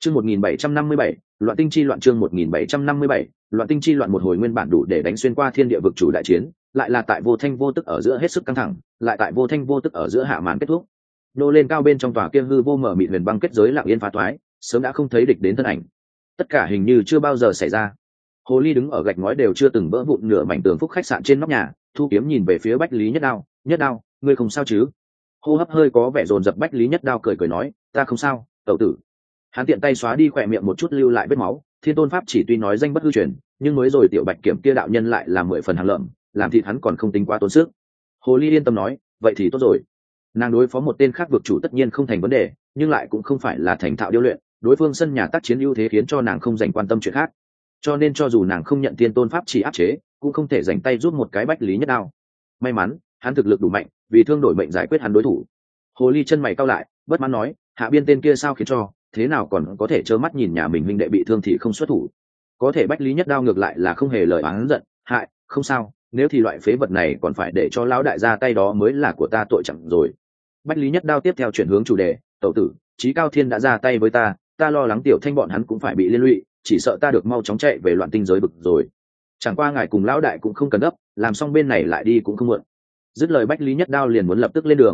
Chương 1757, loạn tinh chi loạn chương 1757, loạn tinh chi loạn một hồi nguyên bản đủ để đánh xuyên qua thiên địa vực chủ đại chiến, lại là tại vô thanh vô tức ở giữa hết sức căng thẳng, lại tại vô thanh vô tức ở giữa hạ màn kết thúc. Nô lên cao bên trong tòa kia hư vô mở mịt huyền băng kết giới lặng yên phá toái, sớm đã không thấy địch đến thân ảnh. Tất cả hình như chưa bao giờ xảy ra. Hồ Ly đứng ở gạch ngói đều chưa từng vỡ vụn nửa mảnh tường phúc khách sạn trên nóc nhà, thu kiếm nhìn về phía Bách Lý Nhất Đao, ngươi không sao chứ? Hô hấp hơi có vẻ dồn dập, Bách Lý Nhất Đao cười cười nói, ta không sao, tẩu tử. Hắn tiện tay xóa đi khỏe miệng một chút lưu lại vết máu. Thiên tôn pháp chỉ tuy nói danh bất hư truyền, nhưng mới rồi tiểu bạch kiểm kia đạo nhân lại là 10 phần hàng lợm, làm thịt hắn còn không tính quá tốn sức. Hồ Ly yên tâm nói, vậy thì tốt rồi. Nàng đối phó một tên khác vực chủ tất nhiên không thành vấn đề, nhưng lại cũng không phải là thành thạo điêu luyện, đối phương sân nhà tác chiến ưu thế khiến cho nàng không dành quan tâm chuyện khác, cho nên cho dù nàng không nhận thiên tôn pháp chỉ áp chế, cũng không thể dành tay giúp một cái Bách Lý Nhất Đao. May mắn hắn thực lực đủ mạnh, vì thương đổi mệnh giải quyết hắn đối thủ. Hồ Ly chân mày cau lại, bất mãn nói, hạ biên tên kia sao khiến cho, thế nào còn có thể trơ mắt nhìn nhà mình huynh đệ bị thương thì không xuất thủ. Có thể Bách Lý Nhất Đao ngược lại là không hề lời oán giận, hại, không sao, nếu thì loại phế vật này còn phải để cho lão đại ra tay đó mới là của ta tội chẳng rồi. Bách Lý Nhất Đao tiếp theo chuyển hướng chủ đề, tẩu tử, Chí Cao Thiên đã ra tay với ta, ta lo lắng Tiểu Thanh bọn hắn cũng phải bị liên lụy, chỉ sợ ta được mau chóng chạy về loạn tinh giới vực rồi. Chẳng qua ngài cùng lão đại cũng không cần gấp, làm xong bên này lại đi cũng không muộn. Dứt lời Bách Lý Nhất Đao liền muốn lập tức lên đường.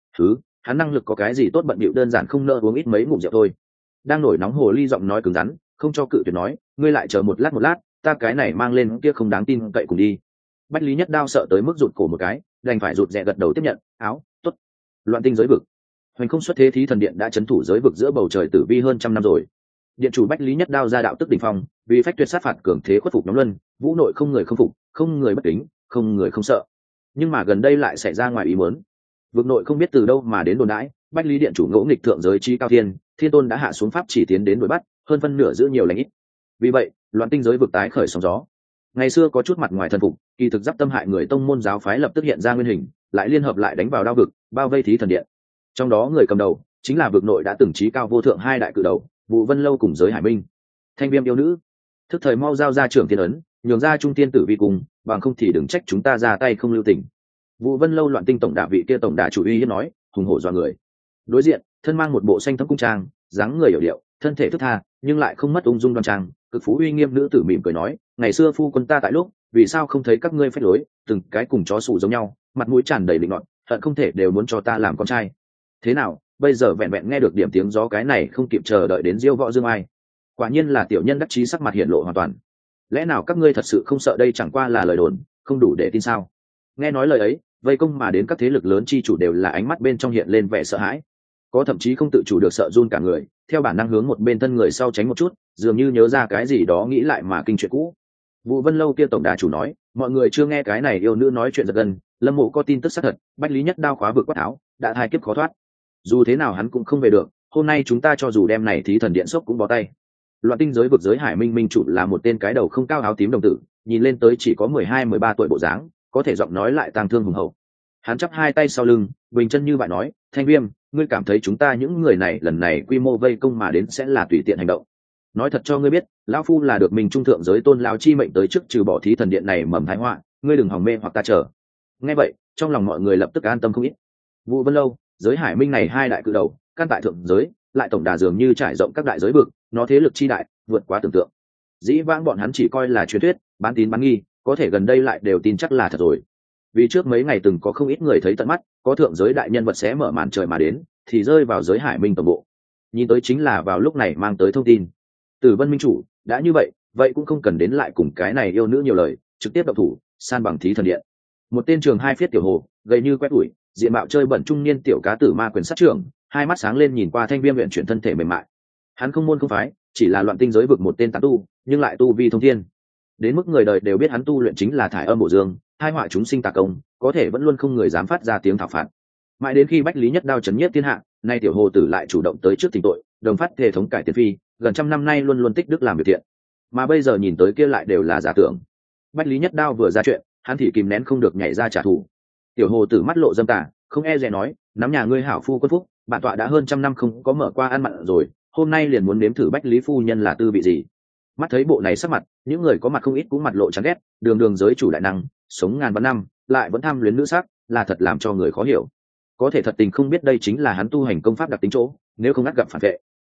Hắn năng lực có cái gì tốt, bận bịu đơn giản không nợ uống ít mấy ngụm rượu thôi. Đang nổi nóng Hồ Ly giọng nói cứng rắn, không cho cự tuyệt nói, ngươi lại chờ một lát, ta cái này mang lên kia không đáng tin cậy cùng đi. Bách Lý Nhất Đao sợ tới mức rụt cổ một cái, đành phải rụt rè gật đầu tiếp nhận, áo, tốt. Loạn tinh giới vực. Hoành không xuất thế thí thần điện đã chấn thủ giới vực giữa bầu trời tử vi hơn 100 năm rồi. Điện chủ Bách Lý Nhất Đao ra đạo tức đỉnh phong, vì phách tuyệt sát phạt cường thế khuất phục nhóm luân, vũ nội không người không phục, không người bất kính, không người không sợ. Nhưng mà gần đây lại xảy ra ngoài ý muốn. Vực nội không biết từ đâu mà đến đồn đãi, Bách Lý điện chủ ngỗ nghịch thượng giới Chí Cao Thiên, Thiên Tôn đã hạ xuống pháp chỉ tiến đến đuổi bắt, hơn phân nửa giữ nhiều lành ít. Vì vậy, loạn tinh giới vực tái khởi sóng gió. Ngày xưa có chút mặt ngoài thần phục, kỳ thực giáp tâm hại người tông môn giáo phái lập tức hiện ra nguyên hình, lại liên hợp lại đánh vào đao vực, bao vây thí thần điện. Trong đó người cầm đầu chính là vực nội đã từng chí cao vô thượng hai đại cự đầu, Vũ Vân Lâu cùng Giới Hải Minh. Thanh Viêm yêu nữ, thức thời mau giao ra trưởng tiên ấn, nhường ra trung tiên tử vi cùng, bằng không thì đừng trách chúng ta ra tay không lưu tình. Vũ Vân Lâu loạn tinh tổng đả vị kia tổng đả chủ uy hiếp nói, hùng hổ dọa người. Đối diện, thân mang một bộ xanh thẫm cung trang, dáng người hiểu điệu, thân thể thức tha, nhưng lại không mất ung dung đoan trang, cực phú uy nghiêm nữ tử mỉm cười nói, ngày xưa phu quân ta tại lúc, vì sao không thấy các ngươi phép lối, từng cái cùng chó sủ giống nhau, mặt mũi tràn đầy định nọt, hận không thể đều muốn cho ta làm con trai. Thế nào, bây giờ vẹn vẹn nghe được điểm tiếng gió cái này không kịp chờ đợi đến diêu võ dương ai. Quả nhiên là tiểu nhân đắc chí, sắc mặt hiện lộ hoàn toàn. Lẽ nào các ngươi thật sự không sợ đây chẳng qua là lời đồn, không đủ để tin sao? Nghe nói lời ấy, vây công mà đến các thế lực lớn chi chủ đều là ánh mắt bên trong hiện lên vẻ sợ hãi, có thậm chí không tự chủ được sợ run cả người, theo bản năng hướng một bên thân người sau tránh một chút, dường như nhớ ra cái gì đó nghĩ lại mà kinh chuyện cũ. Vũ Vân Lâu kia tổng đà chủ nói, mọi người chưa nghe cái này yêu nữ nói chuyện giật gân, Lâm Mộ có tin tức xác thật, Bách Lý Nhất Đao khóa vực quát tháo, đã thai kiếp khó thoát. Dù thế nào hắn cũng không về được, hôm nay chúng ta cho dù đem này thí thần điện sốc cũng bó tay. Loạn tinh giới vực Giới Hải Minh minh chủ là một tên cái đầu không cao áo tím đồng tử, nhìn lên tới chỉ có 12-13 tuổi bộ dáng, có thể giọng nói lại tang thương hùng hậu. Hắn chắp hai tay sau lưng, bình chân như vậy nói, Thanh Viêm, ngươi cảm thấy chúng ta những người này lần này quy mô vây công mà đến sẽ là tùy tiện hành động? Nói thật cho ngươi biết, lão phu là được mình trung thượng giới tôn lão chi mệnh tới trước trừ bỏ thí thần điện này mầm thái họa, ngươi đừng hòng mê hoặc ta chờ. Nghe vậy, trong lòng mọi người lập tức an tâm không ít. Vũ Vân Lâu, Giới Hải Minh này hai đại cự đầu, căn tại thượng giới, lại tổng đà dường như trải rộng các đại giới vực, nó thế lực chi đại, vượt quá tưởng tượng. Dĩ vãng bọn hắn chỉ coi là truyền thuyết, bán tín bán nghi, có thể gần đây lại đều tin chắc là thật rồi. Vì trước mấy ngày từng có không ít người thấy tận mắt, có thượng giới đại nhân vật sẽ mở màn trời mà đến, thì rơi vào Giới Hải Minh tổng bộ. Nhìn tới chính là vào lúc này mang tới thông tin. Tử Vân minh chủ, đã như vậy, vậy cũng không cần đến lại cùng cái này yêu nữ nhiều lời, trực tiếp động thủ, san bằng thí thần điện. Một tên trường hai phiết tiểu hồ, gầy như quét ủi, diện mạo chơi bẩn trung niên tiểu cá tử ma quyền sát trưởng, hai mắt sáng lên nhìn qua Thanh Viêm luyện chuyển thân thể mềm mại. Hắn không môn không phái, chỉ là loạn tinh giới vực một tên tán tu, nhưng lại tu vi thông thiên. Đến mức người đời đều biết hắn tu luyện chính là thải âm bổ dương, hai họa chúng sinh tà công, có thể vẫn luôn không người dám phát ra tiếng thảo phạt. Mãi đến khi Bách Lý Nhất Đao chấn nhiếp thiên hạ, nay tiểu hồ tử lại chủ động tới trước thỉnh tội, đồng phát thể thống cải tiền phi, gần 100 năm nay luôn luôn tích đức làm việc thiện, mà bây giờ nhìn tới kia lại đều là giả tưởng. Bách Lý Nhất Đao vừa ra chuyện, hắn thì kìm nén không được nhảy ra trả thù. Tiểu hồ tử mắt lộ dâm tà, không e dè nói, nắm nhà ngươi hảo phu quân phúc, bản tọa đã hơn 100 năm không có mở qua ăn mặn rồi, hôm nay liền muốn nếm thử Bách Lý phu nhân là tư vị gì. Mắt thấy bộ này sắc mặt, những người có mặt không ít cũng mặt lộ chán ghét, đường đường giới chủ đại năng, sống ngàn vạn năm, lại vẫn tham luyến nữ sắc, là thật làm cho người khó hiểu. Có thể thật tình không biết đây chính là hắn tu hành công pháp đặc tính chỗ, nếu không ngắt gặp phản vệ.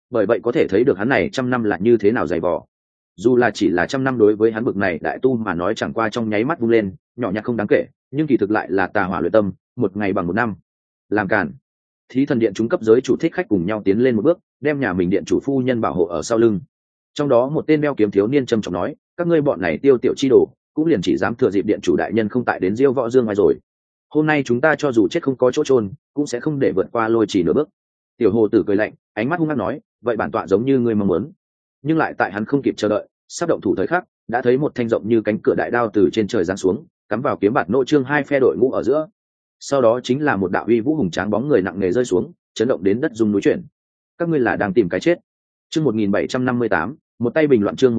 bởi vậy có thể thấy được hắn này trăm năm là như thế nào dày vò. Dù là chỉ là trăm năm đối với hắn bực này đại tu mà nói chẳng qua trong nháy mắt vung lên, nhỏ nhặt không đáng kể, nhưng kỳ thực lại là tà hỏa luyện tâm, một ngày bằng một năm. Làm cản. Thí thần điện chúng cấp giới chủ thích khách cùng nhau tiến lên một bước, đem nhà mình điện chủ phu nhân bảo hộ ở sau lưng. Trong đó một tên đeo kiếm thiếu niên trầm trọng nói, các ngươi bọn này tiêu tiểu chi đồ, cũng liền chỉ dám thừa dịp điện chủ đại nhân không tại đến diêu võ dương ngoài rồi. Hôm nay chúng ta cho dù chết không có chỗ trôn, cũng sẽ không để vượt qua lôi chỉ nửa bước. Tiểu hồ tử cười lạnh, ánh mắt hung hăng nói, vậy bản tọa giống như ngươi mong muốn. Nhưng lại tại hắn không kịp chờ đợi, sắp động thủ thời khắc, đã thấy một thanh rộng như cánh cửa đại đao từ trên trời giáng xuống, cắm vào kiếm bạt nộ trương hai phe đội ngũ ở giữa. Sau đó chính là một đạo uy vũ hùng tráng bóng người nặng nề rơi xuống, chấn động đến đất rung núi chuyển. Các ngươi là đang tìm cái chết. Chương 1758, một tay bình loạn chương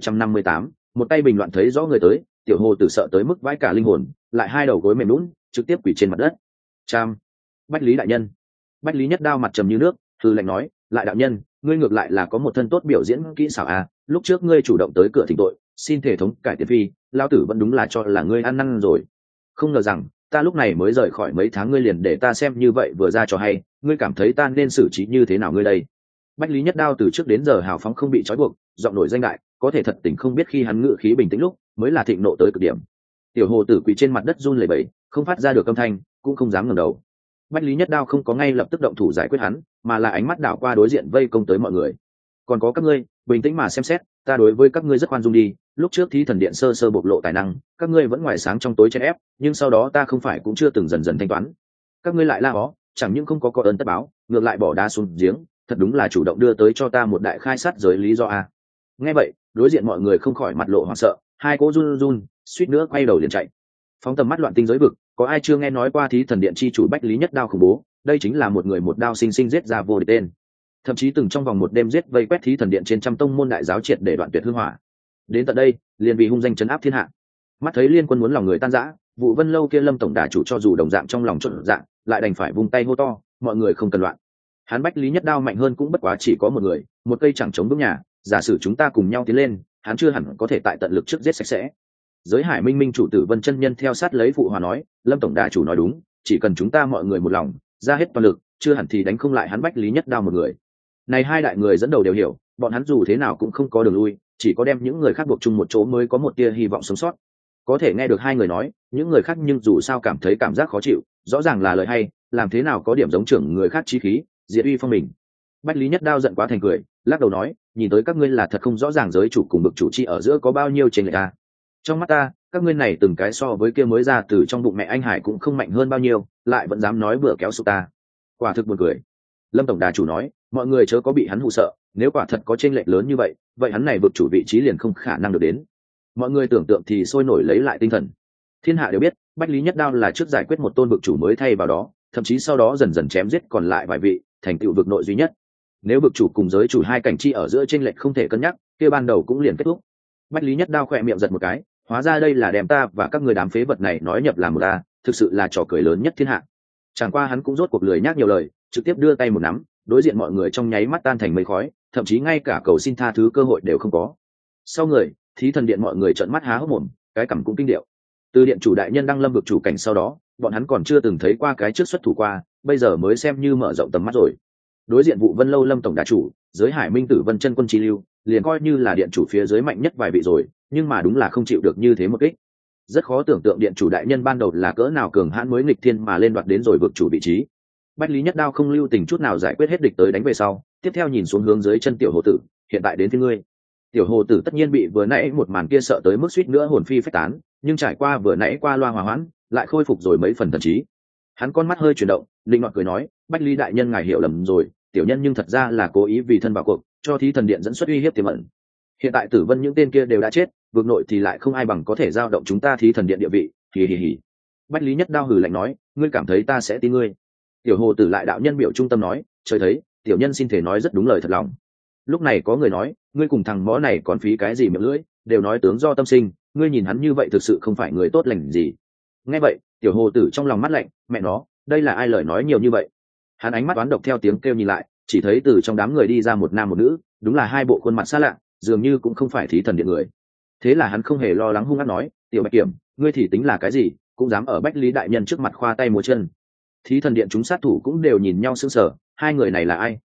1758, một tay bình loạn thấy rõ người tới, tiểu hồ tử sợ tới mức vãi cả linh hồn, lại hai đầu gối mềm nhũn, trực tiếp quỳ trên mặt đất. Cham. Bách Lý đại nhân. Bách Lý Nhất Đao mặt trầm như nước, hừ lạnh nói, lại đạo nhân, ngươi ngược lại là có một thân tốt biểu diễn kỹ xảo à, lúc trước ngươi chủ động tới cửa thỉnh tội, xin thể thống cải tiền phi, lao tử vẫn đúng là cho là ngươi ăn năn rồi. Không ngờ rằng, ta lúc này mới rời khỏi mấy tháng ngươi liền để ta xem như vậy vừa ra cho hay, ngươi cảm thấy ta nên xử trí như thế nào ngươi đây? Bách Lý Nhất Đao từ trước đến giờ hào phóng không bị trói buộc, giọng nổi danh đại, có thể thật tình không biết khi hắn ngự khí bình tĩnh lúc, mới là thịnh nộ tới cực điểm. Tiểu hồ tử quỳ trên mặt đất run lẩy bẩy, không phát ra được âm thanh, cũng không dám ngẩng đầu. Bách Lý Nhất Đao không có ngay lập tức động thủ giải quyết hắn, mà là ánh mắt đảo qua đối diện vây công tới mọi người. Còn có các ngươi, bình tĩnh mà xem xét, ta đối với các ngươi rất khoan dung đi, lúc trước thí thần điện sơ sơ bộc lộ tài năng, các ngươi vẫn ngoài sáng trong tối chen ép, nhưng sau đó ta không phải cũng chưa từng dần dần thanh toán. Các ngươi lại la ó, chẳng những không có ơn tất báo, ngược lại bỏ đá xuống giếng, thật đúng là chủ động đưa tới cho ta một đại khai sát giới lý do a. Nghe vậy, đối diện mọi người không khỏi mặt lộ hoảng sợ, hai cỗ run run, suýt nữa quay đầu liền chạy. Phóng tầm mắt loạn tinh giới vực, có ai chưa nghe nói qua thí thần điện chi chủ Bách Lý Nhất Đao khủng bố, đây chính là một người một đao sinh sinh giết ra vô địch tên. Thậm chí từng trong vòng một đêm giết vây quét thí thần điện trên trăm tông môn đại giáo triệt để đoạn tuyệt hư hỏa. Đến tận đây, liền vì hung danh trấn áp thiên hạ. Mắt thấy liên quân muốn lòng người tan rã, Vụ Vân Lâu kia Lâm tổng đà chủ cho dù đồng dạng trong lòng trộn dạng, lại đành phải vung tay hô to, mọi người không cần loạn. Hắn Bách Lý Nhất Đao mạnh hơn cũng bất quá chỉ có một người, một cây chẳng chống bước nhà, giả sử chúng ta cùng nhau tiến lên, hắn chưa hẳn có thể tại tận lực trước giết sạch sẽ. Giới Hải Minh Minh chủ tử Vân chân nhân theo sát lấy phụ hòa nói, Lâm tổng đà chủ nói đúng, chỉ cần chúng ta mọi người một lòng, ra hết toàn lực, chưa hẳn thì đánh không lại hắn Bách Lý Nhất Đao một người. Này hai đại người dẫn đầu đều hiểu, bọn hắn dù thế nào cũng không có đường lui, chỉ có đem những người khác buộc chung một chỗ mới có một tia hy vọng sống sót. Có thể nghe được hai người nói, những người khác nhưng dù sao cảm thấy cảm giác khó chịu, rõ ràng là lời hay, làm thế nào có điểm giống trưởng người khác chí khí, diệt uy phong mình. Bách Lý Nhất Đao giận quá thành cười, lắc đầu nói, nhìn tới các ngươi là thật không rõ ràng giới chủ cùng bực chủ chi ở giữa có bao nhiêu chênh lệch ta. Trong mắt ta, các ngươi này từng cái so với kia mới ra từ trong bụng mẹ anh Hải cũng không mạnh hơn bao nhiêu, lại vẫn dám nói bừa kéo sụp ta. Quả thực buồn cười. Lâm tổng đà chủ nói, mọi người chớ có bị hắn hù sợ, nếu quả thật có chênh lệch lớn như vậy, vậy hắn này vực chủ vị trí liền không khả năng được đến. Mọi người tưởng tượng thì sôi nổi lấy lại tinh thần. Thiên hạ đều biết, Bách Lý Nhất Đao là trước giải quyết một tôn vực chủ mới thay vào đó, thậm chí sau đó dần dần chém giết còn lại vài vị, thành tựu vực nội duy nhất. Nếu vực chủ cùng giới chủ hai cảnh chi ở giữa chênh lệch không thể cân nhắc, kia ban đầu cũng liền kết thúc. Bách Lý Nhất Đao khỏe miệng giật một cái, hóa ra đây là đem ta và các người đám phế vật này nói nhập làm một ta, thực sự là trò cười lớn nhất thiên hạ. Chẳng qua hắn cũng rốt cuộc lười nhác nhiều lời, trực tiếp đưa tay một nắm, đối diện mọi người trong nháy mắt tan thành mây khói, thậm chí ngay cả cầu xin tha thứ cơ hội đều không có. Sau người, thí thần điện mọi người trợn mắt há hốc mồm, cái cằm cũng kinh điệu. Từ điện chủ đại nhân đăng lâm vực chủ cảnh sau đó, bọn hắn còn chưa từng thấy qua cái trước xuất thủ qua, bây giờ mới xem như mở rộng tầm mắt rồi. Đối diện Vụ Vân Lâu Lâm tổng đà chủ, giới Hải Minh tử Vân chân quân chi lưu, liền coi như là điện chủ phía dưới mạnh nhất vài vị rồi, nhưng mà đúng là không chịu được như thế một kích. Rất khó tưởng tượng điện chủ đại nhân ban đầu là cỡ nào cường hãn mới nghịch thiên mà lên đoạt đến rồi vực chủ vị trí. Bách Lý Nhất Đao không lưu tình chút nào giải quyết hết địch tới đánh về sau, tiếp theo nhìn xuống hướng dưới chân tiểu hồ tử, hiện tại đến phía ngươi. Tiểu hồ tử tất nhiên bị vừa nãy một màn kia sợ tới mức suýt nữa hồn phi phách tán, nhưng trải qua vừa nãy qua loa hòa hoãn, lại khôi phục rồi mấy phần thần trí. Hắn con mắt hơi chuyển động, linh ngọt cười nói, Bách Lý đại nhân ngài hiểu lầm rồi, tiểu nhân nhưng thật ra là cố ý vì thân vào cuộc, cho thí thần điện dẫn xuất uy hiếp tiềm ẩn. Hiện tại Tử Vân những tên kia đều đã chết, vực nội thì lại không ai bằng có thể giao động chúng ta thí thần điện địa vị. Hì hì hì. Bách Lý Nhất Đao hừ lạnh nói, ngươi cảm thấy ta sẽ tin ngươi? Tiểu hồ tử lại đạo nhân biểu trung tâm nói, trời thấy, tiểu nhân xin thể nói rất đúng lời thật lòng. Lúc này có người nói, ngươi cùng thằng mõ này còn phí cái gì miệng lưỡi, đều nói tướng do tâm sinh, ngươi nhìn hắn như vậy thực sự không phải người tốt lành gì. Nghe vậy, tiểu hồ tử trong lòng mắt lạnh, mẹ nó, đây là ai lời nói nhiều như vậy? Hắn ánh mắt toán độc theo tiếng kêu nhìn lại, chỉ thấy từ trong đám người đi ra một nam một nữ, đúng là hai bộ khuôn mặt xa lạ, dường như cũng không phải thí thần điện người. Thế là hắn không hề lo lắng hung hăng nói, tiểu Bạch Kiểm, ngươi thì tính là cái gì, cũng dám ở Bách Lý đại nhân trước mặt khoa tay múa chân. Thí thần điện chúng sát thủ cũng đều nhìn nhau sững sờ, hai người này là ai,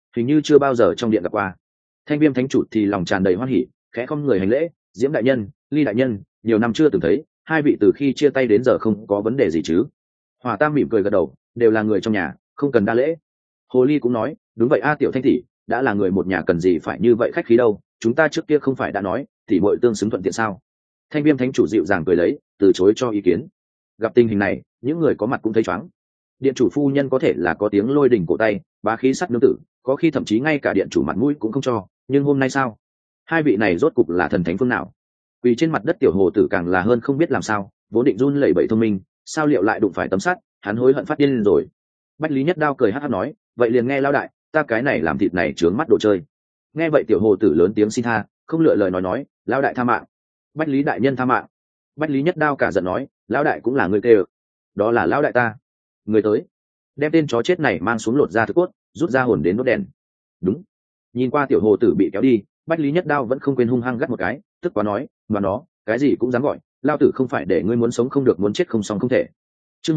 hình như chưa bao giờ trong điện gặp qua. Thanh Viêm thánh chủ thì lòng tràn đầy hoan hỉ, khẽ không người hành lễ, Diễm đại nhân, Ly đại nhân, nhiều năm chưa từng thấy, hai vị từ khi chia tay đến giờ không có vấn đề gì chứ? Hỏa Tam mỉm cười gật đầu, đều là người trong nhà, không cần đa lễ. Hồ Ly cũng nói, đúng vậy a, tiểu Thanh tỷ, đã là người một nhà cần gì phải như vậy khách khí đâu, chúng ta trước kia không phải đã nói tỷ muội tương xứng thuận tiện sao? Thanh Viêm thánh chủ dịu dàng cười lấy, từ chối cho ý kiến. Gặp tình hình này, những người có mặt cũng thấy choáng. Điện chủ phu nhân có thể là có tiếng lôi đình cổ tay, bá khí sắt nương tử, có khi thậm chí ngay cả điện chủ mặt mũi cũng không cho, nhưng hôm nay sao? Hai vị này rốt cục là thần thánh phương nào? Vì trên mặt đất tiểu hồ tử càng là hơn không biết làm sao, vốn định run lẩy bẩy thông minh, sao liệu lại đụng phải tấm sắt, hắn hối hận phát điên lên rồi. Bách Lý Nhất Đao cười hắc hắc nói, vậy liền nghe lão đại, ta cái này làm thịt này trướng mắt đồ chơi. Nghe vậy tiểu hồ tử lớn tiếng xin tha, không lựa lời nói, lão đại tha mạng. Bách Lý đại nhân tha mạng. Bách Lý Nhất Đao cả giận nói, lão đại cũng là người kêu, đó là lão đại ta. Người tới, đem tên chó chết này mang xuống lột ra thực cốt, rút ra hồn đến đốt đèn. Đúng. Nhìn qua tiểu hồ tử bị kéo đi, Bách Lý Nhất Đao vẫn không quên hung hăng gắt một cái, tức quá nói, mà nó, cái gì cũng dám gọi, lao tử không phải để ngươi muốn sống không được muốn chết không xong không thể. Chương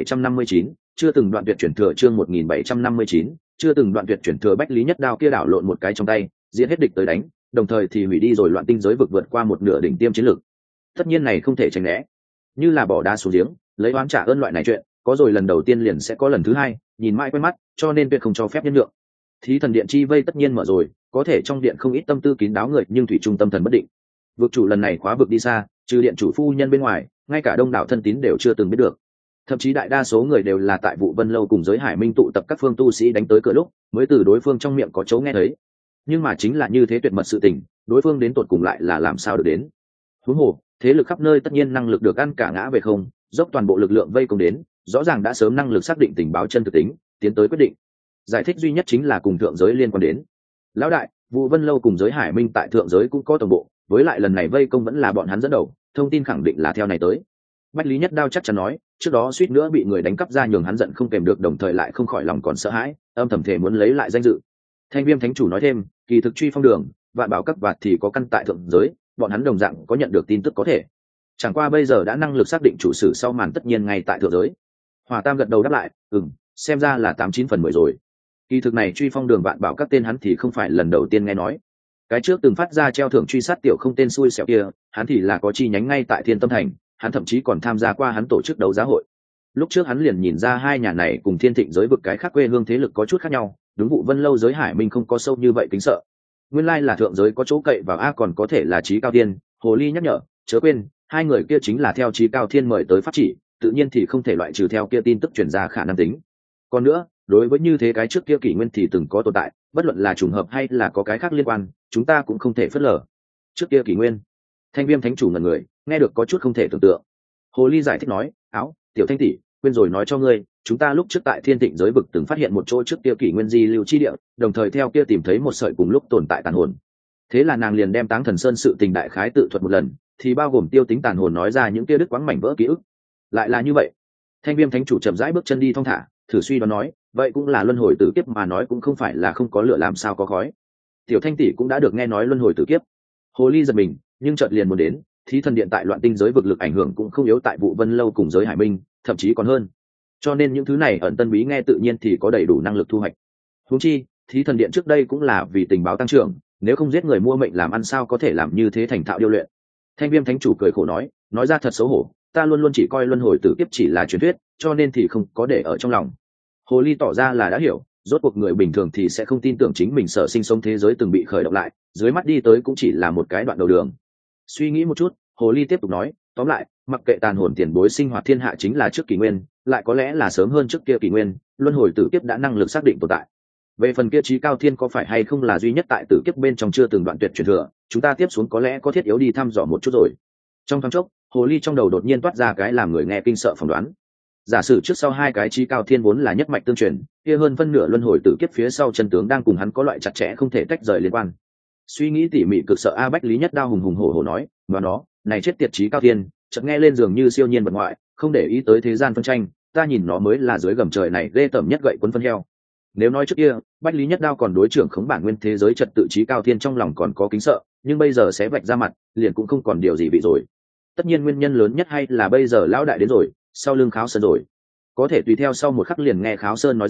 1759, chưa từng đoạn tuyệt chuyển thừa. Chương 1759, chưa từng đoạn tuyệt chuyển thừa. Bách Lý Nhất Đao kia đảo lộn một cái trong tay, diễn hết địch tới đánh, đồng thời thì hủy đi rồi loạn tinh giới vực vượt qua một nửa đỉnh tiêm chiến lược. Tất nhiên này không thể tránh né, như là bỏ đá xuống giếng, lấy oán trả ơn loại này chuyện, có rồi lần đầu tiên liền sẽ có lần thứ hai, nhìn mãi quen mắt, cho nên tuyệt không cho phép nhân lượng. Thí thần điện chi vây tất nhiên mở rồi, có thể trong điện không ít tâm tư kín đáo người, nhưng thủy trung tâm thần bất định. Vực chủ lần này khóa vực đi xa, trừ điện chủ phu nhân bên ngoài, ngay cả đông đảo thân tín đều chưa từng biết được. Thậm chí đại đa số người đều là tại Vụ Vân lâu cùng giới Hải Minh tụ tập các phương tu sĩ đánh tới cửa lúc, mới từ đối phương trong miệng có chấu nghe thấy. Nhưng mà chính là như thế tuyệt mật sự tình, đối phương đến tột cùng lại là làm sao được đến? Huống hồ, thế lực khắp nơi tất nhiên năng lực được ăn cả ngã về không, dốc toàn bộ lực lượng vây công đến, rõ ràng đã sớm năng lực xác định tình báo chân thực tính, tiến tới quyết định. Giải thích duy nhất chính là cùng thượng giới liên quan đến. Lão đại, Vụ Vân lâu cùng giới Hải Minh tại thượng giới cũng có tổng bộ, với lại lần này vây công vẫn là bọn hắn dẫn đầu, thông tin khẳng định là theo này tới. Bách Lý Nhất Đao chắc chắn nói, trước đó suýt nữa bị người đánh cắp ra nhường hắn giận không kèm được, đồng thời lại không khỏi lòng còn sợ hãi, âm thầm thể muốn lấy lại danh dự. Thanh Viêm thánh chủ nói thêm, kỳ thực truy phong đường, vạn bảo các vạt thì có căn tại thượng giới, bọn hắn đồng dạng có nhận được tin tức có thể. Chẳng qua bây giờ đã năng lực xác định chủ sử sau màn tất nhiên ngay tại thượng giới. Hỏa Tam gật đầu đáp lại, xem ra là 89/10 rồi. Kỳ thực này truy phong đường vạn bảo các tên hắn thì không phải lần đầu tiên nghe nói. Cái trước từng phát ra treo thưởng truy sát tiểu không tên xui xẻo kia, hắn thì là có chi nhánh ngay tại Thiên Tâm Thành, hắn thậm chí còn tham gia qua hắn tổ chức đấu giá hội. Lúc trước hắn liền nhìn ra hai nhà này cùng Thiên Thịnh giới vực cái khác quê hương thế lực có chút khác nhau, đúng. Vụ Vân lâu giới Hải Minh không có sâu như vậy kính sợ. Nguyên lai là thượng giới có chỗ cậy vào, còn có thể là Chí Cao Thiên. Hồ Ly nhắc nhở, chớ quên, hai người kia chính là theo Chí Cao Thiên mời tới pháp chỉ, tự nhiên thì không thể loại trừ theo kia tin tức truyền ra khả năng tính. Còn nữa, đối với như thế cái trước kia kỷ nguyên thì từng có tồn tại, bất luận là trùng hợp hay là có cái khác liên quan, chúng ta cũng không thể phớt lờ. Trước kia kỷ nguyên, Thanh Viêm thánh chủ ngẩn người, nghe được có chút không thể tưởng tượng. Hồ Ly giải thích nói, tiểu Thanh tỷ, quên rồi nói cho ngươi, chúng ta lúc trước tại Thiên Thịnh giới vực từng phát hiện một chỗ trước kia kỷ nguyên di lưu chi địa, đồng thời theo kia tìm thấy một sợi cùng lúc tồn tại tàn hồn. Thế là nàng liền đem Táng Thần Sơn sự tình đại khái tự thuật một lần, thì bao gồm tiêu tính tàn hồn nói ra những kia đứt quãng mảnh vỡ ký ức. Lại là như vậy. Thanh Viêm thánh chủ chậm rãi bước chân đi thong thả, thử suy đoán nói, vậy cũng là luân hồi tử kiếp, mà nói cũng không phải là không có lửa làm sao có khói. Tiểu Thanh tỷ cũng đã được nghe nói luân hồi tử kiếp. Hồ Ly giật mình, nhưng chợt liền muốn đến, thí thần điện tại loạn tinh giới vực lực ảnh hưởng cũng không yếu tại Vụ Vân lâu cùng giới Hải Minh, thậm chí còn hơn. Cho nên những thứ này ẩn tân bí nghe tự nhiên thì có đầy đủ năng lực thu hoạch. Huống chi, thí thần điện trước đây cũng là vì tình báo tăng trưởng, nếu không giết người mua mệnh làm ăn sao có thể làm như thế thành thạo điêu luyện. Thanh Viêm thánh chủ cười khổ nói ra thật xấu hổ, ta luôn luôn chỉ coi luân hồi tử kiếp chỉ là truyền thuyết, cho nên thì không có để ở trong lòng. Hồ Ly tỏ ra là đã hiểu, rốt cuộc người bình thường thì sẽ không tin tưởng chính mình sở sinh sống thế giới từng bị khởi động lại, dưới mắt đi tới cũng chỉ là một cái đoạn đầu đường. Suy nghĩ một chút, Hồ Ly tiếp tục nói, tóm lại, mặc kệ tàn hồn tiền bối sinh hoạt thiên hạ chính là trước kỷ nguyên, lại có lẽ là sớm hơn trước kia kỷ nguyên, luân hồi tử kiếp đã năng lực xác định tồn tại. Về phần kia Chí Cao Thiên có phải hay không là duy nhất tại tử kiếp bên trong chưa từng đoạn tuyệt truyền thừa, chúng ta tiếp xuống có lẽ có thiết yếu đi thăm dò một chút rồi. Trong thoáng chốc, Hồ Ly trong đầu đột nhiên toát ra cái làm người nghe kinh sợ phỏng đoán. Giả sử trước sau hai cái Chí Cao Thiên vốn là nhất mạch tương truyền, kia hơn phân nửa luân hồi tử kiếp phía sau chân tướng đang cùng hắn có loại chặt chẽ không thể tách rời liên quan. Suy nghĩ tỉ mỉ cực sợ Bách Lý Nhất Đao hùng hùng hổ hổ nói, mà này chết tiệt Chí Cao Thiên, chợt nghe lên dường như siêu nhiên vật ngoại, không để ý tới thế gian phân tranh, ta nhìn nó mới là dưới gầm trời này ghê tởm nhất gậy quấn phân heo. Nếu nói trước kia, Bách Lý Nhất Đao còn đối trưởng khống bản nguyên thế giới trật tự Chí Cao Thiên trong lòng còn có kính sợ, nhưng bây giờ sẽ vạch ra mặt, liền cũng không còn điều gì vị rồi. Tất nhiên nguyên nhân lớn nhất hay là bây giờ lão đại đến rồi, sau lưng Kháo Sơn rồi. Có thể tùy theo sau một khắc liền nghe Kháo Sơn nói ra,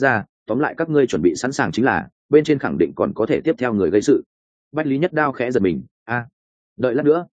tóm lại các ngươi chuẩn bị sẵn sàng chính là bên trên khẳng định còn có thể tiếp theo người gây sự. Bách Lý Nhất Đao khẽ giật mình, đợi lát nữa,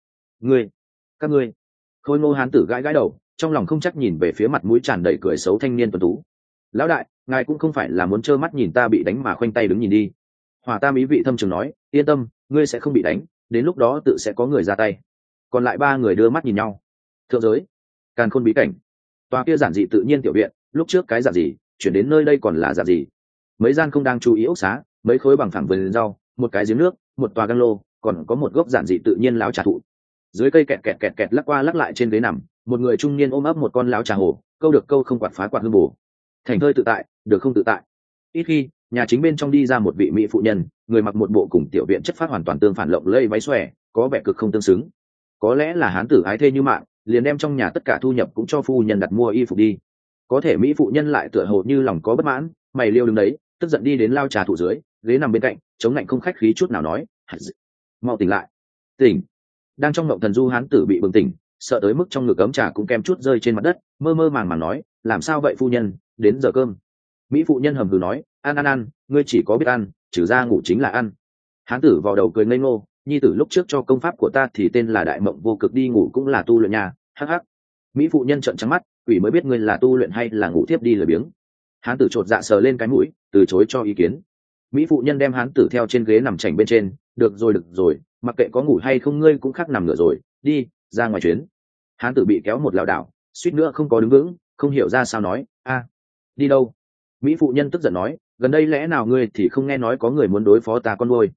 các ngươi. Khôi Ngô hán tử gãi gãi đầu, trong lòng không chắc nhìn về phía mặt mũi tràn đầy cười xấu thanh niên tuấn tú. Lão đại, ngài cũng không phải là muốn trơ mắt nhìn ta bị đánh mà khoanh tay đứng nhìn đi. Hỏa Tam ý vị thâm trường nói, yên tâm, ngươi sẽ không bị đánh, đến lúc đó tự sẽ có người ra tay. Còn lại ba người đưa mắt nhìn nhau. Thượng giới, càn khôn bí cảnh, tòa kia giản dị tự nhiên tiểu viện, lúc trước cái dạng gì chuyển đến nơi đây còn là dạng gì. Mấy gian không đang chú ý ốc xá, mấy khối bằng phẳng vườn rau, một cái giếng nước, một tòa gang lô, còn có một gốc giản dị tự nhiên láo trà thụ. Dưới cây kẹt kẹt kẹt kẹt lắc qua lắc lại trên ghế nằm, một người trung niên ôm ấp một con láo trà hồ, câu được câu không quạt phá quạt hương bổ. Thành thơi tự tại, được không tự tại. Ít khi nhà chính bên trong đi ra một vị mỹ phụ nhân, người mặc một bộ cùng tiểu viện chất phát hoàn toàn tương phản lộng lẫy váy xòe, có vẻ cực không tương xứng. Có lẽ là hán tử ái thê như mạng, liền đem trong nhà tất cả thu nhập cũng cho phu nhân đặt mua y phục đi. Có thể mỹ phụ nhân lại tựa hồ như lòng có bất mãn, mày liêu đứng đấy, tức giận đi đến lao trà thụ dưới, ghế nằm bên cạnh, chống lạnh không khách khí chút nào nói, mau tỉnh lại. Tỉnh. Đang trong mộng thần du hán tử bị bừng tỉnh, sợ tới mức trong ngực ấm trà cũng kem chút rơi trên mặt đất, mơ mơ màng màng nói, làm sao vậy phu nhân, đến giờ cơm. Mỹ phụ nhân hầm hừ nói, ăn, ngươi chỉ có biết ăn, trừ ra ngủ chính là ăn. Hán tử vào đầu cười ngây ngô, nhi tử lúc trước cho công pháp của ta thì tên là đại mộng vô cực, đi ngủ cũng là tu luyện nhà, hắc hắc. Mỹ phụ nhân trợn trắng mắt, quỷ mới biết ngươi là tu luyện hay là ngủ tiếp đi lười biếng. Hán tử chột dạ sờ lên cái mũi, từ chối cho ý kiến. Mỹ phụ nhân đem hán tử theo trên ghế nằm chảnh bên trên, được rồi, mặc kệ có ngủ hay không ngươi cũng khác nằm ngửa rồi, đi ra ngoài chuyến. Hán tử bị kéo một lảo đảo, suýt nữa không có đứng vững, không hiểu ra sao nói, đi đâu. Mỹ phụ nhân tức giận nói, gần đây lẽ nào ngươi thì không nghe nói có người muốn đối phó ta con nuôi?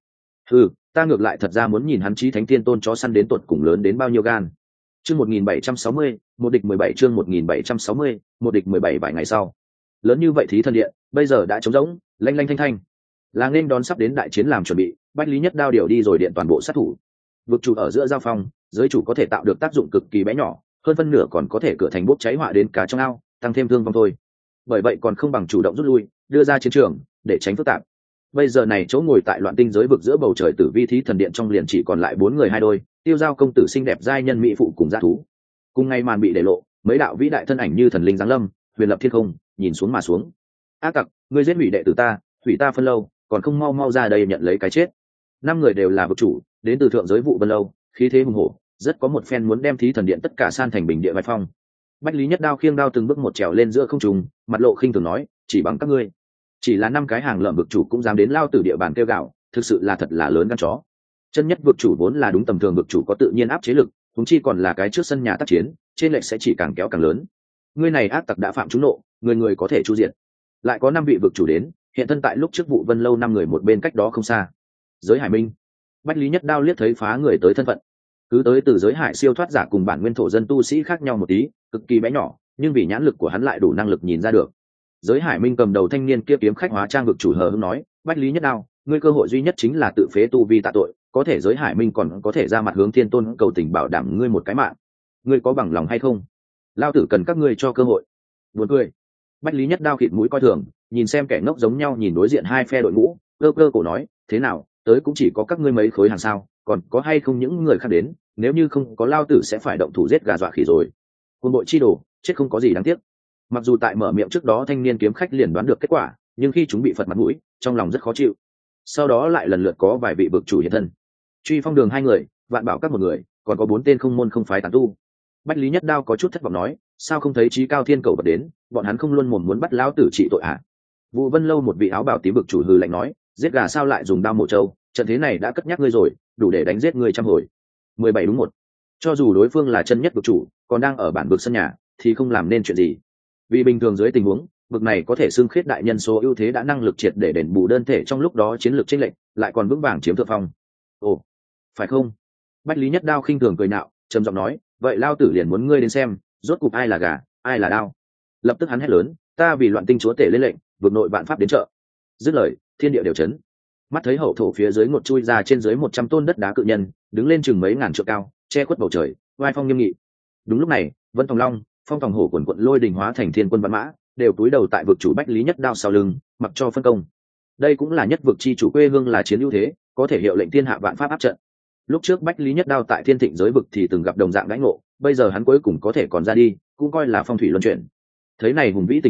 Ta ngược lại thật ra muốn nhìn hắn chí thánh thiên tôn chó săn đến tột cùng lớn đến bao nhiêu gan. Chương 1760, một địch 17, chương 1760, một địch 17. Vài ngày sau, lớn như vậy thí thần điện bây giờ đã trống rỗng, lanh lanh thanh thanh, là nên đón sắp đến đại chiến làm chuẩn bị. Bách Lý Nhất Đao điều đi rồi điện toàn bộ sát thủ. Vực chủ ở giữa giao phong, giới chủ có thể tạo được tác dụng cực kỳ bé nhỏ, hơn phân nửa còn có thể cửa thành bốc cháy họa đến cá trong ao, tăng thêm thương vong thôi. Bởi vậy còn không bằng chủ động rút lui, đưa ra chiến trường để tránh phức tạp. Bây giờ này chỗ ngồi tại loạn tinh giới vực giữa bầu trời tử vi thí thần điện trong liền chỉ còn lại 4 người 2 đôi, Tiêu Giao công tử xinh đẹp giai nhân mỹ phụ cùng dã thú. Cùng ngày màn bị để lộ, mấy đạo vĩ đại thân ảnh như thần linh giáng lâm, huyền lập thiên không, nhìn xuống mà xuống. Ác tặc, ngươi giết hủy đệ tử ta, hủy ta phân lâu, còn không mau mau ra đây nhận lấy cái chết. 5 người đều là vực chủ, đến từ thượng giới vụ Vân lâu, khí thế hùng hổ, rất có một phen muốn đem thí thần điện tất cả san thành bình địa vai phong. Bách Lý Nhất Đao khiêng đao từng bước một trèo lên giữa không trung, mặt lộ khinh thường nói, chỉ bằng các ngươi, chỉ là 5 cái hàng lợm vực chủ cũng dám đến lao tử địa bàn kêu gạo, thực sự là thật là lớn gan chó. Chân nhất vực chủ vốn là đúng tầm thường vực chủ có tự nhiên áp chế lực, chúng chi còn là cái trước sân nhà tác chiến, trên lệch sẽ chỉ càng kéo càng lớn. Ngươi này ác tặc đã phạm trúng nộ, người người có thể chu diệt. Lại có 5 vị vực chủ đến, hiện thân tại lúc trước vụ Vân lâu 5 người một bên cách đó không xa. Giới Hải Minh. Bách Lý Nhất Đao liếc thấy phá người tới thân phận, cứ tới từ giới hải siêu thoát giả cùng bản nguyên thổ dân tu sĩ khác nhau một tí, cực kỳ bé nhỏ, nhưng vì nhãn lực của hắn lại đủ năng lực nhìn ra được. Giới Hải Minh cầm đầu thanh niên kia kiếm khách hóa trang vực chủ hờ hững nói, Bách Lý Nhất Đao, ngươi cơ hội duy nhất chính là tự phế tu vi tạ tội, có thể giới Hải Minh còn có thể ra mặt hướng thiên tôn cầu tình bảo đảm ngươi một cái mạng, ngươi có bằng lòng hay không? Lao tử cần các ngươi cho cơ hội. Buồn cười. Bách Lý Nhất Đao khịt mũi coi thường, nhìn xem kẻ ngốc giống nhau nhìn đối diện hai phe đội ngũ, cơ cơ cổ nói, thế nào, tới cũng chỉ có các ngươi mấy khối hàng sao, còn có hay không những người khác đến, nếu như không có lao tử sẽ phải động thủ giết gà dọa khỉ rồi. Quân bội chi đồ, chết không có gì đáng tiếc. Mặc dù tại mở miệng trước đó thanh niên kiếm khách liền đoán được kết quả, nhưng khi chúng bị phật mặt mũi, trong lòng rất khó chịu. Sau đó lại lần lượt có vài vị vực chủ hiện thân. Truy Phong Đường 2 người, Vạn Bảo Các 1 người, còn có 4 tên không môn không phái tán tu. Bách Lý Nhất Đao có chút thất vọng nói, sao không thấy Chí Cao Thiên Cầu bật đến, bọn hắn không luôn mồm muốn bắt lão tử trị tội à? Vụ Vân lâu một vị áo bào tím vực chủ hừ lạnh nói, giết gà sao lại dùng đao mổ trâu, trận thế này đã cất nhắc ngươi rồi, đủ để đánh giết ngươi trăm hồi. 17 đúng 1. Cho dù đối phương là chân nhất vực chủ, còn đang ở bản vực sân nhà, thì không làm nên chuyện gì. Vì bình thường dưới tình huống, vực này có thể xưng khiết đại nhân số ưu thế đã năng lực triệt để đền bù đơn thể trong lúc đó chiến lược chênh lệch, lại còn vững vàng chiếm thượng phong. Ồ, phải không? Bách Lý Nhất Đao khinh thường cười nạo, trầm giọng nói, vậy lao tử liền muốn ngươi đến xem, rốt cục ai là gà, ai là đao. Lập tức hắn hét lớn, ta vì loạn tinh chúa tể lên lệnh, vực nội vạn pháp đến trợ. Dứt lời, thiên địa đều chấn. Mắt thấy hậu thổ phía dưới ngột chui ra trên dưới 100 tôn đất đá cự nhân, đứng lên chừng mấy ngàn trượng cao, che khuất bầu trời, oai phong nghiêm nghị. Đúng lúc này, Vân Tòng Long, Phong Tòng Hổ quần quận lôi đình hóa thành thiên quân vạn mã, đều cúi đầu tại vực chủ Bách Lý Nhất Đao sau lưng, mặc cho phân công. Đây cũng là nhất vực chi chủ quê hương là chiến ưu thế, có thể hiệu lệnh thiên hạ vạn pháp áp trận. Lúc trước Bách Lý Nhất Đao tại Thiên Thịnh giới vực thì từng gặp đồng dạng đãi ngộ, bây giờ hắn cuối cùng có thể còn ra đi, cũng coi là phong thủy luân chuyển. Thấy này hùng vĩ tình hình,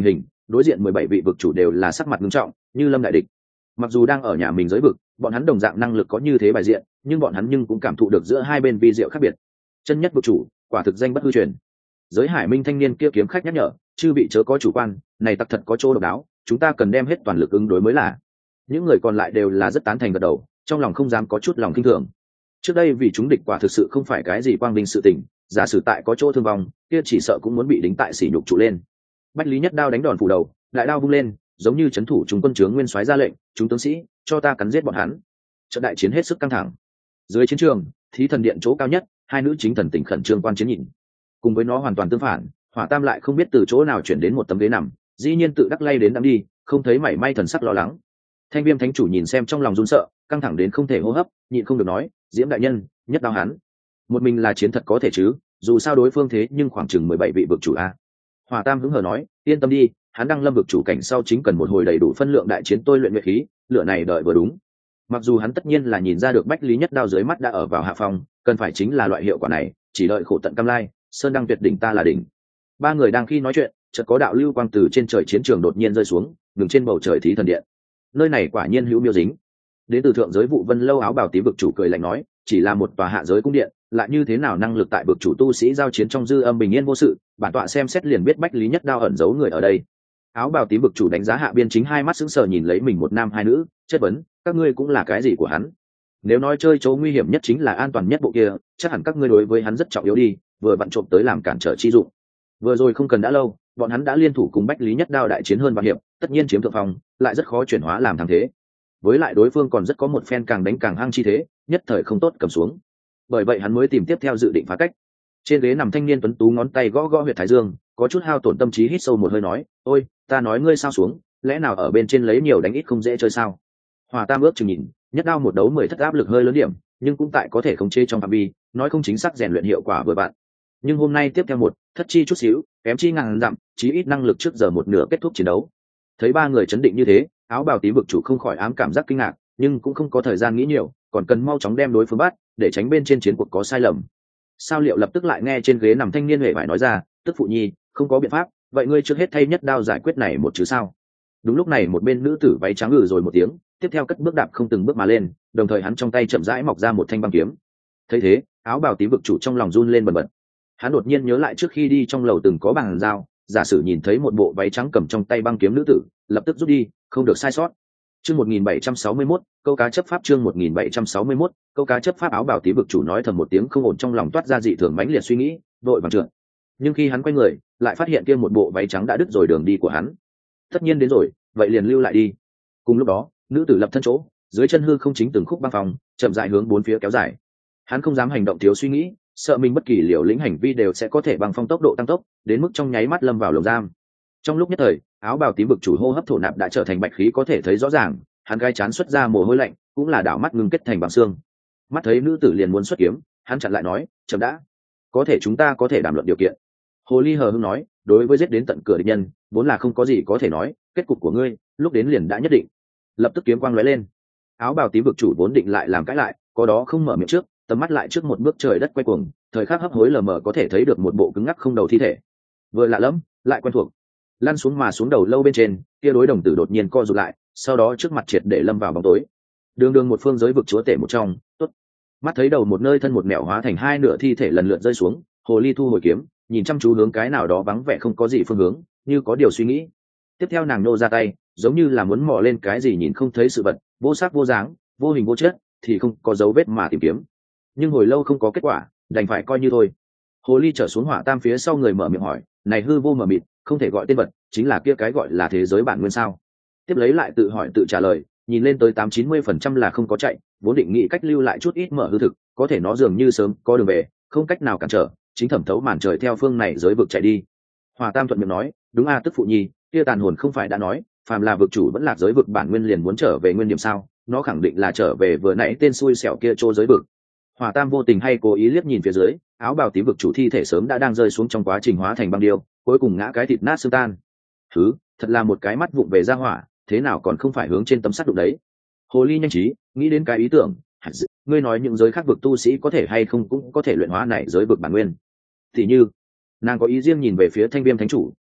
đối diện 17 vị vực chủ đều là sắc mặt nghiêm trọng như lâm đại địch. Mặc dù đang ở nhà mình giới vực, bọn hắn đồng dạng năng lực có như thế bài diện, nhưng bọn hắn cũng cảm thụ được giữa hai bên vi diệu khác biệt. Chân nhất vực chủ, quả thực danh bất hư truyền. Giới Hải Minh thanh niên kia kiếm khách nhắc nhở, chư vị chớ có chủ quan, này tặc thật có chỗ độc đáo, chúng ta cần đem hết toàn lực ứng đối mới là. Những người còn lại đều là rất tán thành gật đầu, trong lòng không dám có chút lòng kinh thường. Trước đây vì chúng địch quả thực sự không phải cái gì quang vinh sự tình, giả sử tại có chỗ thương vong, kia chỉ sợ cũng muốn bị đính tại sỉ nhục trụ lên. Bách Lý Nhất Đao đánh đòn phủ đầu, đại đao vung lên, giống như chấn thủ chúng quân trướng nguyên soái ra lệnh, chúng tướng sĩ, cho ta cắn giết bọn hắn. Trận đại chiến hết sức căng thẳng. Dưới chiến trường, Thí Thần Điện chỗ cao nhất, hai nữ chính thần tình khẩn trương quan chiến nhìn. Cùng với nó hoàn toàn tương phản, Hỏa Tam lại không biết từ chỗ nào chuyển đến một tấm ghế nằm, dĩ nhiên tự đắc lay đến đắm đi, không thấy mảy may thần sắc lo lắng. Thanh Viêm thánh chủ nhìn xem trong lòng run sợ, căng thẳng đến không thể hô hấp, nhịn không được nói, Diễm đại nhân, Nhất Đao hắn, một mình là chiến thật có thể chứ, dù sao đối phương thế nhưng khoảng chừng 17 vị vực chủ a. Hỏa Tam hứng hờ nói, yên tâm đi, hắn đang lâm vực chủ cảnh sau chính cần một hồi đầy đủ phân lượng đại chiến tôi luyện nguyệt khí, lựa này đợi vừa đúng. Mặc dù hắn tất nhiên là nhìn ra được Bách Lý Nhất Đao dưới mắt đã ở vào hạ phong, cần phải chính là loại hiệu quả này, chỉ đợi khổ tận cam lai, sơn đăng tuyệt đỉnh ta là đỉnh. Ba người đang khi nói chuyện, chợt có đạo lưu quang từ trên trời chiến trường đột nhiên rơi xuống, ngừng trên bầu trời Thí Thần Điện. Nơi này quả nhiên hữu miêu dính. Đến từ thượng giới vụ Vân Lâu áo bào tím vực chủ cười lạnh nói, chỉ là một tòa hạ giới cung điện, lại như thế nào năng lực tại vực chủ tu sĩ giao chiến trong dư âm bình yên vô sự, bản tọa xem xét liền biết Bách Lý Nhất Đao ẩn giấu người ở đây. Áo bào tím vực chủ đánh giá hạ biên chính hai mắt sững sờ nhìn lấy mình một nam hai nữ, chất vấn, các ngươi cũng là cái gì của hắn? Nếu nói chơi chỗ nguy hiểm nhất chính là an toàn nhất bộ kia, chắc hẳn các ngươi đối với hắn rất trọng yếu đi, vừa vặn trộm tới làm cản trở chi dụng. Vừa rồi không cần đã lâu, bọn hắn đã liên thủ cùng Bách Lý Nhất Đao đại chiến hơn vạn hiệp, tất nhiên chiếm thượng phong, lại rất khó chuyển hóa làm thắng thế. Với lại đối phương còn rất có một phen càng đánh càng hăng chi thế, nhất thời không tốt cầm xuống. Bởi vậy hắn mới tìm tiếp theo dự định phá cách. Trên ghế nằm thanh niên tuấn tú ngón tay gõ gõ huyệt thái dương, có chút hao tổn tâm trí hít sâu một hơi nói, ôi, ta nói ngươi sao xuống, lẽ nào ở bên trên lấy nhiều đánh ít không dễ chơi sao? Hòa Tam ước chừng nhìn, Nhất Đao một đấu 10 thất áp lực hơi lớn điểm, nhưng cũng tại có thể khống chế trong phạm vi, nói không chính xác rèn luyện hiệu quả vừa bạn. Nhưng hôm nay tiếp theo một, thất chi chút xíu, kém chi ngàn dặm, chí ít năng lực trước giờ một nửa kết thúc chiến đấu. Thấy ba người chấn định như thế, áo bào tím vực chủ không khỏi ám cảm giác kinh ngạc, nhưng cũng không có thời gian nghĩ nhiều, còn cần mau chóng đem đối phương bắt, để tránh bên trên chiến cuộc có sai lầm. Sao Liệu lập tức lại nghe trên ghế nằm thanh niên huệ vải nói ra, tức phụ nhi, không có biện pháp, vậy ngươi trước hết thay Nhất Đao giải quyết này một chứ sao? Đúng lúc này một bên nữ tử váy trắng rồi một tiếng, tiếp theo cất bước đạp không từng bước mà lên, đồng thời hắn trong tay chậm rãi mọc ra một thanh băng kiếm. Thấy thế, áo bào tím vực chủ trong lòng run lên bần bật. Hắn đột nhiên nhớ lại trước khi đi trong lầu từng có bàn giao, giả sử nhìn thấy một bộ váy trắng cầm trong tay băng kiếm nữ tử, lập tức rút đi, không được sai sót. Chương 1761, câu cá chấp pháp chương 1761, câu cá chấp pháp áo bào tím vực chủ nói thầm một tiếng không ổn trong lòng toát ra dị thường mãnh liệt suy nghĩ, vội vàng trượt. Nhưng khi hắn quay người, lại phát hiện kia một bộ váy trắng đã đứt rồi đường đi của hắn. Tất nhiên đến rồi, vậy liền lưu lại đi. Cùng lúc đó, nữ tử lập thân chỗ, dưới chân hư không chính từng khúc băng phòng, chậm rãi hướng bốn phía kéo dài. Hắn không dám hành động thiếu suy nghĩ, sợ mình bất kỳ liều lĩnh hành vi đều sẽ có thể bằng phong tốc độ tăng tốc, đến mức trong nháy mắt lâm vào lồng giam. Trong lúc nhất thời, áo bào tím vực chủ hô hấp thổ nạp đã trở thành bạch khí có thể thấy rõ ràng, hắn gai chán xuất ra mồ hôi lạnh, cũng là đảo mắt ngưng kết thành bằng xương. Mắt thấy nữ tử liền muốn xuất kiếm, hắn chặn lại nói, chậm đã, có thể chúng ta có thể đàm luận điều kiện. Hồ ly hờ hững nói, đối với giết đến tận cửa địch nhân, vốn là không có gì có thể nói, kết cục của ngươi, lúc đến liền đã nhất định. Lập tức kiếm quang lóe lên, áo bào tím vực chủ vốn định lại làm cãi lại, có đó không mở miệng trước, tầm mắt lại trước một bước trời đất quay cuồng, thời khắc hấp hối lờ mờ có thể thấy được một bộ cứng ngắc không đầu thi thể, vừa lạ lẫm lại quen thuộc. Lăn xuống mà xuống đầu lâu bên trên, kia đối đồng tử đột nhiên co rụt lại, sau đó trước mặt triệt để lâm vào bóng tối. Đường đường một phương giới vực chúa tể một trong, tốt. Mắt thấy đầu một nơi thân một mẹo hóa thành hai nửa thi thể lần lượt rơi xuống, hồ ly thu hồi kiếm, nhìn chăm chú hướng cái nào đó vắng vẻ không có gì phương hướng, như có điều suy nghĩ. Tiếp theo nàng nô ra tay, giống như là muốn mò lên cái gì nhìn không thấy sự vật, vô sắc vô dáng, vô hình vô chất, thì không có dấu vết mà tìm kiếm. Nhưng hồi lâu không có kết quả, đành phải coi như thôi. Hồ ly trở xuống Hỏa Tam phía sau người mở miệng hỏi, này hư vô mờ mịt, không thể gọi tên vật, chính là kia cái gọi là thế giới bản nguyên sao? Tiếp lấy lại tự hỏi tự trả lời, nhìn lên tới 80-90% là không có chạy, vốn định nghĩ cách lưu lại chút ít mở hư thực, có thể nó dường như sớm có đường về, không cách nào cản trở, chính thẩm thấu màn trời theo phương này giới vực chạy đi. Hỏa Tam thuận miệng nói, đúng a tức phụ nhi, kia tàn hồn không phải đã nói, phàm là vực chủ vẫn lạc giới vực bản nguyên liền muốn trở về nguyên điểm sao? Nó khẳng định là trở về vừa nãy tên xui xẻo kia trô giới vực. Hỏa Tam vô tình hay cố ý liếc nhìn phía dưới, áo bào tím vực chủ thi thể sớm đã đang rơi xuống trong quá trình hóa thành băng điêu, cuối cùng ngã cái thịt nát xương tan. Thứ, thật là một cái mắt vụng về ra hỏa, thế nào còn không phải hướng trên tấm sắt đụng đấy. Hồ ly nhanh trí, nghĩ đến cái ý tưởng, ngươi nói những giới khác vực tu sĩ có thể hay không cũng có thể luyện hóa này giới vực bản nguyên. Thì như, nàng có ý riêng nhìn về phía Thanh Viêm thánh chủ,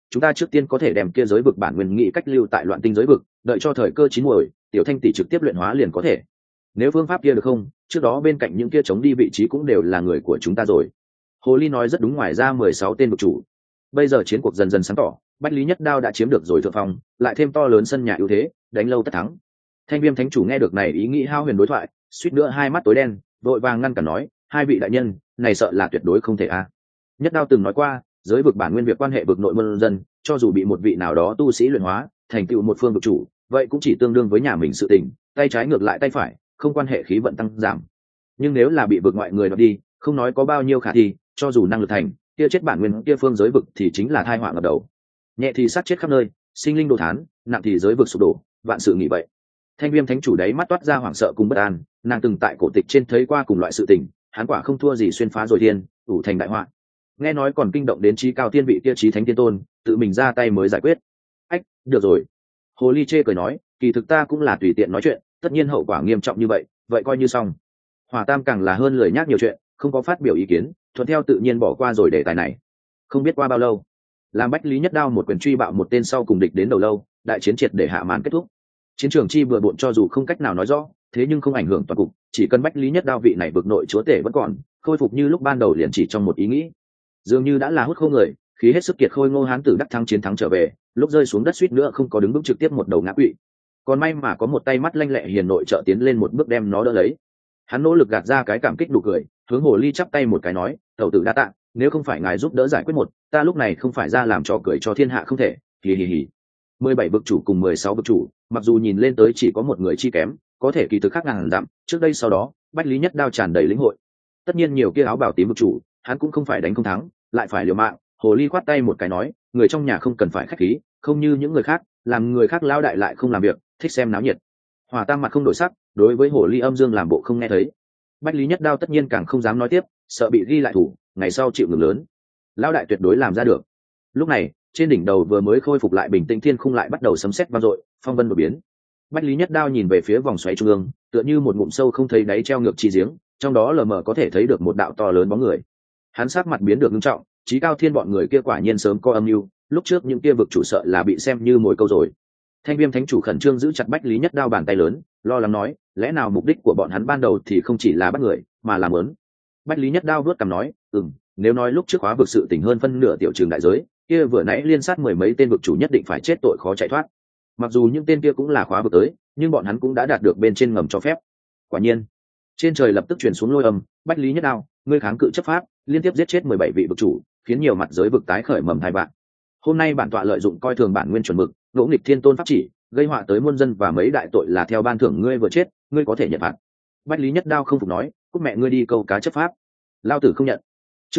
chúng ta trước tiên có thể đem kia giới vực bản nguyên nghĩ cách lưu tại loạn tinh giới vực, đợi cho thời cơ chín muồi, tiểu thanh tỷ trực tiếp luyện hóa liền có thể. Nếu phương pháp kia được không, trước đó bên cạnh những kia chống đi vị trí cũng đều là người của chúng ta rồi. Hồ ly nói rất đúng, ngoài ra 16 tên vực chủ. Bây giờ chiến cuộc dần dần sáng tỏ, Bách Lý Nhất Đao đã chiếm được rồi thượng phong, lại thêm to lớn sân nhà ưu thế, đánh lâu tất thắng. Thanh Viêm thánh chủ nghe được này ý nghĩ hao huyền đối thoại, suýt nữa hai mắt tối đen, vội vàng ngăn cản nói, hai vị đại nhân, này sợ là tuyệt đối không thể a. Nhất Đao từng nói qua, giới vực bản nguyên việc quan hệ vực nội muôn dân, cho dù bị một vị nào đó tu sĩ luyện hóa, thành tựu một phương vực chủ, vậy cũng chỉ tương đương với nhà mình sự tình, tay trái ngược lại tay phải, không quan hệ khí vận tăng giảm. Nhưng nếu là bị vực ngoại người đoạt đi, không nói có bao nhiêu khả thi, cho dù năng lực thành, kia chết bản nguyên kia phương giới vực thì chính là tai họa ngập đầu. Nhẹ thì sát chết khắp nơi, sinh linh đồ thán, nặng thì giới vực sụp đổ, vạn sự nghĩ vậy. Thanh Viêm thánh chủ đấy mắt toát ra hoảng sợ cùng bất an, nàng từng tại cổ tịch trên thấy qua cùng loại sự tình, hắn quả không thua gì xuyên phá rồi thiên, ủ thành đại họa. Nghe nói còn kinh động đến trí cao tiên vị kia trí thánh tiên tôn, tự mình ra tay mới giải quyết. Ách, được rồi. Hồ ly chê cười nói, kỳ thực ta cũng là tùy tiện nói chuyện, tất nhiên hậu quả nghiêm trọng như vậy, vậy coi như xong. Hỏa Tam càng là hơn lười nhác nhiều chuyện, không có phát biểu ý kiến, thuận theo tự nhiên bỏ qua rồi đề tài này. Không biết qua bao lâu, làm Bách Lý Nhất Đao một quyền truy bạo một tên sau cùng địch đến đầu lâu, đại chiến triệt để hạ màn kết thúc. Chiến trường chi vừa bộn cho dù không cách nào nói rõ, thế nhưng không ảnh hưởng toàn cục, chỉ cần Bách Lý Nhất Đao vị này vực nội chúa tể vẫn còn, khôi phục như lúc ban đầu liền chỉ trong một ý nghĩ. Dường như đã là hút khô người, khí hết sức kiệt khôi Ngô Hán Tử đắc thắng chiến thắng trở về, lúc rơi xuống đất suýt nữa không có đứng vững trực tiếp một đầu ngã quỵ. Còn may mà có một tay mắt lanh lẹ hiền nội trợ tiến lên một bước đem nó đỡ lấy. Hắn nỗ lực gạt ra cái cảm kích nụ cười, hướng hồ ly chắp tay một cái nói, tẩu tử đa tạ, nếu không phải ngài giúp đỡ giải quyết một, ta lúc này không phải ra làm trò cười cho thiên hạ không thể. Hì hì hì. 17 vực chủ cùng 16 vực chủ, mặc dù nhìn lên tới chỉ có một người chi kém, có thể kỳ thực khác ngàn dặm, trước đây sau đó, Bách Lý Nhất Đao tràn đầy lĩnh hội. Tất nhiên nhiều kia áo bào tím vực chủ, hắn cũng không phải đánh không thắng, lại phải liều mạng. Hồ ly khoát tay một cái nói, người trong nhà không cần phải khách khí, không như những người khác, làm người khác lao đại lại không làm việc, thích xem náo nhiệt. Hỏa Tam mặt không đổi sắc, đối với hồ ly âm dương làm bộ không nghe thấy. Bách Lý Nhất Đao tất nhiên càng không dám nói tiếp, sợ bị ghi lại thủ, ngày sau chịu ngược lớn. Lão đại tuyệt đối làm ra được. Lúc này, trên đỉnh đầu vừa mới khôi phục lại bình tĩnh thiên khung lại bắt đầu sấm sét vang dội, phong vân đột biến. Bách Lý Nhất Đao nhìn về phía vòng xoáy trung ương, tựa như một ngụm sâu không thấy đáy treo ngược chi giếng, trong đó lờ mờ có thể thấy được một đạo to lớn bóng người. Hắn sắc mặt biến được nghiêm trọng, chí cao thiên bọn người kia quả nhiên sớm có âm mưu, lúc trước những kia vực chủ sợ là bị xem như mồi câu rồi. Thanh Viêm thánh chủ khẩn trương giữ chặt Bách Lý Nhất Đao bàn tay lớn, lo lắng nói, lẽ nào mục đích của bọn hắn ban đầu thì không chỉ là bắt người, mà là muốn. Bách Lý Nhất Đao vuốt cằm nói, nếu nói lúc trước khóa vực sự tình hơn phân nửa tiểu trường đại giới, kia vừa nãy liên sát 10 mấy tên vực chủ nhất định phải chết tội khó chạy thoát. Mặc dù những tên kia cũng là khóa vực tới, nhưng bọn hắn cũng đã đạt được bên trên ngầm cho phép. Quả nhiên, trên trời lập tức truyền xuống lôi âm, Bách Lý Nhất Đao, ngươi kháng cự chấp pháp, liên tiếp giết chết 17 vị vực chủ, khiến nhiều mặt giới vực tái khởi mầm thai bạn. Hôm nay bản tọa lợi dụng coi thường bản nguyên chuẩn mực, ngỗ nghịch thiên tôn pháp chỉ, gây họa tới muôn dân và mấy đại tội là theo ban thưởng ngươi vừa chết, ngươi có thể nhận phạt. Bách Lý Nhất Đao không phục nói, cút mẹ ngươi đi câu cá chấp pháp. Lao tử không nhận. Chương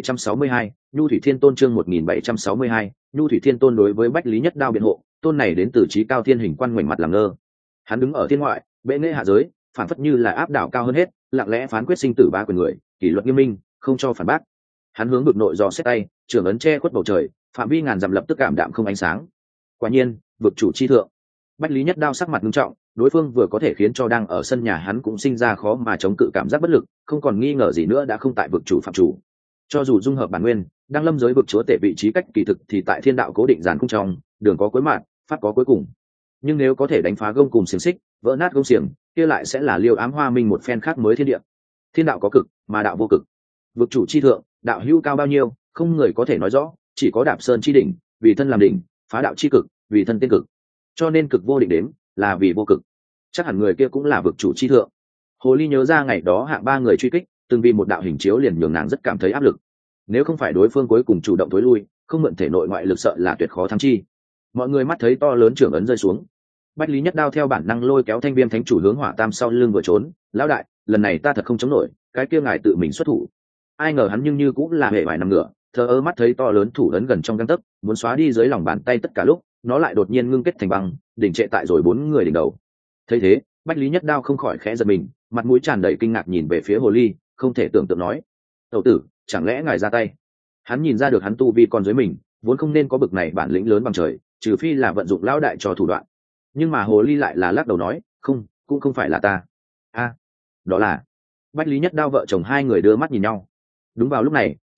1762, Nhu Thủy Thiên Tôn chương 1762, Nhu Thủy Thiên Tôn đối với Bách Lý Nhất Đao biện hộ, tôn này đến từ trí cao thiên hình quan ngoảnh mặt làm ngơ. Hắn đứng ở thiên ngoại, bệ nghệ hạ giới, phản phất như là áp đảo cao hơn hết, lặng lẽ phán quyết sinh tử ba quyền người, kỷ luật nghiêm minh, không cho phản bác. Hắn hướng vực nội dò xét tay, trưởng ấn che khuất bầu trời, phạm vi ngàn dặm lập tức cảm đạm không ánh sáng. Quả nhiên, vực chủ chi thượng. Bách Lý Nhất Đao sắc mặt nghiêm trọng, đối phương vừa có thể khiến cho đang ở sân nhà hắn cũng sinh ra khó mà chống cự cảm giác bất lực, không còn nghi ngờ gì nữa đã không tại vực chủ phạm chủ. Cho dù dung hợp bản nguyên, đang lâm giới vực chúa tể vị trí cách kỳ thực thì tại thiên đạo cố định giàn khung trong, đường có cuối mạn, pháp có cuối cùng. Nhưng nếu có thể đánh phá gông cùng xiềng xích, vỡ nát gông xiềng, kia lại sẽ là liêu ám hoa minh một phen khác mới thiên địa. Thiên đạo có cực, mà đạo vô cực. Vực chủ chi thượng, đạo hữu cao bao nhiêu, không người có thể nói rõ, chỉ có đạp sơn chi đỉnh, vì thân làm đỉnh, phá đạo chi cực, vì thân tiên cực. Cho nên cực vô định đến, là vì vô cực. Chắc hẳn người kia cũng là vực chủ chi thượng. Hồ ly nhớ ra ngày đó hạng ba người truy kích, từng vì một đạo hình chiếu liền nhường nàng rất cảm thấy áp lực. Nếu không phải đối phương cuối cùng chủ động tối lui, không mượn thể nội ngoại lực sợ là tuyệt khó thắng chi. Mọi người mắt thấy to lớn trưởng ấn rơi xuống, Bách Lý Nhất Đao theo bản năng lôi kéo Thanh Viêm thánh chủ hướng Hỏa Tam sau lưng vừa trốn. Lão đại, lần này ta thật không chống nổi, cái kia ngài tự mình xuất thủ. Ai ngờ hắn nhưng như cũng là hệ vải nằm ngửa, thờ ơ mắt thấy to lớn thủ ấn gần trong gang tấc, muốn xóa đi dưới lòng bàn tay tất cả lúc, nó lại đột nhiên ngưng kết thành băng, đỉnh trệ tại rồi 4 người đỉnh đầu. Thấy thế, Bách Lý Nhất Đao không khỏi khẽ giật mình, mặt mũi tràn đầy kinh ngạc nhìn về phía hồ ly, không thể tưởng tượng nói: "Tẩu tử, chẳng lẽ ngài ra tay?" Hắn nhìn ra được hắn tu vi còn dưới mình, vốn không nên có bực này bản lĩnh lớn bằng trời, trừ phi là vận dụng lão đại cho thủ đoạn. Nhưng mà hồ ly lại là lắc đầu nói: "Không, cũng không phải là ta." "A, đó là..." Bách Lý Nhất Đao vợ chồng hai người đưa mắt nhìn nhau. Đúng vào lúc này,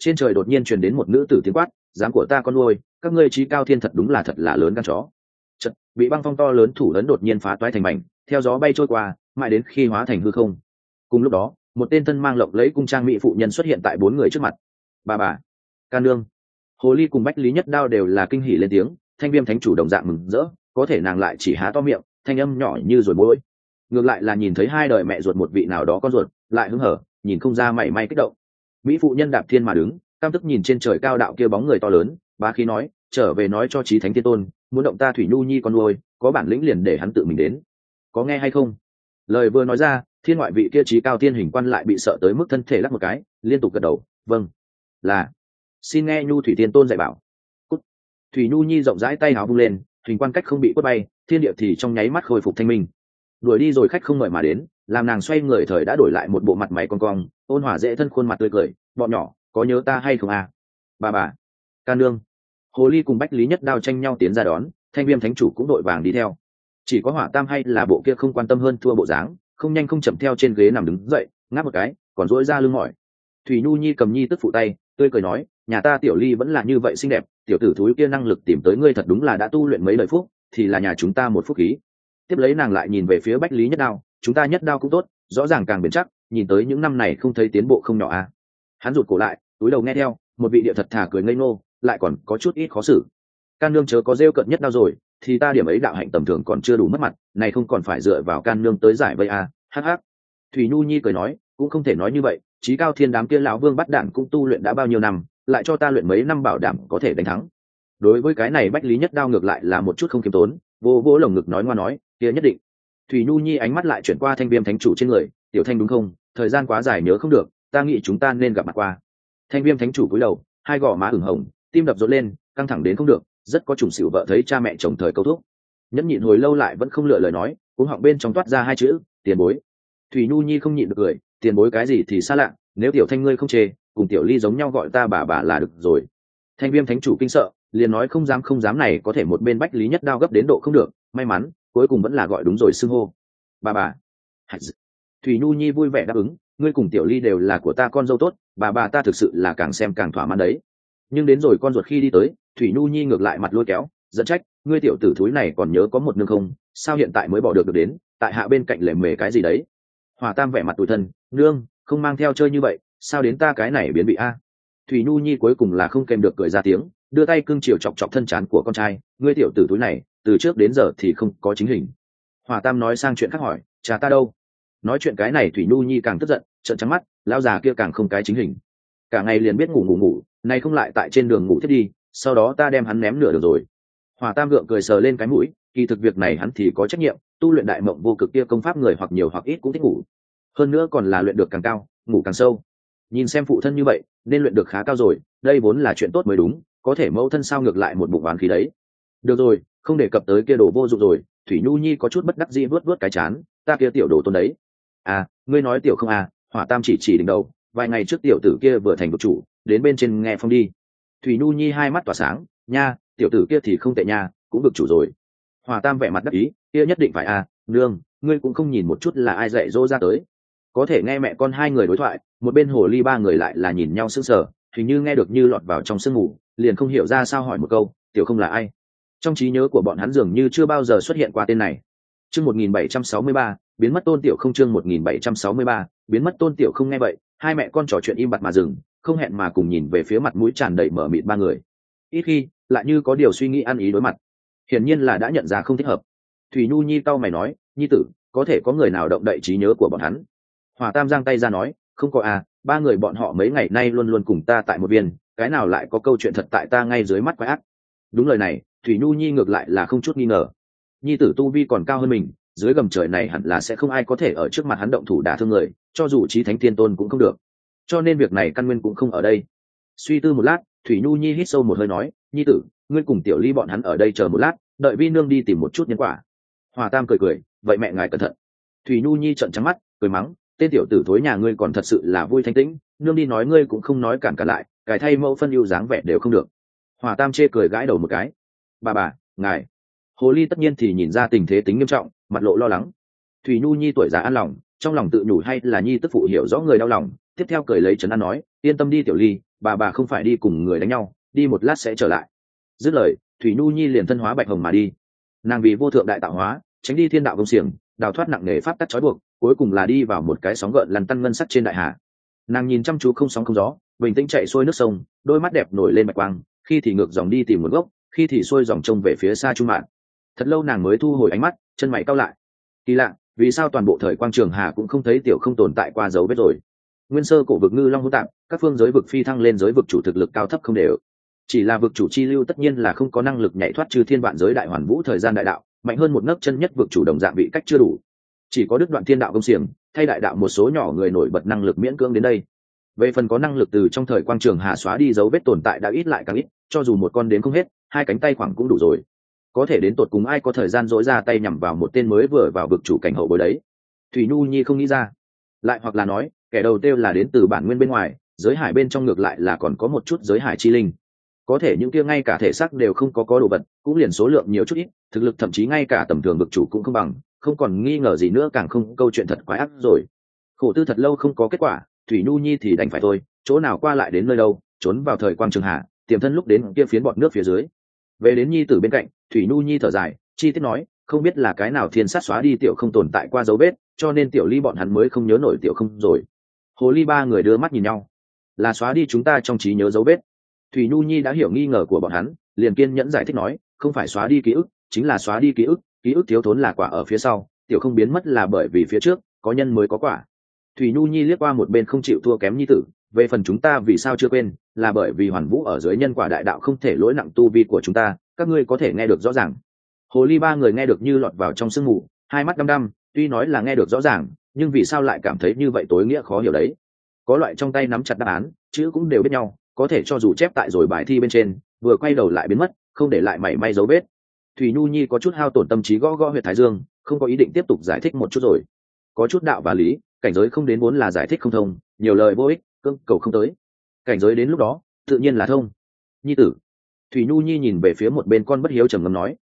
trên trời đột nhiên truyền đến một nữ tử tiếng quát, dám của ta con nuôi, các ngươi trí cao thiên thật đúng là thật là lớn gan chó. Chật, bị băng phong to lớn thủ lớn đột nhiên phá toái thành mảnh, theo gió bay trôi qua, mãi đến khi hóa thành hư không. Cùng lúc đó, một tên thân mang lộng lẫy cung trang mỹ phụ nhân xuất hiện tại bốn người trước mặt. Bà, ca nương. Hồ ly cùng Bách Lý Nhất Đao đều là kinh hỉ lên tiếng, Thanh Viêm thánh chủ đồng dạng mừng rỡ, có thể nàng lại chỉ há to miệng, thanh âm nhỏ như rồi bối. Ngược lại là nhìn thấy hai đời mẹ ruột một vị nào đó con ruột, lại hứng hở, nhìn không ra mảy may kích động. Mỹ phụ nhân đạp thiên mà đứng, cam tức nhìn trên trời cao đạo kia bóng người to lớn, bá khí nói, trở về nói cho Chí Thánh Thiên Tôn, muốn động ta Thủy Nhu Nhi con nuôi, có bản lĩnh liền để hắn tự mình đến. Có nghe hay không? Lời vừa nói ra, thiên ngoại vị kia trí cao thiên hình quan lại bị sợ tới mức thân thể lắc một cái, liên tục gật đầu, vâng, là, xin nghe Nhu Thủy Thiên Tôn dạy bảo. Cút. Thủy Nhu Nhi rộng rãi tay áo vung lên, hình quan cách không bị quất bay, thiên địa thì trong nháy mắt khôi phục thanh minh. Đuổi đi rồi khách không mời mà đến, làm nàng xoay người thời đã đổi lại một bộ mặt mày con cong, ôn hòa dễ thân khuôn mặt tươi cười, bọn nhỏ, có nhớ ta hay không à? Bà, ca nương. Hồ ly cùng Bách Lý Nhất Đao tranh nhau tiến ra đón, Thanh Viêm thánh chủ cũng đội vàng đi theo. Chỉ có Hỏa Tam hay là bộ kia không quan tâm hơn thua bộ dáng, không nhanh không chậm theo trên ghế nằm đứng dậy, ngáp một cái, còn duỗi ra lưng mỏi. Thủy Nhu Nhi cầm nhi tức phụ tay, tươi cười nói, nhà ta tiểu ly vẫn là như vậy xinh đẹp, tiểu tử thúi kia năng lực tìm tới ngươi thật đúng là đã tu luyện mấy đời phúc, thì là nhà chúng ta một phúc khí. Tiếp lấy nàng lại nhìn về phía Bách Lý Nhất Đao, chúng ta Nhất Đao cũng tốt, rõ ràng càng bền chắc, nhìn tới những năm này không thấy tiến bộ không nhỏ à. Hắn rụt cổ lại, túi đầu nghe theo, một vị địa thật thà cười ngây ngô, lại còn có chút ít khó xử. Can nương chớ có rêu cợt Nhất Đao rồi, thì ta điểm ấy đạo hạnh tầm thường còn chưa đủ mất mặt, này không còn phải dựa vào can nương tới giải vây à, hắc hắc. Thủy Nhu Nhi cười nói, cũng không thể nói như vậy, chí cao thiên đám kia lão vương bắt đạn cũng tu luyện đã bao nhiêu năm, lại cho ta luyện mấy năm bảo đảm có thể đánh thắng. Đối với cái này Bách Lý Nhất Đao ngược lại là một chút không kiêm tốn, vô vô lồng ngực nói ngoa nói, kia nhất định. Thủy Nhu Nhi ánh mắt lại chuyển qua Thanh Viêm thánh chủ trên người, tiểu Thanh đúng không, thời gian quá dài nhớ không được, ta nghĩ chúng ta nên gặp mặt qua. Thanh Viêm thánh chủ cúi đầu, hai gò má ửng hồng, tim đập rộn lên, căng thẳng đến không được, rất có trùng xỉu vợ thấy cha mẹ chồng thời câu thúc. Nhẫn nhịn hồi lâu lại vẫn không lựa lời nói, cuống họng bên trong toát ra hai chữ, tiền bối. Thủy Nhu Nhi không nhịn được cười, tiền bối cái gì thì xa lạ, nếu tiểu Thanh ngươi không chê, cùng tiểu Ly giống nhau gọi ta bà là được rồi. Thanh Viêm thánh chủ kinh sợ, liền nói không dám này có thể một bên Bách Lý Nhất Đao gấp đến độ không được, may mắn cuối cùng vẫn là gọi đúng rồi xưng hô. Bà. Thủy Nhu Nhi vui vẻ đáp ứng, ngươi cùng tiểu Ly đều là của ta con dâu tốt, bà ta thực sự là càng xem càng thỏa mãn đấy. Nhưng đến rồi con ruột khi đi tới, Thủy Nhu Nhi ngược lại mặt lôi kéo, giận trách, ngươi tiểu tử thúi này còn nhớ có một nương không, sao hiện tại mới bỏ được đến, tại hạ bên cạnh lề mề cái gì đấy. Hỏa Tam vẻ mặt tủi thân, nương, không mang theo chơi như vậy, sao đến ta cái này biến bị a. Thủy Nhu Nhi cuối cùng là không kèm được cười ra tiếng, đưa tay cưng chiều chọc chọc thân trán của con trai, ngươi tiểu tử túi này từ trước đến giờ thì không có chính hình. Hỏa Tam nói sang chuyện khác hỏi, cha ta đâu? Nói chuyện cái này Thủy Nhu Nhi càng tức giận, trợn trắng mắt, lão già kia càng không cái chính hình, cả ngày liền biết ngủ, nay không lại tại trên đường ngủ thiết đi, sau đó ta đem hắn ném nửa đường rồi. Hỏa Tam gượng cười sờ lên cái mũi, kỳ thực việc này hắn thì có trách nhiệm, tu luyện đại mộng vô cực kia công pháp người hoặc nhiều hoặc ít cũng thích ngủ, hơn nữa còn là luyện được càng cao, ngủ càng sâu. Nhìn xem phụ thân như vậy, nên luyện được khá cao rồi, đây vốn là chuyện tốt mới đúng, có thể mẫu thân sao ngược lại một bụng oán khí đấy. Được rồi, không đề cập tới kia đồ vô dụng rồi. Thủy Nhu Nhi có chút bất đắc dĩ vuốt cái chán, ta kia tiểu đồ tôn đấy. À, ngươi nói tiểu không à? Hỏa Tam chỉ đỉnh đầu, vài ngày trước tiểu tử kia vừa thành vực chủ, đến bên trên nghe phong đi. Thủy Nhu Nhi hai mắt tỏa sáng, nha, tiểu tử kia thì không tệ nha, cũng vực chủ rồi. Hỏa Tam vẻ mặt đắc ý, kia nhất định phải à, nương, ngươi cũng không nhìn một chút là ai dạy dỗ ra tới. Có thể nghe mẹ con hai người đối thoại, một bên hồ ly ba người lại là nhìn nhau sững sờ, hình như nghe được như lọt vào trong sương ngủ, liền không hiểu ra sao hỏi một câu, tiểu không là ai. Trong trí nhớ của bọn hắn dường như chưa bao giờ xuất hiện qua tên này. Chương 1763, biến mất Tôn Tiểu Không. Chương 1763, biến mất Tôn Tiểu Không. Nghe vậy, hai mẹ con trò chuyện im bặt mà dừng, không hẹn mà cùng nhìn về phía mặt mũi tràn đầy mở mịt ba người. Ít khi lại như có điều suy nghĩ ăn ý đối mặt, hiển nhiên là đã nhận ra không thích hợp. Thủy Nhu Nhi cau mày nói, nhi tử, có thể có người nào động đậy trí nhớ của bọn hắn? Hỏa Tam giang tay ra nói, không có à, ba người bọn họ mấy ngày nay luôn luôn cùng ta tại một viên, cái nào lại có câu chuyện thật tại ta ngay dưới mắt quái ác. Đúng lời này, Thủy Nhu Nhi ngược lại là không chút nghi ngờ. Nhi tử tu vi còn cao hơn mình, dưới gầm trời này hẳn là sẽ không ai có thể ở trước mặt hắn động thủ đả thương người, cho dù Chí Thánh Thiên Tôn cũng không được. Cho nên việc này căn nguyên cũng không ở đây. Suy tư một lát, Thủy Nhu Nhi hít sâu một hơi nói, nhi tử, ngươi cùng tiểu Ly bọn hắn ở đây chờ một lát, đợi vi nương đi tìm một chút nhân quả. Hòa Tam cười, vậy mẹ ngài cẩn thận. Thủy Nhu Nhi trợn trắng mắt, cười mắng, tên tiểu tử thối nhà ngươi còn thật sự là vui thanh tĩnh, nương đi nói ngươi cũng không nói cản cả lại, cải thay mẫu phân ưu dáng vẻ đều không được. Hòa Tam chê cười gãi đầu một cái. Bà, ngài. Hồ Ly tất nhiên thì nhìn ra tình thế tính nghiêm trọng, mặt lộ lo lắng. Thủy Nhu Nhi tuổi già an lòng, trong lòng tự nhủ hay là Nhi tức phụ hiểu rõ người đau lòng, tiếp theo cười lấy trấn an nói, yên tâm đi tiểu Ly, bà không phải đi cùng người đánh nhau, đi một lát sẽ trở lại. Dứt lời, Thủy Nhu Nhi liền thân hóa bạch hồng mà đi. Nàng vì vô thượng đại tạo hóa, tránh đi thiên đạo công xiềng, đào thoát nặng nề pháp tắc trói buộc, cuối cùng là đi vào một cái sóng gợn lăn tăn ngân sắc trên đại hà. Nàng nhìn chăm chú không sóng không gió, bình tĩnh chạy xuôi nước sông, đôi mắt đẹp nổi lên bạch quang, khi thì ngược dòng đi tìm nguồn gốc, khi thì xuôi dòng trông về phía xa trung mạn. Thật lâu nàng mới thu hồi ánh mắt, chân mày cau lại. Kỳ lạ, vì sao toàn bộ thời quang trường hà cũng không thấy tiểu không tồn tại qua dấu vết rồi? Nguyên sơ cổ vực ngư long hỗn tạp, các phương giới vực phi thăng lên giới vực chủ thực lực cao thấp không đều. Chỉ là vực chủ chi lưu tất nhiên là không có năng lực nhảy thoát trừ thiên vạn giới đại hoàn vũ thời gian đại đạo, mạnh hơn một nấc chân nhất vực chủ đồng dạng vị cách chưa đủ. Chỉ có đứt đoạn thiên đạo công xiềng, thay đại đạo một số nhỏ người nổi bật năng lực miễn cưỡng đến đây. Về phần có năng lực từ trong thời quang trường hà xóa đi dấu vết tồn tại đã ít lại càng ít, cho dù một con đến không hết, hai cánh tay khoảng cũng đủ rồi. Có thể đến tột cùng ai có thời gian dỗi ra tay nhằm vào một tên mới vừa vào vực chủ cảnh hậu bối đấy? Thủy Nhu Nhi không nghĩ ra. Lại hoặc là nói, kẻ đầu tiêu là đến từ bản nguyên bên ngoài, giới hải bên trong ngược lại là còn có một chút giới hải chi linh. Có thể những kia ngay cả thể xác đều không có đồ vật, cũng liền số lượng nhiều chút ít, thực lực thậm chí ngay cả tầm thường vực chủ cũng không bằng, không còn nghi ngờ gì nữa, càng không câu chuyện thật quái ác rồi. Khổ tư thật lâu không có kết quả, Thủy Nhu Nhi thì đành phải thôi, chỗ nào qua lại đến nơi đâu, trốn vào thời quang trường hạ, tiềm thân lúc đến kia phiến bọt nước phía dưới. Về đến Nhi tử bên cạnh, Thủy Nhu Nhi thở dài, chi tiết nói, không biết là cái nào thiên sát xóa đi tiểu không tồn tại qua dấu vết, cho nên tiểu ly bọn hắn mới không nhớ nổi tiểu không rồi. Hồ ly ba người đưa mắt nhìn nhau, là xóa đi chúng ta trong trí nhớ dấu vết. Thủy Nhu Nhi đã hiểu nghi ngờ của bọn hắn, liền kiên nhẫn giải thích nói, không phải xóa đi ký ức, chính là xóa đi ký ức thiếu thốn là quả ở phía sau, tiểu không biến mất là bởi vì phía trước có nhân mới có quả. Thủy Nhu Nhi liếc qua một bên không chịu thua kém nhi tử, về phần chúng ta vì sao chưa quên, là bởi vì hoàn vũ ở dưới nhân quả đại đạo không thể lỗi nặng tu vi của chúng ta, các ngươi có thể nghe được rõ ràng. Hồ ly ba người nghe được như lọt vào trong sương mù, hai mắt đăm đăm, tuy nói là nghe được rõ ràng, nhưng vì sao lại cảm thấy như vậy tối nghĩa khó hiểu đấy. Có loại trong tay nắm chặt đáp án, chữ cũng đều biết nhau, có thể cho dù chép tại rồi bài thi bên trên, vừa quay đầu lại biến mất, không để lại mảy may dấu vết. Thủy Nhu Nhi có chút hao tổn tâm trí gõ gõ huyệt thái dương, không có ý định tiếp tục giải thích một chút rồi. Có chút đạo và lý, cảnh giới không đến vốn là giải thích không thông, nhiều lời vô ích, cưỡng cầu không tới. Cảnh giới đến lúc đó, tự nhiên là thông. Nhi tử. Thủy Nhu Nhi nhìn về phía một bên con bất hiếu trầm ngâm nói,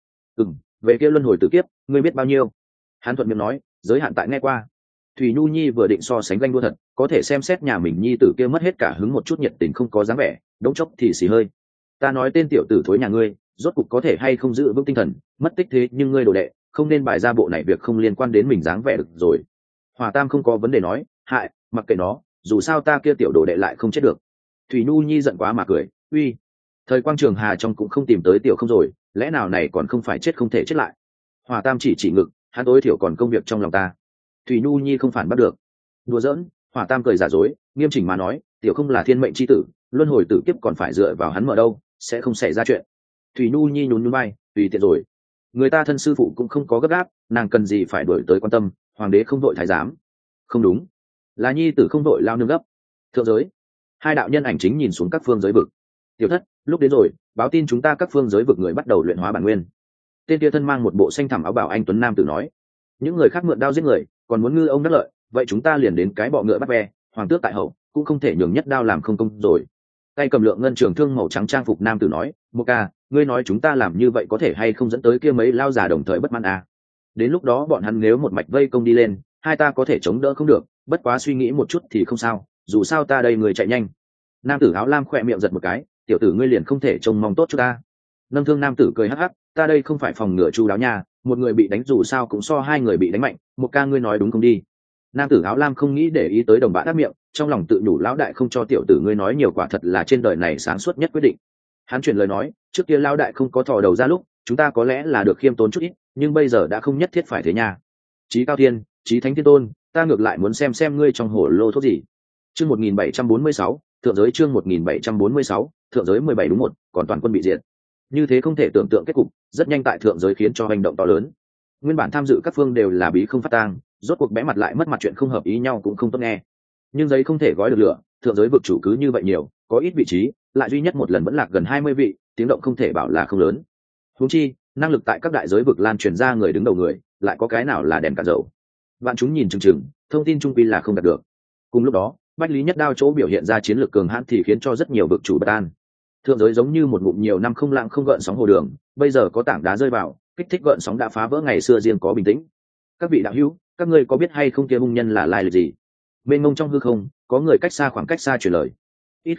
về kia luân hồi tử kiếp, ngươi biết bao nhiêu? Hắn thuận miệng nói, giới hạn tại nghe qua. Thủy Nhu Nhi vừa định so sánh ganh đua thật, có thể xem xét nhà mình nhi tử kia mất hết cả hứng, một chút nhiệt tình không có dáng vẻ, đống chốc thì xì hơi. Ta nói tên tiểu tử thối nhà ngươi, rốt cục có thể hay không giữ vững tinh thần, mất tích thế nhưng ngươi đồ đệ, không nên bày ra bộ này việc không liên quan đến mình dáng vẻ được rồi. Hòa Tam không có vấn đề nói, hại, mặc kệ nó, dù sao ta kia tiểu đồ đệ lại không chết được. Thủy Nhu Nhi giận quá mà cười, uy, thời quang trường hà trong cũng không tìm tới tiểu không rồi, lẽ nào này còn không phải chết không thể chết lại? Hòa Tam chỉ ngực, hắn tối thiểu còn công việc trong lòng ta. Thủy Nhu Nhi không phản bắt được. Đùa giỡn, Hòa Tam cười giả dối, nghiêm chỉnh mà nói, tiểu không là thiên mệnh chi tử, luân hồi tử kiếp còn phải dựa vào hắn mở đâu, sẽ không xảy ra chuyện. Thủy Nhu Nhi nhún nhún vai, tùy tiện rồi. Người ta thân sư phụ cũng không có gấp gáp, nàng cần gì phải đuổi tới quan tâm, hoàng đế không đội thái giám. Không đúng, là nhi tử không đội lao nương gấp. Thượng giới, hai đạo nhân ảnh chính nhìn xuống các phương giới vực. Tiểu thất, lúc đến rồi, báo tin chúng ta các phương giới vực người bắt đầu luyện hóa bản nguyên. Tên kia thân mang một bộ xanh thẳm áo bào anh tuấn nam tử nói, những người khác mượn đao giết người, còn muốn ngư ông đắc lợi, vậy chúng ta liền đến cái bọ ngựa bắt ve, hoàng tước tại hậu, cũng không thể nhường nhất đao làm không công rồi. Tay cầm lượng ngân trường thương màu trắng trang phục nam tử nói, Mô ca, ngươi nói chúng ta làm như vậy có thể hay không dẫn tới kia mấy lao già đồng thời bất mãn à? Đến lúc đó bọn hắn nếu một mạch vây công đi lên, hai ta có thể chống đỡ không được, bất quá suy nghĩ một chút thì không sao, dù sao ta đây người chạy nhanh. Nam tử áo lam khỏe miệng giật một cái, tiểu tử ngươi liền không thể trông mong tốt cho ta? Nâng thương nam tử cười hắc hắc, ta đây không phải phòng ngừa chu đáo nha, một người bị đánh dù sao cũng so hai người bị đánh mạnh, Một ca ngươi nói đúng không đi? Nam tử áo lam không nghĩ để ý tới đồng bạn đáp miệng, trong lòng tự nhủ lão đại không cho tiểu tử ngươi nói nhiều quả thật là trên đời này sáng suốt nhất quyết định. Hắn chuyển lời nói, trước kia lão đại không có thò đầu ra lúc, chúng ta có lẽ là được khiêm tốn chút ít, nhưng bây giờ đã không nhất thiết phải thế nha. Chí cao thiên, chí thánh thiên tôn, ta ngược lại muốn xem ngươi trong hổ lô thuốc gì. Chương 1746, thượng giới chương 1746, thượng giới 17 đúng một, còn toàn quân bị diệt. Như thế không thể tưởng tượng kết cục, rất nhanh tại thượng giới khiến cho hành động to lớn. Nguyên bản tham dự các phương đều là bí không phát tang, rốt cuộc bẽ mặt lại mất mặt chuyện không hợp ý nhau cũng không tốt nghe. Nhưng giấy không thể gói được lửa, thượng giới vực chủ cứ như vậy nhiều, có ít vị trí, lại duy nhất một lần vẫn lạc gần 20 vị, tiếng động không thể bảo là không lớn. Huống chi, năng lực tại các đại giới vực lan truyền ra người đứng đầu người, lại có cái nào là đèn cả dầu. Vạn chúng nhìn chừng chừng, thông tin trung quy là không đạt được. Cùng lúc đó, Bách Lý Nhất Đao chỗ biểu hiện ra chiến lược cường hãn thì khiến cho rất nhiều vực chủ bất an. Thượng giới giống như một ngụm nhiều năm không lặng không gợn sóng hồ đường, bây giờ có tảng đá rơi vào, kích thích gợn sóng đã phá vỡ ngày xưa riêng có bình tĩnh. Các vị đạo hữu, các ngươi có biết hay không kia hung nhân là lai lịch gì? Bên ngông trong hư không, có người cách xa khoảng cách xa truyền lời. Ít khi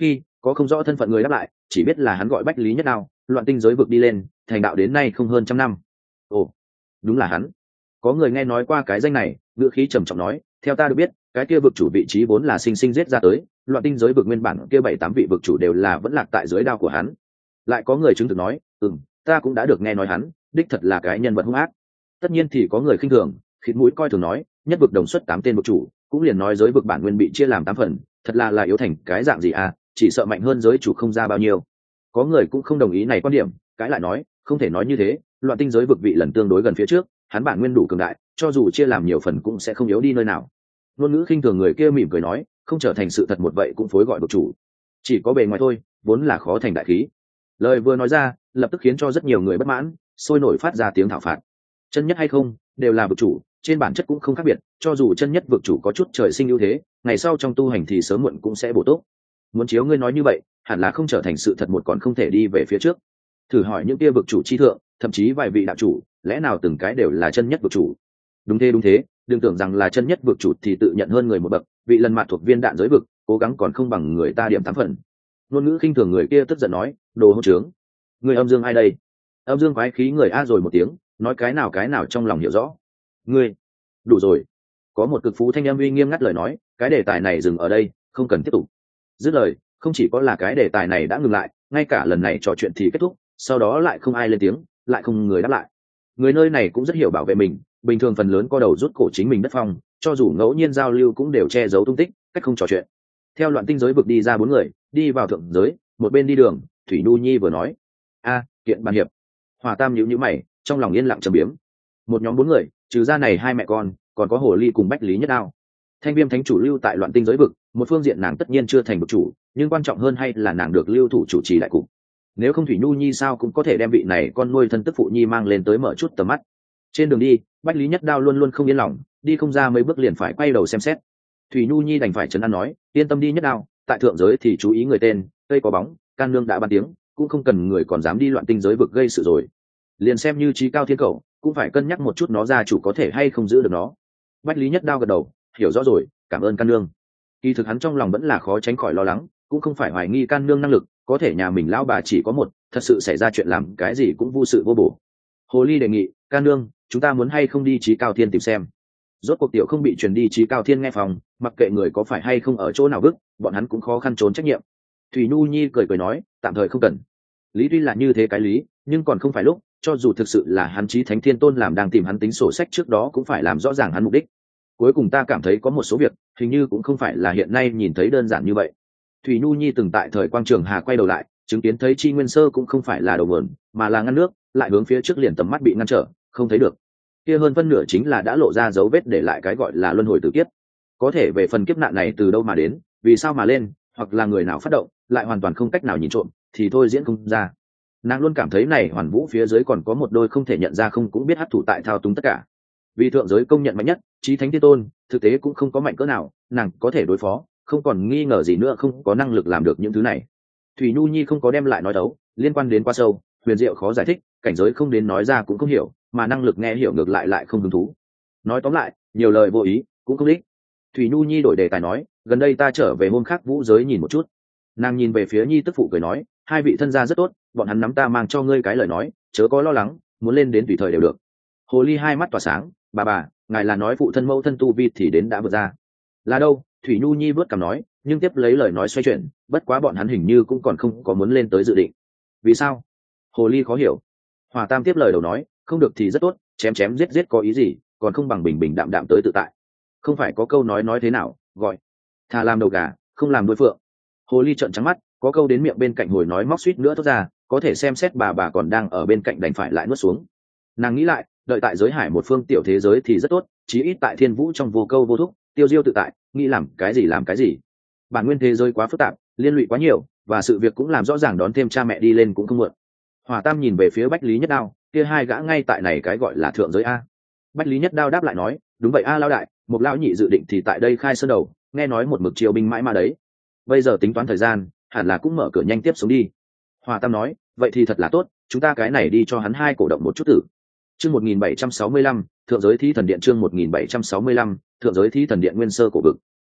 Có không rõ thân phận người đáp lại, chỉ biết là hắn gọi Bách Lý Nhất Đao, loạn tinh giới vực đi lên, thành đạo đến nay không hơn trăm năm. Ồ, đúng là hắn. Có người nghe nói qua cái danh này, ngữ khí trầm trọng nói, theo ta được biết, cái kia vực chủ vị trí vốn là sinh sinh giết ra tới, loạn tinh giới vực nguyên bản kia 7-8 vị vực chủ đều là vẫn lạc tại dưới đao của hắn. Lại có người chứng thực nói, ta cũng đã được nghe nói hắn, đích thật là cái nhân vật hung ác. Tất nhiên thì có người khinh thường, khịt mũi coi thường nói, nhất vực đồng xuất 8 tên vực chủ, cũng liền nói giới vực bản nguyên bị chia làm 8 phần, thật là yếu thành cái dạng gì à, chỉ sợ mạnh hơn giới chủ không ra bao nhiêu. Có người cũng không đồng ý này quan điểm, cãi lại nói, không thể nói như thế, loạn tinh giới vực vị lần tương đối gần phía trước, hắn bản nguyên đủ cường đại, cho dù chia làm nhiều phần cũng sẽ không yếu đi nơi nào. Ngôn ngữ khinh thường người kia mỉm cười nói, không trở thành sự thật một vậy cũng phối gọi vực chủ, chỉ có bề ngoài thôi, vốn là khó thành đại khí. Lời vừa nói ra, lập tức khiến cho rất nhiều người bất mãn, sôi nổi phát ra tiếng thảo phạt. Chân nhất hay không, đều là vực chủ, trên bản chất cũng không khác biệt, cho dù chân nhất vực chủ có chút trời sinh ưu thế, ngày sau trong tu hành thì sớm muộn cũng sẽ bổ túc. Muốn chiếu ngươi nói như vậy, hẳn là không trở thành sự thật một còn không thể đi về phía trước. Thử hỏi những kia vực chủ chi thượng, thậm chí vài vị đạo chủ, lẽ nào từng cái đều là chân nhất vực chủ? Đúng thế, đừng tưởng rằng là chân nhất vực chủ thì tự nhận hơn người một bậc, vị lần mạt thuộc viên đạn giới vực, cố gắng còn không bằng người ta điểm 8 phần. Ngôn ngữ khinh thường người kia tức giận nói, đồ hỗn trướng, người âm dương ai đây? Âm dương quái khí người a rồi một tiếng, nói cái nào trong lòng hiểu rõ. Ngươi, đủ rồi. Có một cực phú thanh âm uy nghiêm ngắt lời nói, cái đề tài này dừng ở đây, không cần tiếp tục. Dứt lời, không chỉ có là cái đề tài này đã ngừng lại, ngay cả lần này trò chuyện thì kết thúc, sau đó lại không ai lên tiếng, lại không người đáp lại. Người nơi này cũng rất hiểu bảo vệ mình, bình thường phần lớn co đầu rút cổ chính mình đất phong, cho dù ngẫu nhiên giao lưu cũng đều che giấu tung tích, cách không trò chuyện. Theo loạn tinh giới vực đi ra 4 người, đi vào thượng giới, một bên đi đường, Thủy Nhu Nhi vừa nói, kiện bàn hiệp. Hòa Tam nhíu mày, trong lòng yên lặng trầm biếm. Một nhóm 4 người, trừ ra này 2 mẹ con, còn có Hồ Ly cùng Bách Lý Nhất Đao. Thanh Viêm thánh chủ lưu tại loạn tinh giới vực, một phương diện nàng tất nhiên chưa thành vực chủ, nhưng quan trọng hơn hay là nàng được lưu thủ chủ trì đại cục. Nếu không Thủy Nhu Nhi sao cũng có thể đem vị này con nuôi thân tức phụ nhi mang lên tới mở chút tầm mắt. Trên đường đi, Bách Lý Nhất Đao luôn luôn không yên lòng, đi không ra mấy bước liền phải quay đầu xem xét. Thủy Nhu Nhi đành phải trấn an nói, yên tâm đi Nhất Đao, tại thượng giới thì chú ý người tên, cây có bóng, can nương đã ban tiếng, cũng không cần người còn dám đi loạn tinh giới vực gây sự rồi. Liền xem như trí cao thiên cầu, cũng phải cân nhắc một chút nó gia chủ có thể hay không giữ được nó. Bách Lý Nhất Đao gật đầu, hiểu rõ rồi, cảm ơn can nương. Kỳ thực hắn trong lòng vẫn là khó tránh khỏi lo lắng, cũng không phải hoài nghi can nương năng lực, có thể nhà mình lão bà chỉ có một, thật sự xảy ra chuyện làm cái gì cũng vô sự vô bổ. Hồ Ly đề nghị, can nương, chúng ta muốn hay không đi trí cao thiên tìm xem. Rốt cuộc tiểu không bị truyền đi trí cao thiên nghe phòng, mặc kệ người có phải hay không ở chỗ nào vứt, bọn hắn cũng khó khăn trốn trách nhiệm. Thủy Nhu Nhi cười nói, tạm thời không cần. Lý tuy là như thế cái lý, nhưng còn không phải lúc, cho dù thực sự là hắn chí thánh thiên tôn làm đang tìm hắn tính sổ sách trước đó cũng phải làm rõ ràng hắn mục đích. Cuối cùng ta cảm thấy có một số việc, hình như cũng không phải là hiện nay nhìn thấy đơn giản như vậy. Thủy Nhu Nhi từng tại thời Quang Trường Hà quay đầu lại, chứng kiến thấy Chi Nguyên Sơ cũng không phải là đầu nguồn, mà là ngăn nước, lại hướng phía trước liền tầm mắt bị ngăn trở, không thấy được. Kia hơn phân nửa chính là đã lộ ra dấu vết để lại cái gọi là luân hồi tử kiếp. Có thể về phần kiếp nạn này từ đâu mà đến, vì sao mà lên, hoặc là người nào phát động, lại hoàn toàn không cách nào nhìn trộm, thì thôi diễn không ra. Nàng luôn cảm thấy này Hoàn Vũ phía dưới còn có một đôi không thể nhận ra không cũng biết hấp thụ tại thao túng tất cả. Vì thượng giới công nhận mạnh nhất, chí thánh thiên tôn, thực tế cũng không có mạnh cỡ nào, nàng có thể đối phó, không còn nghi ngờ gì nữa không có năng lực làm được những thứ này. Thủy Nhu Nhi không có đem lại nói đấu, liên quan đến quá sâu, huyền diệu khó giải thích, cảnh giới không đến nói ra cũng không hiểu, mà năng lực nghe hiểu ngược lại không hứng thú. Nói tóm lại, nhiều lời vô ý, cũng không đích. Thủy Nhu Nhi đổi đề tài nói, gần đây ta trở về hôm khác vũ giới nhìn một chút. Nàng nhìn về phía Nhi tức phụ cười nói, 2 vị thân gia rất tốt, bọn hắn nắm ta mang cho ngươi cái lời nói, chớ có lo lắng, muốn lên đến tùy thời đều được. Hồ Ly 2 mắt tỏa sáng, bà, ngài là nói phụ thân mẫu thân tu vi thì đến đã vượt ra. Là đâu? Thủy Nhu Nhi vớt cằm nói, nhưng tiếp lấy lời nói xoay chuyển, bất quá bọn hắn hình như cũng còn không có muốn lên tới dự định. Vì sao? Hồ Ly khó hiểu. Hòa Tam tiếp lời đầu nói, không được thì rất tốt, chém giết có ý gì, còn không bằng bình bình đạm đạm tới tự tại. Không phải có câu nói thế nào, gọi thà làm đầu gà, không làm đuôi phượng. Hồ Ly trợn trắng mắt, có câu đến miệng bên cạnh hồi nói móc suýt nữa thốt ra, có thể xem xét bà còn đang ở bên cạnh đành phải lại nuốt xuống. Nàng nghĩ lại, đợi tại giới hải một phương tiểu thế giới thì rất tốt, chí ít tại thiên vũ trong vô câu vô thúc, tiêu diêu tự tại, nghĩ làm cái gì. Bản nguyên thế giới quá phức tạp, liên lụy quá nhiều, và sự việc cũng làm rõ ràng đón thêm cha mẹ đi lên cũng không muộn. Hỏa Tam nhìn về phía Bách Lý Nhất Đao, kia 2 gã ngay tại này cái gọi là thượng giới a. Bách Lý Nhất Đao đáp lại nói, đúng vậy a lão đại, một lão nhị dự định thì tại đây khai sơn đầu, nghe nói một mực triều binh mãi mà đấy. Bây giờ tính toán thời gian, hẳn là cũng mở cửa nhanh tiếp xuống đi. Hòa Tam nói, vậy thì thật là tốt, chúng ta cái này đi cho hắn 2 cổ động một chút tử. Chương 1765, thượng giới thi thần điện chương 1765, thượng giới thi thần điện nguyên sơ cổ vực.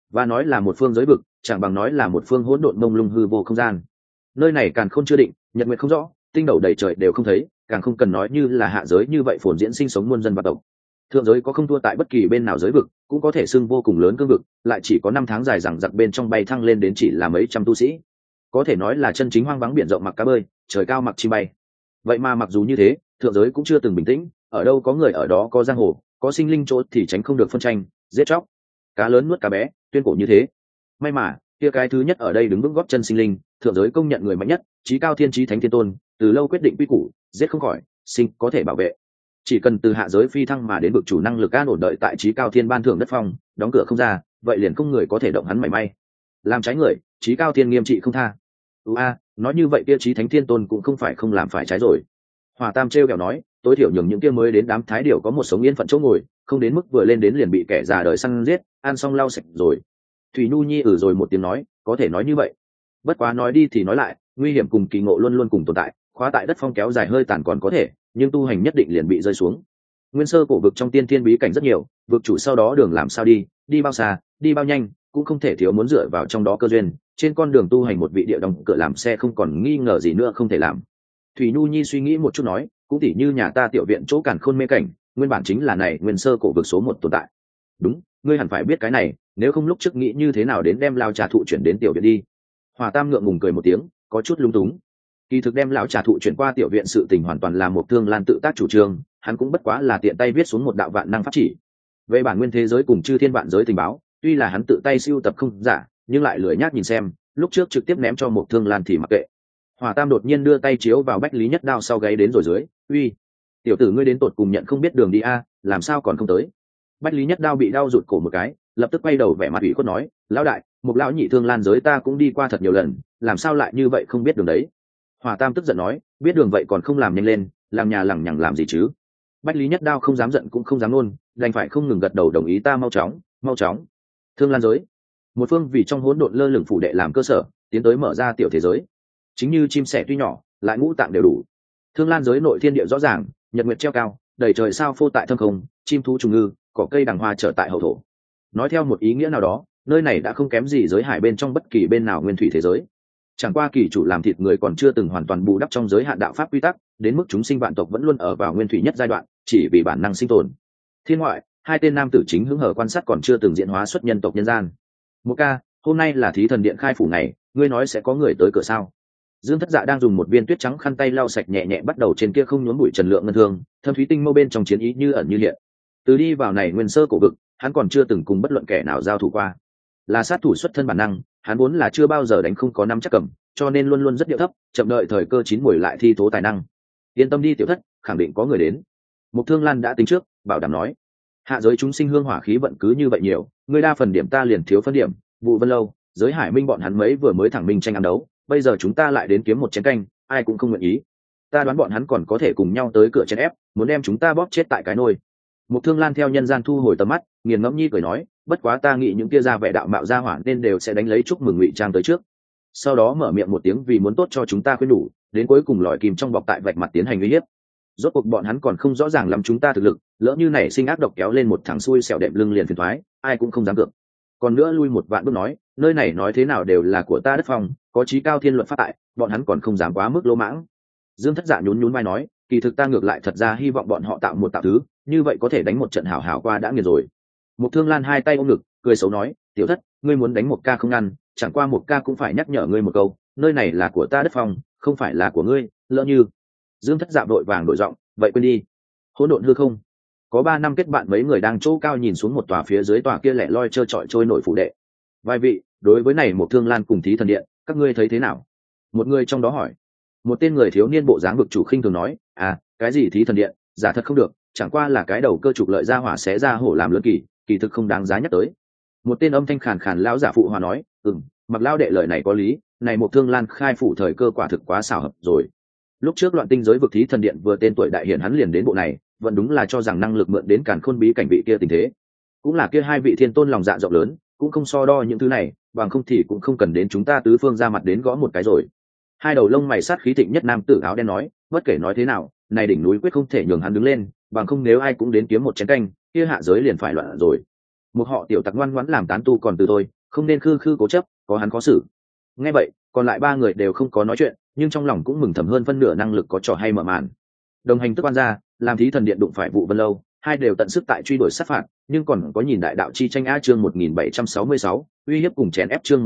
và nói là một phương giới vực chẳng bằng nói là một phương hỗn độn mông lung hư vô không gian. Nơi này càng không chưa định, nhật nguyệt không rõ, tinh đầu đầy trời đều không thấy, càng không cần nói như là hạ giới như vậy phồn diễn sinh sống muôn dân và tộc. Thượng giới có không thua tại bất kỳ bên nào giới vực, cũng có thể xưng vô cùng lớn cương vực, lại chỉ có 5 tháng dài rằng giặc bên trong bay thăng lên đến chỉ là mấy trăm tu sĩ. Có thể nói là chân chính hoang vắng biển rộng mặc cá bơi, trời cao mặc chim bay. Vậy mà mặc dù như thế, thượng giới cũng chưa từng bình tĩnh, ở đâu có người ở đó có giang hồ, có sinh linh chỗ thì tránh không được phân tranh, giết chóc. Cá lớn nuốt cá bé, tuyên cổ như thế. May mà, kia cái thứ nhất ở đây đứng vững gót chân sinh linh, thượng giới công nhận người mạnh nhất, chí cao thiên chí thánh thiên tôn, từ lâu quyết định quy củ, giết không khỏi, sinh có thể bảo vệ. Chỉ cần từ hạ giới phi thăng mà đến vực chủ năng lực an ổn đợi tại chí cao thiên ban thưởng đất phong, đóng cửa không ra, vậy liền không người có thể động hắn mảy may. Làm trái người, chí cao thiên nghiêm trị không tha. Nói như vậy kia chí thánh thiên tôn cũng không phải không làm phải trái rồi. Hỏa Tam trêu kẹo nói, tối thiểu nhường những kia mới đến đám thái điểu có một sống yên phận chỗ ngồi, không đến mức vừa lên đến liền bị kẻ già đời săn giết, ăn xong lau sạch rồi. Thủy Nhu Nhi rồi một tiếng nói, có thể nói như vậy. Bất quá nói đi thì nói lại, nguy hiểm cùng kỳ ngộ luôn luôn cùng tồn tại, khóa tại đất phong kéo dài hơi tàn còn có thể, nhưng tu hành nhất định liền bị rơi xuống. Nguyên sơ cổ vực trong tiên thiên bí cảnh rất nhiều, vực chủ sau đó đường làm sao đi bao xa, đi bao nhanh, cũng không thể thiếu muốn dựa vào trong đó cơ duyên. Trên con đường tu hành một vị địa đóng cửa làm xe không còn nghi ngờ gì nữa không thể làm. Thủy Nhu Nhi suy nghĩ một chút nói, cũng tỉ như nhà ta tiểu viện chỗ càn khôn mê cảnh, nguyên bản chính là này nguyên sơ cổ vực số 1 tồn tại. Đúng, ngươi hẳn phải biết cái này, nếu không lúc trước nghĩ như thế nào đến đem lao trà thụ chuyển đến tiểu viện đi. Hòa Tam ngượng ngùng cười một tiếng, có chút lung túng. Kỳ thực đem lão trà thụ chuyển qua tiểu viện sự tình hoàn toàn là một Thương Lan tự tác chủ trương, hắn cũng bất quá là tiện tay viết xuống một đạo vạn năng pháp chỉ. Về bản nguyên thế giới cùng chư thiên vạn giới tình báo, tuy là hắn tự tay siêu tập không giả, nhưng lại lười nhác nhìn xem, lúc trước trực tiếp ném cho một Thương Lan thì mặc kệ. Hòa Tam đột nhiên đưa tay chiếu vào Bách Lý Nhất Đao sau gáy đến rồi dưới, uy, tiểu tử ngươi đến tột cùng nhận không biết đường đi a, làm sao còn không tới? Bách Lý Nhất Đao bị đau rụt cổ một cái, lập tức quay đầu vẻ mặt ủy khuất nói, lão đại, một lão nhị Thương Lan giới ta cũng đi qua thật nhiều lần, làm sao lại như vậy không biết đường đấy? Hòa Tam tức giận nói, biết đường vậy còn không làm nhanh lên, làm nhà lằng nhằng làm gì chứ? Bách Lý Nhất Đao không dám giận cũng không dám nôn, đành phải không ngừng gật đầu đồng ý ta mau chóng. Thương Lan giới, một phương vì trong hỗn độn lơ lửng phủ đệ làm cơ sở, tiến tới mở ra tiểu thế giới. Chính như chim sẻ tuy nhỏ, lại ngũ tạng đều đủ. Thương Lan giới nội thiên địa rõ ràng, nhật nguyệt treo cao, đầy trời sao phô tại thâm không, chim thú trùng ngư, cỏ cây đàng hoa trở tại hậu thổ. Nói theo một ý nghĩa nào đó, nơi này đã không kém gì giới hải bên trong bất kỳ bên nào nguyên thủy thế giới. Chẳng qua kỳ chủ làm thịt người còn chưa từng hoàn toàn bù đắp trong giới hạn đạo pháp quy tắc, đến mức chúng sinh vạn tộc vẫn luôn ở vào nguyên thủy nhất giai đoạn, chỉ vì bản năng sinh tồn. Thiên ngoại, hai tên nam tử chính hứng hở quan sát còn chưa từng diễn hóa xuất nhân tộc nhân gian. Một ca, hôm nay là thí thần điện khai phủ ngày, ngươi nói sẽ có người tới cửa sao? Dương Thất Dạ đang dùng một viên tuyết trắng khăn tay lau sạch nhẹ nhẹ bắt đầu trên kia không nhốn bụi trần lượng ngân thương, thâm thúy tinh mâu bên trong chiến ý như ẩn như hiện. Từ đi vào này nguyên sơ cổ vực, hắn còn chưa từng cùng bất luận kẻ nào giao thủ qua. Là sát thủ xuất thân bản năng, hắn vốn là chưa bao giờ đánh không có năm chắc cầm, cho nên luôn luôn rất điệu thấp, chậm đợi thời cơ chín muồi lại thi tố tài năng. Yên tâm đi tiểu thất, khẳng định có người đến. Mục Thương Lan đã tính trước, bảo đảm nói. Hạ giới chúng sinh hương hỏa khí vận cứ như vậy nhiều, ngươi đa phần điểm ta liền thiếu phân điểm. Vụ Vân Lâu, giới Hải Minh bọn hắn mấy vừa mới thẳng minh tranh ăn đấu, bây giờ chúng ta lại đến kiếm một chén canh, ai cũng không nguyện ý. Ta đoán bọn hắn còn có thể cùng nhau tới cửa chèn ép, muốn đem chúng ta bóp chết tại cái nôi. Mục Thương Lan theo nhân gian thu hồi tầm mắt, nghiền ngẫm nhi cười nói, bất quá ta nghĩ những kia ra vẻ đạo mạo ra hỏa nên đều sẽ đánh lấy chúc mừng ngụy trang tới trước. Sau đó mở miệng một tiếng vì muốn tốt cho chúng ta khuyên đủ, đến cuối cùng lòi kìm trong bọc tại vạch mặt tiến hành uy hiếp. Rốt cuộc bọn hắn còn không rõ ràng lắm chúng ta thực lực, lỡ như này sinh ác độc kéo lên một thằng xui xẻo đệm lưng liền phiền thoái, ai cũng không dám cược. Còn nữa lui một vạn bước nói, nơi này nói thế nào đều là của ta đất phong, có chí cao thiên luật pháp tại, bọn hắn còn không dám quá mức lỗ mãng. Dương Thất Dạ nhún nhún vai nói, kỳ thực ta ngược lại thật ra hy vọng bọn họ tạo một tạo thứ, như vậy có thể đánh một trận hảo hảo qua đã nghiền rồi. Mục Thương Lan hai tay ôm ngực, cười xấu nói, tiểu thất, ngươi muốn đánh một ca không ngăn, chẳng qua một ca cũng phải nhắc nhở ngươi một câu, nơi này là của ta đất phong, không phải là của ngươi, lỡ như. Dương Thất Dạ vội vàng đổi giọng, vậy quên đi. Hỗn độn hư không. Có 3 năm kết bạn mấy người đang chỗ cao nhìn xuống một tòa phía dưới tòa kia lẻ loi trơ trọi trôi nổi phủ đệ. Vài vị, đối với này một Thương Lan cùng thí thần điện, các ngươi thấy thế nào? Một người trong đó hỏi. Một tên người thiếu niên bộ dáng vực chủ khinh thường nói, cái gì thí thần điện, giả thật không được, chẳng qua là cái đầu cơ trục lợi ra hỏa xé ra hổ làm lớn kỳ thực không đáng giá nhắc tới. Một tên âm thanh khàn khàn lão giả phụ hòa nói, mặc lao đệ lời này có lý, này một Thương Lan khai phủ thời cơ quả thực quá xảo hợp rồi. Lúc trước loạn tinh giới vực thí thần điện vừa tên tuổi đại hiển hắn liền đến bộ này, vẫn đúng là cho rằng năng lực mượn đến càn khôn bí cảnh vị kia tình thế. Cũng là kia hai vị thiên tôn lòng dạ rộng lớn, cũng không so đo những thứ này, bằng không thì cũng không cần đến chúng ta tứ phương ra mặt đến gõ một cái rồi. Hai đầu lông mày sát khí thịnh nhất nam tử áo đen nói, bất kể nói thế nào, này đỉnh núi quyết không thể nhường hắn đứng lên, bằng không nếu ai cũng đến kiếm một chén canh, kia hạ giới liền phải loạn rồi. Một họ tiểu tặc ngoan ngoãn làm tán tu còn từ tôi, không nên khư khư cố chấp, có hắn khó xử. Nghe vậy, còn lại ba người đều không có nói chuyện, nhưng trong lòng cũng mừng thầm hơn phân nửa năng lực có trò hay mở màn. Đồng hành tức quan gia, làm thí thần điện đụng phải vụ Vân Lâu, hai đều tận sức tại truy đuổi sát phạt, nhưng còn có nhìn đại đạo chi tranh a chương 1766, uy hiếp cùng chèn ép chương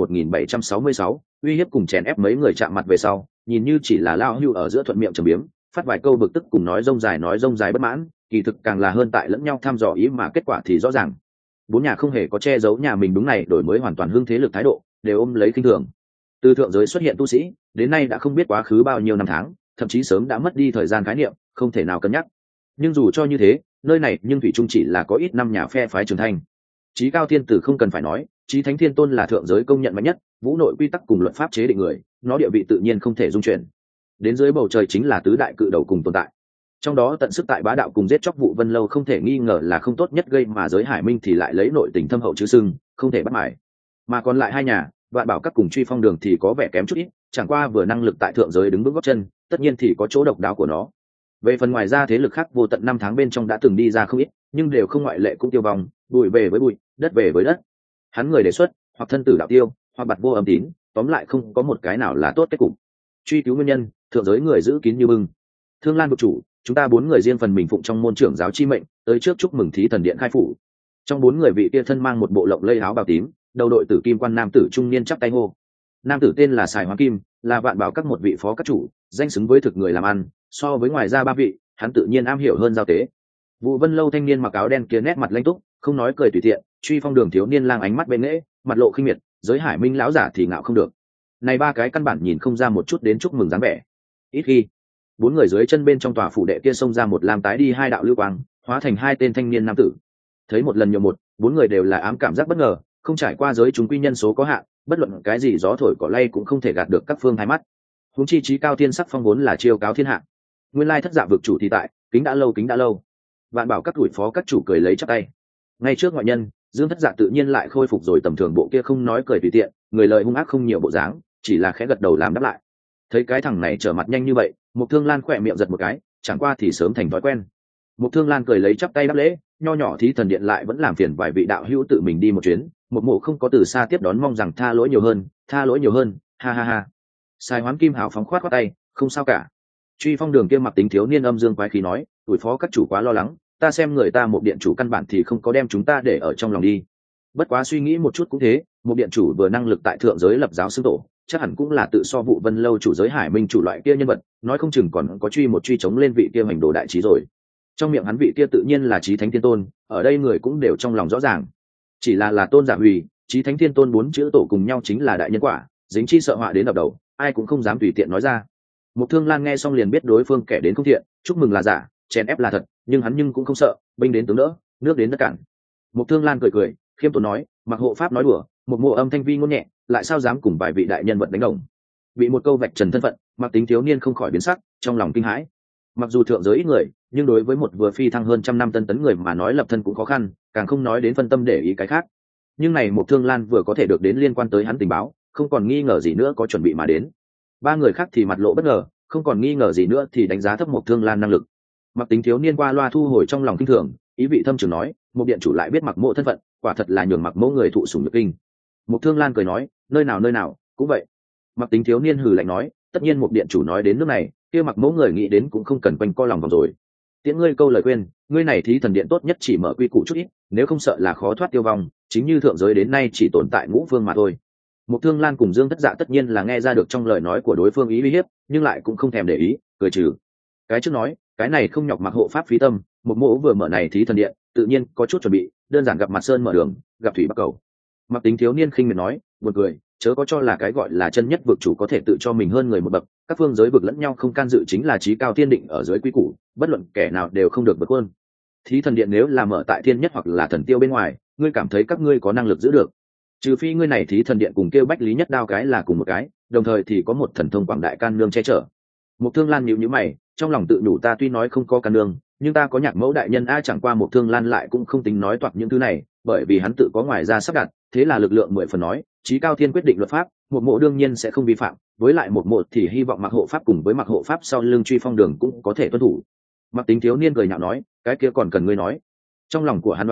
1766, uy hiếp cùng chèn ép mấy người chạm mặt về sau, nhìn như chỉ là lao hưu ở giữa thuận miệng trầm biếm, phát vài câu bực tức cùng nói rông dài bất mãn, kỳ thực càng là hơn tại lẫn nhau thăm dò ý mà kết quả thì rõ ràng. Bốn nhà không hề có che giấu nhà mình đúng này đổi mới hoàn toàn hưng thế lực thái độ, đều ôm lấy khinh thường. Từ thượng giới xuất hiện tu sĩ, đến nay đã không biết quá khứ bao nhiêu năm tháng, thậm chí sớm đã mất đi thời gian khái niệm, không thể nào cân nhắc. Nhưng dù cho như thế, nơi này nhưng thủy chung chỉ là có ít năm nhà phe phái trưởng thành. Chí cao thiên tử không cần phải nói, chí thánh thiên tôn là thượng giới công nhận mạnh nhất, vũ nội quy tắc cùng luật pháp chế định người, nó địa vị tự nhiên không thể dung chuyển. Đến dưới bầu trời chính là tứ đại cự đầu cùng tồn tại. Trong đó tận sức tại bá đạo cùng giết chóc vụ Vân Lâu không thể nghi ngờ là không tốt nhất gây mà giới Hải Minh thì lại lấy nội tình thâm hậu chứ sưng, không thể bắt mải. Mà còn lại hai nhà, Vạn Bảo các cùng Truy Phong Đường thì có vẻ kém chút ít, chẳng qua vừa năng lực tại thượng giới đứng vững gót chân, tất nhiên thì có chỗ độc đáo của nó. Về phần ngoài ra thế lực khác vô tận năm tháng bên trong đã từng đi ra không ít, nhưng đều không ngoại lệ cũng tiêu vong, bụi về với bụi, đất về với đất. Hắn người đề xuất, hoặc thân tử đạo tiêu, hoặc bặt vô âm tín, tóm lại không có một cái nào là tốt kết cục. Truy cứu nguyên nhân, thượng giới người giữ kín như bưng. Thương Lan vực chủ, chúng ta bốn người riêng phần mình phụng trong môn trưởng giáo chi mệnh, tới trước chúc mừng thí thần điện khai phủ. Trong bốn người vị kia thân mang một bộ lộng lây áo bào tím, đầu đội tử kim quan nam tử trung niên chắp tay hô. Nam tử tên là Sài Hoán Kim, là Vạn Bảo các một vị phó các chủ, danh xứng với thực người làm ăn, so với ngoài ra ba vị, hắn tự nhiên am hiểu hơn giao tế. Vụ Vân Lâu thanh niên mặc áo đen kia nét mặt lanh túc, không nói cười tùy tiện, Truy Phong Đường thiếu niên lang ánh mắt bên nghễ, mặt lộ khinh miệt, giới Hải Minh lão giả thì ngạo không được. Này ba cái căn bản nhìn không ra một chút đến chúc mừng dáng vẻ. Ít khi, bốn người dưới chân bên trong tòa phủ đệ kia xông ra một lam tái đi hai đạo lưu quang, hóa thành hai tên thanh niên nam tử. Thấy một lần nhiều một, bốn người đều là ám cảm giác bất ngờ, không trải qua giới chúng quy nhân số có hạn, bất luận cái gì gió thổi cỏ lay cũng không thể gạt được các phương hai mắt. Huống chi chí cao thiên sắc phong vốn là chiêu cáo thiên hạ, nguyên lai thất dạ vực chủ thì tại, kính đã lâu. Vạn Bảo các tuổi phó các chủ cười lấy chắp tay. Ngay trước ngoại nhân, Dương thất dạ tự nhiên lại khôi phục rồi tầm thường bộ kia không nói cười tùy tiện, người lời hung ác không nhiều bộ dáng, chỉ là khẽ gật đầu làm đáp lại. Thấy cái thằng này trở mặt nhanh như vậy, Mục Thương Lan khỏe miệng giật một cái, chẳng qua thì sớm thành thói quen. Mục Thương Lan cười lấy chắp tay đáp lễ, nho nhỏ thí thần điện lại vẫn làm phiền vài vị đạo hữu tự mình đi một chuyến, một mộ không có từ xa tiếp đón mong rằng tha lỗi nhiều hơn, ha ha ha. Sai Hoán Kim hào phóng khoát khoát tay, không sao cả. Truy Phong Đường kia mặc tính thiếu niên âm dương quái khí nói, tuổi phó các chủ quá lo lắng, ta xem người ta một điện chủ căn bản thì không có đem chúng ta để ở trong lòng đi. Bất quá suy nghĩ một chút cũng thế, một điện chủ vừa năng lực tại thượng giới lập giáo xưng tổ, chắc hẳn cũng là tự so vụ Vân Lâu chủ giới Hải Minh chủ loại kia nhân vật, nói không chừng còn có truy chống lên vị kia hành đồ đại trí rồi. Trong miệng hắn vị kia tự nhiên là Chí Thánh Thiên Tôn, ở đây người cũng đều trong lòng rõ ràng. Chỉ là tôn giả hủy, Chí Thánh Thiên Tôn bốn chữ tổ cùng nhau chính là đại nhân quả, dính chi sợ họa đến đập đầu, ai cũng không dám tùy tiện nói ra. Mục Thương Lan nghe xong liền biết đối phương kẻ đến không thiện, chúc mừng là giả, chèn ép là thật, nhưng hắn cũng không sợ, binh đến tướng đỡ, nước đến đất cản. Mục Thương Lan cười, khiêm tốn nói, mặc hộ pháp nói đùa, một mộ âm thanh vi ngôn nhẹ, lại sao dám cùng vài vị đại nhân vật đánh đồng. Bị một câu vạch trần thân phận, Mặc Tính thiếu niên không khỏi biến sắc, trong lòng kinh hãi. Mặc dù thượng giới ít người, nhưng đối với một vừa phi thăng hơn trăm năm tân tấn người mà nói lập thân cũng khó khăn, càng không nói đến phân tâm để ý cái khác. Nhưng này Mục Thương Lan vừa có thể được đến liên quan tới hắn tình báo, không còn nghi ngờ gì nữa có chuẩn bị mà đến. Ba người khác thì mặt lộ bất ngờ, không còn nghi ngờ gì nữa thì đánh giá thấp Mục Thương Lan năng lực. Mặc Tính thiếu niên qua loa thu hồi trong lòng kinh thường, ý vị thâm trường nói, một điện chủ lại biết Mặc Mộ thân phận, quả thật là nhường Mặc Mộ người thụ sủng nhược kinh. Mục Thương Lan cười nói, nơi nào cũng vậy. Mặc Tính thiếu niên hừ lạnh nói, tất nhiên một điện chủ nói đến nước này, kia Mặc Mộ người nghĩ đến cũng không cần quanh co lòng vòng rồi. Tiễn ngươi câu lời khuyên, ngươi này thí thần điện tốt nhất chỉ mở quy củ chút ít, nếu không sợ là khó thoát tiêu vong, chính như thượng giới đến nay chỉ tồn tại ngũ phương mà thôi. Mục Thương Lan cùng Dương Thất Dạ tất nhiên là nghe ra được trong lời nói của đối phương ý uy hiếp, nhưng lại cũng không thèm để ý, cười trừ. Cái trước nói, cái này không nhọc Mặc hộ pháp phí tâm, một mộ vừa mở này thí thần điện, tự nhiên có chút chuẩn bị, đơn giản gặp mặt sơn mở đường, gặp thủy bắc cầu. Mặc Tính thiếu niên khinh miệt nói, buồn cười, chớ có cho là cái gọi là chân nhất vực chủ có thể tự cho mình hơn người một bậc, các phương giới vực lẫn nhau không can dự chính là chí cao thiên định ở dưới quy củ, bất luận kẻ nào đều không được vượt hơn. Thí thần điện nếu là mở tại thiên nhất hoặc là thần tiêu bên ngoài, ngươi cảm thấy các ngươi có năng lực giữ được? Trừ phi ngươi này thí thần điện cùng kêu bách lý nhất đao cái là cùng một cái, đồng thời thì có một thần thông quảng đại can nương che chở. Mục Thương Lan nhíu mày, trong lòng tự nhủ ta tuy nói không có can nương, nhưng ta có Nhạc Mẫu đại nhân a, chẳng qua Mục Thương Lan lại cũng không tính nói toạc những thứ này, bởi vì hắn tự có ngoài ra sắp đặt, thế là lực lượng 10 phần nói, chí cao thiên quyết định luật pháp, một mộ đương nhiên sẽ không vi phạm, với lại một mộ thì hy vọng Mặc hộ pháp cùng với Mặc hộ pháp sau lưng Truy Phong Đường cũng có thể tuân thủ. Mặc Tính thiếu niên cười nhạo nói, cái kia còn cần ngươi nói. Trong lòng của hắn đoán thầm,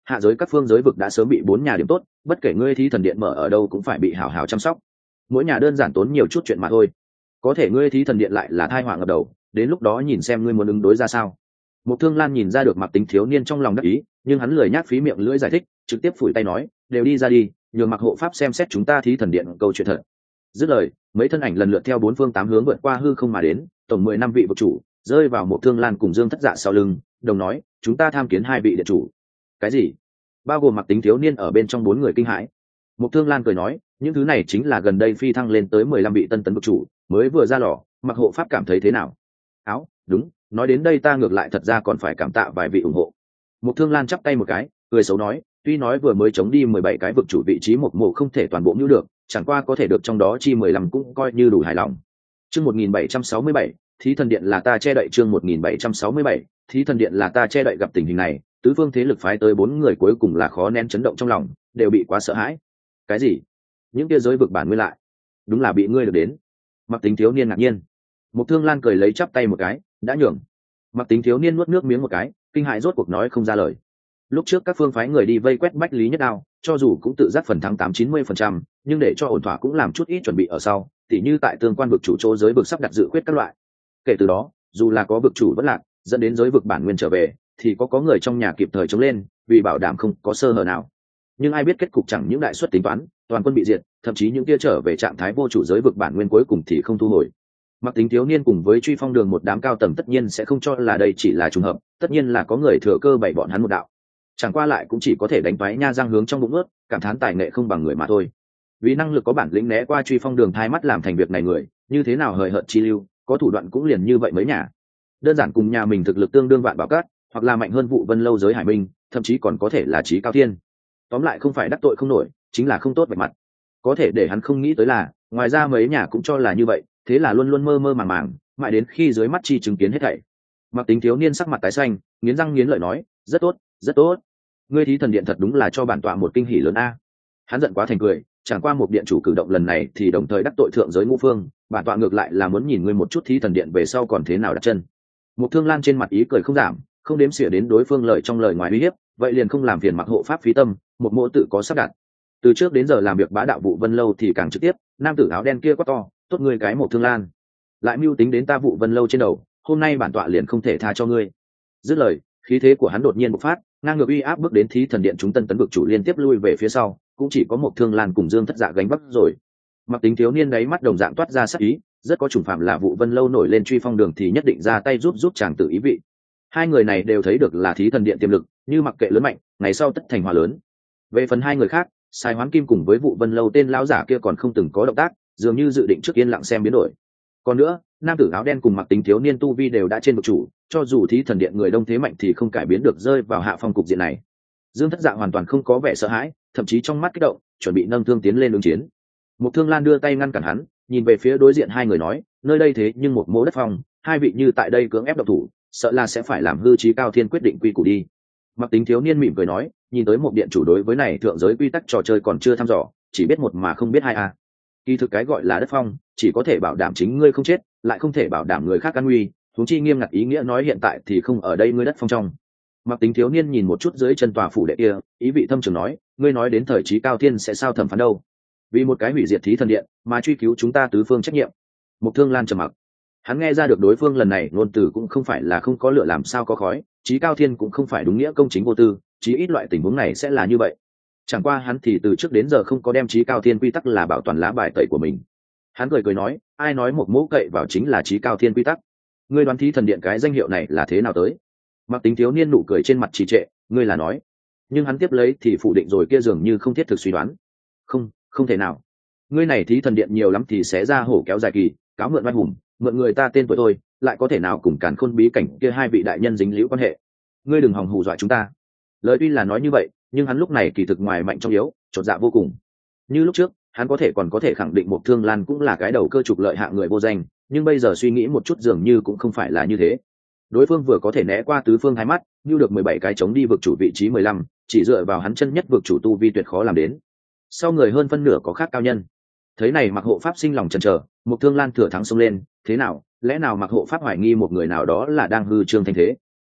hạ giới các phương giới vực đã sớm bị 4 nhà điểm tốt, bất kể ngươi thí thần điện mở ở đâu cũng phải bị hảo hảo chăm sóc. Mỗi nhà đơn giản tốn nhiều chút chuyện mà thôi. Có thể ngươi thí thần điện lại là thai họa ngập đầu, đến lúc đó nhìn xem ngươi muốn ứng đối ra sao. Mục Thương Lan nhìn ra được Mạc Tính thiếu niên trong lòng đắc ý, nhưng hắn lười nhác phí miệng lưỡi giải thích, trực tiếp phủi tay nói, đều đi ra đi, nhường Mạc hộ pháp xem xét chúng ta thí thần điện câu chuyện thật. Dứt lời, mấy thân ảnh lần lượt theo 4 phương 8 hướng vượt qua hư không mà đến, tổng 10 năm vị vực chủ, rơi vào Mục Thương Lan cùng Dương Thất Dạ sau lưng, đồng nói, chúng ta tham kiến 2 vị điện chủ. Cái gì? Bao gồm Mạc Tính thiếu niên ở bên trong 4 người kinh hãi. Mục Thương Lan cười nói, những thứ này chính là gần đây phi thăng lên tới 15 vị tân tấn vực chủ, mới vừa ra lò, Mạc hộ pháp cảm thấy thế nào? Áo, đúng, nói đến đây ta ngược lại thật ra còn phải cảm tạ vài vị ủng hộ. Mục Thương Lan chắp tay một cái, cười xấu nói, tuy nói vừa mới chống đi 17 cái vực chủ vị trí một mộ không thể toàn bộ nhu được, chẳng qua có thể được trong đó chi 15 cũng coi như đủ hài lòng. Chương 1767, thí thần điện là ta che đậy. Chương 1767, thí thần điện là ta che đậy. Gặp tình hình này, tứ phương thế lực phái tới 4 người cuối cùng là khó nén chấn động trong lòng, đều bị quá sợ hãi. Cái gì? Những kia giới vực bản nguyên lại, đúng là bị ngươi được đến. Mặc Tính thiếu niên ngạc nhiên. Mục Thương Lan cười lấy chắp tay một cái, đã nhường. Mặc Tính thiếu niên nuốt nước miếng một cái, kinh hãi rốt cuộc nói không ra lời. Lúc trước các phương phái người đi vây quét Bách Lý Nhất Đao, cho dù cũng tự giác phần thắng 80-90%, nhưng để cho ổn thỏa cũng làm chút ít chuẩn bị ở sau, tỉ như tại tương quan vực chủ chỗ giới vực sắp đặt dự quyết các loại. Kể từ đó, dù là có vực chủ vẫn lạc, dẫn đến giới vực bản nguyên trở về, thì có người trong nhà kịp thời chống lên, vì bảo đảm không có sơ hở nào. Nhưng ai biết kết cục chẳng những đại suất tính toán, toàn quân bị diệt, thậm chí những kia trở về trạng thái vô chủ giới vực bản nguyên cuối cùng thì không thu hồi. Mặc Tính thiếu niên cùng với Truy Phong Đường một đám cao tầng tất nhiên sẽ không cho là đây chỉ là trùng hợp, tất nhiên là có người thừa cơ bày bọn hắn một đạo. Chẳng qua lại cũng chỉ có thể đánh vái nha răng hướng trong bụng ướt, cảm thán tài nghệ không bằng người mà thôi. Vì năng lực có bản lĩnh né qua Truy Phong Đường thai mắt làm thành việc này người, như thế nào hời hợt chi lưu, có thủ đoạn cũng liền như vậy mấy nhà. Đơn giản cùng nhà mình thực lực tương đương vạn bảo cát, hoặc là mạnh hơn Vụ Vân Lâu giới Hải Minh, thậm chí còn có thể là Chí Cao Thiên. Tóm lại không phải đắc tội không nổi, chính là không tốt về mặt. Có thể để hắn không nghĩ tới là, ngoài ra mấy nhà cũng cho là như vậy, thế là luôn luôn mơ mơ màng màng, mãi đến khi dưới mắt chi chứng kiến hết thảy. Mặc Tính thiếu niên sắc mặt tái xanh, nghiến răng nghiến lợi nói, rất tốt, rất tốt. Ngươi thí thần điện thật đúng là cho bản tọa một kinh hỉ lớn a. Hắn giận quá thành cười, chẳng qua một điện chủ cử động lần này thì đồng thời đắc tội thượng giới ngũ phương, bản tọa ngược lại là muốn nhìn ngươi một chút thí thần điện về sau còn thế nào đặt chân. Mục Thương Lan trên mặt ý cười không giảm, không đếm xỉa đến đối phương lời trong lời ngoài uy hiếp, vậy liền không làm phiền Mặc hộ pháp phí tâm, một mộ tự có sắp đặt. Từ trước đến giờ làm việc bá đạo Vụ Vân Lâu thì càng trực tiếp, nam tử áo đen kia quá to, tốt ngươi cái Mục Thương Lan, lại mưu tính đến ta Vụ Vân Lâu trên đầu, hôm nay bản tọa liền không thể tha cho ngươi. Dứt lời, khí thế của hắn đột nhiên bộc phát, ngang ngược uy áp bước đến thí thần điện chúng tân tấn vực chủ liên tiếp lui về phía sau, cũng chỉ có Mục Thương Lan cùng Dương Thất Dạ gánh vác rồi. Mặc Tính thiếu niên đáy mắt đồng dạng toát ra sắc ý, rất có chủng phạm là Vụ Vân Lâu nổi lên Truy Phong Đường thì nhất định ra tay giúp chàng tự ý vị. Hai người này đều thấy được là thí thần điện tiềm lực, như mặc kệ lớn mạnh, ngày sau tất thành hòa lớn. Về phần hai người khác, Sai Hoán Kim cùng với Vụ Vân Lâu tên lão giả kia còn không từng có động tác, dường như dự định trước yên lặng xem biến đổi. Còn nữa, nam tử áo đen cùng Mặc Tính thiếu niên tu vi đều đã trên vực chủ, cho dù thí thần điện người đông thế mạnh thì không cải biến được rơi vào hạ phong cục diện này. Dương Thất Dạ hoàn toàn không có vẻ sợ hãi, thậm chí trong mắt kích động, chuẩn bị nâng thương tiến lên ứng chiến. Mục Thương Lan đưa tay ngăn cản hắn, nhìn về phía đối diện hai người nói, nơi đây thế nhưng một mỗ đất phong, hai vị như tại đây cưỡng ép độc thủ, sợ là sẽ phải làm hư Chí Cao Thiên quyết định quy củ đi. Mặc Tính thiếu niên mỉm cười nói, nhìn tới một điện chủ đối với này thượng giới quy tắc trò chơi còn chưa thăm dò, chỉ biết một mà không biết hai a. Kỳ thực cái gọi là đất phong, chỉ có thể bảo đảm chính ngươi không chết, lại không thể bảo đảm người khác an nguy, huống chi nghiêm ngặt ý nghĩa nói hiện tại thì không ở đây ngươi đất phong trong. Mặc Tính thiếu niên nhìn một chút dưới chân tòa phủ đệ kia, ý vị thâm trường nói, ngươi nói đến thời Chí Cao Thiên sẽ sao thẩm phán đâu? Vì một cái hủy diệt thí thần điện mà truy cứu chúng ta tứ phương trách nhiệm. Mục Thương Lan trầm mặc, hắn nghe ra được đối phương lần này ngôn từ cũng không phải là không có lửa làm sao có khói, Chí Cao Thiên cũng không phải đúng nghĩa công chính vô tư, chí ít loại tình huống này sẽ là như vậy. Chẳng qua hắn thì từ trước đến giờ không có đem Chí Cao Thiên quy tắc là bảo toàn lá bài tẩy của mình. Hắn cười nói, ai nói một mẫu cậy vào chính là Chí Cao Thiên quy tắc? Ngươi đoán thí thần điện cái danh hiệu này là thế nào tới? Mặc Tính thiếu niên nụ cười trên mặt trì trệ, ngươi là nói, nhưng hắn tiếp lấy thì phủ định rồi kia dường như không thiết thực suy đoán. Không thể nào, ngươi này thí thần điện nhiều lắm thì sẽ ra hổ kéo dài kỳ, cáo mượn oai hùng, mượn người ta tên tuổi tôi, lại có thể nào cùng Càn Khôn bí cảnh kia hai vị đại nhân dính liễu quan hệ? Ngươi đừng hòng hù dọa chúng ta. Lời tuy là nói như vậy, nhưng hắn lúc này kỳ thực ngoài mạnh trong yếu, chột dạ vô cùng. Như lúc trước, hắn còn có thể khẳng định Mục Thương Lan cũng là cái đầu cơ trục lợi hạng người vô danh, nhưng bây giờ suy nghĩ một chút dường như cũng không phải là như thế. Đối phương vừa có thể né qua tứ phương hai mắt, như được 17 cái chống đi vực chủ vị trí 15, chỉ dựa vào hắn chân nhất vực chủ tu vi tuyệt khó làm đến. Sau người hơn phân nửa có khác cao nhân. Thấy này Mặc hộ pháp sinh lòng chần chờ, Mục Thương Lan thừa thắng xông lên, thế nào, lẽ nào Mặc hộ pháp hoài nghi một người nào đó là đang hư trương thanh thế?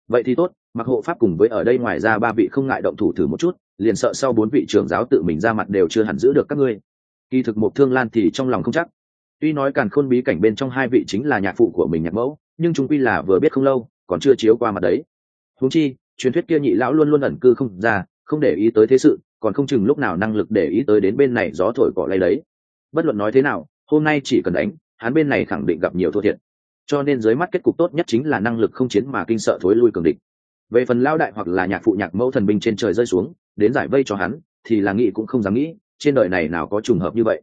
vậy thì tốt, mặc hộ pháp cùng với ở đây ngoài ra ba vị không ngại động thủ thử một chút, liền sợ sau bốn vị trưởng giáo tự mình ra mặt đều chưa hẳn giữ được các ngươi. Kỳ thực Mộc Thương Lan thì trong lòng không chắc. Tuy nói Càn Khôn bí cảnh bên trong hai vị chính là nhạc phụ của mình Nhạc Mẫu, nhưng chúng quy là vừa biết không lâu, còn chưa chiếu qua mặt đấy. Huống chi, truyền thuyết kia nhị lão luôn luôn ẩn cư không ra, không để ý tới thế sự, còn không chừng lúc nào năng lực để ý tới đến bên này gió thổi cỏ lay đấy. Bất luận nói thế nào, hôm nay chỉ cần đánh, hắn bên này khẳng định gặp nhiều thua thiệt. Cho nên dưới mắt kết cục tốt nhất chính là năng lực không chiến mà kinh sợ thối lui cường địch. Về phần lão đại hoặc là nhạc phụ Nhạc Mẫu thần binh trên trời rơi xuống, đến giải vây cho hắn, thì là nghĩ cũng không dám nghĩ, trên đời này nào có trùng hợp như vậy.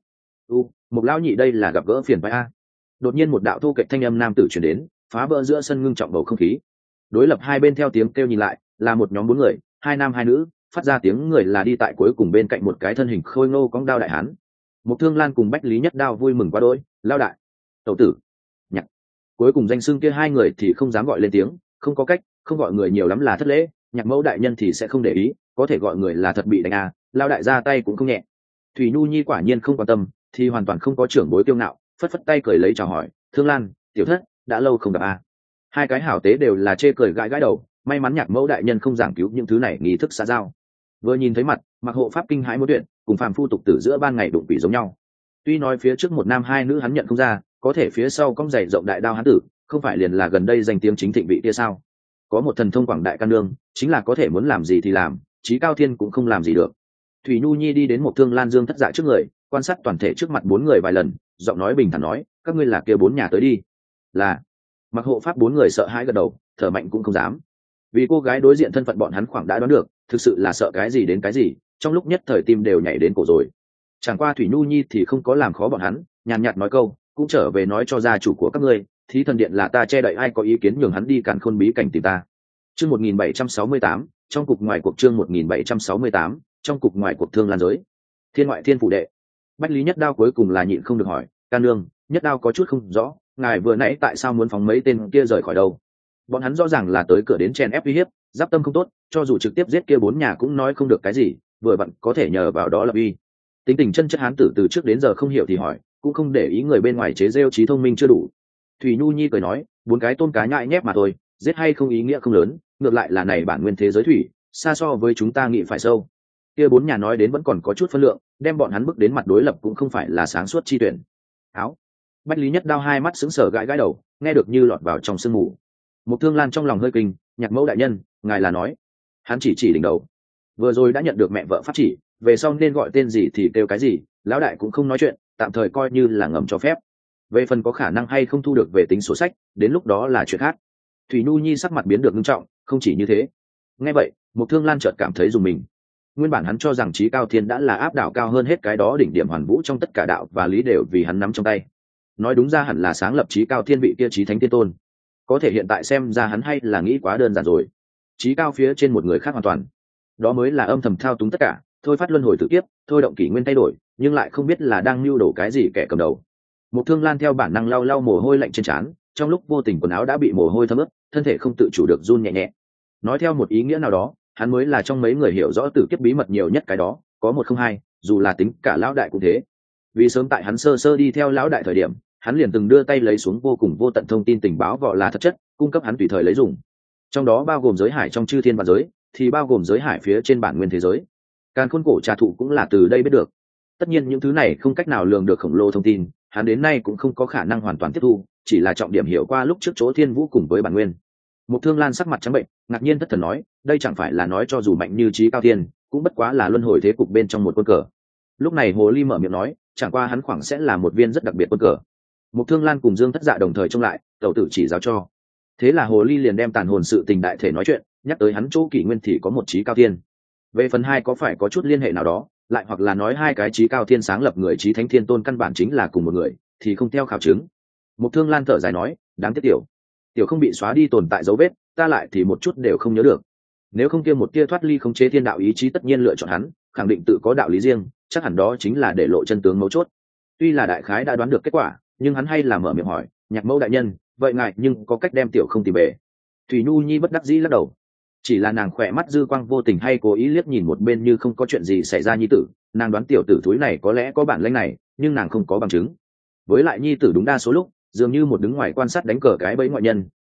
Một lão nhị đây là gặp gỡ phiền phái a. Đột nhiên một đạo thô kệch thanh âm nam tử truyền đến, phá vỡ giữa sân ngưng trọng bầu không khí. Đối lập hai bên theo tiếng kêu nhìn lại, là một nhóm bốn người, hai nam hai nữ, phát ra tiếng người là đi tại cuối cùng bên cạnh một cái thân hình khôi ngô cong đao đại hán. Một Thương Lan cùng Bách Lý Nhất Đao vui mừng quá đỗi, lao đại, tẩu tử, nhạc. Cuối cùng danh xưng kia hai người thì không dám gọi lên tiếng, không có cách, không gọi người nhiều lắm là thất lễ, Nhạc Mẫu đại nhân thì sẽ không để ý, có thể gọi người là thật bị đánh à, lao đại ra tay cũng không nhẹ. Thủy Nhu Nhi quả nhiên không quan tâm, thì hoàn toàn không có trưởng bối kiêu ngạo, phất phất tay cười lấy chào hỏi, Thương Lan, tiểu thất, đã lâu không gặp à. Hai cái hảo tế đều là chê cười gãi gãi đầu, may mắn Nhạc Mẫu đại nhân không giảng cứu những thứ này nghi thức xã giao. Vừa nhìn thấy mặt, Mặc hộ pháp kinh hãi muốn tuyệt, cùng phàm phu tục tử giữa ban ngày đụng quỷ giống nhau. Tuy nói phía trước một nam hai nữ hắn nhận không ra, có thể phía sau cong giày rộng đại đao hắn tử, không phải liền là gần đây danh tiếng chính thịnh vị kia sao? Có một thần thông quảng đại căn đương, chính là có thể muốn làm gì thì làm, chí cao thiên cũng không làm gì được. Thủy Nhu Nhi đi đến một Thương Lan Dương thất dạ trước người, quan sát toàn thể trước mặt bốn người vài lần, giọng nói bình thản nói, các ngươi là kia bốn nhà tới đi. Là. Mặc hộ pháp bốn người sợ hãi gật đầu, thở mạnh cũng không dám. Vì cô gái đối diện thân phận bọn hắn khoảng đã đoán được, thực sự là sợ cái gì đến cái gì, trong lúc nhất thời tim đều nhảy đến cổ rồi. Chẳng qua Thủy Nhu Nhi thì không có làm khó bọn hắn, nhàn nhạt nói câu, cũng trở về nói cho gia chủ của các ngươi, Thí Thần Điện là ta che đậy, ai có ý kiến nhường hắn đi Càn Khôn bí cảnh tìm ta. Chương 1768, trong cục ngoài cuộc, chương 1768, trong cục ngoài cuộc Thương Lan giới. Thiên ngoại thiên phủ đệ. Bách Lý Nhất Đao cuối cùng là nhịn không được hỏi, Can Nương, Nhất Đao có chút không rõ, ngài vừa nãy tại sao muốn phóng mấy tên kia rời khỏi đâu? Bọn hắn rõ ràng là tới cửa đến chèn ép uy hiếp, giáp tâm không tốt, cho dù trực tiếp giết kia bốn nhà cũng nói không được cái gì, vừa vặn có thể nhờ vào đó lập uy. Tính tình chân chất hán tử từ trước đến giờ không hiểu thì hỏi, cũng không để ý người bên ngoài chế rêu trí thông minh chưa đủ. Thủy Nhu Nhi cười nói, bốn cái tôm cá nhại nhép mà thôi, giết hay không ý nghĩa không lớn, ngược lại là này bản nguyên thế giới thủy, xa so với chúng ta nghĩ phải sâu. Kia bốn nhà nói đến vẫn còn có chút phân lượng, đem bọn hắn bước đến mặt đối lập cũng không phải là sáng suốt chi tuyển. Áo. Bách Lý Nhất Đao hai mắt sững sờ gãi gãi đầu, nghe được như lọt vào trong sương mù. Một Thương Lan trong lòng hơi kinh, Nhạc Mẫu đại nhân, ngài là nói? Hắn chỉ đỉnh đầu. Vừa rồi đã nhận được mẹ vợ pháp chỉ, về sau nên gọi tên gì thì kêu cái gì, lão đại cũng không nói chuyện, tạm thời coi như là ngầm cho phép. Về phần có khả năng hay không thu được về tính sổ sách, đến lúc đó là chuyện khác. Thủy Nhu Nhi sắc mặt biến được nghiêm trọng, không chỉ như thế. Nghe vậy, Một Thương Lan chợt cảm thấy rùng mình. Nguyên bản hắn cho rằng Chí Cao Thiên đã là áp đảo cao hơn hết cái đó đỉnh điểm hoàn vũ trong tất cả đạo và lý đều vì hắn nắm trong tay. Nói đúng ra hẳn là sáng lập Chí Cao Thiên vị kia Chí Thánh Tiên Tôn. Có thể hiện tại xem ra hắn hay là nghĩ quá đơn giản rồi. Chí cao phía trên một người khác hoàn toàn. Đó mới là âm thầm thao túng tất cả, thôi phát luân hồi tự kiếp, thôi động kỷ nguyên thay đổi, nhưng lại không biết là đang mưu đồ cái gì kẻ cầm đầu. Một Thương Lan theo bản năng lau lau mồ hôi lạnh trên trán, trong lúc vô tình quần áo đã bị mồ hôi thấm ướt, thân thể không tự chủ được run nhẹ nhẹ. Nói theo một ý nghĩa nào đó, hắn mới là trong mấy người hiểu rõ tử kiếp bí mật nhiều nhất cái đó, có một không hai, dù là tính cả lão đại cũng thế. Vì sớm tại hắn sơ sơ đi theo lão đại thời điểm, hắn liền từng đưa tay lấy xuống vô cùng vô tận thông tin tình báo gọi là thật chất, cung cấp hắn tùy thời lấy dùng. Trong đó bao gồm giới hải trong chư thiên vạn giới, thì bao gồm giới hải phía trên bản nguyên thế giới. Càn Khôn cổ trà thụ cũng là từ đây biết được. Tất nhiên những thứ này không cách nào lường được khổng lồ thông tin, hắn đến nay cũng không có khả năng hoàn toàn tiếp thu, chỉ là trọng điểm hiểu qua lúc trước chỗ thiên vũ cùng với bản nguyên. Một Thương Lan sắc mặt trắng bệnh, ngạc nhiên thất thần nói, đây chẳng phải là nói cho dù mạnh như Chí Cao Thiên, cũng bất quá là luân hồi thế cục bên trong một quân cờ. Lúc này Hồ Ly mở miệng nói, chẳng qua hắn khoảng sẽ là một viên rất đặc biệt quân cờ. Một Thương Lan cùng Dương Thất Dạ đồng thời trông lại, tẩu tử chỉ giáo cho. Thế là Hồ Ly liền đem tàn hồn sự tình đại thể nói chuyện, nhắc tới hắn chỗ kỷ nguyên thì có một Chí Cao Thiên. Về phần hai có phải có chút liên hệ nào đó, lại hoặc là nói hai cái Chí Cao Thiên sáng lập người Chí Thánh Thiên Tôn căn bản chính là cùng một người, thì không theo khảo chứng. Một Thương Lan thở dài nói, đáng tiếc tiểu không bị xóa đi tồn tại dấu vết, ta lại thì một chút đều không nhớ được. Nếu không kia một tia thoát ly khống chế thiên đạo ý chí tất nhiên lựa chọn hắn, khẳng định tự có đạo lý riêng, chắc hẳn đó chính là để lộ chân tướng mấu chốt. Tuy là đại khái đã đoán được kết quả, nhưng hắn hay là mở miệng hỏi, Nhạc Mẫu đại nhân, vậy ngài nhưng có cách đem tiểu không tìm về? Thủy Nhu Nhi bất đắc dĩ lắc đầu. Chỉ là nàng khỏe mắt dư quang vô tình hay cố ý liếc nhìn một bên như không có chuyện gì xảy ra nhi tử, nàng đoán tiểu tử thúi này có lẽ có bản lĩnh này, nhưng nàng không có bằng chứng. Với lại nhi tử đúng đa số lúc dường như một đứng ngoài quan sát đánh cờ cái bẫy ngoại nhân,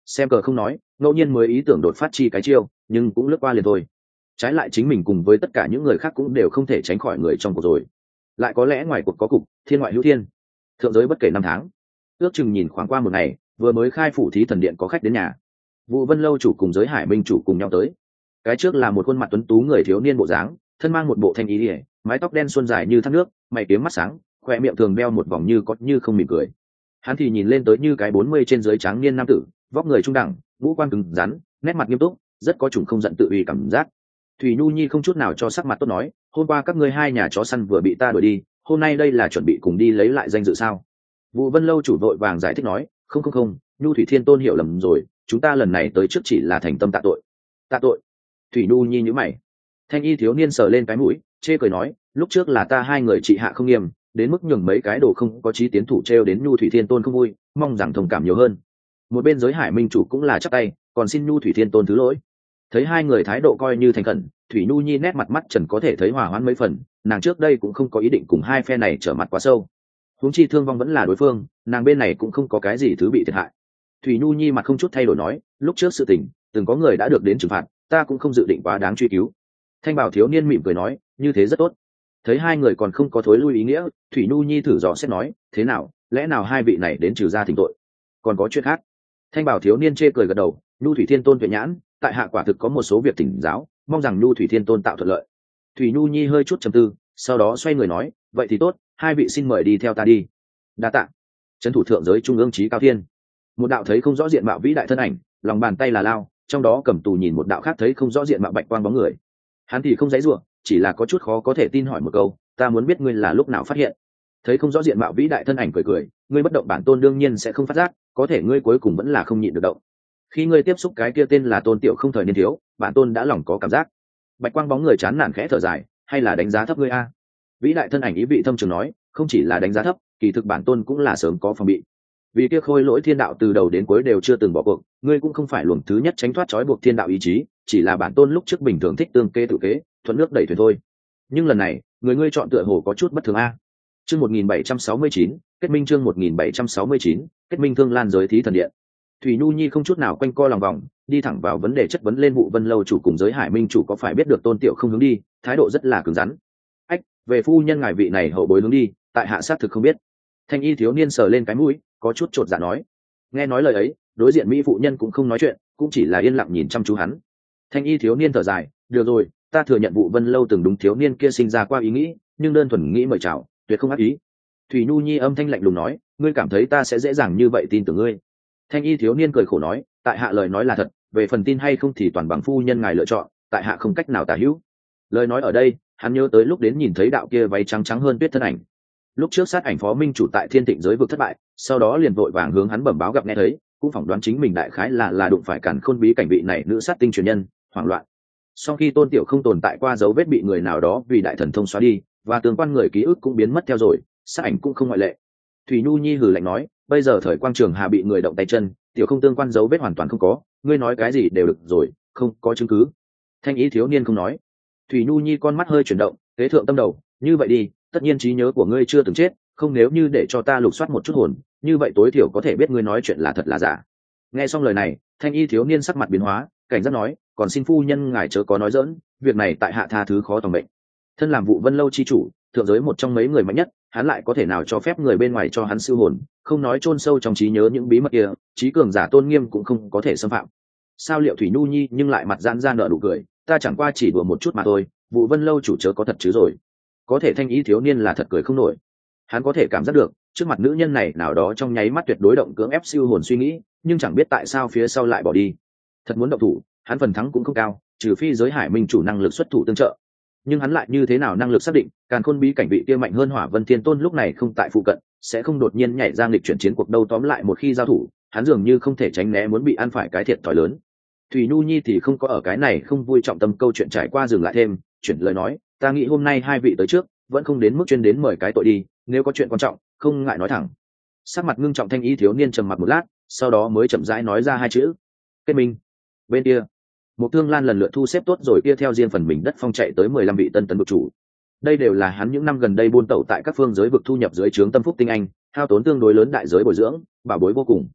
xem cờ không nói, ngẫu nhiên mới ý tưởng đột phát chi cái chiêu, nhưng cũng lướt qua liền thôi. Trái lại chính mình cùng với tất cả những người khác cũng đều không thể tránh khỏi người trong cuộc rồi. Lại có lẽ ngoài cuộc có cục, thiên ngoại hữu thiên, thượng giới bất kể năm tháng. Ước chừng nhìn khoảng qua một ngày, vừa mới khai phủ thí thần điện có khách đến nhà. Vũ Vân lâu chủ cùng Giới Hải Minh chủ cùng nhau tới. Cái trước là một khuôn mặt tuấn tú người thiếu niên bộ dáng, thân mang một bộ thanh ý ỉa, mái tóc đen xuân dài như thác nước, mày kiếm mắt sáng, khoe miệng thường đeo một vòng như có như không mỉm cười. Hắn thì nhìn lên tới như cái 40 trên dưới tráng niên nam tử, vóc người trung đẳng, ngũ quan cứng rắn, nét mặt nghiêm túc, rất có chủng không giận tự uy cảm giác. Thủy Nhu Nhi không chút nào cho sắc mặt tốt nói, hôm qua các ngươi hai nhà chó săn vừa bị ta đuổi đi, hôm nay đây là chuẩn bị cùng đi lấy lại danh dự sao? Vũ Vân lâu chủ vội vàng giải thích nói, không, Nhu Thủy Thiên Tôn hiểu lầm rồi, chúng ta lần này tới trước chỉ là thành tâm tạ tội. Tạ tội? Thủy Nhu Nhi nhíu mày. Thanh y thiếu niên sờ lên cái mũi, chê cười nói, lúc trước là ta hai người trị hạ không nghiêm, đến mức nhường mấy cái đồ không có chí tiến thủ treo đến Nhu Thủy Thiên Tôn không vui, mong rằng thông cảm nhiều hơn. Một bên Giới Hải Minh chủ cũng là chắp tay, còn xin Nhu Thủy Thiên Tôn thứ lỗi. Thấy hai người thái độ coi như thành khẩn, Thủy Nhu Nhi nét mặt mắt trần có thể thấy hòa hoãn mấy phần, nàng trước đây cũng không có ý định cùng hai phe này trở mặt quá sâu. Huống chi thương vong vẫn là đối phương, nàng bên này cũng không có cái gì thứ bị thiệt hại. Thủy Nhu Nhi mặt không chút thay đổi nói, lúc trước sự tình, từng có người đã được đến trừng phạt, ta cũng không dự định quá đáng truy cứu. Thanh bảo thiếu niên mỉm cười nói, như thế rất tốt. Thấy hai người còn không có thối lui ý nghĩa, Thủy Nhu Nhi thử dò xét nói, thế nào, lẽ nào hai vị này đến trừ ra thỉnh tội? Còn có chuyện khác? Thanh bảo thiếu niên chê cười gật đầu, Nhu Thủy Thiên Tôn tuệ nhãn, tại hạ quả thực có một số việc thỉnh giáo, mong rằng Nhu Thủy Thiên Tôn tạo thuận lợi. Thủy Nhu Nhi hơi chút trầm tư, sau đó xoay người nói, vậy thì tốt, hai vị xin mời đi theo ta đi. Đa tạ. Trấn thủ thượng giới trung ương chí cao thiên. Một đạo thấy không rõ diện mạo vĩ đại thân ảnh, lòng bàn tay là lao, trong đó cầm tù nhìn một đạo khác thấy không rõ diện mạo bạch quang bóng người. Hắn thì không dãy rủa, chỉ là có chút khó có thể tin hỏi một câu, ta muốn biết ngươi là lúc nào phát hiện. Thấy không rõ diện mạo vĩ đại thân ảnh cười, ngươi bất động bản tôn đương nhiên sẽ không phát giác, có thể ngươi cuối cùng vẫn là không nhịn được động. Khi ngươi tiếp xúc cái kia tên là Tôn Tiểu không thời niên thiếu, bản tôn đã lòng có cảm giác. Bạch quang bóng người chán nản khẽ thở dài, hay là đánh giá thấp ngươi a? Vĩ đại thân ảnh ý vị thâm trường nói, không chỉ là đánh giá thấp, kỳ thực bản tôn cũng là sớm có phòng bị. Vì kia khôi lỗi thiên đạo từ đầu đến cuối đều chưa từng bỏ cuộc, ngươi cũng không phải luồng thứ nhất tránh thoát trói buộc thiên đạo ý chí, chỉ là bản tôn lúc trước bình thường thích tương kê tự kế, thuận nước đẩy thuyền thôi. Nhưng lần này, người ngươi chọn tựa hồ có chút bất thường a. Chương 1769, kết minh chương 1769, kết minh Thương Lan giới thí thần điện. Thủy Nhu Nhi không chút nào quanh co lòng vòng, đi thẳng vào vấn đề chất vấn lên Vũ Vân lâu chủ cùng Giới Hải Minh chủ có phải biết được Tôn Tiểu không hướng đi, thái độ rất là cứng rắn. Ách, về phu nhân ngài vị này hậu bối hướng đi, tại hạ xác thực không biết. Thanh y thiếu niên sờ lên cái mũi, có chút chột dạ nói. Nghe nói lời ấy, đối diện mỹ phụ nhân cũng không nói chuyện, cũng chỉ là yên lặng nhìn chăm chú hắn. Thanh y thiếu niên thở dài, được rồi, ta thừa nhận Vũ Vân lâu từng đúng thiếu niên kia sinh ra qua ý nghĩ, nhưng đơn thuần nghĩ mời chào, tuyệt không ác ý. Thủy Nhu Nhi âm thanh lạnh lùng nói, ngươi cảm thấy ta sẽ dễ dàng như vậy tin tưởng ngươi? Thanh y thiếu niên cười khổ nói, tại hạ lời nói là thật, về phần tin hay không thì toàn bằng phu nhân ngài lựa chọn, tại hạ không cách nào tả hữu. Lời nói ở đây, hắn nhớ tới lúc đến nhìn thấy đạo kia váy trắng trắng hơn tuyết thân ảnh. Lúc trước sát ảnh phó minh chủ tại Thiên Tịnh giới vực thất bại, sau đó liền vội vàng hướng hắn bẩm báo gặp nghe thấy, cũng phỏng đoán chính mình đại khái là đụng phải cản khôn bí cảnh vị này nữ sát tinh truyền nhân, hoảng loạn. Sau khi Tôn Tiểu không tồn tại qua dấu vết bị người nào đó vì đại thần thông xóa đi, và tương quan người ký ức cũng biến mất theo rồi, sát ảnh cũng không ngoại lệ. Thủy Nhu Nhi hừ lạnh nói, bây giờ thời quang trường hà bị người động tay chân, tiểu không tương quan dấu vết hoàn toàn không có, ngươi nói cái gì đều được rồi, không có chứng cứ. Thanh ý thiếu niên không nói. Thủy Nhu Nhi con mắt hơi chuyển động, kế thượng tâm đầu, như vậy đi, tất nhiên trí nhớ của ngươi chưa từng chết, không nếu như để cho ta lục soát một chút hồn, như vậy tối thiểu có thể biết ngươi nói chuyện là thật là giả. Nghe xong lời này, thanh y thiếu niên sắc mặt biến hóa, cảnh giác nói, còn xin phu nhân ngài chớ có nói dỡn, việc này tại hạ tha thứ khó tòng mệnh. Thân làm Vũ Vân lâu chi chủ, thượng giới một trong mấy người mạnh nhất, hắn lại có thể nào cho phép người bên ngoài cho hắn siêu hồn, không nói chôn sâu trong trí nhớ những bí mật kia, trí cường giả tôn nghiêm cũng không có thể xâm phạm. Sao liệu Thủy Nhu Nhi nhưng lại mặt giãn ra nở nụ cười, ta chẳng qua chỉ đùa một chút mà thôi, Vũ Vân lâu chủ chớ có thật chứ rồi. Có thể thanh ý thiếu niên là thật cười không nổi. Hắn có thể cảm giác được, trước mặt nữ nhân này nào đó trong nháy mắt tuyệt đối động cưỡng ép siêu hồn suy nghĩ, nhưng chẳng biết tại sao phía sau lại bỏ đi. Thật muốn động thủ, hắn phần thắng cũng không cao, trừ phi Giới Hải Minh chủ năng lực xuất thủ tương trợ. Nhưng hắn lại như thế nào năng lực xác định, càn khôn bí cảnh vị kia mạnh hơn Hỏa Vân Thiên Tôn lúc này không tại phụ cận, sẽ không đột nhiên nhảy ra nghịch chuyển chiến cuộc đâu. Tóm lại một khi giao thủ, hắn dường như không thể tránh né muốn bị ăn phải cái thiệt thòi lớn. Thủy Nhu Nhi thì không có ở cái này không vui trọng tâm câu chuyện trải qua dừng lại thêm, chuyển lời nói, ta nghĩ hôm nay hai vị tới trước, vẫn không đến mức chuyên đến mời cái tội đi, nếu có chuyện quan trọng, không ngại nói thẳng. Sắc mặt ngưng trọng thanh y thiếu niên trầm mặt một lát, sau đó mới chậm rãi nói ra hai chữ: kết minh. Bên kia, một Thương Lan lần lượt thu xếp tốt rồi kia theo riêng phần mình đất phong chạy tới 15 vị tân tấn vực chủ. Đây đều là hắn những năm gần đây buôn tẩu tại các phương giới vực thu nhập dưới trướng tâm phúc tinh anh, hao tốn tương đối lớn đại giới bồi dưỡng, bảo bối vô cùng.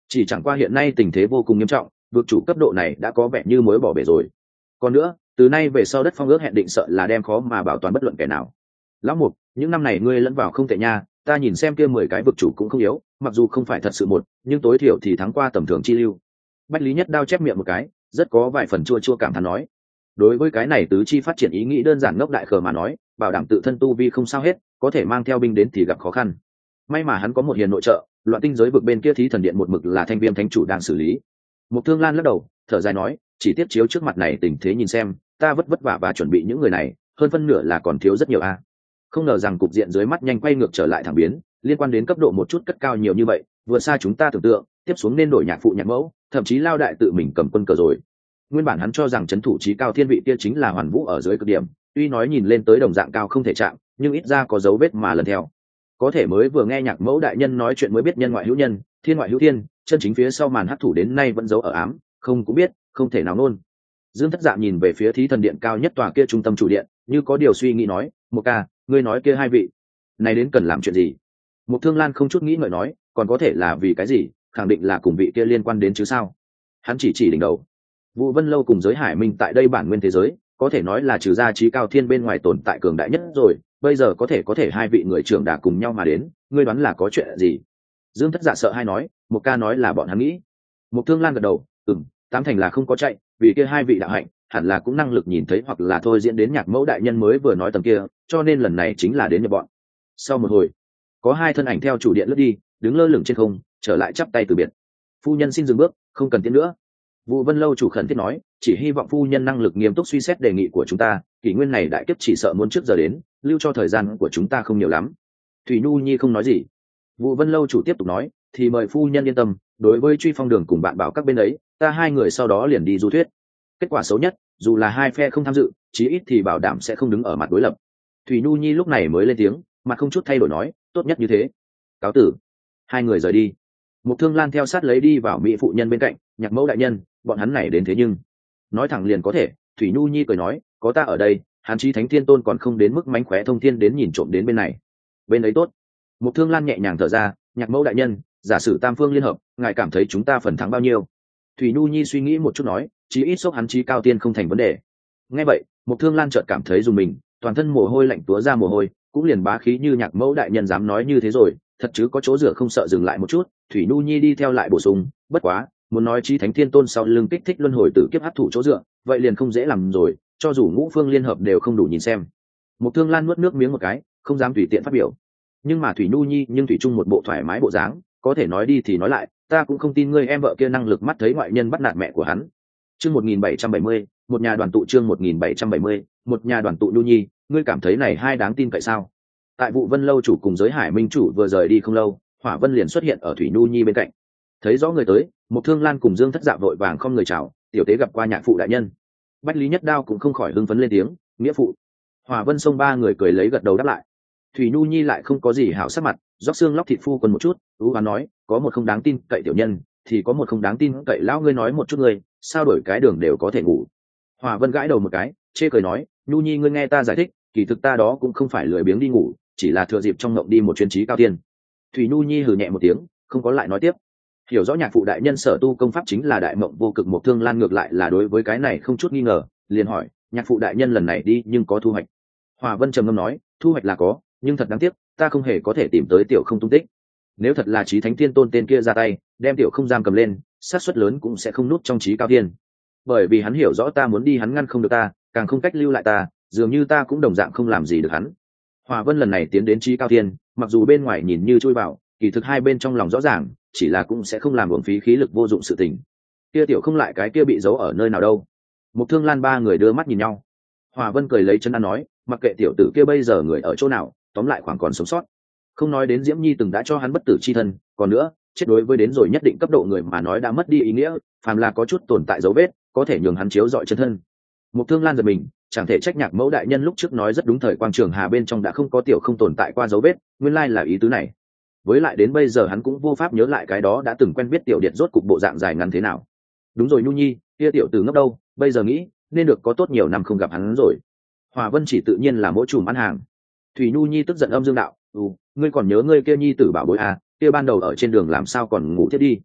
chỉ chẳng qua hiện nay tình thế vô cùng nghiêm trọng, vực chủ cấp độ này đã có vẻ như mới bỏ bể rồi. Còn nữa, từ nay về sau đất phong ước hẹn định sợ là đem khó mà bảo toàn bất luận kẻ nào. Lão Mục, những năm này ngươi lẫn vào không tệ nha, ta nhìn xem kia 10 cái vực chủ cũng không yếu, mặc dù không phải thật sự một, nhưng tối thiểu thì thắng qua tầm thường chi lưu. Bách Lý Nhất Đao chép miệng một cái, rất có vài phần chua chua cảm thán nói. Đối với cái này tứ chi phát triển ý nghĩ đơn giản ngốc đại khờ mà nói, bảo đảm tự thân tu vi không sao hết, có thể mang theo binh đến thì gặp khó khăn. May mà hắn có một hiền nội trợ, loạn tinh giới vực bên kia thí thần điện một mực là Thanh Viêm thánh chủ đang xử lý. Mục Thương Lan lắc đầu, thở dài nói, chỉ tiếp chiếu trước mặt này tình thế nhìn xem, ta vất vả và chuẩn bị những người này, hơn phân nửa là còn thiếu rất nhiều a. Không ngờ rằng cục diện dưới mắt nhanh quay ngược trở lại thẳng biến, liên quan đến cấp độ một chút cất cao nhiều như vậy, vượt xa chúng ta tưởng tượng, tiếp xuống nên đổi nhạc phụ nhạc mẫu, thậm chí lao đại tự mình cầm quân cờ rồi. Nguyên bản hắn cho rằng trấn thủ trí cao thiên vị kia chính là Hoàn Vũ ở dưới cực điểm, tuy nói nhìn lên tới đồng dạng cao không thể chạm, nhưng ít ra có dấu vết mà lần theo. Có thể mới vừa nghe nhạc mẫu đại nhân nói chuyện mới biết nhân ngoại hữu nhân, thiên ngoại hữu thiên, chân chính phía sau màn hắc thủ đến nay vẫn giấu ở ám, không cũng biết, không thể nào nôn. Dương Thất Dạ nhìn về phía thí thần điện cao nhất tòa kia trung tâm chủ điện, như có điều suy nghĩ nói, một ca, ngươi nói kia hai vị này đến cần làm chuyện gì? Mục Thương Lan không chút nghĩ ngợi nói, còn có thể là vì cái gì, khẳng định là cùng vị kia liên quan đến chứ sao? Hắn chỉ đỉnh đầu. Vũ Vân Lâu cùng giới Hải Minh tại đây bản nguyên thế giới, có thể nói là trừ ra trí cao thiên bên ngoài tồn tại cường đại nhất rồi, bây giờ có thể hai vị người trưởng đà cùng nhau mà đến, ngươi đoán là có chuyện gì? Dương Thất Dạ sợ hai nói, một ca nói là bọn hắn nghĩ. Mục Thương Lan gật đầu, tám thành là không có chạy, vì kia hai vị đạo hạnh hẳn là cũng năng lực nhìn thấy hoặc là thôi diễn đến nhạc mẫu đại nhân mới vừa nói tầm kia, cho nên lần này chính là đến nhập bọn. Sau một hồi, có hai thân ảnh theo chủ điện lướt đi, đứng lơ lửng trên không, trở lại chắp tay từ biệt. Phu nhân xin dừng bước, không cần tiến nữa. Vũ Vân Lâu chủ khẩn thiết nói, chỉ hy vọng phu nhân năng lực nghiêm túc suy xét đề nghị của chúng ta, kỷ nguyên này đại kiếp chỉ sợ muốn trước giờ đến, lưu cho thời gian của chúng ta không nhiều lắm. Thủy Nhu Nhi không nói gì. Vũ Vân Lâu chủ tiếp tục nói, thì mời phu nhân yên tâm, đối với Truy Phong Đường cùng bạn bảo các bên ấy, ta hai người sau đó liền đi du thuyết. Kết quả xấu nhất, dù là hai phe không tham dự, chí ít thì bảo đảm sẽ không đứng ở mặt đối lập. Thủy Nhu Nhi lúc này mới lên tiếng, mặt không chút thay đổi nói, tốt nhất như thế. Cáo tử. Hai người rời đi. Mục Thương Lan theo sát lấy đi vào mỹ phụ nhân bên cạnh, nhạc mẫu đại nhân, bọn hắn này đến thế nhưng nói thẳng liền có thể. Thủy Nhu Nhi cười nói, có ta ở đây, Hàn Chí Thánh Thiên Tôn còn không đến mức mánh khóe thông thiên đến nhìn trộm đến bên này. Bên ấy tốt. Mục Thương Lan nhẹ nhàng thở ra, nhạc mẫu đại nhân, giả sử tam phương liên hợp, ngài cảm thấy chúng ta phần thắng bao nhiêu? Thủy Nhu Nhi suy nghĩ một chút nói, chí ít sốc hắn Chí cao tiên không thành vấn đề. Nghe vậy, Mục Thương Lan chợt cảm thấy dùng mình, toàn thân mồ hôi lạnh túa ra mồ hôi, cũng liền bá khí như nhạc mẫu đại nhân dám nói như thế rồi, thật chứ có chỗ dựa không sợ dừng lại một chút. Thủy Nhu Nhi đi theo lại bổ sung, bất quá, muốn nói Chí Thánh Thiên Tôn sau lưng kích thích luân hồi tử kiếp hấp thụ chỗ dựa, vậy liền không dễ làm rồi, cho dù ngũ phương liên hợp đều không đủ nhìn xem. Mục Thương Lan nuốt nước miếng một cái, không dám tùy tiện phát biểu. Nhưng mà Thủy Nhu Nhi nhưng thủy chung một bộ thoải mái bộ dáng, có thể nói đi thì nói lại, ta cũng không tin ngươi em vợ kia năng lực mắt thấy ngoại nhân bắt nạt mẹ của hắn. Chương 1770, một nhà đoàn tụ. Chương 1770, một nhà đoàn tụ. Nhu Nhi, ngươi cảm thấy này hai đáng tin cậy sao? Tại vụ Vân Lâu chủ cùng giới Hải Minh chủ vừa rời đi không lâu, Hỏa Vân liền xuất hiện ở Thủy Nhu Nhi bên cạnh. Thấy rõ người tới, Mục Thương Lan cùng Dương Thất Dạ vội vàng không người chào, tiểu tế gặp qua nhạc phụ đại nhân. Bách Lý Nhất Đao cũng không khỏi hưng phấn lên tiếng, nghĩa phụ. Hỏa Vân xông ba người cười lấy gật đầu đáp lại. Thủy Nhu Nhi lại không có gì hảo sắc mặt, róc xương lóc thịt phu quần một chút, ú hoán nói, có một không đáng tin cậy tiểu nhân, thì có một không đáng tin cậy lão, ngươi nói một chút ngươi, sao đổi cái đường đều có thể ngủ. Hỏa Vân gãi đầu một cái, chê cười nói, Nhu Nhi ngươi nghe ta giải thích, kỳ thực ta đó cũng không phải lười biếng đi ngủ, chỉ là thừa dịp trong ngộng đi một chuyến trí cao tiên. Thủy Nhu Nhi hừ nhẹ một tiếng, không có lại nói tiếp. Hiểu rõ nhạc phụ đại nhân sở tu công pháp chính là đại mộng vô cực. Một Thương Lan ngược lại là đối với cái này không chút nghi ngờ, liền hỏi, nhạc phụ đại nhân lần này đi nhưng có thu hoạch? Hỏa Vân trầm ngâm nói, thu hoạch là có, nhưng thật đáng tiếc, ta không hề có thể tìm tới tiểu không tung tích. Nếu thật là Chí Thánh Thiên Tôn tên kia ra tay, đem tiểu không giam cầm lên, xác suất lớn cũng sẽ không nút trong Chí Cao Thiên. Bởi vì hắn hiểu rõ ta muốn đi, hắn ngăn không được ta, càng không cách lưu lại ta, dường như ta cũng đồng dạng không làm gì được hắn. Hỏa Vân lần này tiến đến Chí Cao Thiên, mặc dù bên ngoài nhìn như chui vào, kỳ thực hai bên trong lòng rõ ràng, chỉ là cũng sẽ không làm uổng phí khí lực vô dụng sự tình. Kia tiểu không lại cái kia bị giấu ở nơi nào đâu? Mục Thương Lan ba người đưa mắt nhìn nhau. Hỏa Vân cười lấy chân ăn nói, mặc kệ tiểu tử kia bây giờ người ở chỗ nào, tóm lại khoảng còn sống sót. Không nói đến Diễm Nhi từng đã cho hắn bất tử chi thân, còn nữa, chết đối với đến rồi nhất định cấp độ người mà nói đã mất đi ý nghĩa, phàm là có chút tồn tại dấu vết, có thể nhường hắn chiếu dọi chân thân. Mục Thương Lan giật mình, chẳng thể trách nhạc mẫu đại nhân lúc trước nói rất đúng, thời quang trường hà bên trong đã không có tiểu không tồn tại qua dấu vết, nguyên lai là ý tứ này. Với lại đến bây giờ hắn cũng vô pháp nhớ lại cái đó đã từng quen biết tiểu điệt rốt cục bộ dạng dài ngắn thế nào. Đúng rồi Nhu Nhi, kia tiểu tử ngốc đâu, bây giờ nghĩ nên được có tốt nhiều năm không gặp hắn rồi. Hòa Vân chỉ tự nhiên là mỗi chùm ăn hàng. Thủy Nhu Nhi tức giận âm dương đạo, ngươi còn nhớ ngươi kia nhi tử bảo bối à, kia ban đầu ở trên đường làm sao còn ngủ thiết đi.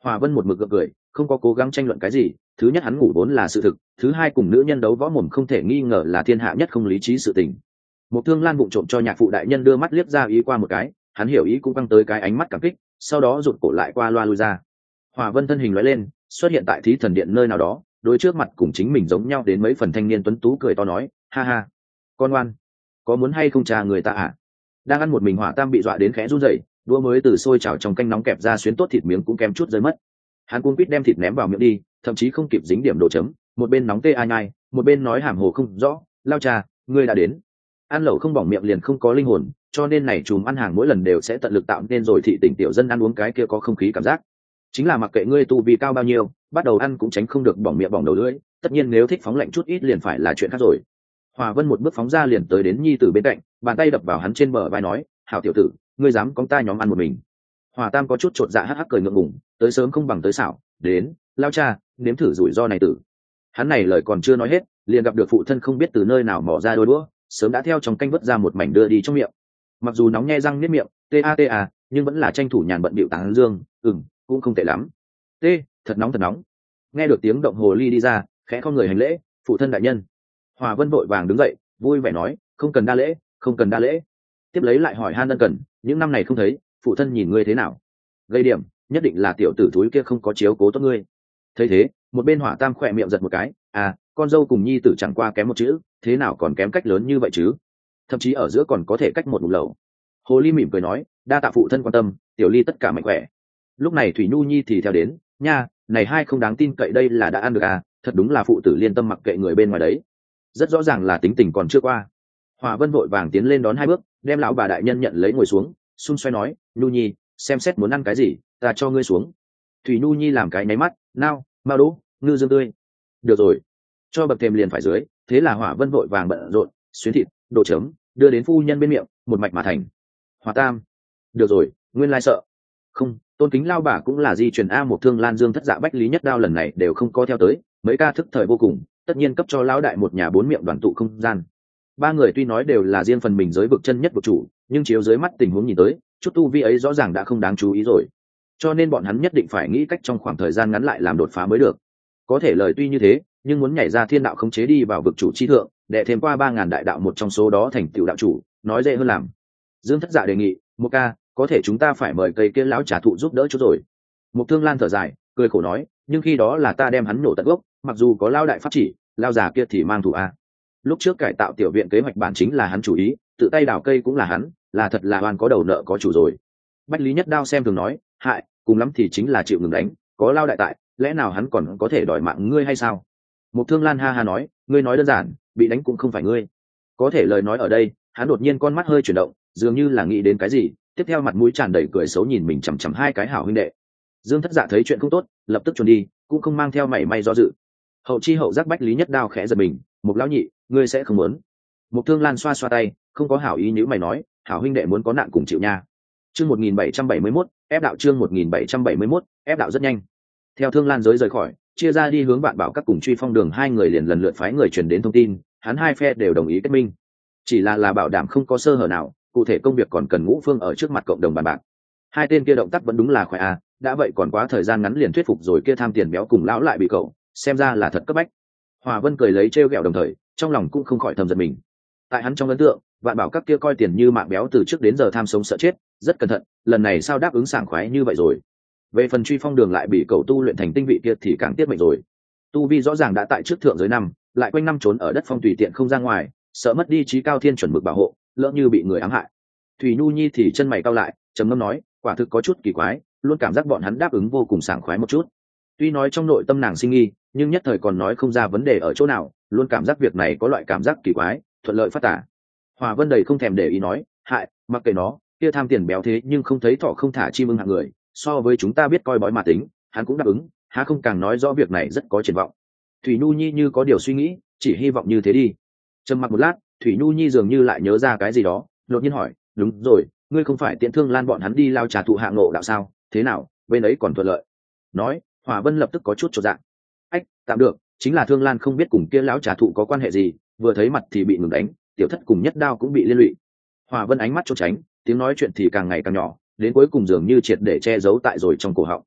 Hòa Vân một mực gượng cười, không có cố gắng tranh luận cái gì. Thứ nhất, hắn ngủ vốn là sự thực, thứ hai, cùng nữ nhân đấu võ mồm không thể nghi ngờ là thiên hạ nhất không lý trí sự tình. Một Thương Lan vụng trộm cho nhạc phụ đại nhân đưa mắt liếc ra ý qua một cái, hắn hiểu ý cũng căng tới cái ánh mắt cảm kích, sau đó rụt cổ lại qua loa lui ra. Hòa Vân thân hình lóe lên, xuất hiện tại Thí Thần Điện nơi nào đó, đối trước mặt cùng chính mình giống nhau đến mấy phần thanh niên tuấn tú cười to nói, ha ha, con ngoan, có muốn hay không trà người ta à? Đang ăn một mình Hỏa Tam bị dọa đến khẽ run rẩy, đũa mới từ sôi chảo trong canh nóng kẹp ra xuyến tốt thịt miếng cũng kém chút rơi mất. Hắn cuống quýt đem thịt ném vào miệng đi, thậm chí không kịp dính điểm đồ chấm, một bên nóng tê ai nhai, một bên nói hàm hồ không rõ, lao trà, ngươi đã đến. Ăn lẩu không bỏng miệng liền không có linh hồn, cho nên này chùm ăn hàng mỗi lần đều sẽ tận lực tạo nên rồi thị tỉnh tiểu dân ăn uống cái kia có không khí cảm giác. Chính là mặc kệ ngươi tu vi cao bao nhiêu, bắt đầu ăn cũng tránh không được bỏng miệng bỏng đầu lưỡi, tất nhiên nếu thích phóng lạnh chút ít liền phải là chuyện khác rồi. Hòa Vân một bước phóng ra liền tới đến nhi tử bên cạnh, bàn tay đập vào hắn trên bờ vai nói, hảo tiểu tử, ngươi dám cóng ta nhóm ăn một mình. Hòa Tam có chút chột dạ hắc hắc cười ngượng ngùng, tới sớm không bằng tới xảo, đến, lao cha, nếm thử rủi ro này tử. Hắn này lời còn chưa nói hết, liền gặp được phụ thân không biết từ nơi nào mò ra đôi đũa, sớm đã theo trong canh vớt ra một mảnh đưa đi trong miệng. Mặc dù nóng nhe răng niết miệng, ta, nhưng vẫn là tranh thủ nhàn bận bịu tán dương, cũng không tệ lắm. Thật nóng thật nóng. Nghe được tiếng động hồ ly đi ra, khẽ không người hành lễ, phụ thân đại nhân. Hòa Vân vội vàng đứng dậy, vui vẻ nói, không cần đa lễ, không cần đa lễ. Tiếp lấy lại hỏi han ân cần, những năm này không thấy, phụ thân nhìn ngươi thế nào? Gây điểm, nhất định là tiểu tử thúi kia không có chiếu cố tốt ngươi. Thấy thế, một bên Hỏa Tam khỏe miệng giật một cái, con dâu cùng nhi tử chẳng qua kém một chữ, thế nào còn kém cách lớn như vậy chứ? Thậm chí ở giữa còn có thể cách một bụng lẩu. Hồ ly mỉm cười nói, đa tạ phụ thân quan tâm, tiểu ly tất cả mạnh khỏe. Lúc này Thủy Nhu Nhi thì theo đến, nha, này hai không đáng tin cậy đây là đã ăn được thật đúng là phụ tử liên tâm mặc kệ người bên ngoài đấy. Rất rõ ràng là tính tình còn chưa qua. Hòa Vân vội vàng tiến lên đón hai bước, đem lão bà đại nhân nhận lấy ngồi xuống, xung xoay nói, Nhu Nhi, xem xét muốn ăn cái gì, ta cho ngươi xuống. Thủy Nhu Nhi làm cái nháy mắt, nao, mao đỗ, ngư dương tươi. Được rồi, cho bậc thềm liền phải dưới, thế là Hỏa Vân vội vàng bận rộn, xuyến thịt, đồ chấm, đưa đến phu nhân bên miệng, một mạch mà thành. Hòa Tam, được rồi, nguyên lai sợ. Không, tôn kính lao bà cũng là di truyền Một Thương Lan Dương Thất Dạ Bách Lý Nhất Đao lần này đều không có theo tới, mấy ca thức thời vô cùng, tất nhiên cấp cho lão đại một nhà bốn miệng đoàn tụ không gian. Ba người tuy nói đều là riêng phần mình giới vực chân nhất vực chủ, nhưng chiếu dưới mắt tình huống nhìn tới, chút tu vi ấy rõ ràng đã không đáng chú ý rồi. Cho nên bọn hắn nhất định phải nghĩ cách trong khoảng thời gian ngắn lại làm đột phá mới được. Có thể lời tuy như thế, nhưng muốn nhảy ra thiên đạo khống chế đi vào vực chủ chi thượng, để thêm qua 3000 đại đạo một trong số đó thành tựu đạo chủ, nói dễ hơn làm. Dương Thất Dạ đề nghị, một ca, có thể chúng ta phải mời cây kia lão trà thụ giúp đỡ chút rồi. Một Thương Lan thở dài, cười khổ nói, nhưng khi đó là ta đem hắn nổ tận gốc, mặc dù có lao đại pháp chỉ, lao già kia thì mang thủ lúc trước cải tạo tiểu viện kế hoạch bản chính là hắn chủ ý, tự tay đào cây cũng là hắn, là thật là oan có đầu nợ có chủ rồi. Bách Lý Nhất Đao xem thường nói, hại, cùng lắm thì chính là chịu ngừng đánh, có lao đại tại, lẽ nào hắn còn có thể đòi mạng ngươi hay sao? Một Thương Lan ha ha nói, ngươi nói đơn giản, bị đánh cũng không phải ngươi. Có thể lời nói ở đây, hắn đột nhiên con mắt hơi chuyển động, dường như là nghĩ đến cái gì, tiếp theo mặt mũi tràn đầy cười xấu nhìn mình chằm chằm hai cái hảo huynh đệ. Dương Thất Dạ thấy chuyện không tốt, lập tức chuồn đi, cũng không mang theo mảy may do dự. Hậu chi hậu giác Bách Lý Nhất Đao khẽ giật mình, một lão nhị, ngươi sẽ không muốn? Một Thương Lan xoa xoa tay, không có hảo ý nhữ mày nói, hảo huynh đệ muốn có nạn cùng chịu nha. Chương 1771, ép đạo chương 1771, ép đạo rất nhanh. Theo Thương Lan giới rời khỏi, chia ra đi hướng Vạn Bảo các cùng Truy Phong Đường hai người liền lần lượt phái người truyền đến thông tin, hắn hai phe đều đồng ý kết minh. Chỉ là bảo đảm không có sơ hở nào, cụ thể công việc còn cần Ngũ Phương ở trước mặt cộng đồng bàn bạc. Hai tên kia động tác vẫn đúng là khỏe đã vậy còn quá thời gian ngắn liền thuyết phục rồi kia tham tiền béo cùng lão lại bị cậu, xem ra là thật cấp bách. Hòa Vân cười lấy trêu ghẹo đồng thời, trong lòng cũng không khỏi thầm giật mình. Tại hắn trong ấn tượng, Vạn Bảo các kia coi tiền như mạng béo từ trước đến giờ tham sống sợ chết, rất cẩn thận, lần này sao đáp ứng sảng khoái như vậy rồi. Về phần Truy Phong Đường lại bị cậu tu luyện thành tinh vị kia thì càng tiếc mệnh rồi. Tu vi rõ ràng đã tại trước thượng giới năm, lại quanh năm trốn ở đất phong tùy tiện không ra ngoài, sợ mất đi trí cao thiên chuẩn mực bảo hộ, lỡ như bị người ám hại. Thủy Nhu Nhi thì chân mày cau lại, trầm ngâm nói, quả thực có chút kỳ quái, luôn cảm giác bọn hắn đáp ứng vô cùng sảng khoái một chút. Tuy nói trong nội tâm nàng sinh nghi, nhưng nhất thời còn nói không ra vấn đề ở chỗ nào, luôn cảm giác việc này có loại cảm giác kỳ quái, thuận lợi phát tả. Hòa Vân đầy không thèm để ý nói, hại, mặc kệ nó, kia tham tiền béo thế nhưng không thấy thọ không thả chim ưng hạng người, so với chúng ta biết coi bói mà tính, hắn cũng đáp ứng, há không càng nói rõ việc này rất có triển vọng. Thủy Nhu Nhi như có điều suy nghĩ, chỉ hy vọng như thế đi. Trầm mặc một lát, Thủy Nhu Nhi dường như lại nhớ ra cái gì đó, đột nhiên hỏi, đúng rồi, ngươi không phải Tiễn Thương Lan bọn hắn đi lao trà thụ hạng ngộ đạo sao, thế nào, bên ấy còn thuận lợi? Nói, Hòa Vân lập tức có chút chột dạ. Ách, tạm được, chính là Thương Lan không biết cùng kia lão trà thụ có quan hệ gì, vừa thấy mặt thì bị ngừng đánh, tiểu thất cùng Nhất Đao cũng bị liên lụy. Hòa Vân ánh mắt trốn tránh, tiếng nói chuyện thì càng ngày càng nhỏ, đến cuối cùng dường như triệt để che giấu tại rồi trong cổ họng.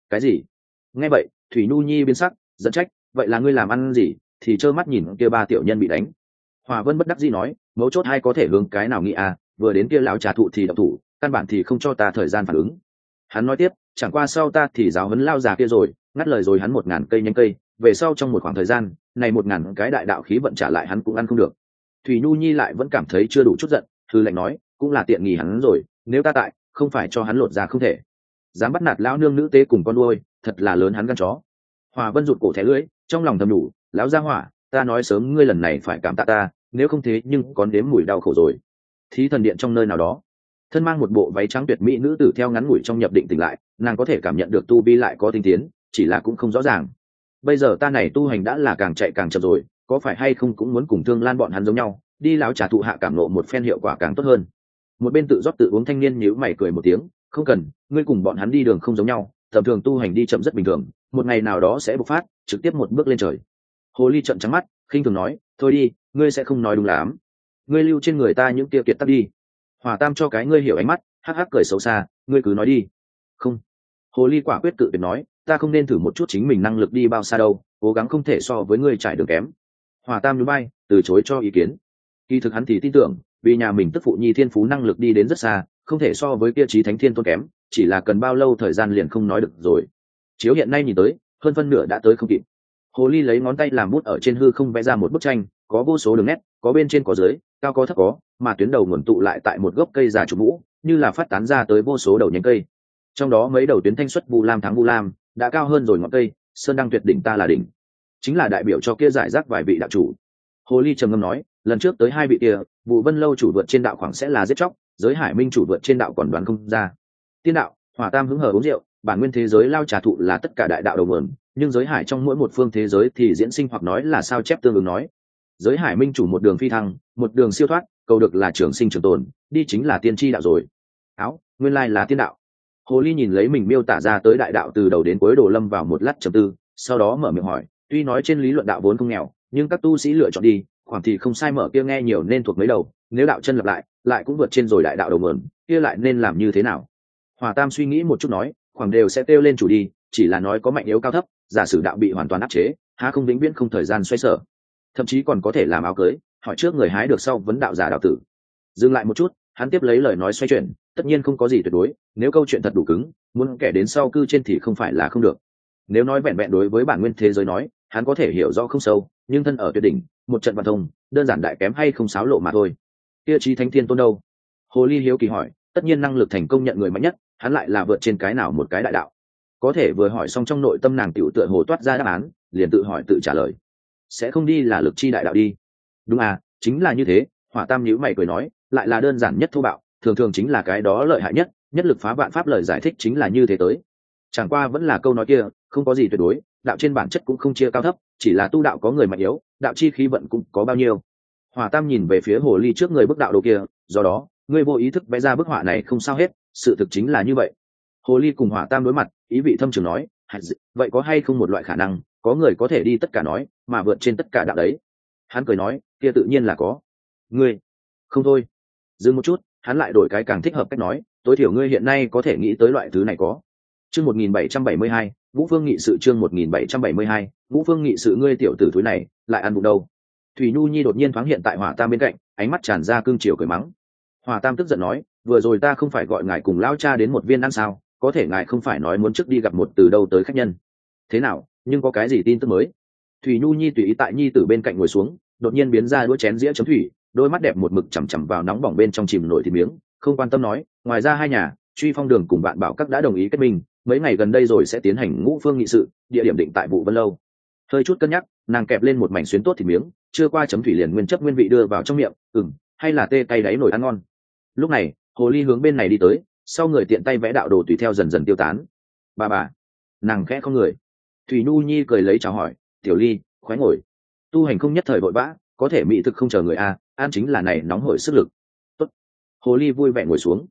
Cái gì? Nghe vậy Thủy Nhu Nhi biến sắc, giận trách, vậy là ngươi làm ăn gì thì trơ mắt nhìn kia ba tiểu nhân bị đánh. Hòa Vân bất đắc dĩ nói, mấu chốt hay có thể hướng cái nào nghĩ à, vừa đến kia lão trà thụ thì động thủ, căn bản thì không cho ta thời gian phản ứng. Hắn nói tiếp, chẳng qua sau ta thì giáo huấn lao già kia rồi, ngắt lời rồi hắn 1000 cây nhánh cây, về sau trong một khoảng thời gian này 1000 cái đại đạo khí vận trả lại hắn cũng ăn không được. Thủy Nhu Nhi lại vẫn cảm thấy chưa đủ chút giận, thư lệnh nói, cũng là tiện nghỉ hắn rồi, nếu ta tại không phải cho hắn lột ra không thể. Dám bắt nạt lão nương nữ tế cùng con nuôi, thật là lớn hắn gan chó. Hòa Vân rụt cổ thẻ lưỡi, trong lòng thầm đủ, lão gia hỏa, ta nói sớm ngươi lần này phải cảm tạ ta, nếu không thế nhưng còn đếm mùi đau khổ rồi. Thí thần điện trong nơi nào đó, thân mang một bộ váy trắng tuyệt mỹ nữ tử theo ngắn ngủi trong nhập định tỉnh lại, nàng có thể cảm nhận được tu vi lại có tinh tiến, chỉ là cũng không rõ ràng. Bây giờ ta này tu hành đã là càng chạy càng chậm rồi, có phải hay không cũng muốn cùng Thương Lan bọn hắn giống nhau, đi lão trà thụ hạ cảm nộ một phen hiệu quả càng tốt hơn. Một bên tự rót tự uống thanh niên nhíu mày cười một tiếng, không cần, ngươi cùng bọn hắn đi đường không giống nhau, tầm thường tu hành đi chậm rất bình thường, một ngày nào đó sẽ bộc phát, trực tiếp một bước lên trời. Hồ ly trợn trắng mắt, khinh thường nói, thôi đi, ngươi sẽ không nói đúng lắm, ngươi lưu trên người ta những kia kiệt tắc đi. Hỏa Tam cho cái ngươi hiểu ánh mắt, hắc hắc cười xấu xa, ngươi cứ nói đi. Không. Hồ ly quả quyết cự tuyệt nói, ta không nên thử một chút chính mình năng lực đi bao xa đâu, cố gắng không thể so với ngươi trải đường kém. Hỏa Tam nhún vai, từ chối cho ý kiến. Kỳ thực hắn thì tin tưởng, vì nhà mình tức phụ nhi thiên phú năng lực đi đến rất xa, không thể so với kia trí thánh thiên tôn kém, chỉ là cần bao lâu thời gian liền không nói được rồi. Chiếu hiện nay nhìn tới, hơn phân nửa đã tới không kịp. Hồ ly lấy ngón tay làm bút ở trên hư không vẽ ra một bức tranh, có vô số đường nét, có bên trên có dưới, cao có thấp có, mà tuyến đầu nguồn tụ lại tại một gốc cây già trụ mũ, như là phát tán ra tới vô số đầu nhánh cây. Trong đó mấy đầu tuyến thanh xuất vu lam thắng vu lam, đã cao hơn rồi ngọn cây, sơn đăng tuyệt đỉnh ta là đỉnh, chính là đại biểu cho kia giải rác vài vị đạo chủ. Hồ ly trầm ngâm nói, lần trước tới hai vị kia, Vũ Vân lâu chủ vượt trên đạo khoảng sẽ là giết chóc, giới Hải Minh chủ vượt trên đạo còn đoán không ra. Tiên đạo, Hỏa Tam hứng hờ uống rượu, bản nguyên thế giới lao trà thụ là tất cả đại đạo đầu nguồn, nhưng giới hải trong mỗi một phương thế giới thì diễn sinh hoặc nói là sao chép tương ứng nói. Giới Hải Minh chủ một đường phi thăng, một đường siêu thoát, cầu được là trường sinh trường tồn, đi chính là tiên tri đạo rồi. Áo, nguyên lai là tiên đạo. Hồ ly nhìn lấy mình miêu tả ra tới đại đạo từ đầu đến cuối đổ lâm vào một lát trầm tư, sau đó mở miệng hỏi, tuy nói trên lý luận đạo vốn không nghèo, nhưng các tu sĩ lựa chọn đi khoảng thì không sai, mở kia nghe nhiều nên thuộc mấy đầu, nếu đạo chân lập lại cũng vượt trên rồi đại đạo đầu nguồn, kia lại nên làm như thế nào? Hỏa Tam suy nghĩ một chút nói, khoảng đều sẽ kêu lên chủ đi, chỉ là nói có mạnh yếu cao thấp, giả sử đạo bị hoàn toàn áp chế, há không vĩnh viễn không thời gian xoay sở, thậm chí còn có thể làm áo cưới, hỏi trước người hái được sau vấn đạo giả đạo tử. Dừng lại một chút, hắn tiếp lấy lời nói xoay chuyển, tất nhiên không có gì tuyệt đối, nếu câu chuyện thật đủ cứng, muốn kẻ đến sau cư trên thì không phải là không được. Nếu nói vẹn vẹn đối với bản nguyên thế giới nói, hắn có thể hiểu rõ không sâu, nhưng thân ở tuyệt đỉnh, một trận văn thông, đơn giản đại kém hay không xáo lộ mà thôi. Kia trí thánh thiên tôn đâu? Hồ ly hiếu kỳ hỏi, tất nhiên năng lực thành công nhận người mạnh nhất, hắn lại là vượt trên cái nào một cái đại đạo? Có thể vừa hỏi xong trong nội tâm nàng tiểu tựa hồ toát ra đáp án, liền tự hỏi tự trả lời, sẽ không đi là lực chi đại đạo đi. Đúng à, chính là như thế. Hỏa Tam nhíu mày cười nói, lại là đơn giản nhất thô bạo, thường thường chính là cái đó lợi hại nhất, nhất lực phá vạn pháp, lời giải thích chính là như thế tới. Chẳng qua vẫn là câu nói kia, không có gì tuyệt đối, đạo trên bản chất cũng không chia cao thấp, chỉ là tu đạo có người mạnh yếu, đạo chi khí vận cũng có bao nhiêu. Hỏa Tam nhìn về phía hồ ly trước người bức đạo đồ kia, do đó ngươi vô ý thức vẽ ra bức họa này không sao hết, sự thực chính là như vậy. Hồ ly cùng Hỏa Tam đối mặt, ý vị thâm trường nói, vậy có hay không một loại khả năng, có người có thể đi tất cả nói mà vượt trên tất cả đạo đấy? Hắn cười nói, kia tự nhiên là có. Ngươi không thôi. Dừng một chút, hắn lại đổi cái càng thích hợp cách nói, tối thiểu ngươi hiện nay có thể nghĩ tới loại thứ này có. Chương 1772, Vũ Phương nghị sự, chương 1772, Vũ Phương nghị sự, ngươi tiểu tử thúi này, lại ăn bụng đâu? Thủy Nhu Nhi đột nhiên thoáng hiện tại Hỏa Tam bên cạnh, ánh mắt tràn ra cương chiều cười mắng. Hỏa Tam tức giận nói, vừa rồi ta không phải gọi ngài cùng lão cha đến một viên ăn sao, có thể ngài không phải nói muốn trước đi gặp một từ đâu tới khách nhân? Thế nào, nhưng có cái gì tin tức mới? Thủy Nhu Nhi tùy ý tại nhi tử bên cạnh ngồi xuống, đột nhiên biến ra đũa chén dĩa chấm thủy, đôi mắt đẹp một mực chằm chằm vào nóng bỏng bên trong chìm nổi thịt miếng, không quan tâm nói, ngoài ra hai nhà Truy Phong Đường cùng Vạn Bảo Các đã đồng ý kết minh, mấy ngày gần đây rồi sẽ tiến hành ngũ phương nghị sự, địa điểm định tại Vũ Vân lâu. Hơi chút cân nhắc, nàng kẹp lên một mảnh xuyến tốt thịt miếng, chưa qua chấm thủy liền nguyên chất nguyên vị đưa vào trong miệng, hay là tê cay đáy nổi ăn ngon. Lúc này hồ ly hướng bên này đi tới, sau người tiện tay vẽ đạo đồ tùy theo dần dần tiêu tán. Bà nàng khẽ không người. Thủy Nhu Nhi cười lấy chào hỏi, tiểu ly khoái ngồi, tu hành không nhất thời vội vã, có thể mỹ thực không chờ người a, an chính là này nóng hổi sức lực. Tốt. Hồ ly vui vẻ ngồi xuống.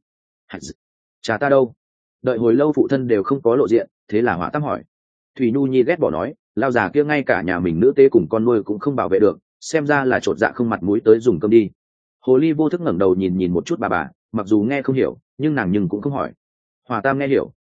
Cha ta đâu? Đợi hồi lâu phụ thân đều không có lộ diện, thế là Hỏa Tam hỏi. Thủy Nhu Nhi ghét bỏ nói, lao già kia ngay cả nhà mình nữ tế cùng con nuôi cũng không bảo vệ được, xem ra là chột dạ không mặt mũi tới dùng cơm đi. Hồ ly vô thức ngẩng đầu nhìn một chút bà, mặc dù nghe không hiểu, nhưng nàng cũng không hỏi. Hỏa Tam nghe hiểu,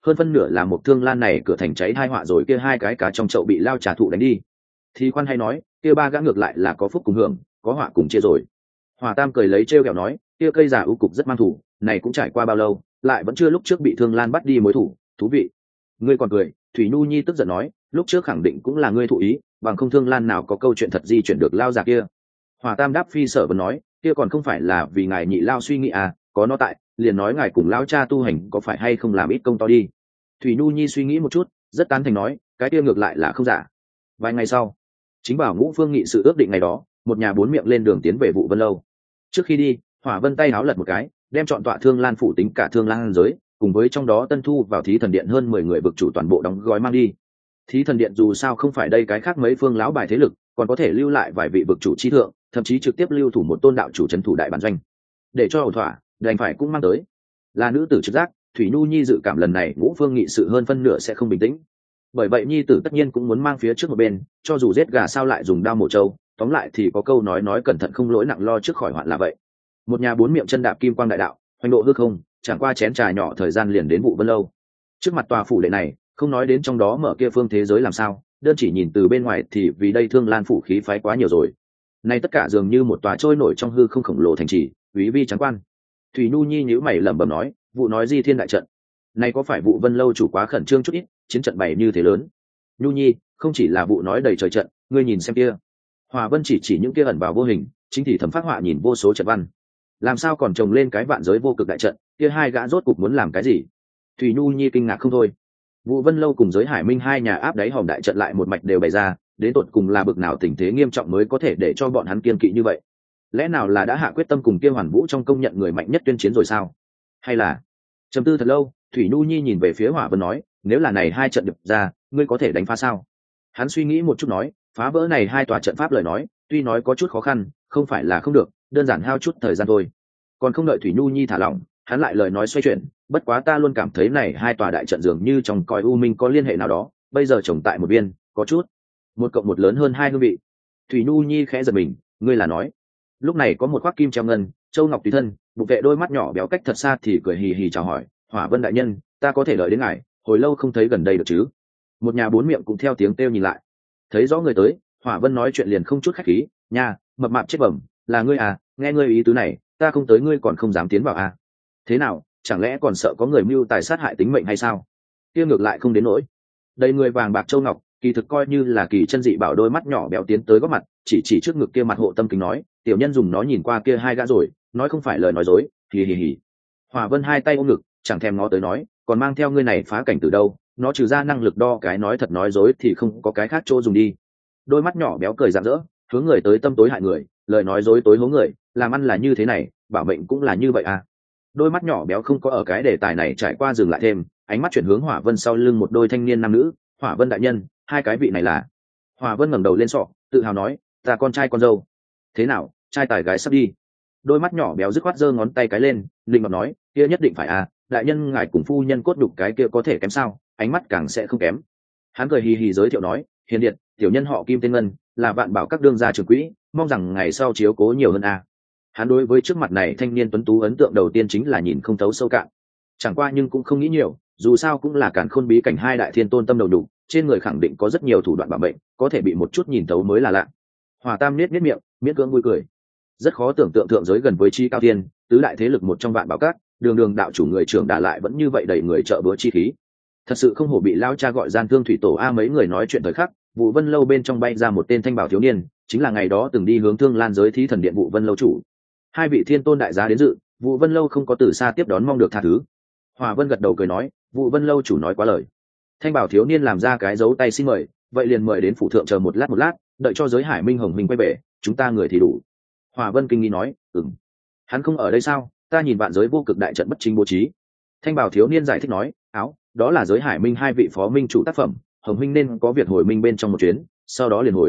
hơn phân nửa là một thương lan này cửa thành cháy hai họa rồi, kia hai cái cá trong chậu bị lao trà thụ đánh đi thì khoan hay nói, kia ba gã ngược lại là có phúc cùng hưởng, có họa cùng chia rồi. Hòa Tam cười lấy trêu ghẹo nói, kia cây giả ưu cục rất mang thủ, này cũng trải qua bao lâu, lại vẫn chưa lúc trước bị Thương Lan bắt đi mối thủ, thú vị. Ngươi còn cười? Thủy Nhu Nhi tức giận nói, lúc trước khẳng định cũng là ngươi thụ ý, bằng không Thương Lan nào có câu chuyện thật di chuyển được lao già kia. Hòa Tam đáp phi sở vẫn nói, kia còn không phải là vì ngài nhị lao suy nghĩ à, có nó tại, liền nói ngài cùng lao cha tu hành có phải hay không làm ít công to đi. Thủy Nhu Nhi suy nghĩ một chút, rất tán thành nói, cái kia ngược lại là không giả. Vài ngày sau, chính bảo Ngũ Phương nghị sự ước định ngày đó, một nhà bốn miệng lên đường tiến về Vụ Vân lâu. Trước khi đi, Hỏa Vân tay háo lật một cái, đem chọn tọa Thương Lan phủ tính cả Thương Lan giới, cùng với trong đó tân thu vào Thí Thần Điện hơn 10 người vực chủ toàn bộ đóng gói mang đi. Thí Thần Điện dù sao không phải đây cái khác mấy phương lão bài thế lực, còn có thể lưu lại vài vị vực chủ chi thượng, thậm chí trực tiếp lưu thủ một tôn đạo chủ trấn thủ đại bản doanh. Để cho ổn thỏa, đành phải cũng mang tới. Là nữ tử trực giác, Thủy Nhu Nhi dự cảm lần này Ngũ Phương nghị sự hơn phân nửa sẽ không bình tĩnh. Bởi vậy Nhi tử tất nhiên cũng muốn mang phía trước một bên, cho dù giết gà sao lại dùng đao mổ trâu, tóm lại thì có câu nói cẩn thận không lỗi nặng lo trước khỏi hoạn là vậy. Một nhà bốn miệng chân đạp kim quang đại đạo, hoành độ hư không, chẳng qua chén trà nhỏ thời gian liền đến Vụ Vân lâu. Trước mặt tòa phủ đệ này, không nói đến trong đó mở kia phương thế giới làm sao, đơn chỉ nhìn từ bên ngoài thì vì đây Thương Lan phủ khí phái quá nhiều rồi. Nay tất cả dường như một tòa trôi nổi trong hư không khổng lồ thành trì, quý vi trắng quan. Thủy Nhu Nhi nhíu mày lẩm bẩm nói, vụ nói di thiên đại trận, này có phải Vụ Vân lâu chủ quá khẩn trương chút ít, chiến trận bày như thế lớn. Nhu Nhi, không chỉ là vụ nói đầy trời trận, ngươi nhìn xem kia. Hòa Vân chỉ những kia ẩn vào vô hình, chính thì thẩm phát họa nhìn vô số trận văn. Làm sao còn trồng lên cái vạn giới vô cực đại trận, kia hai gã rốt cục muốn làm cái gì? Thủy Nhu Nhi kinh ngạc không thôi. Vụ Vân lâu cùng giới Hải Minh hai nhà áp đáy hòm đại trận lại một mạch đều bày ra, đến tột cùng là bực nào tình thế nghiêm trọng mới có thể để cho bọn hắn kiên kỵ như vậy? Lẽ nào là đã hạ quyết tâm cùng kia Hoàn Vũ trong công nhận người mạnh nhất tuyên chiến rồi sao? Hay là? Trầm tư thật lâu, Thủy Nhu Nhi nhìn về phía Hỏa Vân nói, nếu là này hai trận đập ra, ngươi có thể đánh phá sao? Hắn suy nghĩ một chút nói, phá vỡ này hai tòa trận pháp lời nói, tuy nói có chút khó khăn, không phải là không được, đơn giản hao chút thời gian thôi. Còn không đợi Thủy Nhu Nhi thả lỏng, hắn lại lời nói xoay chuyển, bất quá ta luôn cảm thấy này hai tòa đại trận dường như trong cõi u minh có liên hệ nào đó, bây giờ trồng tại một viên, có chút một cộng một lớn hơn hai hương vị. Thủy Nhu Nhi khẽ giật mình, ngươi là nói? Lúc này có một khoác kim treo ngân, châu ngọc tùy thân, bụng vệ đôi mắt nhỏ béo cách thật xa thì cười hì hì chào hỏi, Hỏa Vân đại nhân, ta có thể đợi đến ngài, hồi lâu không thấy gần đây được chứ? Một nhà bốn miệng cũng theo tiếng kêu nhìn lại, thấy rõ người tới, Hỏa Vân nói chuyện liền không chút khách khí, nha, mập mạp chết bẩm, là ngươi à? Nghe ngươi ý tứ này, ta không tới ngươi còn không dám tiến vào à? Thế nào, chẳng lẽ còn sợ có người mưu tài sát hại tính mệnh hay sao? Kia ngược lại không đến nỗi. Đầy người vàng bạc châu ngọc, kỳ thực coi như là kỳ chân dị bảo, đôi mắt nhỏ béo tiến tới góp mặt, chỉ trước ngực kia mặt hộ tâm kính nói, tiểu nhân dùng nó nhìn qua kia hai gã rồi, nói không phải lời nói dối, hì hì hì. Hỏa Vân hai tay ôm ngực, chẳng thèm ngó tới nói, còn mang theo ngươi này phá cảnh từ đâu? Nó trừ ra năng lực đo cái nói thật nói dối thì không có cái khác chỗ dùng đi. Đôi mắt nhỏ béo cười rạng rỡ, hướng người tới tâm tối hại người, lời nói dối tối hố người, làm ăn là như thế này, bảo mệnh cũng là như vậy à? Đôi mắt nhỏ béo không có ở cái đề tài này trải qua dừng lại thêm, ánh mắt chuyển hướng Hỏa Vân sau lưng một đôi thanh niên nam nữ. Hỏa Vân đại nhân, hai cái vị này là? Hỏa Vân ngẩng đầu lên sọ, tự hào nói, ta con trai con dâu. Thế nào, trai tài gái sắp đi? Đôi mắt nhỏ béo dứt khoát giơ ngón tay cái lên, định ngọc nói, kia nhất định phải à, đại nhân ngài cùng phu nhân cốt đục cái kia có thể kém sao? Ánh mắt càng sẽ không kém. Hắn cười hì hì giới thiệu nói, hiền điện, tiểu nhân họ Kim tên Ngân, là vạn bảo các đương gia trưởng quỹ, mong rằng ngày sau chiếu cố nhiều hơn à. Hắn đối với trước mặt này thanh niên tuấn tú ấn tượng đầu tiên chính là nhìn không thấu sâu cạn, chẳng qua nhưng cũng không nghĩ nhiều, dù sao cũng là càn khôn bí cảnh hai đại thiên tôn tâm đầu đủ, trên người khẳng định có rất nhiều thủ đoạn bảo mệnh, có thể bị một chút nhìn thấu mới là lạ. Hòa Tam nết miệng, miễn cưỡng vui cười. Rất khó tưởng tượng thượng giới gần với chi cao thiên, tứ đại thế lực một trong vạn bảo các, đường đạo chủ người trưởng đả lại vẫn như vậy đầy người trợ búa chi khí. Thật sự không hổ bị lao cha gọi gian thương thủy tổ a. Mấy người nói chuyện thời khắc, Vụ Vân lâu bên trong bay ra một tên thanh bảo thiếu niên, chính là ngày đó từng đi hướng Thương Lan giới Thí Thần Điện Vụ Vân lâu chủ. Hai vị thiên tôn đại giá đến dự, Vụ Vân lâu không có từ xa tiếp đón mong được tha thứ. Hòa Vân gật đầu cười nói, Vụ Vân lâu chủ nói quá lời. Thanh bảo thiếu niên làm ra cái dấu tay xin mời, vậy liền mời đến phủ thượng chờ một lát, đợi cho giới Hải Minh Hồng Minh quay về, chúng ta người thì đủ. Hòa Vân kinh nghi nói, hắn không ở đây sao? Ta nhìn vạn giới vô cực đại trận bất chính bố trí. Thanh bảo thiếu niên giải thích nói, đó là giới Hải Minh hai vị phó minh chủ tác phẩm, Hồng Minh nên có việc hồi minh bên trong một chuyến, sau đó liền hồi.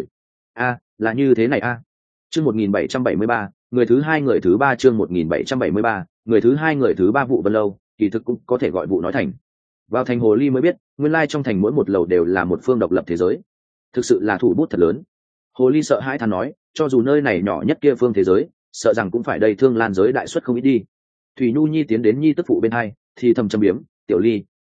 Là như thế này a. Chương 1773, người thứ hai người thứ ba. Chương 1773, người thứ hai người thứ ba. Vụ Vân lâu, kỳ thực cũng có thể gọi vụ nói thành. Vào thành hồ ly mới biết, nguyên lai trong thành mỗi một lầu đều là một phương độc lập thế giới, thực sự là thủ bút thật lớn. Hồ ly sợ hãi than nói, cho dù nơi này nhỏ nhất kia phương thế giới, sợ rằng cũng phải đầy Thương Lan giới đại suất không ít đi. Thủy Nhu Nhi tiến đến Nhi tức phụ bên hai, thì thầm châm biếm, tiểu ly,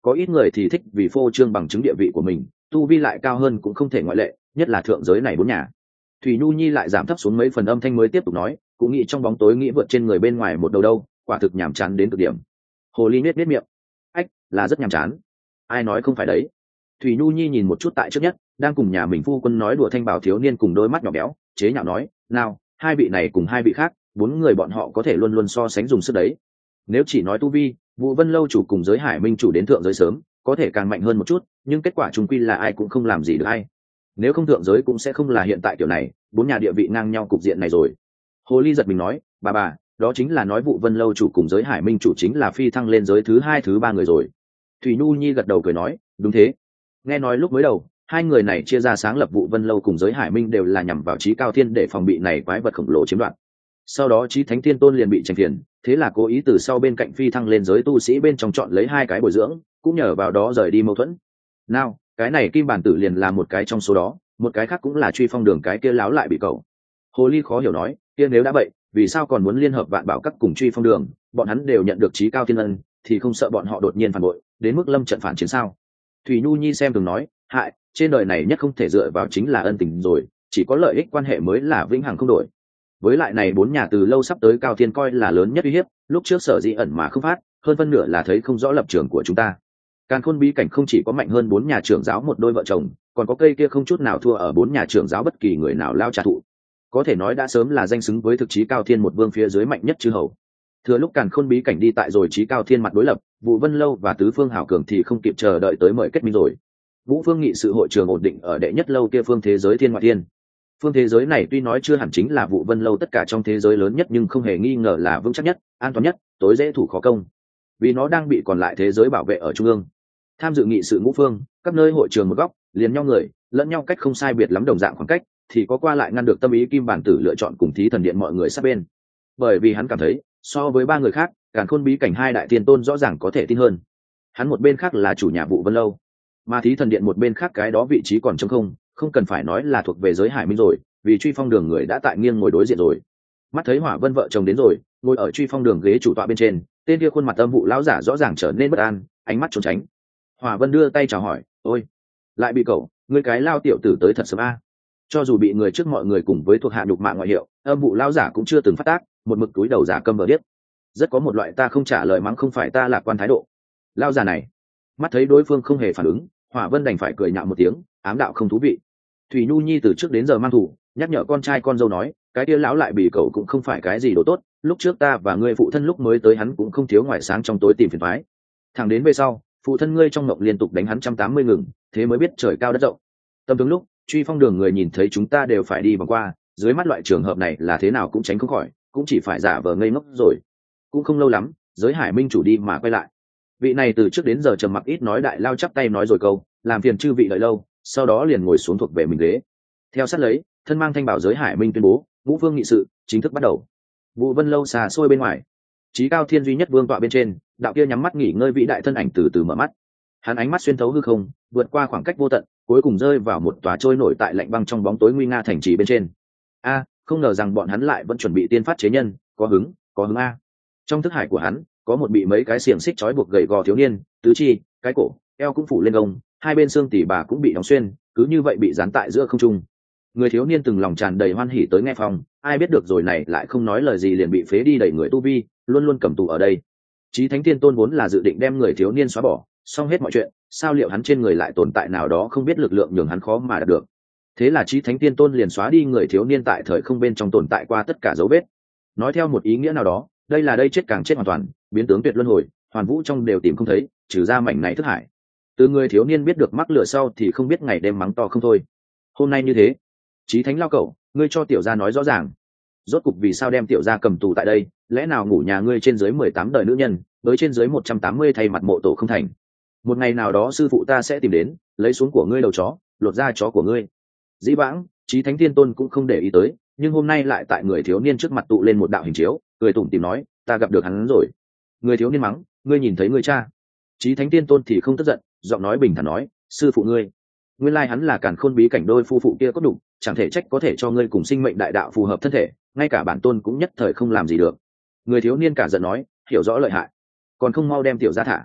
có ít người thì thích vì phô trương bằng chứng địa vị của mình, tu vi lại cao hơn cũng không thể ngoại lệ, nhất là thượng giới này 4 nhà. Thủy Nhu Nhi lại giảm thấp xuống mấy phần âm thanh mới tiếp tục nói, cũng nghĩ trong bóng tối nghĩ vượt trên người bên ngoài một đầu đâu, quả thực nhàm chán đến cực điểm. Hồ ly nết miệng, ách, là rất nhàm chán. Ai nói không phải đấy. Thủy Nhu Nhi nhìn một chút tại trước nhất đang cùng nhà mình phu quân nói đùa thanh bảo thiếu niên cùng đôi mắt nhỏ béo, chế nhạo nói, nào, hai vị này cùng hai vị khác, 4 người bọn họ có thể luôn luôn so sánh dùng sức đấy. Nếu chỉ nói tu vi, Vũ Vân lâu chủ cùng giới Hải Minh chủ đến thượng giới sớm, có thể càng mạnh hơn một chút, nhưng kết quả chung quy là ai cũng không làm gì được ai. Nếu không thượng giới cũng sẽ không là hiện tại kiểu này, 4 nhà địa vị ngang nhau cục diện này rồi. Hồ ly giật mình nói, bà, đó chính là nói Vũ Vân lâu chủ cùng giới Hải Minh chủ chính là phi thăng lên giới thứ 2 thứ 3 người rồi. Thủy Nhu Nhi gật đầu cười nói, đúng thế. Nghe nói lúc mới đầu, hai người này chia ra sáng lập Vũ Vân lâu cùng giới Hải Minh đều là nhằm vào Chí Cao Thiên để phòng bị này quái vật khổng lồ chiếm đoạt. Sau đó Chí Thánh Thiên Tôn liền bị tranh phiền, thế là cố ý từ sau bên cạnh phi thăng lên giới tu sĩ bên trong chọn lấy 2 cái bồi dưỡng, cũng nhờ vào đó rời đi mâu thuẫn. Nào, cái này Kim Bản Tử liền là một cái trong số đó, một cái khác cũng là Truy Phong Đường cái kia láo lại bị cậu. Hồ ly khó hiểu nói, kia nếu đã vậy, vì sao còn muốn liên hợp Vạn Bảo Các cùng Truy Phong Đường, bọn hắn đều nhận được Chí Cao Thiên ân, thì không sợ bọn họ đột nhiên phản bội, đến mức lâm trận phản chiến sao? Thủy Nhu Nhi xem thường nói, hại, trên đời này nhất không thể dựa vào chính là ân tình rồi, chỉ có lợi ích quan hệ mới là vĩnh hằng không đổi. Với lại này 4 nhà từ lâu sắp tới Cao Thiên coi là lớn nhất uy hiếp, lúc trước sở dĩ ẩn mà không phát, hơn phân nửa là thấy không rõ lập trường của chúng ta. Càn Khôn bí cảnh không chỉ có mạnh hơn 4 nhà trưởng giáo một đôi vợ chồng, còn có cây kia không chút nào thua ở 4 nhà trưởng giáo bất kỳ người nào lao trả thụ. Có thể nói đã sớm là danh xứng với thực chí Cao Thiên một vương phía dưới mạnh nhất chư hầu. Thừa lúc Càn Khôn bí cảnh đi tại rồi chí Cao Thiên mặt đối lập, Vũ Vân lâu và Tứ Phương Hảo Cường thì không kịp chờ đợi tới mời kết minh rồi. Vũ Phương nghị sự hội trường ổn định ở đệ nhất lâu kia phương thế giới thiên ngoại thiên. Phương thế giới này tuy nói chưa hẳn chính là Vũ Vân lâu tất cả trong thế giới lớn nhất, nhưng không hề nghi ngờ là vững chắc nhất, an toàn nhất, tối dễ thủ khó công. Vì nó đang bị còn lại thế giới bảo vệ ở trung ương. Tham dự nghị sự ngũ phương, các nơi hội trường một góc, liền nhau người, lẫn nhau cách không sai biệt lắm đồng dạng khoảng cách, thì có qua lại ngăn được tâm ý Kim Bản Tử lựa chọn cùng Thí Thần Điện mọi người sát bên. Bởi vì hắn cảm thấy, so với 3 người khác, Càn Khôn bí cảnh 2 đại tiên tôn rõ ràng có thể tin hơn. Hắn một bên khác là chủ nhà Vũ Vân lâu, mà Thí Thần Điện một bên khác cái đó vị trí còn trống không, không cần phải nói là thuộc về giới Hải Minh rồi, vì Truy Phong Đường người đã tại nghiêng ngồi đối diện rồi. Mắt thấy Hỏa Vân vợ chồng đến rồi, ngồi ở Truy Phong Đường ghế chủ tọa bên trên, tên kia khuôn mặt âm vụ lão giả rõ ràng trở nên bất an, ánh mắt trốn tránh. Hỏa Vân đưa tay chào hỏi, ôi, lại bị cậu, ngươi cái lao tiểu tử tới thật sớm a. Cho dù bị người trước mọi người cùng với thuộc hạ nhục mạ ngoại hiệu, âm vụ lão giả cũng chưa từng phát tác, một mực túi đầu giả câm vờ điếc. Rất có một loại ta không trả lời mắng không phải ta lạc quan thái độ. Lão già này, mắt thấy đối phương không hề phản ứng, Hỏa Vân đành phải cười nhạo một tiếng, ám đạo không thú vị. Thủy Nhu Nhi từ trước đến giờ mang thủ, nhắc nhở con trai con dâu nói, cái kia lão lại bị cậu cũng không phải cái gì đồ tốt, lúc trước ta và ngươi phụ thân lúc mới tới hắn cũng không thiếu ngoài sáng trong tối tìm phiền toái. Thẳng đến về sau, phụ thân ngươi trong mộng liên tục đánh hắn 180 ngừng, thế mới biết trời cao đất rộng. Tâm tướng lúc Truy Phong Đường người nhìn thấy chúng ta đều phải đi vòng qua, dưới mắt loại trường hợp này là thế nào cũng tránh không khỏi, cũng chỉ phải giả vờ ngây ngốc rồi. Cũng không lâu lắm, giới Hải Minh chủ đi mà quay lại. Vị này từ trước đến giờ trầm mặc ít nói đại lao chắp tay nói rồi câu, làm phiền chư vị đợi lâu, sau đó liền ngồi xuống thuộc về mình ghế. Theo sát lấy, thân mang thanh bảo giới Hải Minh tuyên bố, Vũ Phương nghị sự chính thức bắt đầu. Vũ Vân lâu xa xôi bên ngoài, Chí Cao Thiên duy nhất vương tọa bên trên, đạo kia nhắm mắt nghỉ ngơi vĩ đại thân ảnh từ từ mở mắt. Hắn ánh mắt xuyên thấu hư không, vượt qua khoảng cách vô tận, cuối cùng rơi vào một tòa trôi nổi tại lạnh băng trong bóng tối nguy nga thành trì bên trên. A, không ngờ rằng bọn hắn lại vẫn chuẩn bị tiên phát chế nhân, có hứng a. Trong thức hải của hắn, có một bị mấy cái xiềng xích trói buộc gầy gò thiếu niên, tứ chi, cái cổ, eo cũng phủ lên gông, hai bên xương tỉ bà cũng bị đóng xuyên, cứ như vậy bị dán tại giữa không trung. Người thiếu niên từng lòng tràn đầy hoan hỉ tới nghe phòng, ai biết được rồi này lại không nói lời gì liền bị phế đi đẩy người tu vi, luôn luôn cầm tù ở đây. Chí Thánh Thiên Tôn vốn là dự định đem người thiếu niên xóa bỏ, xong hết mọi chuyện, sao liệu hắn trên người lại tồn tại nào đó không biết lực lượng nhường hắn khó mà đạt được. Thế là Chí Thánh Thiên Tôn liền xóa đi người thiếu niên tại thời không bên trong tồn tại qua tất cả dấu vết. Nói theo một ý nghĩa nào đó, đây là đây chết càng chết hoàn toàn, biến tướng tuyệt luân hồi, hoàn vũ trong đều tìm không thấy, trừ ra mảnh này thức hải. Từ người thiếu niên biết được mắc lửa sau thì không biết ngày đêm mắng to không thôi. Hôm nay như thế, Chí Thánh lao cẩu, ngươi cho tiểu gia nói rõ ràng, rốt cục vì sao đem tiểu gia cầm tù tại đây, lẽ nào ngủ nhà ngươi trên dưới 18 đời nữ nhân, với trên dưới 180 thay mặt mộ tổ không thành. Một ngày nào đó sư phụ ta sẽ tìm đến, lấy xuống của ngươi đầu chó, lột da chó của ngươi. Dĩ vãng, Chí Thánh Thiên Tôn cũng không để ý tới, nhưng hôm nay lại tại người thiếu niên trước mặt tụ lên một đạo hình chiếu, cười tủm tỉm nói, ta gặp được hắn rồi. Người thiếu niên mắng, ngươi nhìn thấy ngươi cha. Chí Thánh Thiên Tôn thì không tức giận, giọng nói bình thản nói, sư phụ ngươi, nguyên lai hắn là Càn Khôn bí cảnh đôi phu phụ kia có đủ, chẳng thể trách có thể cho ngươi cùng sinh mệnh đại đạo phù hợp thân thể, ngay cả bản tôn cũng nhất thời không làm gì được. Người thiếu niên cả giận nói, hiểu rõ lợi hại, còn không mau đem tiểu gia thả.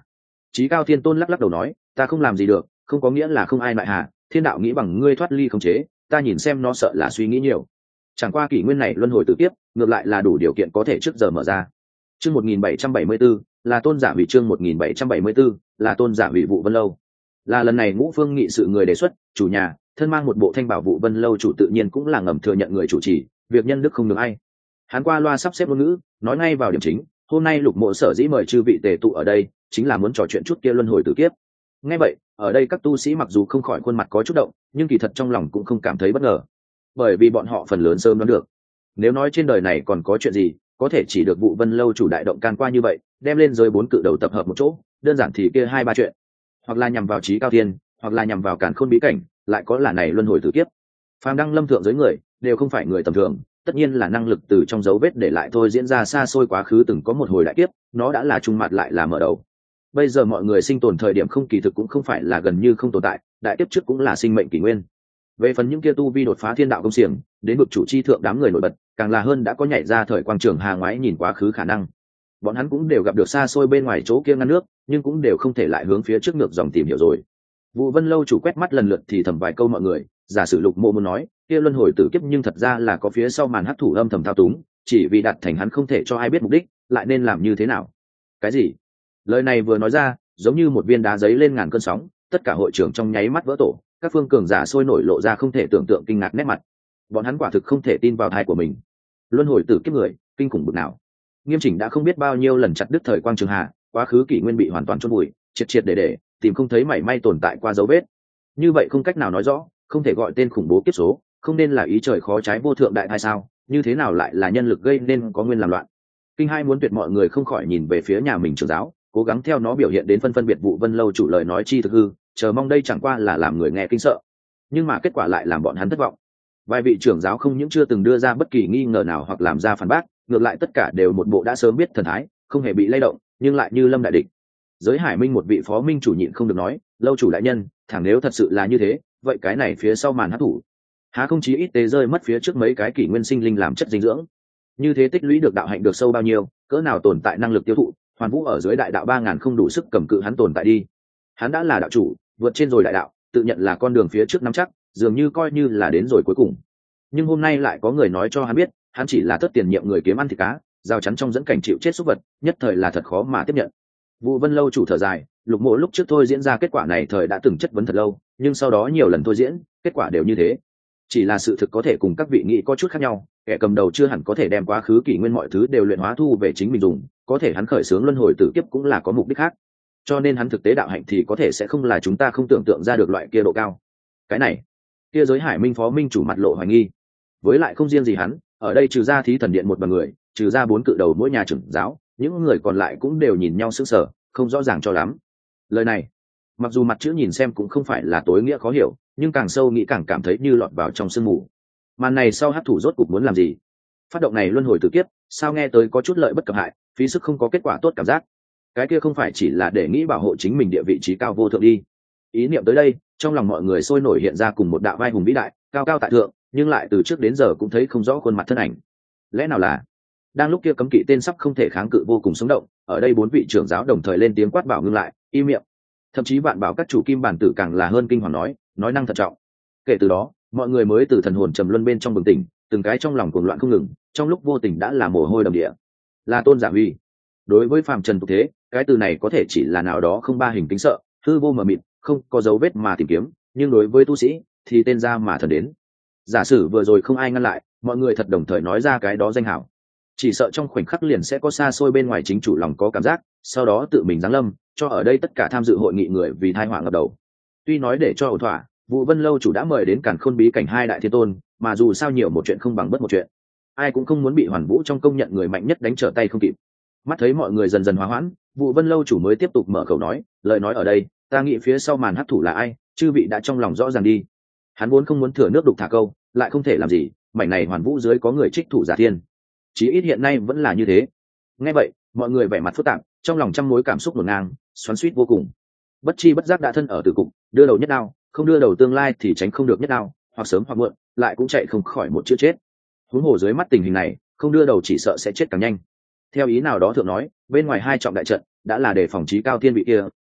Chí Cao Thiên Tôn lắc lắc đầu nói, ta không làm gì được, không có nghĩa là không ai lại hà, thiên đạo nghĩ bằng ngươi thoát ly khống chế, ta nhìn xem nó sợ là suy nghĩ nhiều. Chẳng qua kỷ nguyên này luân hồi tử kiếp, ngược lại là đủ điều kiện có thể trước giờ mở ra. Chương 1774 là tôn giả hủy, chương 1774 là tôn giả hủy Vụ Vân Lâu. Là lần này Ngũ Phương nghị sự người đề xuất, chủ nhà, thân mang một bộ thanh bảo Vụ Vân Lâu chủ tự nhiên cũng là ngầm thừa nhận người chủ trì, việc nhân đức không được ai. Hắn qua loa sắp xếp ngôn ngữ, nói ngay vào điểm chính, hôm nay Lục Mộ sở dĩ mời chư vị tề tụ ở đây, chính là muốn trò chuyện chút kia luân hồi tử kiếp. Nghe vậy, ở đây các tu sĩ mặc dù không khỏi khuôn mặt có chút động, nhưng kỳ thật trong lòng cũng không cảm thấy bất ngờ, bởi vì bọn họ phần lớn sớm đoán được. Nếu nói trên đời này còn có chuyện gì, có thể chỉ được Vụ Vân Lâu chủ đại động can qua như vậy, đem lên giới 4 cự đầu tập hợp một chỗ, đơn giản thì kia 2-3 chuyện, hoặc là nhằm vào Chí Cao Thiên, hoặc là nhằm vào Càn Khôn bí cảnh, lại có là này luân hồi tử kiếp. Phàm đăng lâm thượng giới người, đều không phải người tầm thường, tất nhiên là năng lực từ trong dấu vết để lại thôi diễn ra xa xôi quá khứ từng có một hồi đại kiếp, nó đã là trung mặt lại là mở đầu. Bây giờ mọi người sinh tồn thời điểm không kỳ thực cũng không phải là gần như không tồn tại, đại kiếp trước cũng là sinh mệnh kỷ nguyên. Về phần những kia tu vi đột phá thiên đạo công xiềng, đến vực chủ chi thượng đám người nổi bật, càng là hơn đã có nhảy ra thời quang trường hà ngoái nhìn quá khứ khả năng. Bọn hắn cũng đều gặp được xa xôi bên ngoài chỗ kia ngăn nước, nhưng cũng đều không thể lại hướng phía trước ngược dòng tìm hiểu rồi. Vụ Vân Lâu chủ quét mắt lần lượt thì thầm vài câu mọi người, giả sử Lục Mộ muốn nói, kia luân hồi tử kiếp nhưng thật ra là có phía sau màn hắc thủ âm thầm thao túng, chỉ vì đạt thành hắn không thể cho ai biết mục đích, lại nên làm như thế nào. Cái gì? Lời này vừa nói ra, giống như một viên đá giấy lên ngàn cơn sóng, tất cả hội trưởng trong nháy mắt vỡ tổ, các phương cường giả sôi nổi lộ ra không thể tưởng tượng kinh ngạc nét mặt. Bọn hắn quả thực không thể tin vào tai của mình. Luân hồi tử kiếp người, kinh khủng bực nào. Nghiêm Chỉnh đã không biết bao nhiêu lần chặt đứt thời quang trường hà, quá khứ kỷ nguyên bị hoàn toàn chôn vùi, triệt triệt để tìm không thấy mảy may tồn tại qua dấu vết. Như vậy không cách nào nói rõ, không thể gọi tên khủng bố kiếp số, không nên là ý trời khó trái vô thượng đại hay sao? Như thế nào lại là nhân lực gây nên có nguyên làm loạn? Kinh hai muốn tuyệt, mọi người không khỏi nhìn về phía nhà mình trưởng giáo, cố gắng theo nó biểu hiện đến phân biệt Vụ Vân Lâu chủ lời nói chi thực hư, chờ mong đây chẳng qua là làm người nghe kinh sợ, nhưng mà kết quả lại làm bọn hắn thất vọng. Vài vị trưởng giáo không những chưa từng đưa ra bất kỳ nghi ngờ nào hoặc làm ra phản bác, ngược lại tất cả đều một bộ đã sớm biết thần thái, không hề bị lay động, nhưng lại như lâm đại địch. Giới Hải Minh một vị phó minh chủ nhịn không được nói, Lâu chủ đại nhân, thẳng nếu thật sự là như thế, vậy cái này phía sau màn hắc thủ há không chí ít tế rơi mất phía trước mấy cái kỷ nguyên sinh linh làm chất dinh dưỡng, như thế tích lũy được đạo hạnh được sâu bao nhiêu, cỡ nào tồn tại năng lực tiêu thụ, Hoàn Vũ ở dưới đại đạo 3000 không đủ sức cầm cự hắn tồn tại đi. Hắn đã là đạo chủ, vượt trên rồi đại đạo, tự nhận là con đường phía trước nắm chắc, dường như coi như là đến rồi cuối cùng. Nhưng hôm nay lại có người nói cho hắn biết, hắn chỉ là tất tiền nhiệm người kiếm ăn thịt cá, giao chắn trong dẫn cảnh chịu chết súc vật, nhất thời là thật khó mà tiếp nhận. Vụ Vân Lâu chủ thở dài, Lục Mộ lúc trước thôi diễn ra kết quả này thời đã từng chất vấn thật lâu, nhưng sau đó nhiều lần thôi diễn, kết quả đều như thế. Chỉ là sự thực có thể cùng các vị nghĩ có chút khác nhau, kẻ cầm đầu chưa hẳn có thể đem quá khứ kỷ nguyên mọi thứ đều luyện hóa thu về chính mình dùng, có thể hắn khởi xướng luân hồi tử kiếp cũng là có mục đích khác. Cho nên hắn thực tế đạo hạnh thì có thể sẽ không là chúng ta không tưởng tượng ra được loại kia độ cao. Cái này, kia Giới Hải Minh phó minh chủ mặt lộ hoài nghi. Với lại không riêng gì hắn, ở đây trừ ra Thí Thần Điện một bằng người, trừ ra 4 cự đầu mỗi nhà trưởng giáo, những người còn lại cũng đều nhìn nhau sững sờ, không rõ ràng cho lắm. Lời này, mặc dù mặt chữ nhìn xem cũng không phải là tối nghĩa khó hiểu, nhưng càng sâu nghĩ càng cảm thấy như lọt vào trong sương mù. Màn này sau hắc thủ rốt cục muốn làm gì? Phát động này luân hồi tử kiếp, sao nghe tới có chút lợi bất cập hại, phí sức không có kết quả tốt cảm giác. Cái kia không phải chỉ là để nghĩ bảo hộ chính mình địa vị trí cao vô thượng đi. Ý niệm tới đây, trong lòng mọi người sôi nổi hiện ra cùng một đạo vai hùng vĩ đại, cao cao tại thượng, nhưng lại từ trước đến giờ cũng thấy không rõ khuôn mặt thân ảnh. Lẽ nào là đang lúc kia cấm kỵ tên sắp không thể kháng cự vô cùng sống động, ở đây 4 vị trưởng giáo đồng thời lên tiếng quát bảo ngưng lại, im miệng. Thậm chí bạn bảo các chủ kim bản tử càng là hơn kinh hoàng nói năng thận trọng. Kể từ đó, mọi người mới từ thần hồn trầm luân bên trong bừng tỉnh, từng cái trong lòng cuồng loạn không ngừng, trong lúc vô tình đã là mồ hôi đầm địa. Là tôn giả huy. Đối với phàm trần tục thế, cái từ này có thể chỉ là nào đó không ba hình kính sợ, hư vô mờ mịt, không có dấu vết mà tìm kiếm, nhưng đối với tu sĩ thì tên ra mà thần đến. Giả sử vừa rồi không ai ngăn lại, mọi người thật đồng thời nói ra cái đó danh hảo, chỉ sợ trong khoảnh khắc liền sẽ có xa xôi bên ngoài chính chủ lòng có cảm giác, sau đó tự mình giáng lâm, cho ở đây tất cả tham dự hội nghị người vì tai họa ngập đầu. Tuy nói để cho ổn thỏa, Vụ Vân Lâu chủ đã mời đến Càn Khôn bí cảnh 2 đại thiên tôn, mà dù sao nhiều một chuyện không bằng bất một chuyện, ai cũng không muốn bị Hoàn Vũ trong công nhận người mạnh nhất đánh trở tay không kịp. Mắt thấy mọi người dần dần hòa hoãn, Vụ Vân Lâu chủ mới tiếp tục mở khẩu nói, lời nói ở đây, ta nghĩ phía sau màn hắc thủ là ai, chư vị đã trong lòng rõ ràng đi. Hắn vốn không muốn thừa nước đục thả câu, lại không thể làm gì, mảnh này Hoàn Vũ dưới có người trích thủ giả thiên, chí ít hiện nay vẫn là như thế. Nghe vậy, mọi người vẻ mặt phức tạp, trong lòng trăm mối cảm xúc ngổn ngang, xoắn xuýt vô cùng. Bất chi bất giác đã thân ở tử cục, đưa đầu nhất đao, không đưa đầu tương lai thì tránh không được nhất đao, hoặc sớm hoặc muộn, lại cũng chạy không khỏi một chữ chết. Huống hồ dưới mắt tình hình này, không đưa đầu chỉ sợ sẽ chết càng nhanh. Theo ý nào đó thượng nói, bên ngoài 2 trọng đại trận đã là để phòng Chí Cao Thiên vị kia,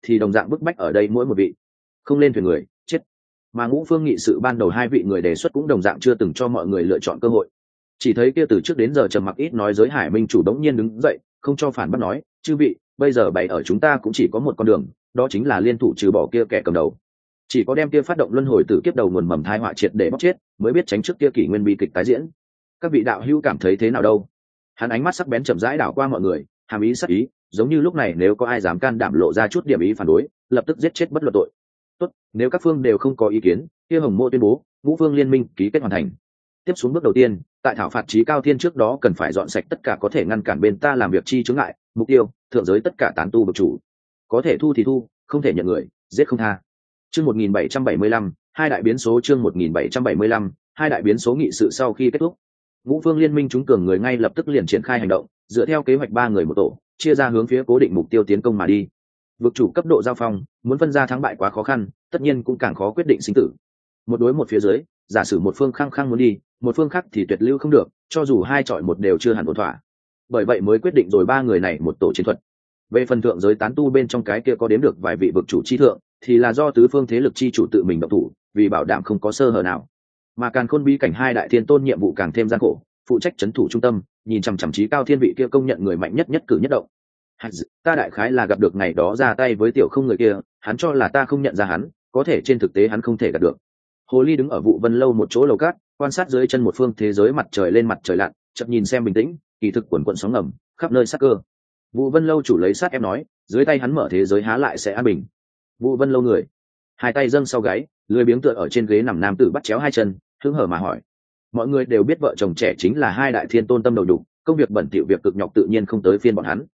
thì đồng dạng bức bách ở đây mỗi một vị. Không lên thuyền người chết. Mà ngũ phương nghị sự ban đầu hai vị người đề xuất cũng đồng dạng chưa từng cho mọi người lựa chọn cơ hội. Chỉ thấy kia từ trước đến giờ trầm mặc ít nói giới Hải Minh chủ đống nhiên đứng dậy, không cho phản bác nói, chư vị, bây giờ bày ở chúng ta cũng chỉ có một con đường, đó chính là liên thủ trừ bỏ kia kẻ cầm đầu. Chỉ có đem kia phát động luân hồi tử kiếp đầu nguồn mầm thai họa triệt để bóc chết, mới biết tránh trước kia kỷ nguyên bi kịch tái diễn. Các vị đạo hữu cảm thấy thế nào đâu? Hắn ánh mắt sắc bén chậm rãi đảo qua mọi người, hàm ý sắc ý, giống như lúc này nếu có ai dám can đảm lộ ra chút điểm ý phản đối, lập tức giết chết bất luận tội. Tốt, nếu các phương đều không có ý kiến, kia Hồng Mộ tuyên bố, ngũ phương liên minh ký kết hoàn thành. Tiếp xuống bước đầu tiên, tại thảo phạt Chí Cao Thiên trước đó cần phải dọn sạch tất cả có thể ngăn cản bên ta làm việc chi chướng ngại, mục tiêu, thượng giới tất cả tán tu bậc chủ. Có thể thu thì thu, không thể nhận người, giết không tha. Chương 1775, hai đại biến số chương 1775, hai đại biến số nghị sự sau khi kết thúc. Ngũ phương liên minh chúng cường người ngay lập tức liền triển khai hành động, dựa theo kế hoạch ba người một tổ, chia ra hướng phía cố định mục tiêu tiến công mà đi. Vực chủ cấp độ giao phong, muốn phân ra thắng bại quá khó khăn, tất nhiên cũng càng khó quyết định sinh tử. Một đối một phía dưới, giả sử một phương khăng khăng muốn đi, một phương khác thì tuyệt lưu không được, cho dù hai chọi một đều chưa hẳn ổn thỏa. Bởi vậy mới quyết định rồi ba người này một tổ chiến thuật. Về phần thượng giới tán tu bên trong cái kia có đếm được vài vị vực chủ chi thượng, thì là do tứ phương thế lực chi chủ tự mình động thủ, vì bảo đảm không có sơ hở nào. Mà Càn Khôn bí cảnh hai đại thiên tôn nhiệm vụ càng thêm gian khổ, phụ trách trấn thủ trung tâm, nhìn chằm chằm Chí Cao Thiên vị kia công nhận người mạnh nhất nhất cử nhất động. Ta đại khái là gặp được ngày đó ra tay với tiểu không người kia, hắn cho là ta không nhận ra hắn, có thể trên thực tế hắn không thể gặp được. Hồ Ly đứng ở Vụ Vân lâu một chỗ lầu cát, quan sát dưới chân một phương thế giới mặt trời lên mặt trời lặn, chợt nhìn xem bình tĩnh, kỳ thực quần quần sóng ngầm, khắp nơi sát cơ. Vụ Vân lâu chủ lấy sát em nói, dưới tay hắn mở thế giới há lại sẽ an bình. Vụ Vân lâu người, hai tay dâng sau gáy, lười biếng tựa ở trên ghế nằm nam tử bắt chéo hai chân, hứng hở mà hỏi. Mọi người đều biết vợ chồng trẻ chính là hai đại thiên tôn tâm đầu đục, công việc bẩn thỉu việc cực nhọc tự nhiên không tới phiên bọn hắn.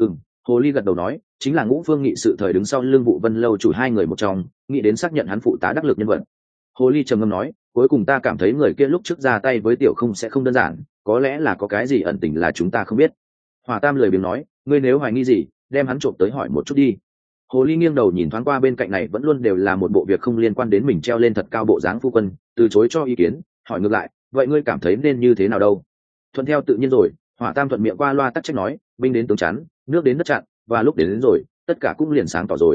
Hồ Ly gật đầu nói, chính là ngũ phương nghị sự thời đứng sau lưng Vụ Vân lâu chủ hai người một trong, nghĩ đến xác nhận hắn phụ tá đắc lực nhân vật. Hồ Ly trầm ngâm nói, cuối cùng ta cảm thấy người kia lúc trước ra tay với tiểu không sẽ không đơn giản, có lẽ là có cái gì ẩn tình là chúng ta không biết. Hỏa Tam lười biếng nói, ngươi nếu hoài nghi gì, đem hắn trộm tới hỏi một chút đi. Hồ Ly nghiêng đầu nhìn thoáng qua bên cạnh này vẫn luôn đều là một bộ việc không liên quan đến mình treo lên thật cao bộ dáng phu quân, từ chối cho ý kiến, hỏi ngược lại, vậy ngươi cảm thấy nên như thế nào đâu? Thuận theo tự nhiên rồi. Hỏa Tam thuận miệng qua loa tắc trách nói, binh đến tướng chắn, nước đến đất chặn, và lúc đến rồi, tất cả cũng liền sáng tỏ rồi.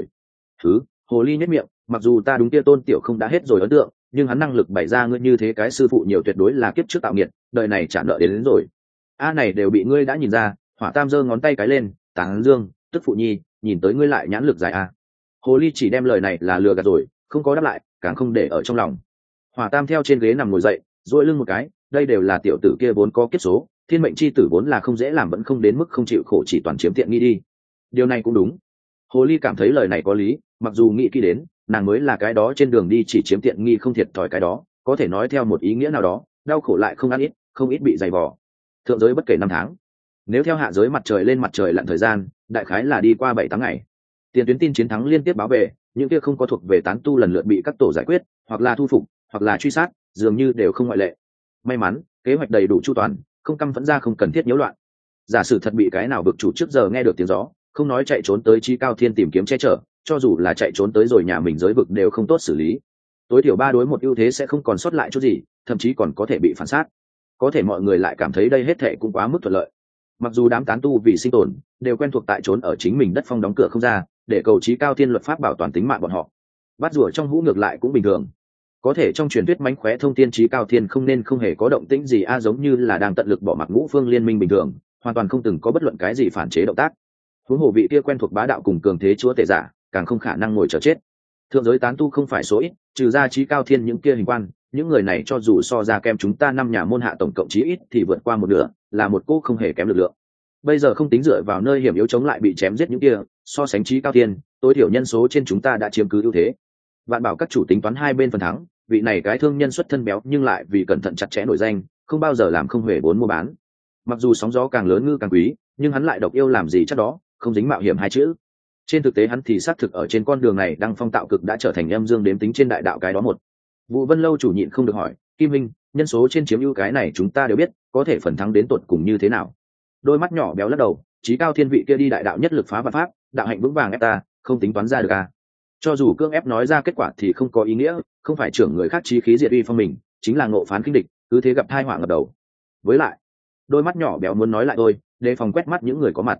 Hồ Ly nhếch miệng, mặc dù ta đúng kia tôn tiểu không đã hết rồi ấn tượng, nhưng hắn năng lực bày ra ngươi như thế cái sư phụ nhiều tuyệt đối là kiếp trước tạo nghiệt, đời này trả nợ đến rồi. Này đều bị ngươi đã nhìn ra. Hỏa Tam giơ ngón tay cái lên, tán dương, tức phụ nhi, nhìn tới ngươi lại nhãn lực dài a. Hồ Ly chỉ đem lời này là lừa gạt rồi, không có đáp lại, càng không để ở trong lòng. Hỏa Tam theo trên ghế nằm ngồi dậy, duỗi lưng một cái, đây đều là tiểu tử kia vốn có kiếp số, thiên mệnh chi tử vốn là không dễ làm vẫn không đến mức không chịu khổ chỉ toàn chiếm tiện nghi đi. Điều này cũng đúng. Hồ Ly cảm thấy lời này có lý, mặc dù nghĩ kỹ đến, nàng mới là cái đó trên đường đi chỉ chiếm tiện nghi không thiệt thòi cái đó, có thể nói theo một ý nghĩa nào đó, đau khổ lại không ăn ít, không ít bị dày vò. Thượng giới bất kể năm tháng, nếu theo hạ giới mặt trời lên mặt trời lặn thời gian, đại khái là đi qua 7-8 ngày. Tiền tuyến tin chiến thắng liên tiếp báo về, những kia không có thuộc về tán tu lần lượt bị các tổ giải quyết, hoặc là thu phục, hoặc là truy sát, dường như đều không ngoại lệ. May mắn, kế hoạch đầy đủ chu toàn, không căm phẫn ra không cần thiết nhiễu loạn. Giả sử thật bị cái nào vực chủ trước giờ nghe được tiếng gió, không nói chạy trốn tới Chí Cao Thiên tìm kiếm che chở, cho dù là chạy trốn tới rồi nhà mình giới vực đều không tốt xử lý. Tối thiểu 3 đối 1 ưu thế sẽ không còn sót lại chút gì, thậm chí còn có thể bị phản sát. Có thể mọi người lại cảm thấy đây hết thệ cũng quá mức thuận lợi. Mặc dù đám tán tu vì sinh tồn đều quen thuộc tại trốn ở chính mình đất phong đóng cửa không ra, để cầu Chí Cao Thiên luật pháp bảo toàn tính mạng bọn họ. Bắt rùa trong hũ ngược lại cũng bình thường. Có thể trong truyền thuyết mánh khóe thông thiên Chí Cao Thiên không nên không hề có động tĩnh gì giống như là đang tận lực bỏ mặc ngũ phương liên minh bình thường, hoàn toàn không từng có bất luận cái gì phản chế động tác. Huống hồ vị kia quen thuộc bá đạo cùng cường thế chúa tể giả, càng không khả năng ngồi chờ chết. Thượng giới tán tu không phải số ít, trừ ra Chí Cao Thiên những kia hình quan, những người này cho dù so ra kem chúng ta 5 nhà môn hạ tổng cộng chí ít thì vượt qua một nửa, là một cô không hề kém lực lượng. Bây giờ không tính dựa vào nơi hiểm yếu chống lại bị chém giết những kia, so sánh Chí Cao Thiên, tối thiểu nhân số trên chúng ta đã chiếm cứ ưu thế. Vạn bảo các chủ tính toán hai bên phần thắng, vị này cái thương nhân xuất thân béo nhưng lại vì cẩn thận chặt chẽ nổi danh, không bao giờ làm không huề vốn mua bán. Mặc dù sóng gió càng lớn ngư càng quý, nhưng hắn lại độc yêu làm gì chắc đó, không dính mạo hiểm hai chữ. Trên thực tế hắn thì xác thực ở trên con đường này đang phong tạo cực đã trở thành âm dương đếm tính trên đại đạo cái đó một. Vụ Vân lâu chủ nhịn không được hỏi, Kim Minh, nhân số trên chiếm ưu cái này chúng ta đều biết, có thể phần thắng đến tột cùng như thế nào? Đôi mắt nhỏ béo lắc đầu, Chí Cao Thiên vị kia đi đại đạo nhất lực phá vạn pháp, đạo hạnh vững vàng ép ta, không tính toán ra được à? Cho dù cương ép nói ra kết quả thì không có ý nghĩa, không phải trưởng người khác chí khí diệt uy phong mình, chính là ngộ phán kinh địch, cứ thế gặp tai họa ngập đầu. Với lại, đôi mắt nhỏ béo muốn nói lại thôi, đề phòng quét mắt những người có mặt.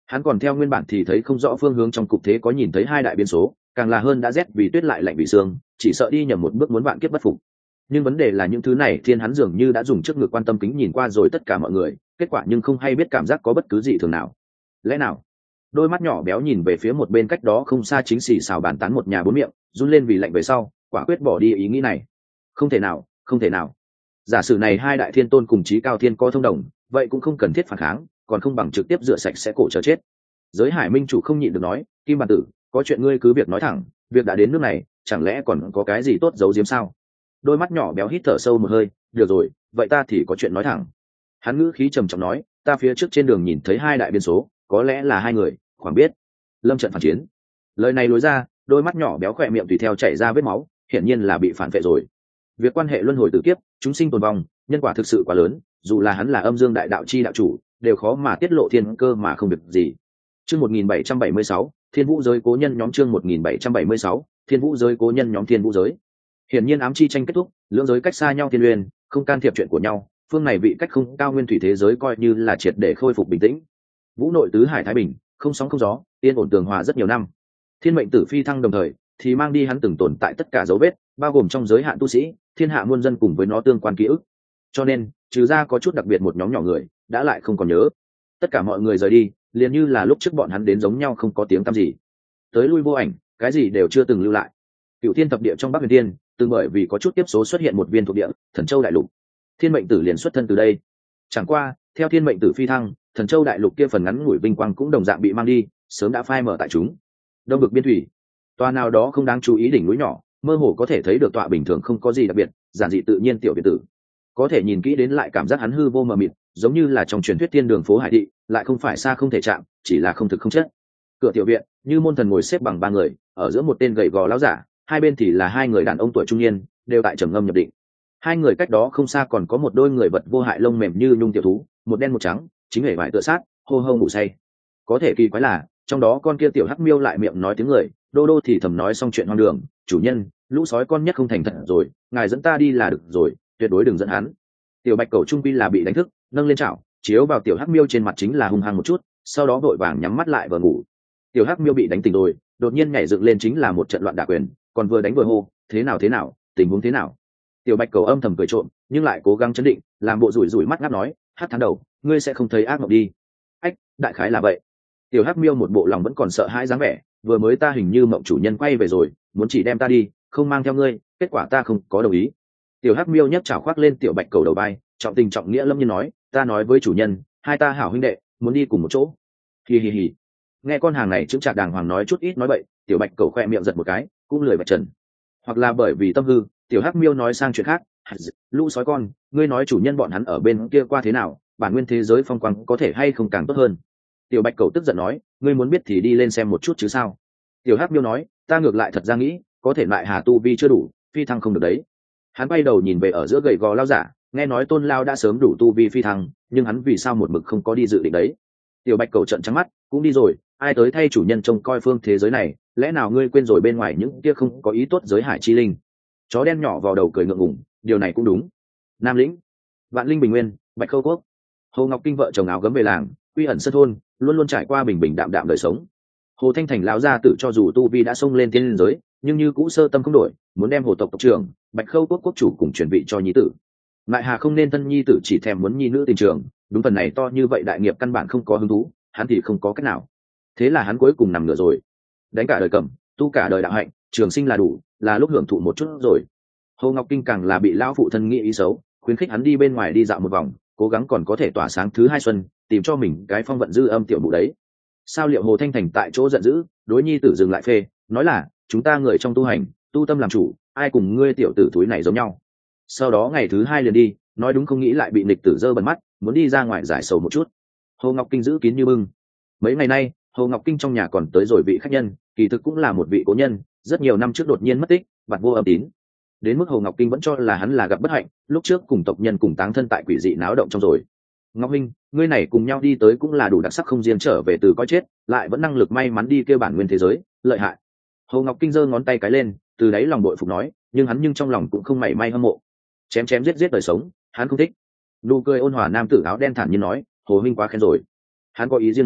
Hắn còn theo nguyên bản thì thấy không rõ phương hướng trong cục thế có nhìn thấy hai đại biến số, càng là hơn đã rét vì tuyết lại lạnh vì sương, chỉ sợ đi nhầm một bước muốn vạn kiếp bất phục. Nhưng vấn đề là những thứ này thiên hắn dường như đã dùng trước ngực quan tâm kính nhìn qua rồi tất cả mọi người, kết quả nhưng không hay biết cảm giác có bất cứ gì thường nào. Lẽ nào? Đôi mắt nhỏ béo nhìn về phía một bên cách đó không xa chính xì xào bàn tán một nhà bốn miệng, run lên vì lạnh về sau, quả quyết bỏ đi ý nghĩ này. Không thể nào, không thể nào. Giả sử này hai đại thiên tôn cùng chí cao thiên có thông đồng, vậy cũng không cần thiết phản kháng, còn không bằng trực tiếp rửa sạch sẽ cổ chờ chết. Giới Hải Minh chủ không nhịn được nói, Kim Bàn Tử, có chuyện ngươi cứ việc nói thẳng, việc đã đến nước này, chẳng lẽ còn có cái gì tốt giấu giếm sao? Đôi mắt nhỏ béo hít thở sâu một hơi, được rồi, vậy ta thì có chuyện nói thẳng. Hắn ngữ khí trầm trọng nói, ta phía trước trên đường nhìn thấy hai đại biên số, có lẽ là hai người, khoảng biết lâm trận phản chiến. Lời này lối ra, đôi mắt nhỏ béo khỏe miệng tùy theo chảy ra vết máu, hiển nhiên là bị phản vệ rồi. Việc quan hệ luân hồi tử kiếp, chúng sinh tồn vong, nhân quả thực sự quá lớn, dù là hắn là âm dương đại đạo chi đạo chủ, đều khó mà tiết lộ thiên cơ mà không được gì. Chương 1776, Thiên Vũ giới cố nhân nhóm chương 1776, Thiên Vũ giới cố nhân nhóm Thiên Vũ giới. Hiển nhiên ám chi tranh kết thúc, lưỡng giới cách xa nhau thiên uyên, không can thiệp chuyện của nhau, phương này vị cách không cao nguyên thủy thế giới coi như là triệt để khôi phục bình tĩnh. Vũ nội tứ hải thái bình, không sóng không gió, yên ổn tường hòa rất nhiều năm. Thiên mệnh tử phi thăng đồng thời, thì mang đi hắn từng tồn tại tất cả dấu vết, bao gồm trong giới hạn tu sĩ, thiên hạ muôn dân cùng với nó tương quan ký ức. Cho nên, trừ ra có chút đặc biệt một nhóm nhỏ người, đã lại không còn nhớ. Tất cả mọi người rời đi, liền như là lúc trước bọn hắn đến giống nhau không có tiếng tăm gì. Tới lui vô ảnh, cái gì đều chưa từng lưu lại. Cựu thiên thập địa trong Bắc Huyền Thiên, từng bởi vì có chút tiếp số xuất hiện một viên thuộc địa, Thần Châu đại lục. Thiên mệnh tử liền xuất thân từ đây. Chẳng qua, theo thiên mệnh tử phi thăng, Thần Châu đại lục kia phần ngắn ngủi vinh quang cũng đồng dạng bị mang đi, sớm đã phai mở tại chúng. Đông vực biên thủy, tòa nào đó không đáng chú ý đỉnh núi nhỏ, mơ hồ có thể thấy được tọa bình thường không có gì đặc biệt, giản dị tự nhiên tiểu biệt tử. Có thể nhìn kỹ đến lại cảm giác hắn hư vô mờ mịt, giống như là trong truyền thuyết thiên đường phố hải thị, lại không phải xa không thể chạm, chỉ là không thực không chất. Cửa tiểu viện, như môn thần ngồi xếp bằng ba người, ở giữa một tên gầy gò lão giả, hai bên thì là hai người đàn ông tuổi trung niên, đều tại trầm ngâm nhập định. Hai người cách đó không xa còn có một đôi người vật vô hại lông mềm như nhung tiểu thú, một đen một trắng, chính hề vải tựa sát, hô hô ngủ say. Có thể kỳ quái là, trong đó con kia tiểu hắc miêu lại miệng nói tiếng người, đô đô thì thầm nói xong chuyện hoang đường, chủ nhân, lũ sói con nhất không thành thật rồi, ngài dẫn ta đi là được rồi, tuyệt đối đừng dẫn hắn. Tiểu bạch cầu trung quy là bị đánh thức, nâng lên chảo, chiếu vào tiểu hắc miêu trên mặt chính là hung hăng một chút, sau đó vội vàng nhắm mắt lại và ngủ. Tiểu hắc miêu bị đánh tỉnh rồi, đột nhiên nhảy dựng lên chính là một trận loạn đả quyền, còn vừa đánh vừa hô, thế nào, tình huống thế nào? Tiểu bạch cầu âm thầm cười trộm, nhưng lại cố gắng chấn định, làm bộ rủi rủi mắt ngáp nói, hắc tháng đầu, ngươi sẽ không thấy ác mộng đi. Ách, đại khái là vậy. Tiểu hắc miêu một bộ lòng vẫn còn sợ hãi dáng vẻ, vừa mới ta hình như mộng chủ nhân quay về rồi, muốn chỉ đem ta đi, không mang theo ngươi, kết quả ta không có đồng ý. Tiểu hắc miêu nhấc chảo khoác lên tiểu bạch cầu đầu vai, trọng tình trọng nghĩa lâm nhiên nói, ta nói với chủ nhân, hai ta hảo huynh đệ, muốn đi cùng một chỗ. Hi hi hi. Nghe con hàng này chững chạc đàng hoàng nói chút ít nói bậy, tiểu bạch cầu khoe miệng giật một cái, cũng lười bạch trần. Hoặc là bởi vì tâm hư, tiểu hắc miêu nói sang chuyện khác, lũ sói con, ngươi nói chủ nhân bọn hắn ở bên kia qua thế nào, bản nguyên thế giới phong quang có thể hay không càng tốt hơn. Tiểu bạch cầu tức giận nói, ngươi muốn biết thì đi lên xem một chút chứ sao. Tiểu hắc miêu nói, ta ngược lại thật ra nghĩ, có thể lại hà tu vi chưa đủ, phi thăng không được đấy. Hắn bay đầu nhìn về ở giữa gầy gò lao giả, nghe nói tôn lao đã sớm đủ tu vi phi thăng, nhưng hắn vì sao một mực không có đi dự định đấy. Tiểu bạch cầu trận trắng mắt, cũng đi rồi, ai tới thay chủ nhân trông coi phương thế giới này, lẽ nào ngươi quên rồi bên ngoài những kia không có ý tốt giới hải chi linh. Chó đen nhỏ vào đầu cười ngượng ngùng, điều này cũng đúng. Nam lĩnh, vạn linh bình nguyên, bạch khâu quốc, Hồ Ngọc Kinh vợ chồng áo gấm về làng, quy ẩn sân thôn, luôn luôn trải qua bình bình đạm đạm đời sống. Hồ Thanh Thành lão gia tử cho dù tu vi đã xông lên thiên liên giới, nhưng như cũ sơ tâm không đổi, muốn đem hồ tộc tộc trưởng bạch khâu quốc quốc chủ cùng chuyển vị cho nhi tử. Ngại hà không nên thân nhi tử chỉ thèm muốn nhi nữ tình trường, đúng phần này to như vậy đại nghiệp căn bản không có hứng thú, hắn thì không có cách nào. Thế là hắn cuối cùng nằm ngửa rồi, đánh cả đời cầm, tu cả đời đạo hạnh, trường sinh là đủ, là lúc hưởng thụ một chút rồi. Hồ Ngọc Kinh càng là bị lão phụ thân nghĩ ý xấu, khuyến khích hắn đi bên ngoài đi dạo một vòng, cố gắng còn có thể tỏa sáng thứ hai xuân, tìm cho mình cái phong vận dư âm tiểu mụ đấy. Sao liệu Hồ Thanh Thành tại chỗ giận dữ, đối nhi tử dừng lại phê, nói là chúng ta người trong tu hành, tu tâm làm chủ, ai cùng ngươi tiểu tử túi này giống nhau. Sau đó ngày thứ hai liền đi, nói đúng không nghĩ lại bị nghịch tử dơ bẩn mắt, muốn đi ra ngoài giải sầu một chút. Hồ Ngọc Kinh giữ kín như bưng. Mấy ngày nay, Hồ Ngọc Kinh trong nhà còn tới rồi vị khách nhân, kỳ thực cũng là một vị cố nhân, rất nhiều năm trước đột nhiên mất tích, bạt vô âm tín. Đến mức Hồ Ngọc Kinh vẫn cho là hắn là gặp bất hạnh, lúc trước cùng tộc nhân cùng táng thân tại quỷ dị náo động trong rồi. Ngọc Minh, ngươi này cùng nhau đi tới cũng là đủ đặc sắc không riêng trở về từ coi chết, lại vẫn năng lực may mắn đi kêu bản nguyên thế giới, lợi hại. Hồ Ngọc Kinh giơ ngón tay cái lên, từ đáy lòng bội phục nói, nhưng hắn trong lòng cũng không mảy may hâm mộ. Chém chém giết giết đời sống, hắn không thích. Nụ cười ôn hòa nam tử áo đen thản nhiên nói, Hồ Minh quá khen rồi. Hắn có ý riêng nói,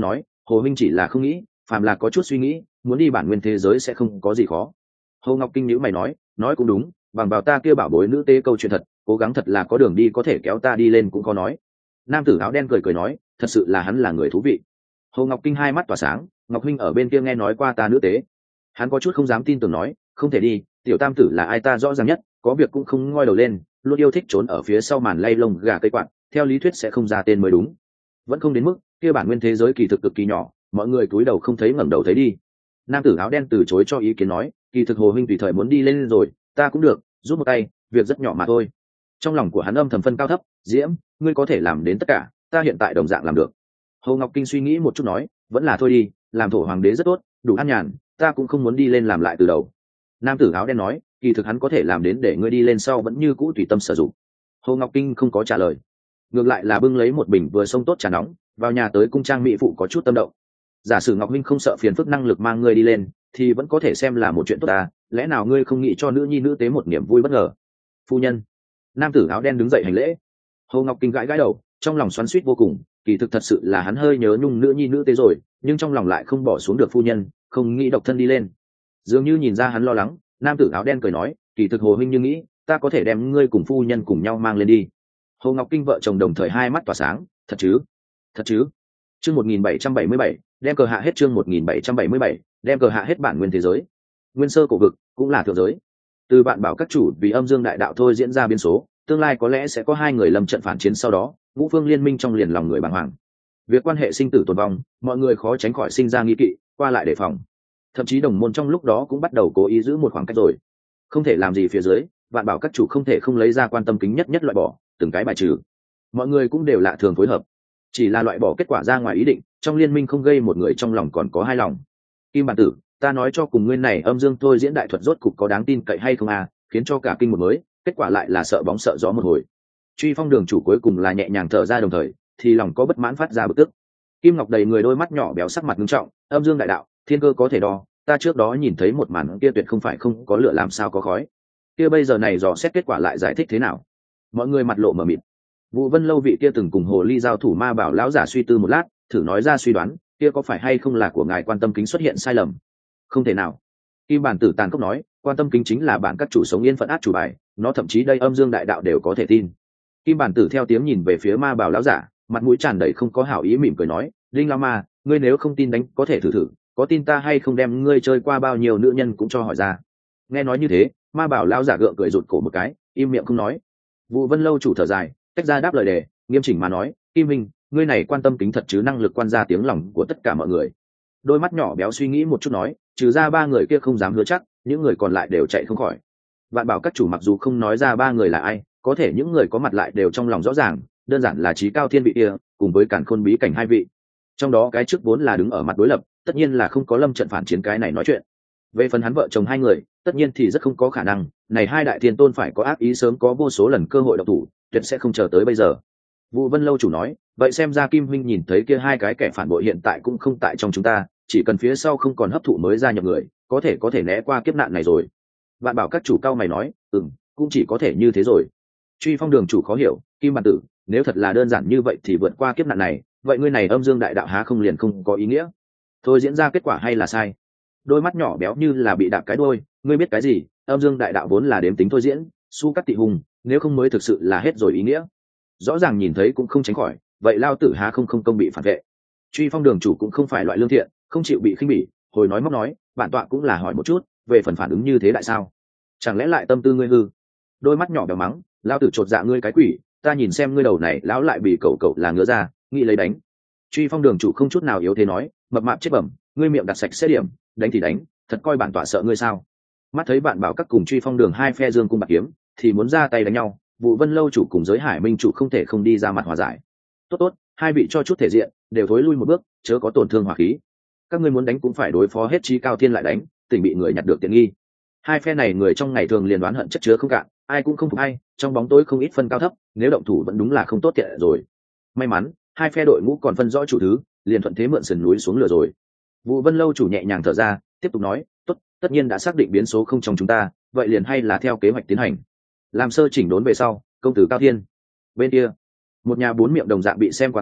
Hồ huynh chỉ là không nghĩ, phàm là có chút suy nghĩ, muốn đi bản nguyên thế giới sẽ không có gì khó. Hồ Ngọc Kinh nhíu mày nói cũng đúng, bằng vào ta kia bảo bối nữ tế câu chuyện thật, cố gắng thật là có đường đi có thể kéo ta đi lên cũng có nói. Nam tử áo đen cười nói, thật sự là hắn là người thú vị. Hồ Ngọc Kinh hai mắt tỏa sáng, Ngọc huynh ở bên kia nghe nói qua ta nữ tế. Hắn có chút không dám tin tưởng nói, không thể đi, tiểu tam tử là ai ta rõ ràng nhất, có việc cũng không ngoi đầu lên, luôn yêu thích trốn ở phía sau màn lay lông gà cây quạt, theo lý thuyết sẽ không ra tên mới đúng. Vẫn không đến mức kia bản nguyên thế giới kỳ thực cực kỳ nhỏ, mọi người cúi đầu không thấy ngẩng đầu thấy đi. Nam tử áo đen từ chối cho ý kiến nói, kỳ thực Hồ huynh tùy thời muốn đi lên rồi, ta cũng được, giúp một tay, việc rất nhỏ mà thôi. Trong lòng của hắn âm thầm phân cao thấp, Diễm, ngươi có thể làm đến tất cả, ta hiện tại đồng dạng làm được. Hồ Ngọc Kinh suy nghĩ một chút nói, vẫn là thôi đi, làm thổ hoàng đế rất tốt, đủ an nhàn, ta cũng không muốn đi lên làm lại từ đầu. Nam tử áo đen nói, kỳ thực hắn có thể làm đến để ngươi đi lên sau vẫn như cũ tùy tâm sử dụng. Hồ Ngọc Kinh không có trả lời, ngược lại là bưng lấy một bình vừa xông tốt trà nóng vào nhà tới cung trang mỹ phụ có chút tâm động. Giả sử Ngọc Minh không sợ phiền phức năng lực mang ngươi đi lên thì vẫn có thể xem là một chuyện tốt ta, lẽ nào ngươi không nghĩ cho nữ nhi nữ tế một niềm vui bất ngờ? Phu nhân. Nam tử áo đen đứng dậy hành lễ. Hồ Ngọc Kinh gãi gãi đầu, trong lòng xoắn xuýt vô cùng, kỳ thực thật sự là hắn hơi nhớ nhung nữ nhi nữ tế rồi, nhưng trong lòng lại không bỏ xuống được phu nhân, không nghĩ độc thân đi lên. Dường như nhìn ra hắn lo lắng, nam tử áo đen cười nói, kỳ thực Hồ huynh như nghĩ, ta có thể đem ngươi cùng phu nhân cùng nhau mang lên đi. Hồ Ngọc Kinh vợ chồng đồng thời hai mắt tỏa sáng, thật chứ? Thật chứ? Chương 1777, đem cờ hạ hết chương 1777, đem cờ hạ hết bản nguyên thế giới. Nguyên sơ cổ vực cũng là thượng giới. Từ bạn bảo các chủ vì âm dương đại đạo thôi diễn ra biến số, tương lai có lẽ sẽ có hai người lâm trận phản chiến sau đó, ngũ phương liên minh trong liền lòng người bàng hoàng. Việc quan hệ sinh tử tồn vong, mọi người khó tránh khỏi sinh ra nghi kỵ, qua lại đề phòng. Thậm chí đồng môn trong lúc đó cũng bắt đầu cố ý giữ một khoảng cách rồi. Không thể làm gì phía dưới, vạn bảo các chủ không thể không lấy ra quan tâm kính nhất loại bỏ, từng cái bài trừ. Mọi người cũng đều lạ thường phối hợp, chỉ là loại bỏ kết quả ra ngoài ý định, trong liên minh không gây một người trong lòng còn có hai lòng. Kim bản tử, ta nói cho cùng ngươi này âm dương thôi diễn đại thuật rốt cục có đáng tin cậy hay không à, khiến cho cả kinh một mới, kết quả lại là sợ bóng sợ gió một hồi. Truy Phong đường chủ cuối cùng là nhẹ nhàng thở ra, đồng thời thì lòng có bất mãn phát ra bực tức. Kim Ngọc đầy người đôi mắt nhỏ béo sắc mặt nghiêm trọng, âm dương đại đạo, thiên cơ có thể đo, ta trước đó nhìn thấy một màn kia tuyệt không phải không có lửa làm sao có khói. Kia bây giờ này dò xét kết quả lại giải thích thế nào? Mọi người mặt lộ mờ mịt. Vũ Vân Lâu vị kia từng cùng hồ ly giao thủ ma bảo lão giả suy tư một lát, thử nói ra suy đoán, kia có phải hay không là của ngài quan tâm kính xuất hiện sai lầm? Không thể nào. Kim bản tử tàn khốc nói, quan tâm kính chính là bản các chủ sống yên phận át chủ bài, nó thậm chí đây âm dương đại đạo đều có thể tin. Kim bản tử theo tiếng nhìn về phía ma bảo lão giả, mặt mũi tràn đầy không có hảo ý, mỉm cười nói, đinh lão ma, ngươi nếu không tin đánh có thể thử thử, có tin ta hay không đem ngươi chơi qua bao nhiêu nữ nhân cũng cho hỏi ra. Nghe nói như thế, ma bảo lão giả gượng cười rụt cổ một cái, im miệng không nói. Vũ Vân Lâu chủ thở dài, tách ra đáp lời đề, nghiêm chỉnh mà nói, Kim Minh, ngươi này quan tâm kính thật chứ năng lực quan ra tiếng lòng của tất cả mọi người. Đôi mắt nhỏ béo suy nghĩ một chút nói, trừ ra ba người kia không dám hứa chắc, những người còn lại đều chạy không khỏi. Vạn bảo các chủ mặc dù không nói ra ba người là ai, có thể những người có mặt lại đều trong lòng rõ ràng, đơn giản là Chí Cao Thiên vị kia cùng với Càn Khôn bí cảnh hai vị. Trong đó cái trước vốn là đứng ở mặt đối lập, tất nhiên là không có lâm trận phản chiến cái này nói chuyện. Về phần hắn vợ chồng hai người, tất nhiên thì rất không có khả năng, này hai đại thiên tôn phải có ác ý sớm có vô số lần cơ hội động thủ, tuyệt sẽ không chờ tới bây giờ. Vũ Vân Lâu chủ nói, vậy xem ra Kim huynh nhìn thấy kia hai cái kẻ phản bội hiện tại cũng không tại trong chúng ta, chỉ cần phía sau không còn hấp thụ mới gia nhập người, có thể né qua kiếp nạn này rồi. Vạn bảo các chủ cao mày nói, cũng chỉ có thể như thế rồi. Truy Phong đường chủ khó hiểu, Kim bản tử, nếu thật là đơn giản như vậy thì vượt qua kiếp nạn này, vậy ngươi này âm dương đại đạo há không liền không có ý nghĩa? Thôi diễn ra kết quả hay là sai? Đôi mắt nhỏ béo như là bị đạp cái đuôi, ngươi biết cái gì? Âm dương đại đạo vốn là đếm tính thôi diễn, su cắt tị hùng, nếu không mới thực sự là hết rồi ý nghĩa. Rõ ràng nhìn thấy cũng không tránh khỏi, vậy lao tử há không công bị phản vệ. Truy Phong đường chủ cũng không phải loại lương thiện, không chịu bị khinh bỉ, hồi nói móc nói, bản tọa cũng là hỏi một chút, về phần phản ứng như thế tại sao? Chẳng lẽ lại tâm tư ngươi hư? Đôi mắt nhỏ béo mắng, lao tử chột dạ ngươi cái quỷ, ta nhìn xem ngươi đầu này lão lại bị cậu là ngứa ra, nghĩ lấy đánh. Truy Phong đường chủ không chút nào yếu thế nói, mập mạp chết bẩm, ngươi miệng đặt sạch sẽ điểm, đánh thì đánh, thật coi bản tọa sợ ngươi sao? Mắt thấy bạn bảo các cùng Truy Phong đường hai phe dương cung bạc kiếm, thì muốn ra tay đánh nhau, Vũ Vân Lâu chủ cùng Giới Hải Minh chủ không thể không đi ra mặt hòa giải. Tốt, hai vị cho chút thể diện, đều thối lui một bước, chớ có tổn thương hỏa khí. Các ngươi muốn đánh cũng phải đối phó hết Chí Cao Thiên lại đánh, tỉnh bị người nhặt được tiện nghi. Hai phe này người trong ngày thường liền đoán hận chất chứa không cạn, ai cũng không phục ai, trong bóng tối không ít phân cao thấp, nếu động thủ vẫn đúng là không tốt tiện rồi. May mắn, hai phe đội ngũ còn phân rõ chủ thứ, liền thuận thế mượn sườn núi xuống lửa rồi. Vũ Vân Lâu chủ nhẹ nhàng thở ra, tiếp tục nói, tốt, tất nhiên đã xác định biến số không trong chúng ta, vậy liền hay là theo kế hoạch tiến hành. Làm sơ chỉnh đốn về sau, công tử Cao Thiên bên kia, một nhà bốn miệng đồng dạng bị xem qua tầm,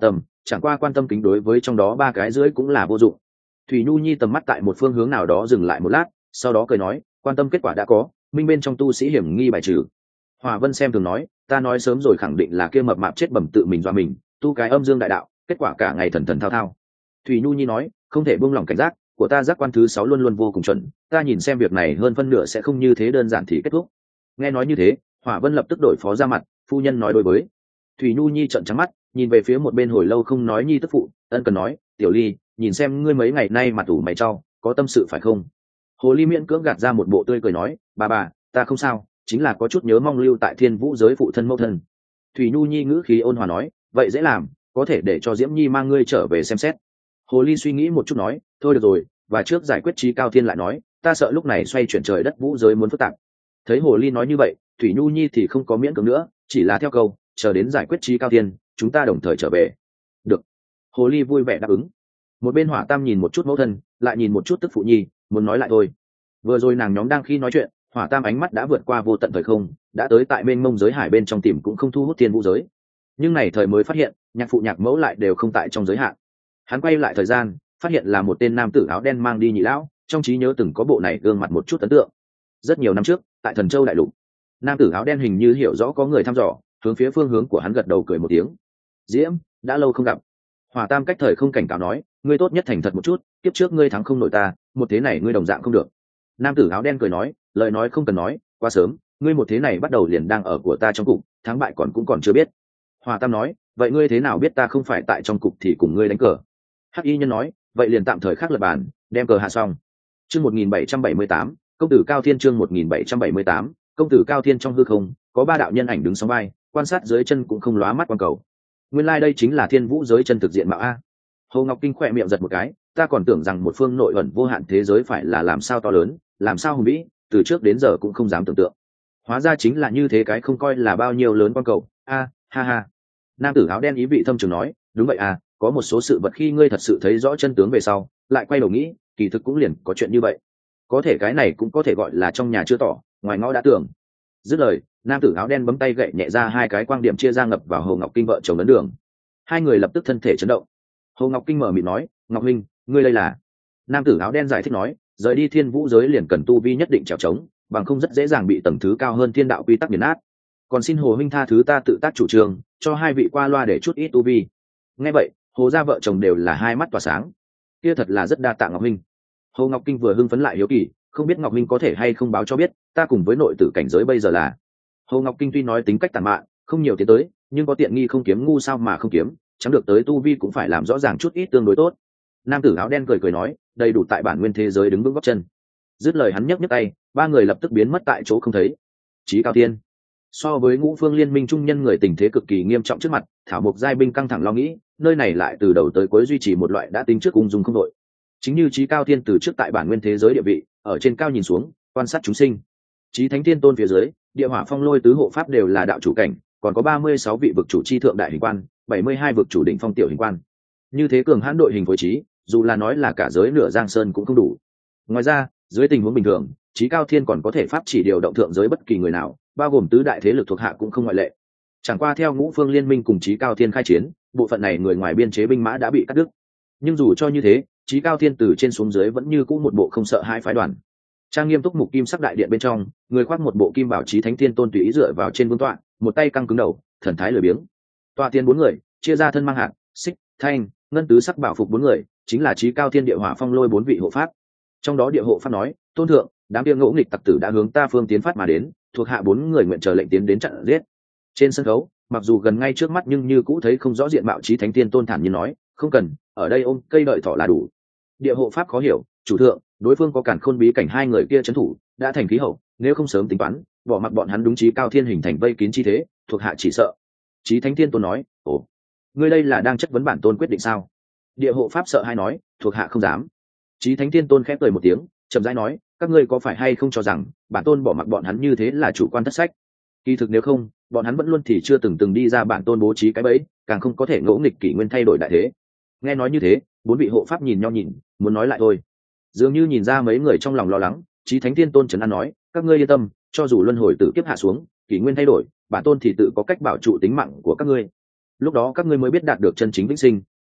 chẳng qua quan tâm kính đối với trong đó ba cái rưỡi cũng là vô dụng. Thủy Nhu Nhi tầm mắt tại một phương hướng nào đó dừng lại một lát, sau đó cười nói, quan tâm kết quả đã có, minh bên trong tu sĩ hiểm nghi bài trừ. Hỏa Vân xem thường nói, ta nói sớm rồi, khẳng định là kia mập mạp chết bẩm tự mình dọa mình, tu cái âm dương đại đạo, kết quả cả ngày thần thần thao thao. Thủy Nhu Nhi nói, không thể buông lỏng cảnh giác, của ta giác quan thứ 6 luôn luôn vô cùng chuẩn, ta nhìn xem việc này hơn phân nửa sẽ không như thế đơn giản thì kết thúc. Nghe nói như thế, Hỏa Vân lập tức đổi phó ra mặt, phu nhân nói đối với. Thủy Nhu Nhi trợn trắng mắt, nhìn về phía một bên hồi lâu không nói Nhi tức phụ, ân cần nói, tiểu Ly, nhìn xem ngươi mấy ngày nay mặt ủ mày trao, có tâm sự phải không? Hồ Ly miễn cưỡng gạt ra một bộ tươi cười nói, bà, ta không sao, chính là có chút nhớ mong lưu tại Thiên Vũ giới phụ thân mẫu thân. Thủy Nhu Nhi ngữ khí ôn hòa nói, vậy dễ làm, có thể để cho Diễm Nhi mang ngươi trở về xem xét. Hồ Ly suy nghĩ một chút nói, thôi được rồi, và trước giải quyết Chí Cao Thiên lại nói, ta sợ lúc này xoay chuyển trời đất vũ giới muốn phức tạp. Thấy Hồ Ly nói như vậy, Thủy Nhu Nhi thì không có miễn cưỡng nữa, chỉ là theo câu, chờ đến giải quyết Chí Cao Thiên, chúng ta đồng thời trở về. Được. Hồ Ly vui vẻ đáp ứng. Một bên Hỏa Tam nhìn một chút mẫu thân, lại nhìn một chút tức phụ nhi, muốn nói lại thôi. Vừa rồi nàng nhóm đang khi nói chuyện, Hỏa Tam ánh mắt đã vượt qua vô tận thời không, đã tới tại mênh mông giới hải bên trong tìm cũng không thu hút Thiên Vũ giới. Nhưng này thời mới phát hiện, nhạc phụ nhạc mẫu lại đều không tại trong giới hạn. Hắn quay lại thời gian, phát hiện là một tên nam tử áo đen mang đi nhị lão, trong trí nhớ từng có bộ này gương mặt một chút ấn tượng. Rất nhiều năm trước, tại Thần Châu đại lục, nam tử áo đen hình như hiểu rõ có người thăm dò, hướng phía phương hướng của hắn gật đầu cười một tiếng. Diễm, đã lâu không gặp. Hỏa Tam cách thời không cảnh cáo nói, ngươi tốt nhất thành thật một chút, kiếp trước ngươi thắng không nổi ta, một thế này ngươi đồng dạng không được. Nam tử áo đen cười nói, lời nói không cần nói, quá sớm, ngươi một thế này bắt đầu liền đang ở của ta trong cục, thắng bại cũng còn chưa biết. Hỏa Tam nói, vậy ngươi thế nào biết ta không phải tại trong cục thì cùng ngươi đánh cờ? Hắc Y Nhân nói, vậy liền tạm thời khác lập bàn, đem cờ hạ xong. Chương 1778, công tử Cao Thiên, chương 1778, công tử Cao Thiên. Trong hư không, có ba đạo nhân ảnh đứng song vai, quan sát dưới chân cũng không lóa mắt quan cầu. Nguyên lai đây chính là Thiên Vũ giới chân thực diện mạo a. Hồ Ngọc Kinh khỏe miệng giật một cái, ta còn tưởng rằng một phương nội ẩn vô hạn thế giới phải là làm sao to lớn, làm sao hùng vĩ, từ trước đến giờ cũng không dám tưởng tượng. Hóa ra chính là như thế, cái không coi là bao nhiêu lớn quan cầu. A, ha ha. Nam tử áo đen ý vị thâm trường nói, đúng vậy à, có một số sự vật khi ngươi thật sự thấy rõ chân tướng về sau, lại quay đầu nghĩ, kỳ thực cũng liền có chuyện như vậy. Có thể cái này cũng có thể gọi là trong nhà chưa tỏ, ngoài ngõ đã tưởng. Dứt lời, nam tử áo đen bấm tay gậy nhẹ ra hai cái quang điểm chia ra ngập vào Hồ Ngọc Kinh vợ chồng ấn đường. Hai người lập tức thân thể chấn động. Hồ Ngọc Kinh mở miệng nói, Ngọc Minh, ngươi đây là? Nam tử áo đen giải thích nói, rời đi Thiên Vũ giới liền cần tu vi nhất định trèo trống, bằng không rất dễ dàng bị tầng thứ cao hơn thiên đạo quy tắc nghiền nát. Còn xin Hồ Minh tha thứ ta tự tác chủ trương, cho hai vị qua loa để chút ít tu vi. Nghe vậy, Hồ gia vợ chồng đều là hai mắt tỏa sáng. Kia thật là rất đa tạ Ngọc Minh. Hồ Ngọc Kinh vừa hưng phấn lại hiếu kỳ, không biết Ngọc Minh có thể hay không báo cho biết, ta cùng với nội tử cảnh giới bây giờ là. Hồ Ngọc Kinh tuy nói tính cách tàn mạn, không nhiều tiến tới, nhưng có tiện nghi không kiếm, ngu sao mà không kiếm, chẳng được tới tu vi cũng phải làm rõ ràng chút ít tương đối tốt. Nam tử áo đen cười cười nói, đầy đủ tại bản nguyên thế giới đứng vững gót chân. Dứt lời hắn nhấc nhấc tay, ba người lập tức biến mất tại chỗ không thấy. Chí Cao Thiên. So với Ngũ Phương Liên Minh trung nhân người tình thế cực kỳ nghiêm trọng trước mặt, thảo mộc giai binh căng thẳng lo nghĩ, nơi này lại từ đầu tới cuối duy trì một loại đã tính trước ung dung không đội. Chính như Chí Cao Thiên từ trước tại bản nguyên thế giới địa vị, ở trên cao nhìn xuống, quan sát chúng sinh. Chí Thánh Thiên Tôn phía dưới, Địa Hỏa Phong Lôi tứ hộ pháp đều là đạo chủ cảnh, còn có 36 vị vực chủ chi thượng đại hình quan, 72 vực chủ đỉnh phong tiểu hình quan. Như thế cường hãn đội hình phối trí, dù là nói là cả giới nửa giang sơn cũng không đủ. Ngoài ra, dưới tình huống bình thường, Chí Cao Thiên còn có thể pháp chỉ điều động thượng giới bất kỳ người nào, bao gồm tứ đại thế lực thuộc hạ cũng không ngoại lệ. Chẳng qua theo Ngũ Phương Liên Minh cùng Chí Cao Thiên khai chiến, bộ phận này người ngoài biên chế binh mã đã bị cắt đứt. Nhưng dù cho như thế, Chí Cao Thiên từ trên xuống dưới vẫn như cũ một bộ không sợ hai phái đoàn. Trang nghiêm túc mục kim sắc đại điện bên trong, người khoác một bộ kim bảo Chí Thánh Thiên Tôn tùy ý dựa vào trên vương tọa, một tay căng cứng đầu, thần thái lười biếng. Tọa tiên bốn người, chia ra thân mang hạt, xích, thanh, ngân tứ sắc bảo phục bốn người, chính là Chí Cao Thiên, Địa Hỏa Phong Lôi bốn vị hộ pháp. Trong đó địa hộ pháp nói, tôn thượng, đám kia ngỗ nghịch tặc tử đã hướng ta phương tiến phát mà đến, thuộc hạ bốn người nguyện chờ lệnh tiến đến chặn giết. Trên sân khấu, mặc dù gần ngay trước mắt nhưng như cũ thấy không rõ diện mạo Chí Thánh Thiên Tôn thản nhiên nói, không cần, ở đây ôm cây đợi thỏ là đủ. Địa hộ pháp khó hiểu, chủ thượng, đối phương có cản khôn bí cảnh hai người kia trấn thủ, đã thành khí hậu, nếu không sớm tính toán, bỏ mặc bọn hắn đúng Chí Cao Thiên hình thành vây kín chi thế, thuộc hạ chỉ sợ. Chí Thánh Thiên Tôn nói, ồ, ngươi đây là đang chất vấn bản tôn quyết định sao? Địa hộ pháp sợ hai nói, thuộc hạ không dám. Chí Thánh Thiên Tôn khép cười một tiếng, chậm rãi nói, các ngươi có phải hay không cho rằng bản tôn bỏ mặc bọn hắn như thế là chủ quan thất sách? Kỳ thực nếu không, bọn hắn vẫn luôn thì chưa từng đi ra bản tôn bố trí cái bẫy, càng không có thể ngỗ nghịch kỷ nguyên thay đổi đại thế. Nghe nói như thế, bốn vị hộ pháp nhìn nhau nhìn, muốn nói lại thôi. Dường như nhìn ra mấy người trong lòng lo lắng, Chí Thánh Thiên Tôn trấn an nói, các ngươi yên tâm, cho dù luân hồi tử kiếp hạ xuống, kỷ nguyên thay đổi, bản tôn thì tự có cách bảo trụ tính mạng của các ngươi. Lúc đó các ngươi mới biết đạt được chân chính vĩnh sinh,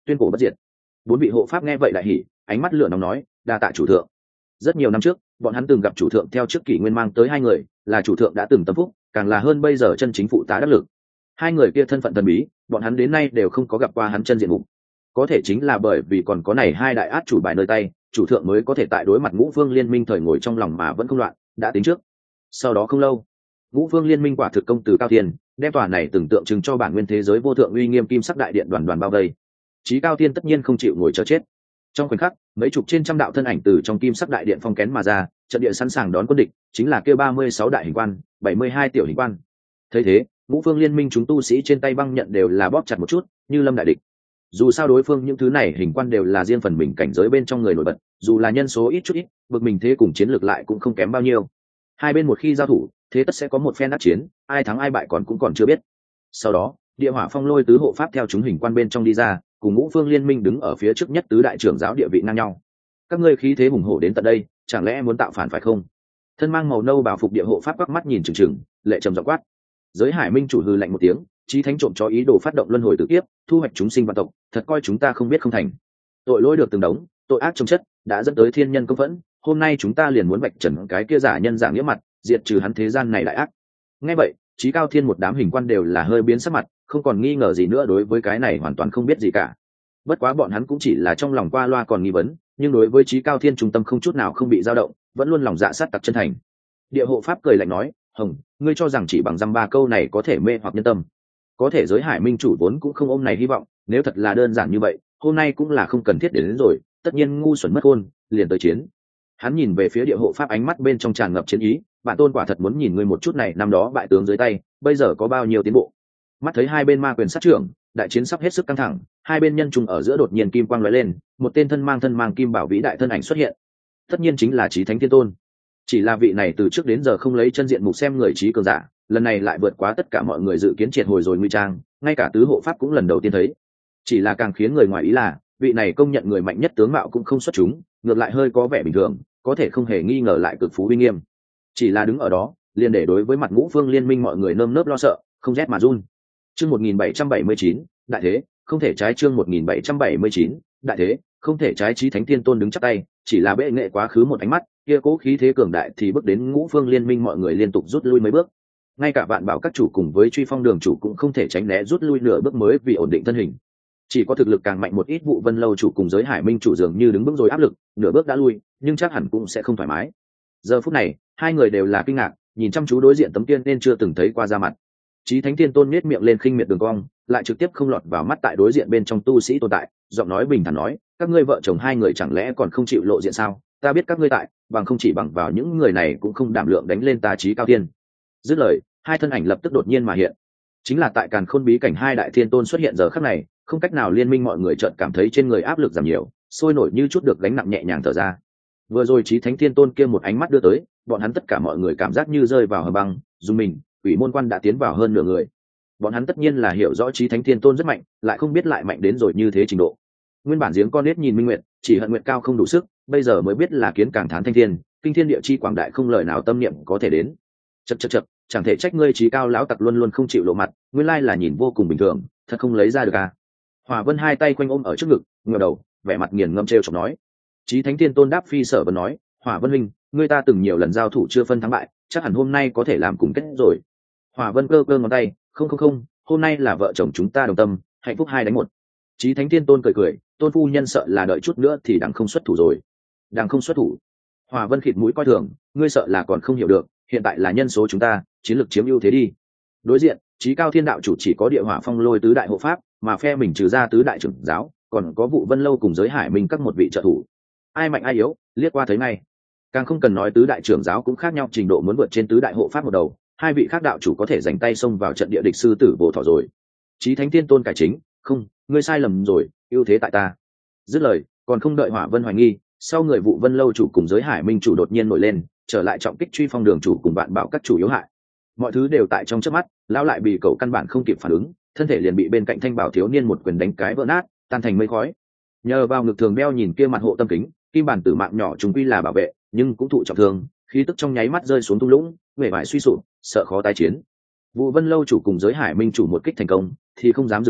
tuyên cổ bất diệt. Bốn vị hộ pháp nghe vậy đại hỉ, ánh mắt lửa nóng nói, đa tạ chủ thượng. Rất nhiều năm trước bọn hắn từng gặp chủ thượng theo trước kỷ nguyên mang tới hai người, là chủ thượng đã từng tâm phúc, càng là hơn bây giờ chân chính phụ tá đắc lực. Hai người kia thân phận thần bí, bọn hắn đến nay đều không có gặp qua hắn chân diện mục. Có thể chính là bởi vì còn có này hai đại át chủ bài nơi tay, chủ thượng mới có thể tại đối mặt Ngũ Phương Liên Minh thời ngồi trong lòng mà vẫn không loạn, đã tính trước. Sau đó không lâu, Ngũ Phương Liên Minh quả thực công từ cao thiên, đem tòa này tưởng tượng chứng cho bản nguyên thế giới vô thượng uy nghiêm kim sắc đại điện đoàn đoàn bao vây. Chí Cao Thiên tất nhiên không chịu ngồi chờ chết. Trong khoảnh khắc, mấy chục trên trăm đạo thân ảnh từ trong kim sắc đại điện phong kén mà ra, trận địa sẵn sàng đón quân địch, chính là kia 36 đại hình quan, 72 tiểu hình quan. Thấy thế, Ngũ Phương Liên Minh chúng tu sĩ trên tay băng nhận đều là bóp chặt một chút, như lâm đại địch. Dù sao đối phương những thứ này hình quan đều là riêng phần mình cảnh giới bên trong người nổi bật, dù là nhân số ít chút ít, bực mình thế cùng chiến lược lại cũng không kém bao nhiêu. Hai bên một khi giao thủ, thế tất sẽ có một phen đắc chiến, ai thắng ai bại cũng còn chưa biết. Sau đó, Địa Hỏa Phong Lôi tứ hộ pháp theo chúng hình quan bên trong đi ra, cùng Ngũ Phương Liên Minh đứng ở phía trước nhất tứ đại trưởng giáo địa vị ngang nhau. Các ngươi khí thế hùng hổ đến tận đây, chẳng lẽ muốn tạo phản phải không? Thân mang màu nâu bảo phục địa hộ pháp quắc mắt nhìn chừng chừng, lệ trầm giọng quát. Giới Hải Minh chủ hừ lạnh một tiếng, chí thánh trộm cho ý đồ phát động luân hồi tử kiếp, thu hoạch chúng sinh vạn tộc, thật coi chúng ta không biết không thành. Tội lỗi được từng đống, tội ác chồng chất, đã dẫn tới thiên nhân công phẫn, hôm nay chúng ta liền muốn vạch trần cái kia giả nhân giả nghĩa mặt, diệt trừ hắn thế gian này đại ác. Nghe vậy, Chí Cao Thiên một đám hình quan đều là hơi biến sắc mặt, không còn nghi ngờ gì nữa, đối với cái này hoàn toàn không biết gì cả. Bất quá bọn hắn cũng chỉ là trong lòng qua loa còn nghi vấn, nhưng đối với Chí Cao Thiên trung tâm không chút nào không bị dao động, vẫn luôn lòng dạ sát tặc chân thành. Địa hộ pháp cười lạnh nói, Hồng, ngươi cho rằng chỉ bằng dăm ba câu này có thể mê hoặc nhân tâm? Có thể Giới Hải Minh chủ vốn cũng không ôm này hy vọng, nếu thật là đơn giản như vậy, hôm nay cũng là không cần thiết để đến rồi, tất nhiên ngu xuẩn mất khôn, liền tới chiến. Hắn nhìn về phía địa hộ pháp, ánh mắt bên trong tràn ngập chiến ý, bản tôn quả thật muốn nhìn ngươi một chút này, năm đó bại tướng dưới tay, bây giờ có bao nhiêu tiến bộ. Mắt thấy hai bên ma quyền sát trưởng, đại chiến sắp hết sức căng thẳng, hai bên nhân trùng ở giữa đột nhiên kim quang lóe lên, một tên thân mang kim bảo vĩ đại thân ảnh xuất hiện. Tất nhiên chính là Chí Thánh Thiên Tôn. Chỉ là vị này từ trước đến giờ không lấy chân diện mục xem người trí cường giả, lần này lại vượt quá tất cả mọi người dự kiến, triệt hồi rồi nguy trang, ngay cả tứ hộ pháp cũng lần đầu tiên thấy. Chỉ là càng khiến người ngoài ý là, vị này công nhận người mạnh nhất tướng mạo cũng không xuất chúng, ngược lại hơi có vẻ bình thường, có thể không hề nghi ngờ lại cực phú uy nghiêm. Chỉ là đứng ở đó, liền để đối với mặt Ngũ Phương Liên Minh mọi người nơm nớp lo sợ, không rét mà run. Chương 1779, đại thế, không thể trái. Chương 1779, đại thế, không thể trái. Chí Thánh Thiên Tôn đứng chắp tay, chỉ là bệ nghệ quá khứ một ánh mắt, kia cố khí thế cường đại thì bước đến Ngũ Phương Liên Minh mọi người liên tục rút lui mấy bước. Ngay cả Vạn Bảo các chủ cùng với Truy Phong đường chủ cũng không thể tránh né rút lui nửa bước mới vì ổn định thân hình. Chỉ có thực lực càng mạnh một ít Vụ Vân lâu chủ cùng Giới Hải Minh chủ dường như đứng bước rồi áp lực, nửa bước đã lui, nhưng chắc hẳn cũng sẽ không thoải mái. Giờ phút này, hai người đều là kinh ngạc, nhìn chăm chú đối diện tấm tiên nên chưa từng thấy qua da mặt. Chí Thánh Thiên Tôn nhếch miệng lên khinh miệt đường cong, lại trực tiếp không lọt vào mắt tại đối diện bên trong tu sĩ tồn tại, giọng nói bình thản nói, các ngươi vợ chồng hai người chẳng lẽ còn không chịu lộ diện sao? Ta biết các ngươi tại, bằng không chỉ bằng vào những người này cũng không đảm lượng đánh lên ta Chí Cao Thiên. Dứt lời, hai thân ảnh lập tức đột nhiên mà hiện. Chính là tại Càn Khôn bí cảnh hai đại thiên tôn xuất hiện giờ khắc này, không cách nào liên minh, mọi người chợt cảm thấy trên người áp lực giảm nhiều, sôi nổi như chút được gánh nặng, nhẹ nhàng thở ra. Vừa rồi Chí Thánh Thiên Tôn kia một ánh mắt đưa tới, bọn hắn tất cả mọi người cảm giác như rơi vào hầm băng, dùng mình, Quỷ Môn Quan đã tiến vào hơn nửa người. Bọn hắn tất nhiên là hiểu rõ Chí Thánh Thiên Tôn rất mạnh, lại không biết lại mạnh đến rồi như thế trình độ. Nguyên bản giếng con nết nhìn Minh Nguyệt, chỉ hận nguyệt cao không đủ sức, bây giờ mới biết là kiến càng thán thanh thiên, kinh thiên địa chi quảng đại không lời nào tâm niệm có thể đến. Chậc, chẳng thể trách ngươi Chí Cao lão tặc luôn luôn không chịu lộ mặt, nguyên lai là nhìn vô cùng bình thường, thật không lấy ra được à? Hỏa Vân hai tay quanh ôm ở trước ngực, ngửa đầu, vẻ mặt nghiền ngẫm trêu chọc nói. Chí Thánh Thiên Tôn đáp phi sở vấn nói, Hỏa Vân huynh, ngươi ta từng nhiều lần giao thủ chưa phân thắng bại, chắc hẳn hôm nay có thể làm cùng kết rồi. Hỏa Vân cơ ngón tay, không, hôm nay là vợ chồng chúng ta đồng tâm, hạnh phúc hai đánh một. Chí Thánh Thiên Tôn cười, Tôn phu nhân sợ là đợi chút nữa thì đằng không xuất thủ rồi. Đằng không xuất thủ? Hỏa Vân khịt mũi coi thường, ngươi sợ là còn không hiểu được, hiện tại là nhân số chúng ta, chiến lược chiếm ưu thế đi. Đối diện, Chí Cao Thiên đạo chủ chỉ có Địa Hỏa Phong Lôi tứ đại hộ pháp, mà phe mình trừ ra tứ đại trưởng giáo, còn có Vụ Vân lâu cùng Giới Hải Minh các một vị trợ thủ. Ai mạnh ai yếu, liếc qua thấy ngay. Càng không cần nói tứ đại trưởng giáo cũng khác nhau trình độ, muốn vượt trên tứ đại hộ pháp một đầu, hai vị khác đạo chủ có thể giành tay xông vào trận địa địch sư tử vô thỏ rồi. Chí Thánh Thiên Tôn cải chính, không, ngươi sai lầm rồi, ưu thế tại ta. Dứt lời, còn không đợi Hỏa Vân hoài nghi, sau người Vụ Vân lâu chủ cùng Giới Hải Minh chủ đột nhiên nổi lên, trở lại trọng kích Truy Phong đường chủ cùng Vạn Bảo các chủ yếu hại. Mọi thứ đều tại trong chớp mắt, lão lại bị cậu căn bản không kịp phản ứng, thân thể liền bị bên cạnh Thanh Bảo thiếu niên một quyền đánh cái vỡ nát, tan thành mây khói. Nhờ vào ngực thường đeo nhìn kia mặt hộ tâm kính, kim bản tử mạng nhỏ chúng quy là bảo vệ, nhưng cũng thụ trọng thương, khí tức trong nháy mắt rơi xuống thung lũng, vẻ vải suy sụp, sợ khó tái chiến. Vụ Vân lâu chủ cùng Giới Hải Minh chủ một kích thành công, thì không dám dừng lại,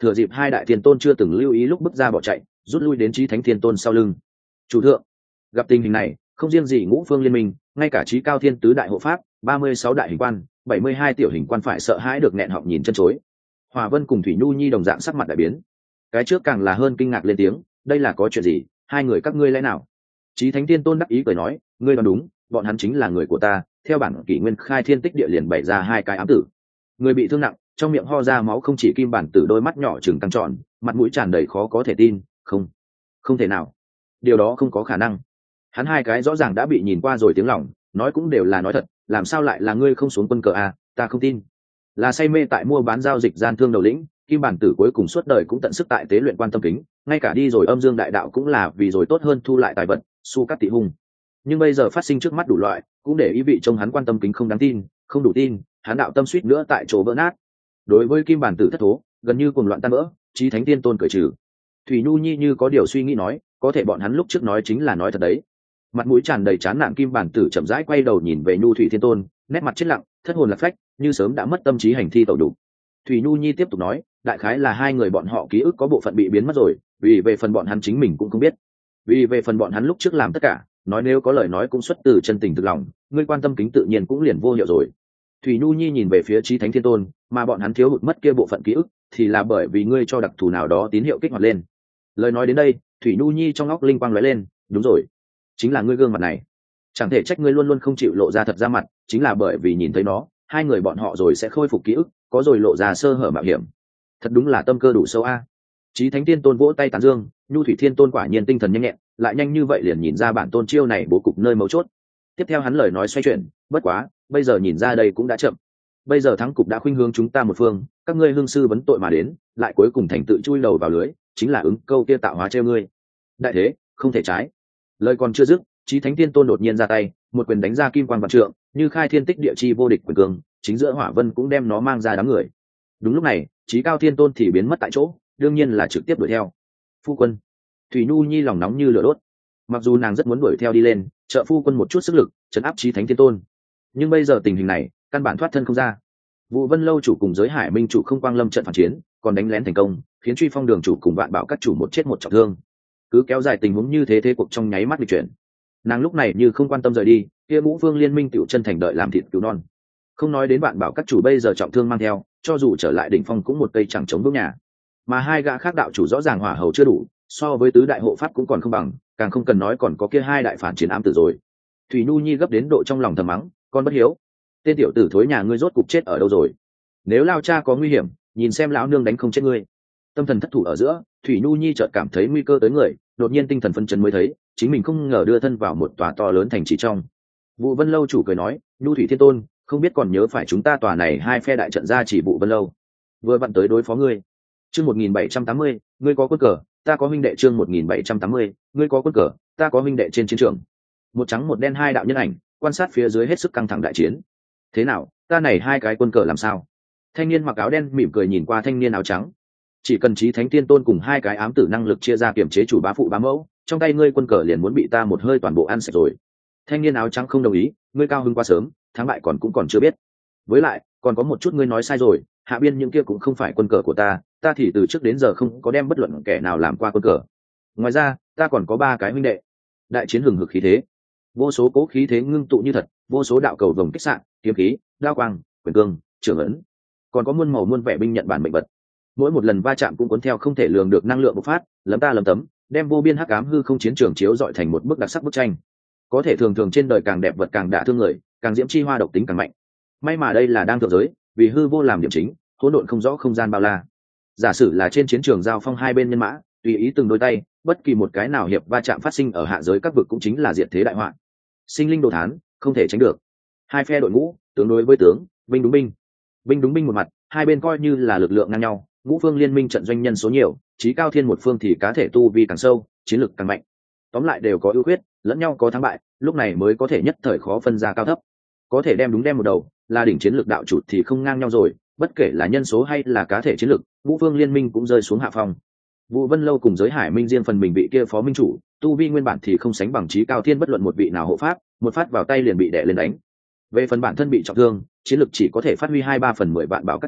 thừa dịp hai đại thiên tôn chưa từng lưu ý lúc bước ra bỏ chạy, rút lui đến Chí Thánh Thiên Tôn sau lưng. Chủ thượng, gặp tình hình này, không riêng gì Ngũ Phương Liên Minh, ngay cả Chí Cao Thiên tứ đại hộ pháp, 36 đại hình quan, 72 tiểu hình quan phải sợ hãi được nghẹn họng nhìn chân chối. Hòa Vân cùng Thủy Nhu Nhi đồng dạng sắc mặt đại biến. Cái trước càng là hơn kinh ngạc lên tiếng, đây là có chuyện gì, hai người các ngươi lẽ nào? Chí Thánh Thiên Tôn đắc ý cười nói, ngươi đoán đúng, bọn hắn chính là người của ta, theo bản kỷ nguyên khai thiên tích địa liền bày ra hai cái ám tử. Người bị thương nặng, trong miệng ho ra máu, không chỉ kim bản tử, đôi mắt nhỏ trừng căng tròn, mặt mũi tràn đầy khó có thể tin. Không thể nào, điều đó không có khả năng. Hắn hai cái rõ ràng đã bị nhìn qua rồi, tiếng lòng nói cũng đều là nói thật, làm sao lại là ngươi không xuống quân cờ à? Ta không tin. Là say mê tại mua bán giao dịch gian thương đầu lĩnh, kim bản tử cuối cùng suốt đời cũng tận sức tại tế luyện quan tâm kính, ngay cả đi rồi âm dương đại đạo cũng là vì rồi tốt hơn thu lại tài vật, su cắt tị hung. Nhưng bây giờ phát sinh trước mắt đủ loại, cũng để ý vị trông hắn quan tâm kính không đáng tin, không đủ tin, hắn đạo tâm suýt nữa tại chỗ vỡ nát. Đối với kim bản tử thất thố, gần như cuồng loạn tan vỡ, Chí Thánh Tiên Tôn cười trừ. Thủy Nhu Nhi như có điều suy nghĩ nói, có thể bọn hắn lúc trước nói chính là nói thật đấy. Mặt mũi tràn đầy chán nản kim bản tử chậm rãi quay đầu nhìn về Nhu Thủy Thiên Tôn, nét mặt chết lặng, thất hồn lạc phách, như sớm đã mất tâm trí hành thi tẩu đủ. Thủy Nhu Nhi tiếp tục nói, đại khái là hai người bọn họ ký ức có bộ phận bị biến mất rồi, vì về phần bọn hắn chính mình cũng không biết. Vì về phần bọn hắn lúc trước làm tất cả, nói nếu có lời nói cũng xuất từ chân tình thực lòng, ngươi quan tâm kính tự nhiên cũng liền vô hiệu rồi. Thủy Nhu Nhi nhìn về phía Chí Thánh Thiên Tôn, mà bọn hắn thiếu hụt mất kia bộ phận ký ức, thì là bởi vì ngươi cho đặc thù nào đó tín hiệu kích hoạt lên. Lời nói đến đây, Thủy Nhu Nhi trong óc linh quang lóe lên, đúng rồi, chính là ngươi gương mặt này. Chẳng thể trách ngươi luôn luôn không chịu lộ ra thật ra mặt, chính là bởi vì nhìn thấy nó, hai người bọn họ rồi sẽ khôi phục ký ức, có rồi lộ ra sơ hở mạo hiểm. Thật đúng là tâm cơ đủ sâu a. Chí Thánh Thiên Tôn vỗ tay tán dương, Nhu Thủy Thiên Tôn quả nhiên tinh thần nhanh nhẹn, lại nhanh như vậy liền nhìn ra bản tôn chiêu này bố cục nơi mấu chốt. Tiếp theo hắn lời nói xoay chuyển, bất quá, bây giờ nhìn ra đây cũng đã chậm. Bây giờ thắng cục đã khuynh hướng chúng ta một phương, các ngươi hương sư vấn tội mà đến, lại cuối cùng thành tự chui đầu vào lưới, chính là ứng câu kia tạo hóa treo ngươi. Đại thế, không thể trái. Lời còn chưa dứt, Chí Thánh Thiên Tôn đột nhiên ra tay, một quyền đánh ra kim quang vạn trượng, như khai thiên tích địa chi vô địch quyền cường, chính giữa Hỏa Vân cũng đem nó mang ra đám người. Đúng lúc này, Chí Cao Thiên Tôn thì biến mất tại chỗ, đương nhiên là trực tiếp đuổi theo. Phu quân. Thủy Nhu Nhi lòng nóng như lửa đốt. Mặc dù nàng rất muốn đuổi theo đi lên, trợ phu quân một chút sức lực, trấn áp Chí Thánh Thiên Tôn, nhưng bây giờ tình hình này, căn bản thoát thân không ra. Vụ Vân Lâu chủ cùng Giới Hải Minh chủ không quang lâm trận phản chiến, còn đánh lén thành công, khiến Truy Phong Đường chủ cùng Vạn Bảo các chủ một chết một trọng thương. Cứ kéo dài tình huống như thế, thế cuộc trong nháy mắt lịch chuyển. Nàng lúc này như không quan tâm rời đi, kia Ngũ Phương Liên Minh tiểu chân thành đợi làm thịt cứu non. Không nói đến Vạn Bảo các chủ bây giờ trọng thương mang theo, cho dù trở lại đỉnh phong cũng một cây chẳng chống vững nhà. Mà hai gã khác đạo chủ rõ ràng hỏa hầu chưa đủ, so với tứ đại hộ pháp cũng còn không bằng, càng không cần nói còn có kia hai đại phản chiến ám tử rồi. Thủy Nhu Nhi gấp đến độ trong lòng thầm mắng, con bất hiếu, tên tiểu tử thối nhà ngươi rốt cục chết ở đâu rồi? Nếu lao cha có nguy hiểm, nhìn xem lão nương đánh không chết ngươi. Tâm thần thất thủ ở giữa, Thủy Nhu Nhi chợt cảm thấy nguy cơ tới người, đột nhiên tinh thần phân chấn mới thấy chính mình không ngờ đưa thân vào một tòa to lớn thành trì trong. Vụ Vân Lâu chủ cười nói, Nhu Thủy Thiên Tôn, không biết còn nhớ phải chúng ta tòa này hai phe đại trận ra chỉ Vụ Vân Lâu vừa vặn tới đối phó ngươi. Chương 1780, ngươi có quân cờ, ta có huynh đệ. Chương 1780, ngươi có quân cờ, ta có huynh đệ. Trên chiến trường, một trắng một đen hai đạo nhân ảnh quan sát phía dưới hết sức căng thẳng đại chiến. Thế nào, ta này hai cái quân cờ làm sao? Thanh niên mặc áo đen mỉm cười nhìn qua thanh niên áo trắng. Chỉ cần Chí Thánh Tiên Tôn cùng hai cái ám tử năng lực chia ra kiểm chế chủ bá phụ bá mẫu, trong tay ngươi quân cờ liền muốn bị ta một hơi toàn bộ ăn sạch rồi. Thanh niên áo trắng không đồng ý, ngươi cao hứng quá sớm, thắng bại còn chưa biết. Với lại, còn có một chút ngươi nói sai rồi, hạ biên những kia cũng không phải quân cờ của ta thì từ trước đến giờ không có đem bất luận kẻ nào làm qua quân cờ. Ngoài ra, ta còn có ba cái huynh đệ. Đại chiến hừng hực khí thế, vô số cố khí thế ngưng tụ như thật, vô số đạo cầu vồng kích xạ, kiếm khí, đao quang, quyền cương, trường ấn, còn có muôn màu muôn vẻ binh nhận bản mệnh vật. Mỗi một lần va chạm cũng cuốn theo không thể lường được năng lượng bộc phát, lấm ta lấm tấm, đem vô biên hắc ám hư không chiến trường chiếu dọi thành một bức đặc sắc bức tranh. Có thể thường thường trên đời càng đẹp vật càng đả thương người, càng diễm chi hoa độc tính càng mạnh. May mà đây là đang thượng giới, vì hư vô làm điểm chính, hỗn độn không rõ không gian bao la. Giả sử là trên chiến trường giao phong hai bên nhân mã, tùy ý từng đôi tay, bất kỳ một cái nào hiệp va chạm phát sinh ở hạ giới các vực cũng chính là diệt thế đại họa. Sinh linh đồ thán, không thể tránh được. Hai phe đội ngũ, tướng đối với tướng, binh đúng binh. Binh đúng binh một mặt, hai bên coi như là lực lượng ngang nhau, Ngũ Phương Liên Minh trận doanh nhân số nhiều, Chí Cao Thiên một phương thì cá thể tu vi càng sâu, chiến lực càng mạnh. Tóm lại đều có ưu khuyết, lẫn nhau có thắng bại, lúc này mới có thể nhất thời khó phân ra cao thấp. Có thể đem đúng đem một đầu, là đỉnh chiến lực đạo chủ thì không ngang nhau rồi, bất kể là nhân số hay là cá thể chiến lực, Ngũ Phương Liên Minh cũng rơi xuống hạ phong. Vụ Vân Lâu cùng Giới Hải Minh riêng phần mình bị kia phó minh chủ, tu vi nguyên bản thì không sánh bằng Chí Cao Thiên bất luận một vị nào hộ pháp, một phát vào tay liền bị đè lên đánh. Về phần bản thân bị trọng thương, chiến lực chỉ có thể phát huy 2/3 phần 10 vạn bảo các chủ,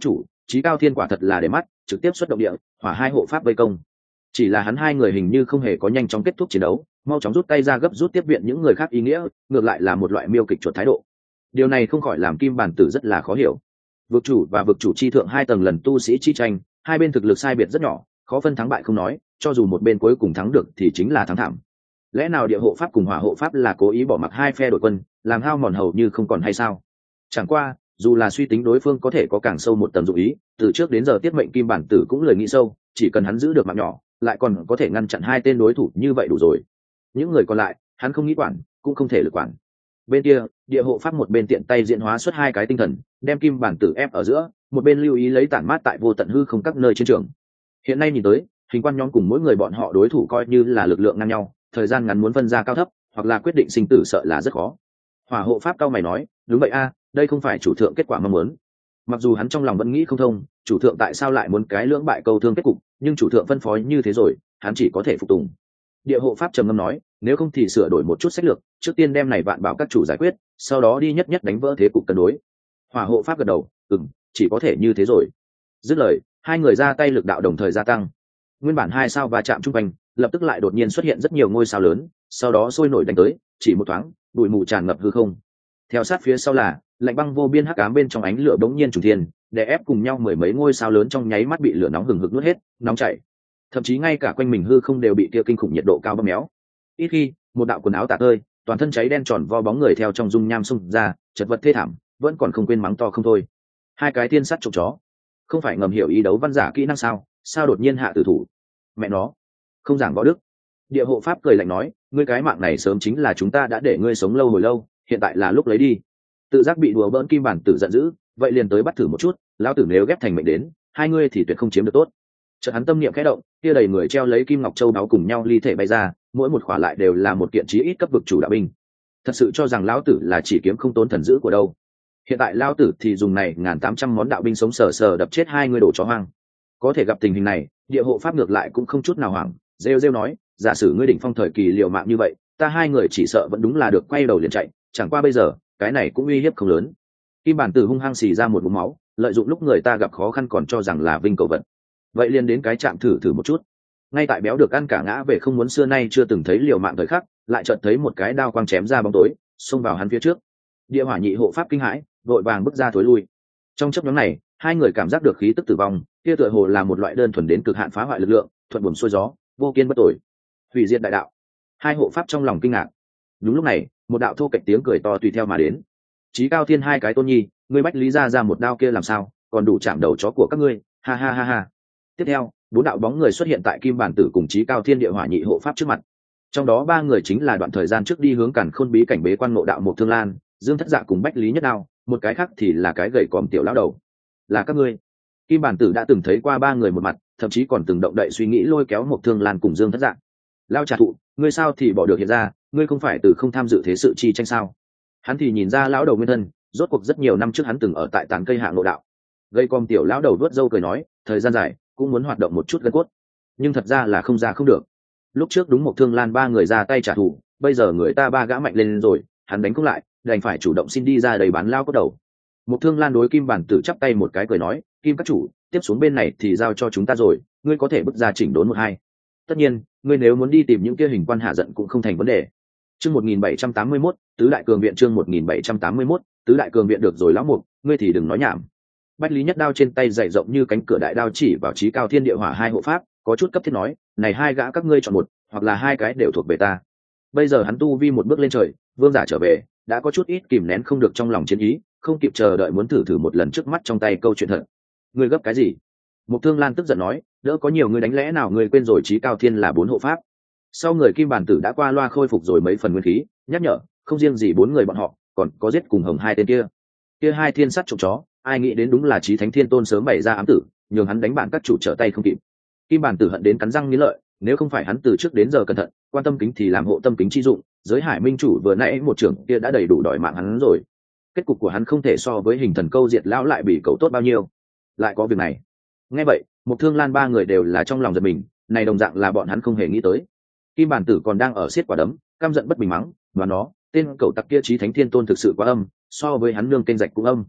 Chí Cao Thiên quả thật là để mắt, trực tiếp xuất động địa, hỏa hai hộ pháp vây công. Chỉ là hắn hai người hình như không hề có nhanh chóng kết thúc chiến đấu, mau chóng rút tay ra gấp rút tiếp viện những người khác ý nghĩa, ngược lại là một loại miêu kịch chuột thái độ. Điều này không khỏi làm Kim Bản Tử rất là khó hiểu. Vực chủ và vực chủ chi thượng hai tầng lần tu sĩ chi tranh, hai bên thực lực sai biệt rất nhỏ, khó phân thắng bại không nói, cho dù một bên cuối cùng thắng được thì chính là thắng thảm. Lẽ nào địa hộ pháp cùng hỏa hộ pháp là cố ý bỏ mặc hai phe đội quân, làm hao mòn hầu như không còn hay sao? Chẳng qua, dù là suy tính đối phương có thể có càng sâu một tầng dụng ý, từ trước đến giờ tiết mệnh Kim Bản Tử cũng lời nghĩ sâu, chỉ cần hắn giữ được mạng nhỏ, lại còn có thể ngăn chặn hai tên đối thủ như vậy đủ rồi. Những người còn lại, hắn không nghĩ quản, cũng không thể lực quản. Bên kia, địa hộ pháp một bên tiện tay diễn hóa xuất hai cái tinh thần, đem Kim Bản Tử ép ở giữa, một bên lưu ý lấy tản mát tại vô tận hư không các nơi chiến trường. Hiện nay nhìn tới, hình quan nhóm cùng mỗi người bọn họ đối thủ coi như là lực lượng ngang nhau, thời gian ngắn muốn phân ra cao thấp, hoặc là quyết định sinh tử sợ là rất khó. Hỏa hộ pháp cao mày nói, đúng vậy a, đây không phải chủ thượng kết quả mong muốn. Mặc dù hắn trong lòng vẫn nghĩ không thông, chủ thượng tại sao lại muốn cái lưỡng bại câu thương kết cục, nhưng chủ thượng phân phối như thế rồi, hắn chỉ có thể phục tùng. Địa hộ pháp trầm ngâm nói, nếu không thì sửa đổi một chút sách lược, trước tiên đem này vạn bảo các chủ giải quyết, sau đó đi nhất nhất đánh vỡ thế cục cân đối. Hỏa hộ pháp gật đầu, chỉ có thể như thế rồi. Dứt lời, hai người ra tay lực đạo đồng thời gia tăng. Nguyên bản hai sao va chạm trung quanh, lập tức lại đột nhiên xuất hiện rất nhiều ngôi sao lớn, sau đó sôi nổi đánh tới, chỉ một thoáng, bụi mù tràn ngập hư không. Theo sát phía sau là lạnh băng vô biên hắc ám bên trong ánh lửa bỗng nhiên trùng thiên, đè ép cùng nhau mười mấy ngôi sao lớn trong nháy mắt bị lửa nóng hừng hực nuốt hết, nóng chảy. Thậm chí ngay cả quanh mình hư không đều bị kia kinh khủng nhiệt độ cao bóp méo. Ít khi, một đạo quần áo tả tơi, toàn thân cháy đen tròn vo bóng người theo trong dung nham xung ra, chật vật thê thảm, vẫn còn không quên mắng to không thôi. Hai cái thiên sắt trộm chó, không phải ngầm hiểu ý đấu văn giả kỹ năng sao đột nhiên hạ tử thủ? Mẹ nó, không giảng võ đức. Địa hộ pháp cười lạnh nói, ngươi cái mạng này sớm chính là chúng ta đã để ngươi sống lâu hồi lâu, hiện tại là lúc lấy đi. Tự giác bị đùa bỡn Kim Bản Tử giận dữ, vậy liền tới bắt thử một chút, lão tử nếu ghép thành mệnh đến, hai ngươi thì tuyệt không chiếm được tốt. Chợt hắn tâm niệm khẽ động, kia đầy người treo lấy kim ngọc châu đáo cùng nhau ly thể bay ra, mỗi một khỏa lại đều là một kiện chí ít cấp vực chủ đạo binh. Thật sự cho rằng lão tử là chỉ kiếm không tốn thần dữ của đâu? Hiện tại lão tử thì dùng này 1800 món đạo binh sống sờ sờ đập chết hai người đổ chó hoang. Có thể gặp tình hình này, địa hộ pháp ngược lại cũng không chút nào hoảng, rêu nói, giả sử ngươi đỉnh phong thời kỳ liều mạng như vậy, ta hai người chỉ sợ vẫn đúng là được quay đầu liền chạy, chẳng qua bây giờ, cái này cũng uy hiếp không lớn. Kim Bản Tử hung hăng xì ra một ngụm máu, lợi dụng lúc người ta gặp khó khăn còn cho rằng là vinh cầu vận. Vậy liền đến cái chạm thử một chút. Ngay tại béo được ăn cả ngã về không muốn xưa nay chưa từng thấy liều mạng thời khắc, lại chợt thấy một cái đao quang chém ra bóng tối, xông vào hắn phía trước. Địa hỏa nhị hộ pháp kinh hãi, vội vàng bước ra thối lui. Trong chốc ngắn này, hai người cảm giác được khí tức tử vong, kia tựa hồ là một loại đơn thuần đến cực hạn phá hoại lực lượng, thuận buồm xuôi gió, vô kiên bất tồi. Hủy diệt đại đạo. Hai hộ pháp trong lòng kinh ngạc. Đúng lúc này, một đạo thô kệch tiếng cười to tùy theo mà đến. Chí Cao Thiên hai cái tôn nhi, ngươi bách lý ra một đao kia làm sao, còn đủ chạm đầu chó của các ngươi, ha ha ha ha. Tiếp theo, bốn đạo bóng người xuất hiện tại Kim Bản Tử cùng Chí Cao Thiên địa hỏa nhị hộ pháp trước mặt. Trong đó ba người chính là đoạn thời gian trước đi hướng Càn Khôn bí cảnh bế quan ngộ đạo Mộc Thương Lan, Dương Thất Dạ cùng Bách Lý Nhất Đao, một cái khác thì là cái gầy còm tiểu lão đầu. Là các ngươi? Kim Bản Tử đã từng thấy qua ba người một mặt, thậm chí còn từng động đậy suy nghĩ lôi kéo Mộc Thương Lan cùng Dương Thất Dạ. Lao trà thụ, ngươi sao thì bỏ được hiện ra, ngươi không phải từ không tham dự thế sự chi tranh sao? Hắn thì nhìn ra lão đầu nguyên thân, rốt cuộc rất nhiều năm trước hắn từng ở tại tán cây hạ ngộ đạo. Gây com tiểu lão đầu vuốt râu cười nói, thời gian dài cũng muốn hoạt động một chút gân cốt, nhưng thật ra là không ra không được. Lúc trước đúng Mộc Thương Lan ba người ra tay trả thù, bây giờ người ta ba gã mạnh lên rồi, hắn đánh không lại, đành phải chủ động xin đi ra đầy bán lao cốt đầu. Mộc Thương Lan đối Kim Bản Tử chắp tay một cái cười nói, Kim các chủ, tiếp xuống bên này thì giao cho chúng ta rồi, ngươi có thể bước ra chỉnh đốn một hai. Tất nhiên, ngươi nếu muốn đi tìm những kia hình quan hạ giận cũng không thành vấn đề. Chương 1781, tứ đại cường viện chương 1781, tứ đại cường viện được rồi lão mục, ngươi thì đừng nói nhảm. Bách Lý Nhất Đao trên tay dày rộng như cánh cửa đại đao chỉ vào Chí Cao Thiên địa hỏa hai hộ pháp, có chút cấp thiết nói, này hai gã các ngươi chọn một, hoặc là hai cái đều thuộc về ta. Bây giờ hắn tu vi một bước lên trời, vương giả trở về, đã có chút ít kìm nén không được trong lòng chiến ý, không kịp chờ đợi muốn thử một lần trước mắt trong tay câu chuyện thật. Ngươi gấp cái gì? Mục Thương Lan tức giận nói, đỡ có nhiều người đánh lẽ nào ngươi quên rồi Chí Cao Thiên là bốn hộ pháp. Sau người Kim Bản Tử đã qua loa khôi phục rồi mấy phần nguyên khí, nhắc nhở, không riêng gì bốn người bọn họ, còn có giết cùng hồng hai tên kia hai thiên sắt trộm chó, ai nghĩ đến đúng là Chí Thánh Thiên Tôn sớm bày ra ám tử, nhường hắn đánh bạn các chủ trở tay không kịp. Kim Bản Tử hận đến cắn răng nghiến lợi, nếu không phải hắn từ trước đến giờ cẩn thận, quan tâm kính thì làm hộ tâm kính chi dụng, giới hải minh chủ vừa nãy một trưởng kia đã đầy đủ đòi mạng hắn rồi. Kết cục của hắn không thể so với hình thần câu diệt lão lại bị cậu tốt bao nhiêu. Lại có việc này. Nghe vậy, Mục Thương Lan ba người đều là trong lòng giật mình, này đồng dạng là bọn hắn không hề nghĩ tới. Kim Bản Tử còn đang ở siết quả đấm, căm giận bất bình mắng, và nó, tên cậu tặc kia Chí Thánh Thiên Tôn thực sự quá âm, so với hắn nương kênh rạch cũng âm.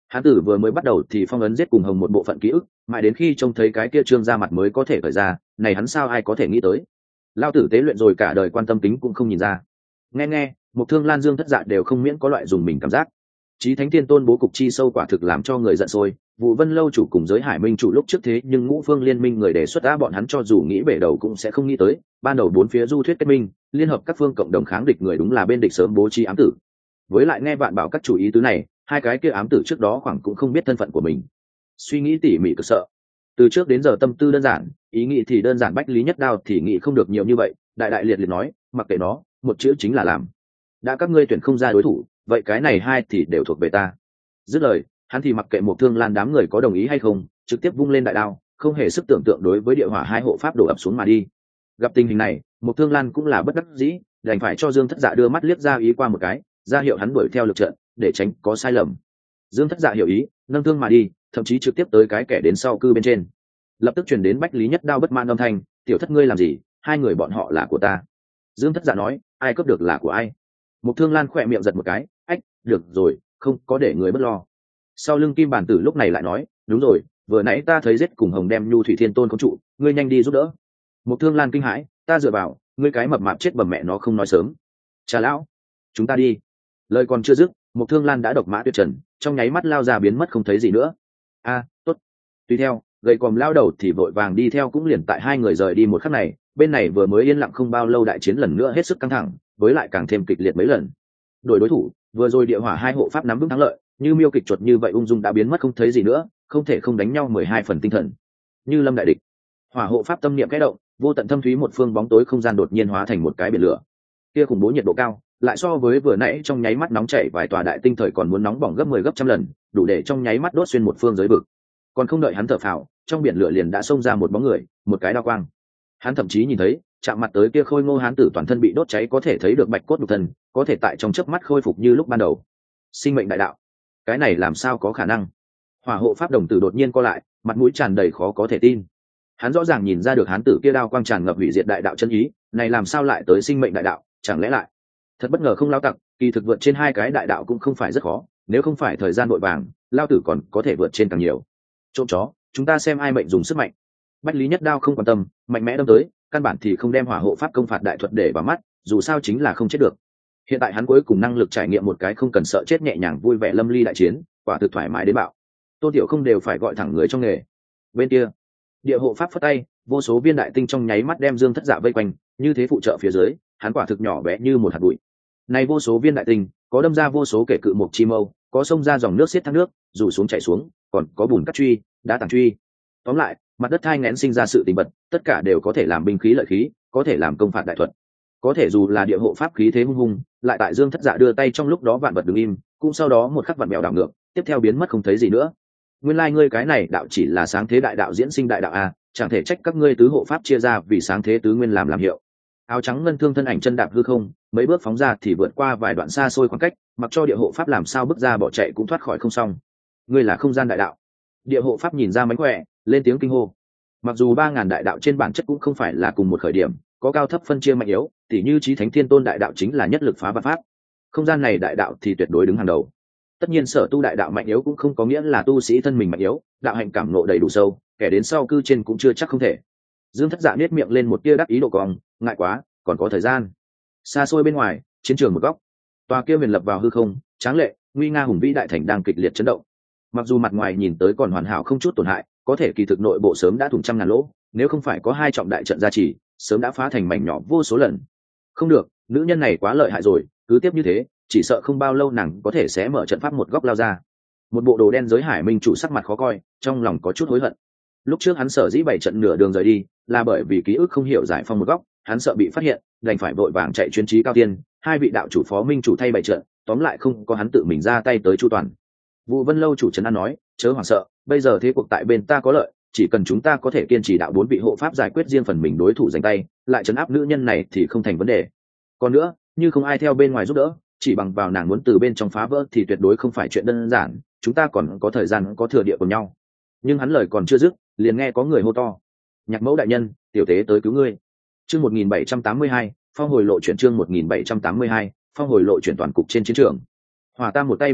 Hán tử vừa mới bắt đầu thì phong ấn giết cùng Hồng một bộ phận ký ức, mãi đến khi trông thấy cái kia trương ra mặt mới có thể khởi ra, này hắn sao ai có thể nghĩ tới. Lao tử tế luyện rồi cả đời quan tâm tính cũng không nhìn ra. Nghe một Thương Lan Dương Thất Dạ đều không miễn có loại dùng mình cảm giác. Chí Thánh Tiên Tôn bố cục chi sâu quả thực làm cho người giận sôi. Vụ Vân Lâu chủ cùng Giới Hải Minh chủ lúc trước thế nhưng Ngũ Phương Liên Minh người đề xuất đã bọn hắn cho dù nghĩ bể đầu cũng sẽ không nghĩ tới, ban đầu bốn phía du thuyết kết minh, liên hợp các phương cộng đồng kháng địch người đúng là bên địch sớm bố trí ám tử. Với lại nghe Vạn Bảo các chủ ý tứ này, hai cái kia ám tử trước đó khoảng cũng không biết thân phận của mình. Suy nghĩ tỉ mỉ cực sợ. Từ trước đến giờ tâm tư đơn giản, ý nghĩ thì đơn giản, Bách Lý Nhất Đao thì nghĩ không được nhiều như vậy, đại đại liệt liệt nói, mặc kệ nó, một chữ chính là làm. Đã các ngươi tuyển không ra đối thủ, vậy cái này hai thì đều thuộc về ta. Dứt lời, hắn thì mặc kệ một Thương Lan đám người có đồng ý hay không, trực tiếp vung lên đại đao, không hề sức tưởng tượng đối với địa hỏa hai hộ pháp đổ ập xuống mà đi. Gặp tình hình này, một Thương Lan cũng là bất đắc dĩ, đành phải cho Dương Thất Dạ đưa mắt liếc ra ý qua một cái, ra hiệu hắn đuổi theo lực trận, để tránh có sai lầm. Dương Thất Dạ hiểu ý, nâng thương mà đi, thậm chí trực tiếp tới cái kẻ đến sau cư bên trên. Lập tức truyền đến Bách Lý Nhất Đao bất mãn âm thanh, tiểu thất ngươi làm gì, hai người bọn họ là của ta. Dương Thất Dạ nói, ai cướp được là của ai. Một Thương Lan khỏe miệng giật một cái, ách, được rồi, không có để người bất lo. Sau lưng Kim Bản Tử lúc này lại nói, đúng rồi, vừa nãy ta thấy giết cùng Hồng đem Nhu Thủy Thiên Tôn công trụ, ngươi nhanh đi giúp đỡ. Một Thương Lan kinh hãi, ta dựa vào, ngươi cái mập mạp chết bầm mẹ nó không nói sớm. Cha lão, chúng ta đi. Lời còn chưa dứt, một Thương Lan đã độc mã tuyệt trần, trong nháy mắt lao ra biến mất không thấy gì nữa. A, tốt. Tùy theo, gầy còm lao đầu thì vội vàng đi theo, cũng liền tại hai người rời đi một khắc này, bên này vừa mới yên lặng không bao lâu đại chiến lần nữa hết sức căng thẳng, với lại càng thêm kịch liệt mấy lần. Đổi đối thủ, vừa rồi địa hỏa hai hộ pháp nắm vững thắng lợi, như miêu kịch chuột như vậy ung dung đã biến mất không thấy gì nữa, không thể không đánh nhau 12 phần tinh thần. Như lâm đại địch, hỏa hộ pháp tâm niệm kẽ động, vô tận thâm thúy một phương bóng tối không gian đột nhiên hóa thành một cái biển lửa. Kia khủng bố nhiệt độ cao, lại so với vừa nãy trong nháy mắt nóng chảy vài tòa đại tinh thời còn muốn nóng bỏng gấp 10 gấp trăm lần, đủ để trong nháy mắt đốt xuyên một phương giới vực. Còn không đợi hắn thở phào, trong biển lửa liền đã xông ra một bóng người, một cái đao quang. Hắn thậm chí nhìn thấy, chạm mặt tới kia khôi ngô hán tử toàn thân bị đốt cháy, có thể thấy được bạch cốt nhục thân, có thể tại trong chớp mắt khôi phục như lúc ban đầu. Sinh mệnh đại đạo, cái này làm sao có khả năng? Hỏa hộ pháp đồng tử đột nhiên co lại, mặt mũi tràn đầy khó có thể tin. Hắn rõ ràng nhìn ra được hán tử kia đao quang tràn ngập hủy diệt đại đạo chân ý, này làm sao lại tới sinh mệnh đại đạo? Chẳng lẽ lại thật bất ngờ không lao tặc, kỳ thực vượt trên hai cái đại đạo cũng không phải rất khó, nếu không phải thời gian vội vàng, lao tử còn có thể vượt trên càng nhiều. Trộm chó, chúng ta xem ai mệnh dùng sức mạnh. Bách Lý Nhất Đao không quan tâm, mạnh mẽ đâm tới, căn bản thì không đem hỏa hộ pháp công phạt đại thuật để vào mắt, dù sao chính là không chết được. Hiện tại hắn cuối cùng năng lực trải nghiệm một cái không cần sợ chết nhẹ nhàng vui vẻ lâm ly đại chiến, quả thực thoải mái đến bạo. Tô Tiểu không đều phải gọi thẳng người trong nghề. Bên kia, địa hộ pháp phất tay, vô số viên đại tinh trong nháy mắt đem Dương Thất Dạ vây quanh, như thế phụ trợ phía dưới, hắn quả thực nhỏ bé như một hạt bụi. Này vô số viên đại tinh, có đâm ra vô số kẻ cự một chi mâu, có xông ra dòng nước xiết thác nước, rủ xuống chảy xuống, còn có bùn cắt truy, đá tảng truy. Tóm lại, mặt đất thai nghén sinh ra sự tình bật, tất cả đều có thể làm binh khí lợi khí, có thể làm công phạt đại thuật. Có thể dù là địa hộ pháp khí thế hung hùng, lại tại Dương Thất Dạ đưa tay trong lúc đó vạn vật đứng im, cũng sau đó một khắc vặn mèo đảo ngược, tiếp theo biến mất không thấy gì nữa. Nguyên lai ngươi cái này đạo chỉ là sáng thế đại đạo diễn sinh đại đạo a, chẳng thể trách các ngươi tứ hộ pháp chia ra vì sáng thế tứ nguyên làm hiệu. Áo trắng ngân thương thân ảnh chân đạp hư không, mấy bước phóng ra thì vượt qua vài đoạn xa xôi khoảng cách, mặc cho địa hộ pháp làm sao bước ra bỏ chạy cũng thoát khỏi không xong. Ngươi là không gian đại đạo. Địa hộ pháp nhìn ra mánh khỏe, lên tiếng kinh hô. Mặc dù 3000 đại đạo trên bản chất cũng không phải là cùng một khởi điểm, có cao thấp phân chia mạnh yếu, tỉ như Chí Thánh Thiên Tôn đại đạo chính là nhất lực phá vạn pháp. Không gian này đại đạo thì tuyệt đối đứng hàng đầu. Tất nhiên sở tu đại đạo mạnh yếu cũng không có nghĩa là tu sĩ thân mình mạnh yếu, đạo hạnh cảm ngộ đầy đủ sâu, kẻ đến sau cư trên cũng chưa chắc không thể. Dương Thất Dạ nét miệng lên một tia đắc ý độ cong, ngại quá, còn có thời gian. Xa xôi bên ngoài, chiến trường một góc, tòa kia huyền lập vào hư không, tráng lệ, nguy nga hùng vĩ đại thành đang kịch liệt chấn động. Mặc dù mặt ngoài nhìn tới còn hoàn hảo không chút tổn hại, có thể kỳ thực nội bộ sớm đã thủng trăm ngàn lỗ, nếu không phải có hai trọng đại trận gia trì, sớm đã phá thành mảnh nhỏ vô số lần. Không được, nữ nhân này quá lợi hại rồi, cứ tiếp như thế, chỉ sợ không bao lâu nàng có thể sẽ mở trận pháp một góc lao ra. Một bộ đồ đen Giới Hải Minh chủ sắc mặt khó coi, trong lòng có chút hối hận. Lúc trước hắn sở dĩ bảy trận nửa đường rời đi, là bởi vì ký ức không hiểu giải phong một góc, hắn sợ bị phát hiện, đành phải vội vàng chạy chuyên trí cao tiên, hai vị đạo chủ phó minh chủ thay bảy trận, tóm lại không có hắn tự mình ra tay tới chu toàn. Vụ Vân Lâu chủ trấn an nói, chớ hoảng sợ, bây giờ thế cuộc tại bên ta có lợi, chỉ cần chúng ta có thể kiên trì đạo 4 vị hộ pháp giải quyết riêng phần mình đối thủ giành tay, lại trấn áp nữ nhân này thì không thành vấn đề. Còn nữa, như không ai theo bên ngoài giúp đỡ, chỉ bằng vào nàng muốn từ bên trong phá vỡ thì tuyệt đối không phải chuyện đơn giản, chúng ta còn có thời gian có thừa địa cùng nhau. Nhưng hắn lời còn chưa dứt, liền nghe có người hô to, Nhạc mẫu đại nhân, tiểu tế tới cứu ngươi. Chương 1782, phong hồi lộ chuyển chương 1782, phong hồi lộ chuyển toàn cục trên chiến trường. Hỏa Tam một tay bù mặt,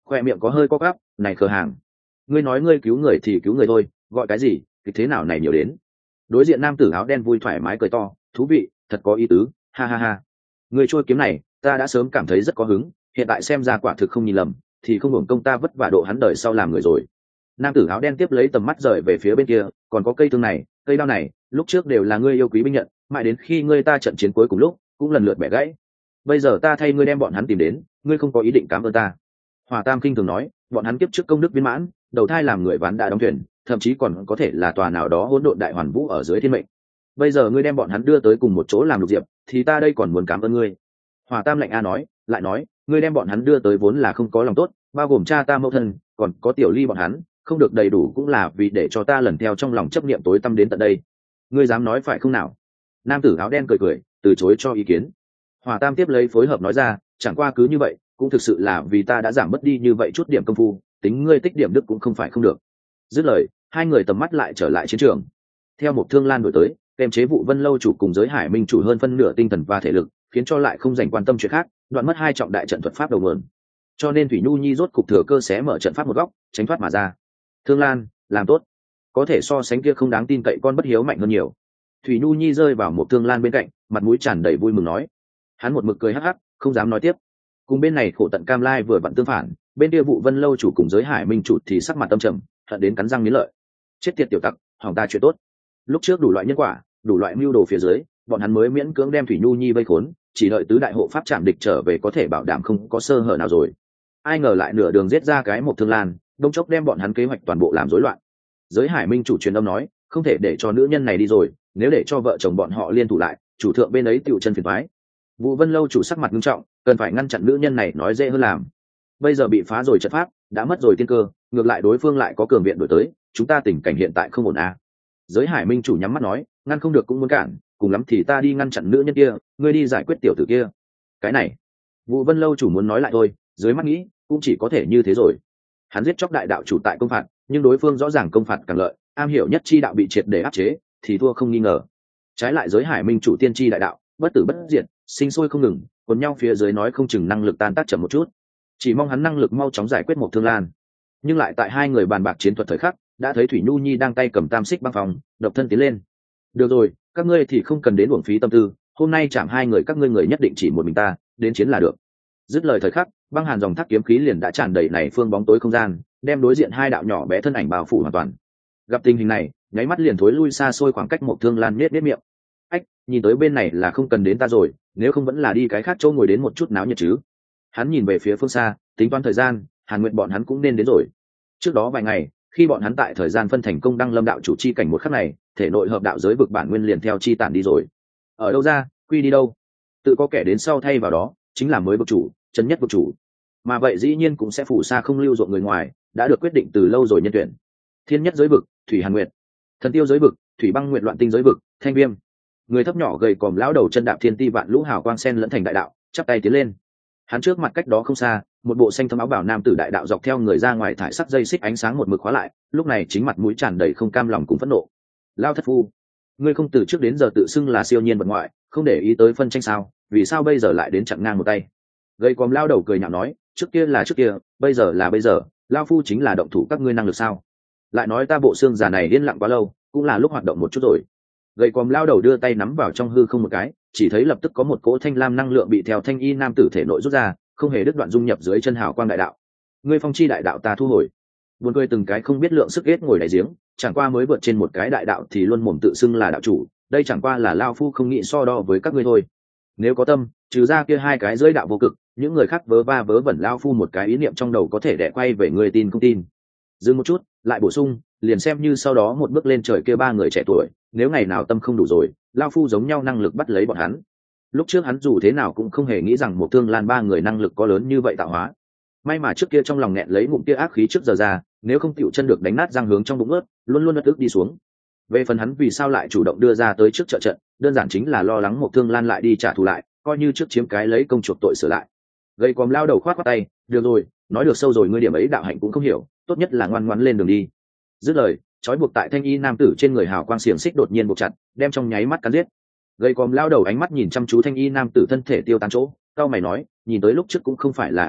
khoe miệng có hơi co gắp. Này khờ hàng, ngươi nói ngươi cứu người thì cứu người thôi, gọi cái gì kịch thế nào này nhiều đến. Đối diện nam tử áo đen vui thoải mái cười to, thú vị, thật có ý tứ, ha ha ha. Người trôi kiếm này ta đã sớm cảm thấy rất có hứng, hiện tại xem ra quả thực không nhìn lầm, thì không hưởng công ta vất vả độ hắn đời sau làm người rồi. Nam tử áo đen tiếp lấy tầm mắt rời về phía bên kia, còn có cây thương này, cây đao này, lúc trước đều là ngươi yêu quý binh nhận, mãi đến khi ngươi ta trận chiến cuối cùng lúc cũng lần lượt bẻ gãy. Bây giờ ta thay ngươi đem bọn hắn tìm đến, ngươi không có ý định cảm ơn ta. Hỏa Tam kinh thường nói, bọn hắn kiếp trước công đức viên mãn, đầu thai làm người ván đã đóng thuyền, thậm chí còn có thể là tòa nào đó hỗn độn đại hoàn vũ ở dưới thiên mệnh. Bây giờ ngươi đem bọn hắn đưa tới cùng một chỗ làm lục diệp, thì ta đây còn muốn cảm ơn ngươi. Hỏa Tam lạnh a nói, lại nói, ngươi đem bọn hắn đưa tới vốn là không có lòng tốt, bao gồm cha ta mẫu thân, còn có Tiểu Ly bọn hắn, không được đầy đủ cũng là vì để cho ta lần theo trong lòng chấp niệm tối tăm đến tận đây. Ngươi dám nói phải không nào? Nam tử áo đen cười cười, từ chối cho ý kiến. Hỏa Tam tiếp lấy phối hợp nói ra, chẳng qua cứ như vậy, cũng thực sự là vì ta đã giảm mất đi như vậy chút điểm công phu, tính ngươi tích điểm đức cũng không phải không được. Dứt lời, hai người tầm mắt lại trở lại chiến trường. Theo một thương lan đổi tới, kèm chế vụ Vân lâu chủ cùng giới Hải Minh chủ hơn phân nửa tinh thần và thể lực, khiến cho lại không dành quan tâm chuyện khác, đoạn mất hai trọng đại trận thuật pháp đầu nguồn. Cho nên Thủy Nhu Nhi rốt cục thừa cơ xé mở trận pháp một góc, tránh thoát mà ra. Thương Lan, làm tốt, có thể so sánh kia không đáng tin cậy con bất hiếu mạnh hơn nhiều. Thủy Nhu Nhi rơi vào một Thương Lan bên cạnh, mặt mũi tràn đầy vui mừng nói. Hắn một mực cười hắc hắc, không dám nói tiếp. Cùng bên này khổ tận cam lai vừa vặn tương phản, bên kia vụ Vân lâu chủ cùng giới Hải Minh chủ thì sắc mặt tâm trầm, hận đến cắn răng nghiến lợi. Chết tiệt tiểu tặc, hỏng ta chuyện tốt. Lúc trước đủ loại nhân quả, đủ loại mưu đồ phía dưới, bọn hắn mới miễn cưỡng đem Thủy Nhu Nhi vây khốn, chỉ đợi tứ đại hộ pháp chạm địch trở về có thể bảo đảm không có sơ hở nào rồi. Ai ngờ lại nửa đường giết ra cái một Thương Lan, đông chốc đem bọn hắn kế hoạch toàn bộ làm rối loạn. Giới Hải Minh chủ truyền âm nói, không thể để cho nữ nhân này đi rồi, nếu để cho vợ chồng bọn họ liên thủ lại, chủ thượng bên ấy tiểu chân phiền toái. Vụ Vân lâu chủ sắc mặt nghiêm trọng, cần phải ngăn chặn nữ nhân này nói dễ hơn làm. Bây giờ bị phá rồi trận pháp, đã mất rồi tiên cơ, ngược lại đối phương lại có cường viện đổi tới, chúng ta tình cảnh hiện tại không ổn à. Giới Hải Minh chủ nhắm mắt nói, ngăn không được cũng muốn cản, cùng lắm thì ta đi ngăn chặn nữ nhân kia, ngươi đi giải quyết tiểu tử kia. Cái này, Vụ Vân lâu chủ muốn nói lại thôi, dưới mắt nghĩ, cũng chỉ có thể như thế rồi. Hắn giết chóc đại đạo chủ tại công phạt, nhưng đối phương rõ ràng công phạt càng lợi, am hiểu nhất chi đạo bị triệt để áp chế, thì thua không nghi ngờ. Trái lại giới Hải Minh chủ tiên tri đại đạo, bất tử bất diệt, sinh sôi không ngừng, cuốn nhau phía dưới nói không chừng năng lực tan tác chậm một chút. Chỉ mong hắn năng lực mau chóng giải quyết một Thương Lan. Nhưng lại tại hai người bàn bạc chiến thuật thời khắc, đã thấy Thủy Nhu Nhi đang tay cầm tam xích băng phòng, độc thân tiến lên. Được rồi, các ngươi thì không cần đến uổng phí tâm tư, hôm nay chẳng hai người các ngươi người nhất định chỉ một mình ta, đến chiến là được. Dứt lời thời khắc, băng hàn dòng thác kiếm khí liền đã tràn đầy này phương bóng tối không gian, đem đối diện hai đạo nhỏ bé thân ảnh bao phủ hoàn toàn. Gặp tình hình này, nháy mắt liền thối lui xa xôi khoảng cách một Thương Lan nết miệng. Ách, nhìn tới bên này là không cần đến ta rồi, nếu không vẫn là đi cái khác chỗ ngồi đến một chút náo nhiệt chứ. Hắn nhìn về phía phương xa, tính toán thời gian, Hàn Nguyện bọn hắn cũng nên đến rồi. Trước đó vài ngày, khi bọn hắn tại thời gian phân thành công đăng lâm đạo chủ chi cảnh một khắc này, thể nội hợp đạo giới vực bản nguyên liền theo chi tản đi rồi. Ở đâu ra, quy đi đâu? Tự có kẻ đến sau thay vào đó, chính là mới vực chủ, chân nhất vực chủ. Mà vậy dĩ nhiên cũng sẽ phủ xa không lưu ruộng người ngoài, đã được quyết định từ lâu rồi nhân tuyển. Thiên nhất giới vực, Thủy Hàn Nguyệt; Thần tiêu giới vực, Thủy Băng Nguyệt; Loạn tinh giới vực, Thanh Viêm. Người thấp nhỏ gầy còm lão đầu chân đạp thiên ti vạn lũ hào quang sen lẫn thành đại đạo, chắp tay tiến lên. Hắn trước mặt cách đó không xa, một bộ xanh thâm áo bảo nam tử đại đạo dọc theo người ra ngoài thải sắc dây xích ánh sáng một mực khóa lại, lúc này chính mặt mũi tràn đầy không cam lòng cùng phẫn nộ. Lao thất phu, ngươi không từ trước đến giờ tự xưng là siêu nhiên vật ngoại, không để ý tới phân tranh sao? Vì sao bây giờ lại đến chặn ngang một tay? Gầy còm lao đầu cười nhạo nói, trước kia là trước kia, bây giờ là bây giờ, lao phu chính là động thủ các ngươi năng lực sao? Lại nói ta bộ xương già này yên lặng quá lâu, cũng là lúc hoạt động một chút rồi. Gầy còm lao đầu đưa tay nắm vào trong hư không một cái, chỉ thấy lập tức có một cỗ thanh lam năng lượng bị theo thanh y nam tử thể nội rút ra, không hề đứt đoạn dung nhập dưới chân hào quang đại đạo. Ngươi phong chi đại đạo ta thu hồi. Buồn cười từng cái không biết lượng sức ghét ngồi đáy giếng, chẳng qua mới vượt trên một cái đại đạo thì luôn mồm tự xưng là đạo chủ, đây chẳng qua là lao phu không nghĩ so đo với các ngươi thôi. Nếu có tâm, trừ ra kia hai cái dưới đạo vô cực, những người khác vớ va vớ vẩn lao phu một cái ý niệm trong đầu có thể đẻ quay về người tin không tin. Dừng một chút, lại bổ sung, liền xem như sau đó một bước lên trời kia ba người trẻ tuổi, nếu ngày nào tâm không đủ rồi, lao phu giống nhau năng lực bắt lấy bọn hắn. Lúc trước hắn dù thế nào cũng không hề nghĩ rằng một Thương Lan ba người năng lực có lớn như vậy tạo hóa. May mà trước kia trong lòng nghẹn lấy ngụm kia ác khí trước giờ ra, nếu không tiểu chân được đánh nát răng hướng trong bụng ướt, luôn luôn ất ức đi xuống. Về phần hắn vì sao lại chủ động đưa ra tới trước trợ trận, đơn giản chính là lo lắng một Thương Lan lại đi trả thù lại, coi như trước chiếm cái lấy công chuộc tội sửa lại. Gầy còm lao đầu khoát khoát tay, được rồi, nói được sâu rồi ngươi điểm ấy đạo hạnh cũng không hiểu, tốt nhất là ngoan ngoãn lên đường đi. Dứt lời, trói buộc tại thanh y nam tử trên người hào quang xiềng xích đột nhiên buộc chặt, đem trong nháy mắt cắn giết. Gầy còm lao đầu ánh mắt nhìn chăm chú thanh y nam tử thân thể tiêu tán chỗ, cao mày nói, nhìn tới lúc trước cũng không phải là ảo giác,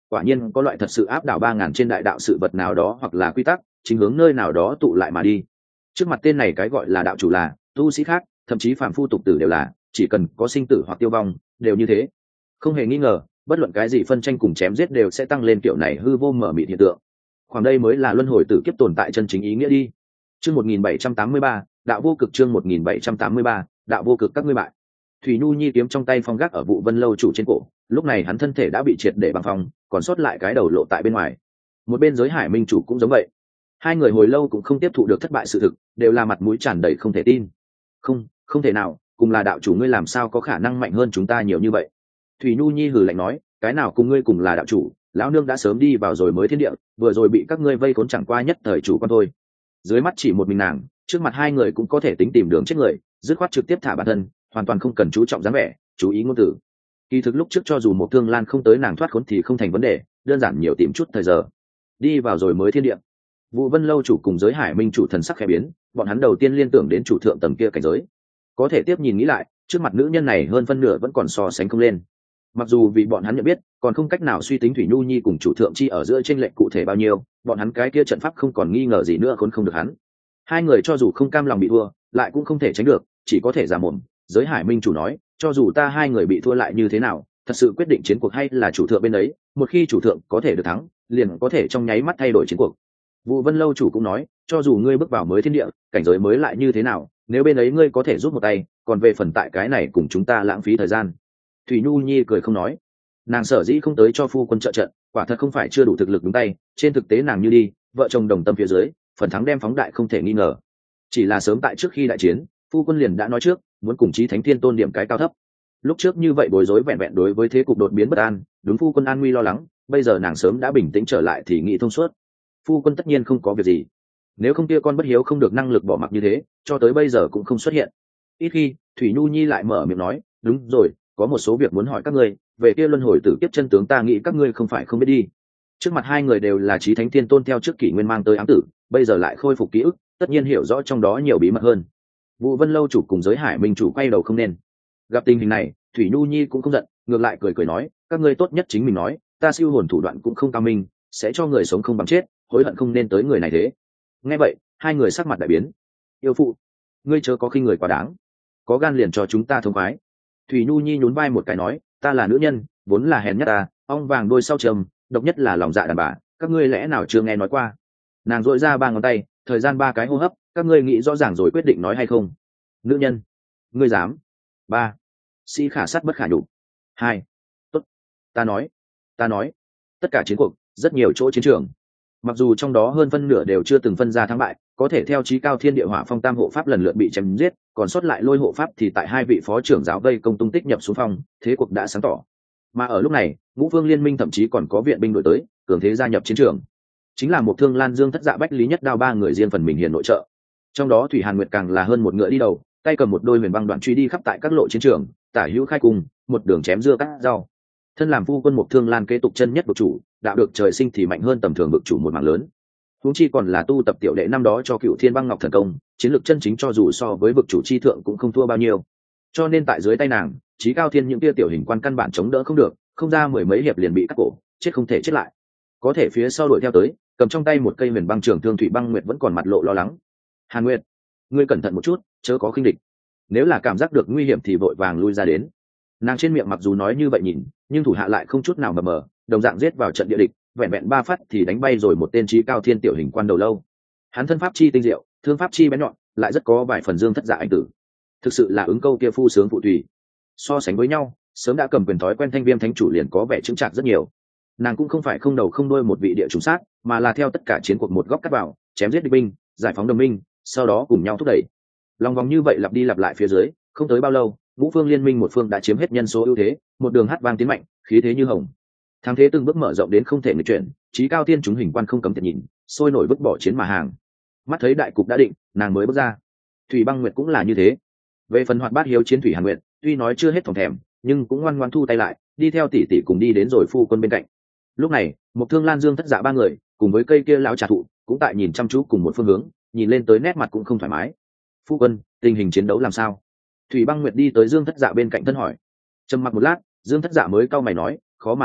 quả nhiên có loại thật sự áp đảo 3.000 trên đại đạo sự vật nào đó hoặc là quy tắc chính hướng nơi nào đó tụ lại mà đi. Trước mặt tên này cái gọi là đạo chủ là tu sĩ khác, thậm chí phàm phu tục tử đều là, chỉ cần có sinh tử hoặc tiêu vong đều như thế. Không hề nghi ngờ, bất luận cái gì phân tranh cùng chém giết đều sẽ tăng lên kiểu này hư vô mở mịt hiện tượng. Khoảng đây mới là luân hồi tử kiếp tồn tại chân chính ý nghĩa đi. Chương 1783, đạo vô cực. Chương 1783, đạo vô cực. Các ngươi bại. Thủy Nhu Nhi kiếm trong tay phong gác ở Vụ Vân lâu chủ trên cổ, lúc này hắn thân thể đã bị triệt để băng phong, còn sót lại cái đầu lộ tại bên ngoài. Một bên Giới Hải Minh chủ cũng giống vậy. Hai người hồi lâu cũng không tiếp thụ được thất bại sự thực, đều là mặt mũi tràn đầy không thể tin. Không thể nào, cùng là đạo chủ ngươi làm sao có khả năng mạnh hơn chúng ta nhiều như vậy? Thủy Nhu Nhi hừ lạnh nói, cái nào cùng ngươi cùng là đạo chủ, lão nương đã sớm đi vào rồi mới thiên địa, vừa rồi bị các ngươi vây khốn chẳng qua nhất thời chủ quan thôi. Dưới mắt chỉ một mình nàng, trước mặt hai người cũng có thể tính tìm đường chết người, dứt khoát trực tiếp thả bản thân, hoàn toàn không cần chú trọng dáng vẻ, chú ý ngôn từ. Kỳ thực lúc trước cho dù một Thương Lan không tới nàng thoát khốn thì không thành vấn đề, đơn giản nhiều tìm chút thời giờ. Đi vào rồi mới thiên địa. Vụ Vân lâu chủ cùng Giới Hải Minh chủ thần sắc khẽ biến, bọn hắn đầu tiên liên tưởng đến chủ thượng tầng kia cảnh giới. Có thể tiếp nhìn nghĩ lại, trước mặt nữ nhân này hơn phân nửa vẫn còn so sánh không lên. Mặc dù vì bọn hắn nhận biết, còn không cách nào suy tính Thủy Nhu Nhi cùng chủ thượng chi ở giữa chênh lệch cụ thể bao nhiêu, bọn hắn cái kia trận pháp không còn nghi ngờ gì nữa khốn không được hắn. Hai người cho dù không cam lòng bị thua, lại cũng không thể tránh được, chỉ có thể giả mồm. Giới Hải Minh chủ nói, cho dù ta hai người bị thua lại như thế nào, thật sự quyết định chiến cuộc hay là chủ thượng bên ấy, một khi chủ thượng có thể được thắng, liền có thể trong nháy mắt thay đổi chiến cuộc. Vụ Vân lâu chủ cũng nói, cho dù ngươi bước vào mới thiên địa, cảnh giới mới lại như thế nào, nếu bên ấy ngươi có thể giúp một tay, còn về phần tại cái này cùng chúng ta lãng phí thời gian. Thủy Nhu Nhi cười không nói, nàng sở dĩ không tới cho phu quân trợ trận, quả thật không phải chưa đủ thực lực đúng tay, trên thực tế nàng như đi, vợ chồng đồng tâm phía dưới, phần thắng đem phóng đại không thể nghi ngờ. Chỉ là sớm tại trước khi đại chiến, phu quân liền đã nói trước, muốn cùng Chí Thánh Thiên Tôn điểm cái cao thấp. Lúc trước như vậy bối rối vẹn vẹn đối với thế cục đột biến bất an, đúng phu quân an nguy lo lắng, bây giờ nàng sớm đã bình tĩnh trở lại thì nghĩ thông suốt. Phu quân tất nhiên không có việc gì, nếu không kia con bất hiếu không được năng lực bỏ mặc như thế, cho tới bây giờ cũng không xuất hiện. Ít khi, Thủy Nhu Nhi lại mở miệng nói, đúng rồi, có một số việc muốn hỏi các ngươi, về kia luân hồi tử kiếp chân tướng ta nghĩ các ngươi không phải không biết đi. Trước mặt hai người đều là Chí Thánh Thiên Tôn theo trước kỷ nguyên mang tới ám tử, bây giờ lại khôi phục ký ức, tất nhiên hiểu rõ trong đó nhiều bí mật hơn. Vụ Vân lâu chủ cùng Giới Hải Minh chủ quay đầu không nên. Gặp tình hình này, Thủy Nhu Nhi cũng không giận, ngược lại cười cười nói, các ngươi tốt nhất chính mình nói, ta siêu hồn thủ đoạn cũng không cao minh, sẽ cho người sống không bằng chết, hối hận không nên tới người này thế. Nghe vậy, hai người sắc mặt đại biến. Yêu phụ, ngươi chớ có khinh người quá đáng, có gan liền cho chúng ta thông khoái. Thủy Nhu Nhi nhún vai một cái nói, ta là nữ nhân, vốn là hèn nhất ta, ong vàng đôi sau trầm, độc nhất là lòng dạ đàn bà, các ngươi lẽ nào chưa nghe nói qua? Nàng dội ra 3 ngón tay, thời gian 3 cái hô hấp, các ngươi nghĩ rõ ràng rồi quyết định nói hay không? Nữ nhân, ngươi dám? 3. Sĩ khả sát bất khả nhục. 2. Tốt, ta nói, tất cả chiến cuộc, rất nhiều chỗ chiến trường. Mặc dù trong đó hơn phân nửa đều chưa từng phân ra thắng bại, có thể theo chí cao thiên địa hỏa phong tam hộ pháp lần lượt bị chém giết, còn sót lại lôi hộ pháp thì tại hai vị phó trưởng giáo vây công tung tích nhập xuống phong, thế cuộc đã sáng tỏ. Mà ở lúc này, ngũ phương liên minh thậm chí còn có viện binh đội tới, cường thế gia nhập chiến trường. Chính là một Thương Lan Dương Thất Dạ Bách Lý Nhất Đao 3 người riêng phần mình hiền nội trợ. Trong đó Thủy Hàn Nguyệt càng là hơn một ngựa đi đầu, tay cầm một đôi huyền băng đoạn truy đi khắp tại các lộ chiến trường, tả hữu khai cùng, một đường chém dưa cắt rau. Thân làm phu quân một Thương Lan kế tục chân nhất vực chủ, đạo được trời sinh thì mạnh hơn tầm thường vực chủ một mảng lớn. Huống chi còn là tu tập tiểu đệ năm đó cho Cựu Thiên Băng Ngọc thần công, chiến lược chân chính cho dù so với vực chủ chi thượng cũng không thua bao nhiêu. Cho nên tại dưới tay nàng, chí cao thiên những tia tiểu hình quan căn bản chống đỡ không được, không ra mười mấy hiệp liền bị cắt cổ, chết không thể chết lại. Có thể phía sau đuổi theo tới, cầm trong tay một cây huyền băng trường thương Thủy Băng Nguyệt vẫn còn mặt lộ lo lắng. Hàn Nguyệt, ngươi cẩn thận một chút, chớ có khinh địch. Nếu là cảm giác được nguy hiểm thì vội vàng lui ra đến. Nàng trên miệng mặc dù nói như vậy nhìn, nhưng thủ hạ lại không chút nào mờ mờ, đồng dạng giết vào trận địa địch, vẹn vẹn 3 phát thì đánh bay rồi một tên chí cao thiên tiểu hình quan đầu lâu. Hắn thân pháp chi tinh diệu, thương pháp chi bén nhọn, lại rất có vài phần Dương Thất Dạ anh tử. Thực sự là ứng câu kia phu sướng phụ tùy. So sánh với nhau, sớm đã cầm quyền thói quen Thanh Viêm thánh chủ liền có vẻ chững chạc rất nhiều. Nàng cũng không phải không đầu không đuôi một vị địa trùng sát, mà là theo tất cả chiến cuộc một góc cắt vào, chém giết địch binh, giải phóng đồng minh, sau đó cùng nhau thúc đẩy. Lòng vòng như vậy lặp đi lặp lại phía dưới, không tới bao lâu, ngũ phương liên minh một phương đã chiếm hết nhân số ưu thế, một đường hát vang tiến mạnh, khí thế như hồng. Thắng thế từng bước mở rộng đến không thể nghịch chuyển, chí cao thiên chúng hình quan không cầm tiện nhìn, sôi nổi vứt bỏ chiến mà hàng. Mắt thấy đại cục đã định, nàng mới bước ra. Thủy Băng Nguyệt cũng là như thế. Về phần hoạt bát hiếu chiến Thủy Hàn Nguyệt, tuy nói chưa hết thòng thèm, nhưng cũng ngoan ngoãn thu tay lại, đi theo tỷ tỷ cùng đi đến rồi phu quân bên cạnh. Lúc này, một Thương Lan Dương Thất Dạ 3 người, cùng với cây kia lão trà thụ, cũng tại nhìn chăm chú cùng một phương hướng, nhìn lên tới nét mặt cũng không thoải mái. Phu quân, tình hình chiến đấu làm sao? Thủy Băng Nguyệt đi tới Dương Thất Dạ bên cạnh thân hỏi. Trầm mặc một lát, Dương Thất Dạ mới cau mày nói, khó mà nói,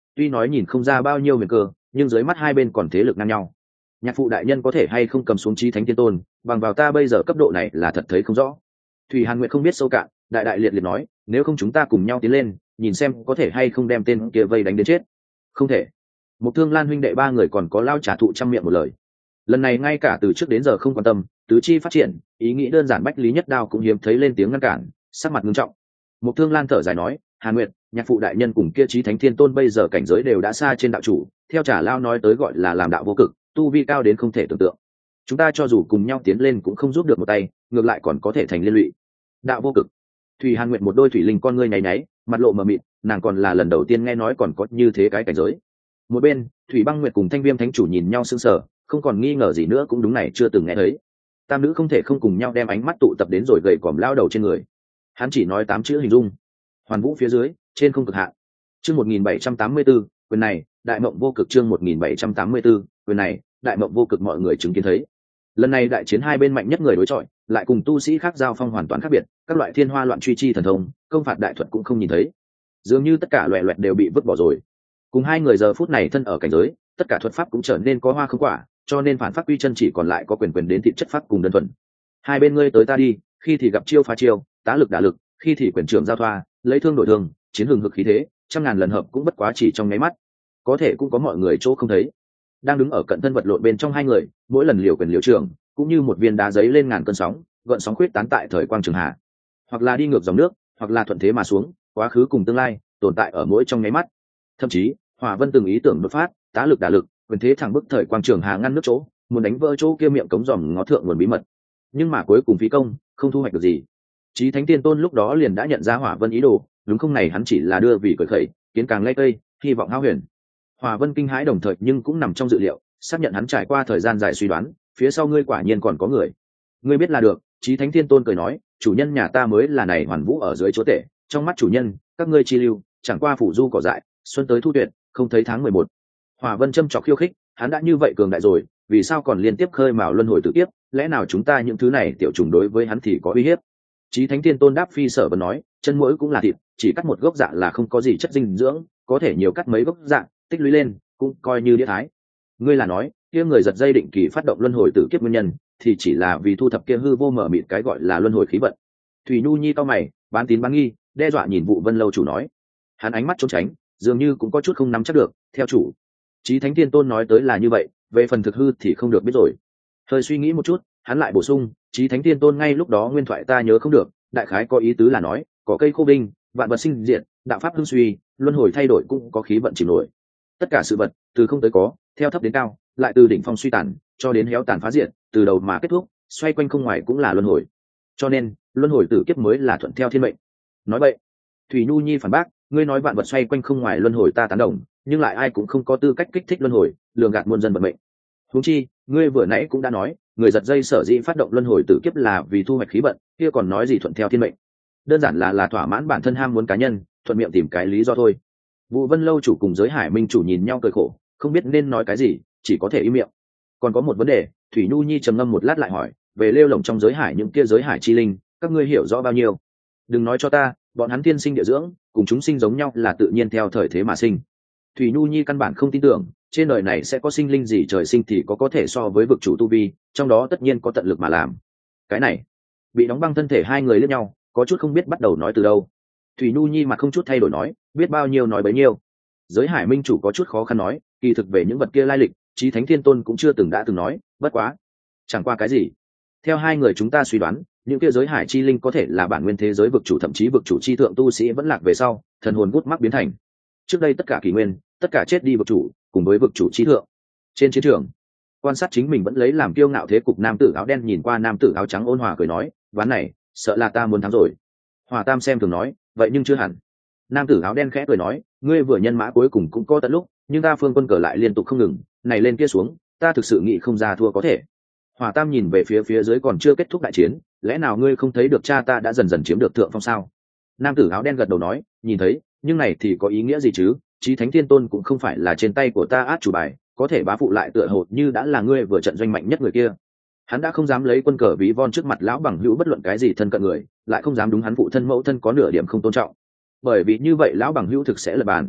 tuy nói nhìn không ra bao nhiêu huyền cơ, nhưng dưới mắt hai bên còn thế lực ngang nhau. Nhạc phụ đại nhân có thể hay không cầm xuống chí thánh thiên tôn, bằng vào ta bây giờ cấp độ này là thật thấy không rõ. Thủy Hàn Nguyệt không biết sâu cạn, đại đại liệt liệt nói, nếu không chúng ta cùng nhau tiến lên, nhìn xem có thể hay không đem tên kia vây đánh đến chết. Không thể. Một Thương Lan huynh đệ ba người còn có lao trả thụ trăm miệng một lời. Lần này ngay cả từ trước đến giờ không quan tâm, tứ chi phát triển, ý nghĩ đơn giản bách lý nhất đao cũng hiếm thấy lên tiếng ngăn cản, sắc mặt nghiêm trọng. Một Thương Lan thở dài nói, Hàn Nguyệt, nhạc phụ đại nhân cùng kia chí thánh thiên tôn bây giờ cảnh giới đều đã xa trên đạo chủ, theo trả lao nói tới gọi là làm đạo vô cực, tu vi cao đến không thể tưởng tượng. Chúng ta cho dù cùng nhau tiến lên cũng không giúp được một tay, ngược lại còn có thể thành liên lụy. Đạo vô cực. Thủy Hàn Nguyệt một đôi thủy linh con ngươi nháy nháy, mặt lộ mờ mịt, nàng còn là lần đầu tiên nghe nói còn có như thế cái cảnh giới. Một bên, Thủy Băng Nguyệt cùng Thanh Viêm Thánh chủ nhìn nhau sững sờ, không còn nghi ngờ gì nữa, cũng đúng này chưa từng nghe thấy. Tam nữ không thể không cùng nhau đem ánh mắt tụ tập đến rồi gầy còm lao đầu trên người. Hắn chỉ nói 8 chữ hình dung: hoàn vũ phía dưới, trên không cực hạn. Chương 1784, quyền này, đại mộng vô cực. Chương 1784, quyền này, đại mộng vô cực. Mọi người chứng kiến thấy, lần này đại chiến hai bên mạnh nhất người đối chọi, lại cùng tu sĩ khác giao phong hoàn toàn khác biệt, các loại thiên hoa loạn truy chi thần thông, công phạt đại thuật cũng không nhìn thấy, dường như tất cả loè loẹt đều bị vứt bỏ rồi. Cùng hai người giờ phút này thân ở cảnh giới, tất cả thuật pháp cũng trở nên có hoa không quả, cho nên phản pháp quy chân chỉ còn lại có quyền đến thị chất pháp cùng đơn thuần. Hai bên ngươi tới ta đi, khi thì gặp chiêu phá chiêu, tá lực đả lực, khi thì quyền trưởng giao thoa, lấy thương đổi thương, chiến hừng hực khí thế, trăm ngàn lần hợp cũng bất quá chỉ trong nháy mắt. Có thể cũng có mọi người chỗ không thấy, đang đứng ở cận thân vật lộn bên trong hai người, mỗi lần liều quyền liều trường, cũng như một viên đá giấy lên ngàn cơn sóng, gợn sóng khuyết tán tại thời quang trường hạ, hoặc là đi ngược dòng nước, hoặc là thuận thế mà xuống, quá khứ cùng tương lai tồn tại ở mỗi trong nháy mắt. Thậm chí Hỏa Vân từng ý tưởng đột phát, tá lực đả lực, quyền thế thẳng bức thời quang trường hạ ngăn nước chỗ, muốn đánh vỡ chỗ kia miệng cống dòm ngó thượng nguồn bí mật, nhưng mà cuối cùng phí công, không thu hoạch được gì. Chí Thánh Tiên Tôn lúc đó liền đã nhận ra Hỏa Vân ý đồ, đúng không, này hắn chỉ là đưa vì cởi khẩy, kiến càng lay cây, hy vọng hao huyền. Hỏa Vân kinh hãi đồng thời nhưng cũng nằm trong dự liệu, xác nhận hắn trải qua thời gian dài suy đoán, phía sau ngươi quả nhiên còn có người. Ngươi biết là được. Chí Thánh Tiên Tôn cười nói, chủ nhân nhà ta mới là này hoàn vũ ở dưới chúa tể, trong mắt chủ nhân, các ngươi chi lưu, chẳng qua phủ du cỏ dại, xuân tới thu tuyệt, không thấy tháng 11. Hỏa Vân châm chọc khiêu khích, hắn đã như vậy cường đại rồi, vì sao còn liên tiếp khơi mào luân hồi tự tiếp, lẽ nào chúng ta những thứ này tiểu trùng đối với hắn thì có uy hiếp? Chí Thánh Tiên Tôn đáp phi sở và nói, chân mũi cũng là thịt, chỉ cắt một gốc dạ là không có gì chất dinh dưỡng, có thể nhiều cắt mấy gốc dạ, tích lũy lên, cũng coi như đĩa thái. Ngươi là nói, kia người giật dây định kỳ phát động luân hồi tử kiếp nguyên nhân, thì chỉ là vì thu thập kia hư vô mở mịt cái gọi là luân hồi khí vận. Thủy Nhu Nhi cau mày, bán tín bán nghi, đe dọa nhìn Vụ Vân lâu chủ nói. Hắn ánh mắt trốn tránh, dường như cũng có chút không nắm chắc được. Theo chủ, Chí Thánh Tiên Tôn nói tới là như vậy, về phần thực hư thì không được biết rồi. Hơi suy nghĩ một chút, hắn lại bổ sung, Chí Thánh Tiên Tôn ngay lúc đó nguyên thoại ta nhớ không được, đại khái có ý tứ là nói, có cây khô đinh, vạn vật sinh diệt, đạo pháp hưng suy, luân hồi thay đổi cũng có khí vận chìm nổi. Tất cả sự vật từ không tới có, theo thấp đến cao, lại từ đỉnh phong suy tàn cho đến héo tàn phá diệt, từ đầu mà kết thúc, xoay quanh không ngoài cũng là luân hồi. Cho nên luân hồi tử kiếp mới là thuận theo thiên mệnh. Nói vậy, Thủy Nhu Nhi phản bác, ngươi nói vạn vật xoay quanh không ngoài luân hồi ta tán đồng, nhưng lại ai cũng không có tư cách kích thích luân hồi, lường gạt muôn dân vận mệnh. Huống chi, ngươi vừa nãy cũng đã nói, người giật dây sở dĩ phát động luân hồi tử kiếp là vì thu hoạch khí vận, kia còn nói gì thuận theo thiên mệnh? Đơn giản là thỏa mãn bản thân ham muốn cá nhân, thuận miệng tìm cái lý do thôi. Vụ Vân lâu chủ cùng Giới Hải Minh chủ nhìn nhau cười khổ, không biết nên nói cái gì, chỉ có thể im miệng. Còn có một vấn đề, Thủy Nhu Nhi trầm ngâm một lát lại hỏi, về lêu lồng trong giới hải những kia giới hải chi linh, các ngươi hiểu rõ bao nhiêu? Đừng nói cho ta, bọn hắn thiên sinh địa dưỡng, cùng chúng sinh giống nhau là tự nhiên theo thời thế mà sinh. Thủy Nhu Nhi căn bản không tin tưởng, trên đời này sẽ có sinh linh gì trời sinh thì có thể so với vực chủ tu vi, trong đó tất nhiên có tận lực mà làm. Cái này, bị đóng băng thân thể hai người liếc nhau, có chút không biết bắt đầu nói từ đâu. Thủy Nhu Nhi mặt không chút thay đổi nói, biết bao nhiêu nói bấy nhiêu. Giới Hải Minh chủ có chút khó khăn nói, kỳ thực về những vật kia lai lịch, Chí Thánh Thiên Tôn cũng chưa từng nói, bất quá, chẳng qua cái gì. Theo hai người chúng ta suy đoán, những kia giới hải chi linh có thể là bản nguyên thế giới vực chủ, thậm chí vực chủ chi thượng tu sĩ vẫn lạc về sau, thần hồn gút mắc biến thành. Trước đây tất cả kỷ nguyên, tất cả chết đi vực chủ, cùng với vực chủ chi thượng. Trên chiến trường, quan sát chính mình vẫn lấy làm kiêu ngạo thế cục nam tử áo đen nhìn qua nam tử áo trắng ôn hòa cười nói, ván này, sợ là ta muốn thắng rồi. Hòa Tam xem thường nói, vậy nhưng chưa hẳn. Nam tử áo đen khẽ cười nói, ngươi vừa nhân mã cuối cùng cũng có tận lúc, nhưng ta phương quân cờ lại liên tục không ngừng, này lên kia xuống, ta thực sự nghĩ không ra thua có thể. Hỏa Tam nhìn về phía dưới còn chưa kết thúc đại chiến, lẽ nào ngươi không thấy được cha ta đã dần dần chiếm được thượng phong sao? Nam tử áo đen gật đầu nói, nhìn thấy, nhưng này thì có ý nghĩa gì chứ? Chí Thánh Thiên Tôn cũng không phải là trên tay của ta át chủ bài, có thể bá phụ lại tựa hồ như đã là ngươi vừa trận doanh mạnh nhất người kia. Hắn đã không dám lấy quân cờ ví von trước mặt lão bằng hữu bất luận cái gì thân cận người, lại không dám đúng hắn phụ thân mẫu thân có nửa điểm không tôn trọng, bởi vì như vậy lão bằng hữu thực sẽ là bàn.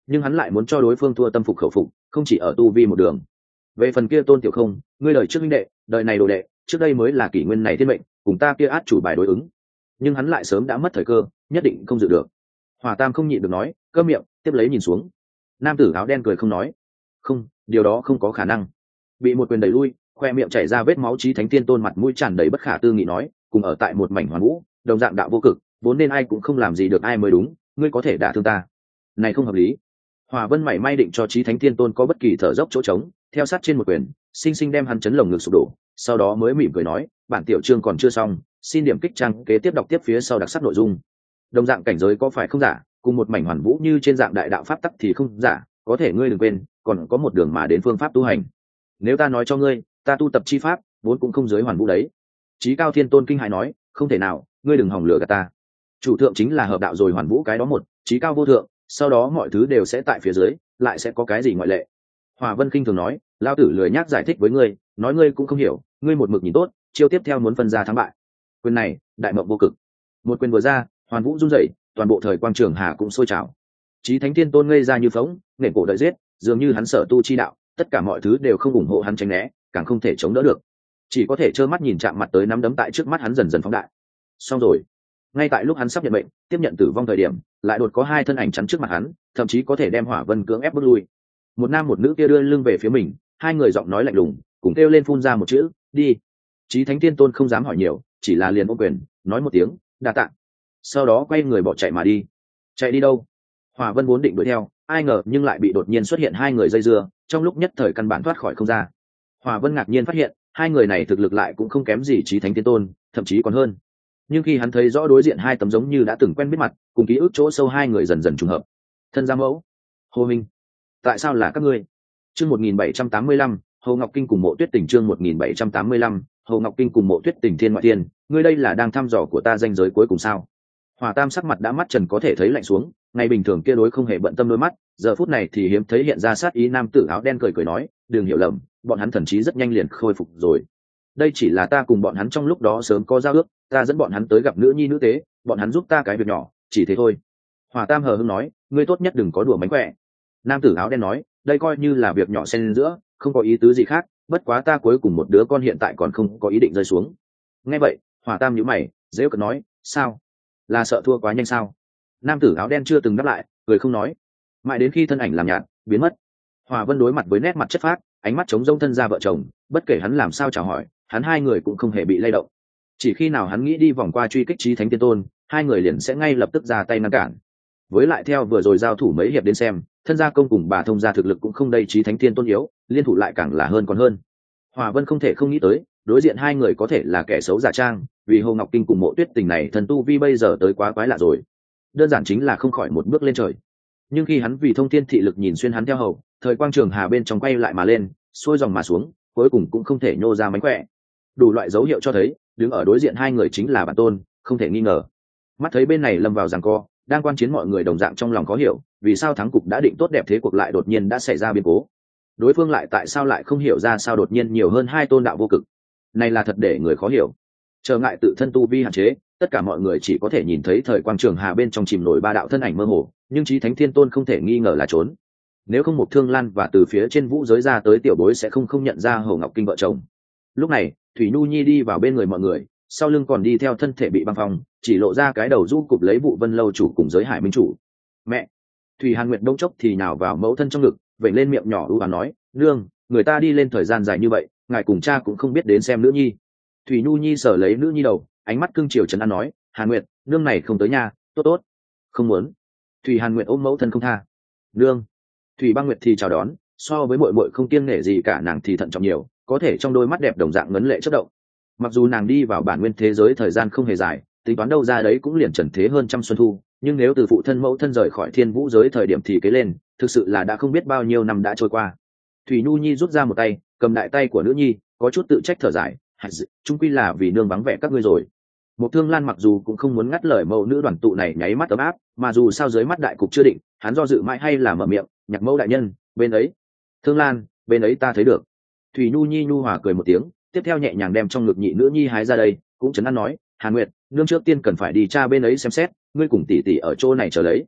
nhưng hắn lại muốn cho đối phương thua tâm phục khẩu phục, không chỉ ở tu vi một đường. Về phần kia Tôn Tiểu Không, ngươi đời trước huynh đệ, đời này đồ đệ, trước đây mới là kỷ nguyên này thiên mệnh, cùng ta kia át chủ bài đối ứng, nhưng hắn lại sớm đã mất thời cơ, nhất định không dự được. Hỏa Tam không nhịn được nói, câm miệng, tiếp lấy nhìn xuống. Nam tử áo đen cười không nói, không, điều đó không có khả năng. Bị một quyền đẩy lui, khoe miệng chảy ra vết máu, Chí Thánh Tiên Tôn mặt mũi tràn đầy bất khả tư nghị nói, cùng ở tại một mảnh hoàn vũ, đồng dạng đạo vô cực, vốn nên ai cũng không làm gì được ai mới đúng, ngươi có thể đả thương ta, này không hợp lý. Hỏa Vân mảy may định cho Chí Thánh Tiên Tôn có bất kỳ thở dốc chỗ trống, theo sát trên một quyền, sinh sinh đem hắn chấn lồng ngực sụp đổ, sau đó mới mỉm cười nói, bản tiểu chương còn chưa xong, xin điểm kích trang kế tiếp đọc tiếp phía sau đặc sắc nội dung. Đồng dạng cảnh giới có phải không giả, cùng một mảnh hoàn vũ như trên dạng đại đạo pháp tắc thì không giả, có thể ngươi đừng quên, còn có một đường mà đến phương pháp tu hành. Nếu ta nói cho ngươi, ta tu tập chi pháp, vốn cũng không dưới hoàn vũ đấy. Chí Cao Thiên Tôn kinh hãi nói, không thể nào, ngươi đừng hòng lừa gạt ta. Chủ thượng chính là hợp đạo rồi hoàn vũ cái đó một, chí cao vô thượng, sau đó mọi thứ đều sẽ tại phía dưới, lại sẽ có cái gì ngoại lệ. Hỏa Vân kinh thường nói, lao tử lười nhác giải thích với ngươi, nói ngươi cũng không hiểu, ngươi một mực nhìn tốt, chiêu tiếp theo muốn phân ra thắng bại. Quyền này, đại mộng vô cực. Một quyền vừa ra, hoàn vũ run rẩy, toàn bộ thời quang trường hà cũng sôi trào. Chí Thánh Tiên Tôn ngây ra như phỗng, nể cổ đợi giết, dường như hắn sở tu chi đạo, tất cả mọi thứ đều không ủng hộ hắn tránh né, càng không thể chống đỡ được, chỉ có thể trơ mắt nhìn chạm mặt tới nắm đấm tại trước mắt hắn dần dần phóng đại. Xong rồi. Ngay tại lúc hắn sắp nhận bệnh, tiếp nhận tử vong thời điểm, lại đột có hai thân ảnh chắn trước mặt hắn, thậm chí có thể đem Hỏa Vân cưỡng ép bước lui. Một nam một nữ kia đưa lưng về phía mình, hai người giọng nói lạnh lùng, cùng kêu lên phun ra một chữ, đi. Chí Thánh Tiên Tôn không dám hỏi nhiều, chỉ là liền ôm quyền, nói một tiếng, đa tạ. Sau đó quay người bỏ chạy mà đi. Chạy đi đâu? Hỏa Vân vốn định đuổi theo, ai ngờ nhưng lại bị đột nhiên xuất hiện hai người dây dưa, trong lúc nhất thời căn bản thoát khỏi không ra. Hỏa Vân ngạc nhiên phát hiện, hai người này thực lực lại cũng không kém gì Chí Thánh Tiên Tôn, thậm chí còn hơn. Nhưng khi hắn thấy rõ đối diện hai tấm giống như đã từng quen biết mặt, cùng ký ức chỗ sâu hai người dần dần trùng hợp. Thân gia mẫu, Hồ Minh, tại sao là các ngươi? Chương 1785, Hồ Ngọc Kinh cùng Mộ Tuyết Tình. Chương 1785, Hồ Ngọc Kinh cùng Mộ Tuyết Tình. Thiên ngoại thiên, ngươi đây là đang thăm dò của ta danh giới cuối cùng sao? Hỏa Tam sắc mặt đã mắt trần có thể thấy lạnh xuống, ngày bình thường kia đối không hề bận tâm đôi mắt, giờ phút này thì hiếm thấy hiện ra sát ý. Nam tử áo đen cười cười nói, đừng hiểu lầm, bọn hắn thần trí rất nhanh liền khôi phục rồi. Đây chỉ là ta cùng bọn hắn trong lúc đó sớm có giao ước, ta dẫn bọn hắn tới gặp nữ nhi nữ tế, bọn hắn giúp ta cái việc nhỏ, chỉ thế thôi. Hỏa Tam hờ hững nói, ngươi tốt nhất đừng có đùa mánh khỏe. Nam tử áo đen nói, đây coi như là việc nhỏ xen giữa, không có ý tứ gì khác, bất quá ta cuối cùng một đứa con hiện tại còn không có ý định rơi xuống. Nghe vậy, Hỏa Tam nhíu mày, dễ cợt nói, sao? Là sợ thua quá nhanh sao? Nam tử áo đen chưa từng đáp lại, cười không nói, mãi đến khi thân ảnh làm nhạt biến mất. Hỏa Vân đối mặt với nét mặt chất phác, ánh mắt trống rỗng thân ra vợ chồng, bất kể hắn làm sao chào hỏi, hắn hai người cũng không hề bị lay động. Chỉ khi nào hắn nghĩ đi vòng qua truy kích Chí Thánh Tiên Tôn, hai người liền sẽ ngay lập tức ra tay ngăn cản. Với lại theo vừa rồi giao thủ mấy hiệp đến xem, thân gia công cùng bà thông gia thực lực cũng không đầy Chí Thánh Tiên Tôn yếu, liên thủ lại càng là hơn còn hơn. Hỏa Vân không thể không nghĩ tới, đối diện hai người có thể là kẻ xấu giả trang, vì Hồ Ngọc Kinh cùng Mộ Tuyết Tình này thần tu vi bây giờ tới quá quái lạ rồi, đơn giản chính là không khỏi một bước lên trời. Nhưng khi hắn vì thông thiên thị lực nhìn xuyên hắn theo hầu, thời quang trường hà bên trong quay lại mà lên, xuôi dòng mà xuống, cuối cùng cũng không thể nhô ra mánh khỏe. Đủ loại dấu hiệu cho thấy, đứng ở đối diện hai người chính là bản tôn, không thể nghi ngờ. Mắt thấy bên này lâm vào giằng co, đang quan chiến mọi người đồng dạng trong lòng khó hiểu, vì sao thắng cục đã định tốt đẹp thế cuộc lại đột nhiên đã xảy ra biến cố. Đối phương lại tại sao lại không hiểu ra sao đột nhiên nhiều hơn hai tôn đạo vô cực. Này là thật để người khó hiểu. Trở ngại tự thân tu vi hạn chế, tất cả mọi người chỉ có thể nhìn thấy thời quang trường hà bên trong chìm nổi ba đạo thân ảnh mơ hồ, nhưng Chí Thánh Thiên Tôn không thể nghi ngờ là trốn. Nếu không một Thương Lan và từ phía trên vũ giới ra tới tiểu bối sẽ không nhận ra Hồ Ngọc Kinh vợ chồng. Lúc này, Thủy Nhu Nhi đi vào bên người mọi người, sau lưng còn đi theo thân thể bị băng phong, chỉ lộ ra cái đầu du cụp lấy Vụ Vân lâu chủ cùng Giới Hải minh chủ. Mẹ! Thủy Hàn Nguyệt đông chốc thì nào vào mẫu thân trong ngực, vểnh lên miệng nhỏ ưu ám nói, nương, người ta đi lên thời gian dài như vậy, ngài cùng cha cũng không biết đến xem nữ nhi. Thủy Nhu Nhi sờ lấy nữ nhi đầu, ánh mắt cưng chiều trấn an nói, Hàn Nguyệt, nương này không tới nhà, tốt tốt. Không muốn. Thủy Hàn Nguyệt ôm mẫu thân không tha. Nương. Thủy Băng Nguyệt thì chào đón, so với muội muội không kiêng nể gì cả, nàng thì thận trọng nhiều, có thể trong đôi mắt đẹp đồng dạng ngấn lệ chớp động. Mặc dù nàng đi vào bản nguyên thế giới thời gian không hề dài, tính toán đâu ra đấy cũng liền trần thế hơn trăm xuân thu, nhưng nếu từ phụ thân mẫu thân rời khỏi thiên vũ giới thời điểm thì kế lên, thực sự là đã không biết bao nhiêu năm đã trôi qua. Thủy Nhu Nhi rút ra một tay, cầm đại tay của nữ nhi, có chút tự trách thở dài, chung quy là vì nương vắng vẻ các ngươi rồi. Một Thương Lan mặc dù cũng không muốn ngắt lời mẫu nữ đoàn tụ này nháy mắt ấm áp, mà dù sao dưới mắt đại cục chưa định, hắn do dự mãi hay là mở miệng, nhạc mẫu đại nhân, bên ấy. Thương Lan, bên ấy ta thấy được. Thủy Nhu Nhi nhu hòa cười một tiếng, tiếp theo nhẹ nhàng đem trong ngực nhị nữ nhi hái ra đây, cũng chấn an nói, Hàn Nguyệt, nương trước tiên cần phải đi cha bên ấy xem xét, ngươi cùng tỷ tỷ ở chỗ này chờ lấy.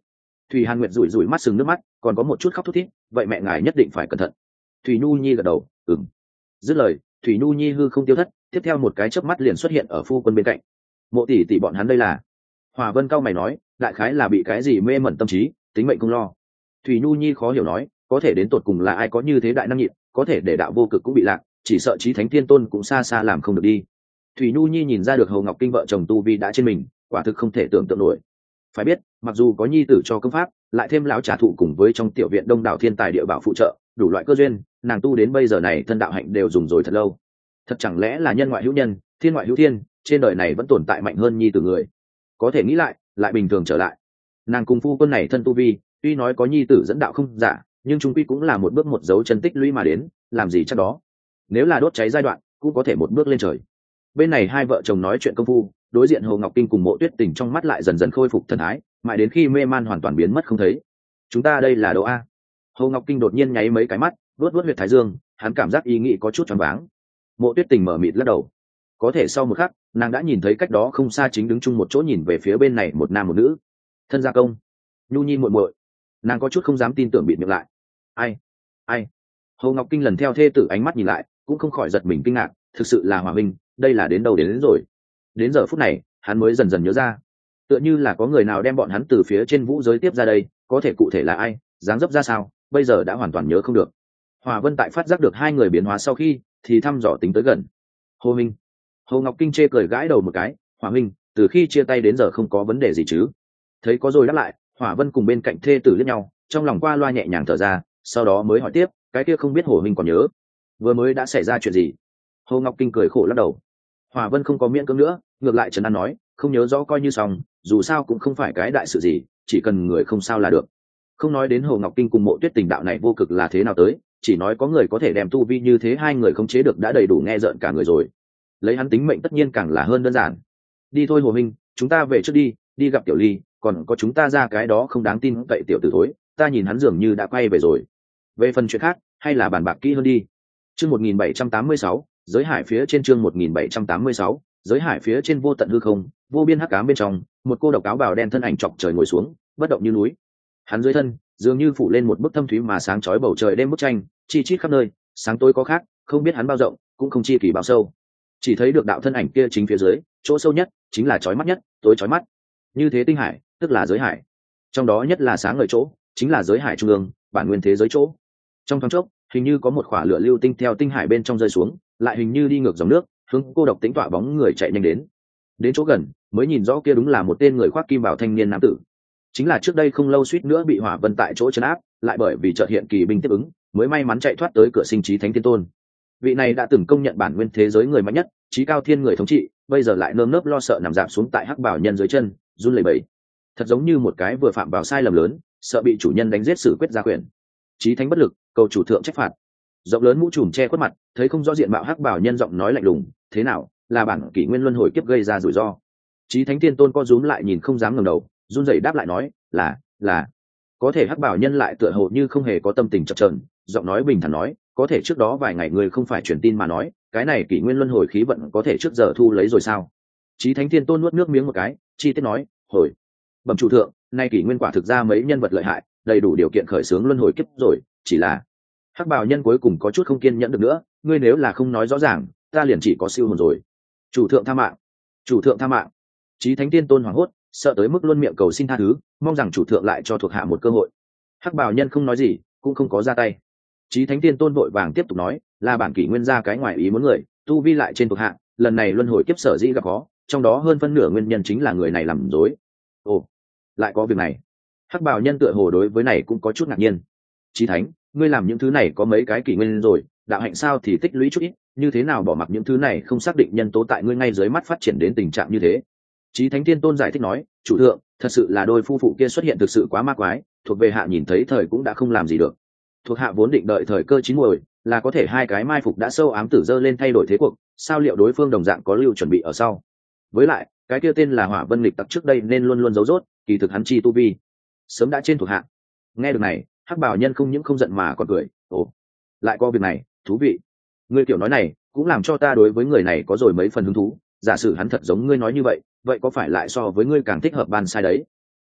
Thủy Hàn Nguyệt rủi rủi mắt sừng nước mắt, còn có một chút khóc thút thít, vậy mẹ ngài nhất định phải cẩn thận. Thủy Nhu Nhi gật đầu, ừm. Dứt lời, Thủy Nhu Nhi hư không tiêu thất, tiếp theo một cái chớp mắt liền xuất hiện ở phu quân bên cạnh. Mộ tỷ tỷ bọn hắn đây là? Hòa Vân cao mày nói, đại khái là bị cái gì mê mẩn tâm trí, tính mệnh không lo. Thủy Nhu Nhi khó hiểu nói, có thể đến tột cùng là ai có như thế đại năng nhịn, có thể để đạo vô cực cũng bị lạc, chỉ sợ chí thánh thiên tôn cũng xa xa làm không được đi. Thủy Nhu Nhi nhìn ra được Hồ Ngọc Kinh vợ chồng tu vi đã trên mình, quả thực không thể tưởng tượng nổi. Phải biết, mặc dù có nhi tử cho công pháp, lại thêm lão trả thụ cùng với trong tiểu viện đông đảo thiên tài địa bảo phụ trợ, đủ loại cơ duyên, nàng tu đến bây giờ này thân đạo hạnh đều dùng rồi thật lâu. Thật chẳng lẽ là nhân ngoại hữu nhân, thiên ngoại hữu thiên, trên đời này vẫn tồn tại mạnh hơn nhi tử người. Có thể nghĩ lại bình thường trở lại. Nàng cùng phu quân này thân tu vi, tuy nói có nhi tử dẫn đạo không giả, nhưng chúng quy cũng là một bước một dấu chân tích lũy mà đến, làm gì chắc đó. Nếu là đốt cháy giai đoạn, cũng có thể một bước lên trời. Bên này hai vợ chồng nói chuyện công phu, đối diện Hồ Ngọc Kinh cùng Mộ Tuyết Tình trong mắt lại dần dần khôi phục thần thái, mãi đến khi mê man hoàn toàn biến mất không thấy. Chúng ta đây là đâu a? Hồ Ngọc Kinh đột nhiên nháy mấy cái mắt, vuốt huyệt thái dương, hắn cảm giác ý nghĩ có chút choáng váng. Mộ Tuyết Tình mở mịt lắc đầu. Có thể sau một khắc, nàng đã nhìn thấy cách đó không xa chính đứng chung một chỗ nhìn về phía bên này một nam một nữ. Thân gia công, Nhu Nhi muội muội. Nàng có chút không dám tin tưởng bịt miệng lại. Ai? Hồ Ngọc Kinh lần theo thê tử ánh mắt nhìn lại, cũng không khỏi giật mình kinh ngạc, thực sự là Hòa Minh, đây là đến đâu đến rồi. Đến giờ phút này, hắn mới dần dần nhớ ra, tựa như là có người nào đem bọn hắn từ phía trên vũ giới tiếp ra đây, có thể cụ thể là ai, dáng dấp ra sao, bây giờ đã hoàn toàn nhớ không được. Hòa Vân tại phát giác được hai người biến hóa sau khi, thì thăm dò tính tới gần. Hồ Minh. Hồ Ngọc Kinh chê cười gãi đầu một cái, Hòa Minh, từ khi chia tay đến giờ không có vấn đề gì chứ? Thấy có rồi đáp lại, Hòa Vân cùng bên cạnh thê tử liếc nhau, trong lòng qua loa nhẹ nhàng thở ra, sau đó mới hỏi tiếp, cái kia không biết Hồ Minh còn nhớ vừa mới đã xảy ra chuyện gì? Hồ Ngọc Kinh cười khổ lắc đầu. Hòa Vân không có miễn cưỡng nữa, ngược lại trấn an nói, không nhớ rõ coi như xong, dù sao cũng không phải cái đại sự gì, chỉ cần người không sao là được. Không nói đến Hồ Ngọc Kinh cùng Mộ Tuyết Tình đạo này vô cực là thế nào tới, chỉ nói có người có thể đem tu vi như thế hai người không chế được đã đầy đủ nghe rợn cả người rồi. Lấy hắn tính mệnh tất nhiên càng là hơn đơn giản. Đi thôi Hồ Minh, chúng ta về trước đi gặp Tiểu Ly, còn có chúng ta ra cái đó không đáng tin cậy tiểu tử thối, ta nhìn hắn dường như đã quay về rồi. Về phần chuyện khác, hay là bàn bạc kỹ hơn đi. Chương 1786, giới hải phía trên chương 1786, giới hải phía trên vô tận hư không, vô biên hắc ám bên trong, một cô độc áo bào đen thân ảnh chọc trời ngồi xuống, bất động như núi. Hắn dưới thân, dường như phủ lên một bức thâm thúy mà sáng chói bầu trời đêm bức tranh, chi chít khắp nơi, sáng tối có khác, không biết hắn bao rộng, cũng không chi kỳ bao sâu. Chỉ thấy được đạo thân ảnh kia chính phía dưới, chỗ sâu nhất, chính là chói mắt nhất, tối chói mắt. Như thế tinh hải, tức là giới hải. Trong đó nhất là sáng ngời chỗ, chính là giới hải trung ương, bản nguyên thế giới chỗ. Trong thoáng chốc, hình như có một khỏa lửa lưu tinh theo tinh hải bên trong rơi xuống, lại hình như đi ngược dòng nước, hướng cô độc tính tọa bóng người chạy nhanh đến chỗ gần mới nhìn rõ kia đúng là một tên người khoác kim bào thanh niên nam tử, chính là trước đây không lâu suýt nữa bị Hỏa Vân tại chỗ trấn áp, lại bởi vì chợt hiện kỳ binh tiếp ứng mới may mắn chạy thoát tới cửa sinh trí thánh thiên tôn. Vị này đã từng công nhận bản nguyên thế giới người mạnh nhất, trí cao thiên người thống trị, bây giờ lại nơm nớp lo sợ nằm dạp xuống tại hắc bảo nhân dưới chân, run lẩy bẩy, thật giống như một cái vừa phạm vào sai lầm lớn, sợ bị chủ nhân đánh giết xử quyết ra quyền. Trí thánh bất lực, cầu chủ thượng trách phạt. Rộng lớn mũ trùm che khuất mặt, thấy không rõ diện mạo hắc bảo nhân giọng nói lạnh lùng, thế nào, là bản kỷ nguyên luân hồi kiếp gây ra rủi ro. Chí thánh thiên tôn co rúm lại nhìn không dám ngẩng đầu, run rẩy đáp lại nói, là. Có thể hắc bảo nhân lại tựa hồ như không hề có tâm tình chập chờn, giọng nói bình thản nói, có thể trước đó vài ngày người không phải truyền tin mà nói, cái này kỷ nguyên luân hồi khí vận có thể trước giờ thu lấy rồi sao? Chí thánh thiên tôn nuốt nước miếng một cái, chi tiết nói, hồi bẩm chủ thượng, nay kỷ nguyên quả thực ra mấy nhân vật lợi hại, đầy đủ điều kiện khởi xướng luân hồi kiếp rồi, chỉ là hắc bảo nhân cuối cùng có chút không kiên nhẫn được nữa, ngươi nếu là không nói rõ ràng, ta liền chỉ có siêu hồn rồi. Chủ thượng tha mạng, chủ thượng tha mạng. Chí thánh tiên tôn hoảng hốt, sợ tới mức luôn miệng cầu xin tha thứ, mong rằng chủ thượng lại cho thuộc hạ một cơ hội. Hắc bảo nhân không nói gì, cũng không có ra tay. Chí thánh tiên tôn vội vàng tiếp tục nói, là bản kỷ nguyên ra cái ngoài ý muốn người, tu vi lại trên thuộc hạ, lần này luân hồi kiếp sở dĩ gặp khó, trong đó hơn phân nửa nguyên nhân chính là người này làm dối. Ồ, lại có việc này. Hắc bảo nhân tựa hồ đối với này cũng có chút ngạc nhiên. Chí thánh, ngươi làm những thứ này có mấy cái kỷ nguyên rồi, đạo hạnh sao thì tích lũy chút ít, như thế nào bỏ mặc những thứ này không xác định nhân tố tại ngươi ngay dưới mắt phát triển đến tình trạng như thế. Chí thánh tiên tôn giải thích nói, chủ thượng, thật sự là đôi phu phụ kia xuất hiện thực sự quá ma quái, thuộc về hạ nhìn thấy thời cũng đã không làm gì được. Thuộc hạ vốn định đợi thời cơ chín muồi, là có thể hai cái mai phục đã sâu ám tử dơ lên thay đổi thế cuộc, sao liệu đối phương đồng dạng có lưu chuẩn bị ở sau. Với lại, cái kia tên là Hỏa Vân Lịch tặc trước đây nên luôn luôn giấu rốt, kỳ thực hắn chi tu vi sớm đã trên thuộc hạ. Nghe được này, hắc bảo nhân không những không giận mà còn cười, ồ, lại có việc này, thú vị. Ngươi kiểu nói này cũng làm cho ta đối với người này có rồi mấy phần hứng thú, giả sử hắn thật giống ngươi nói như vậy, vậy có phải lại so với ngươi càng thích hợp ban sai đấy.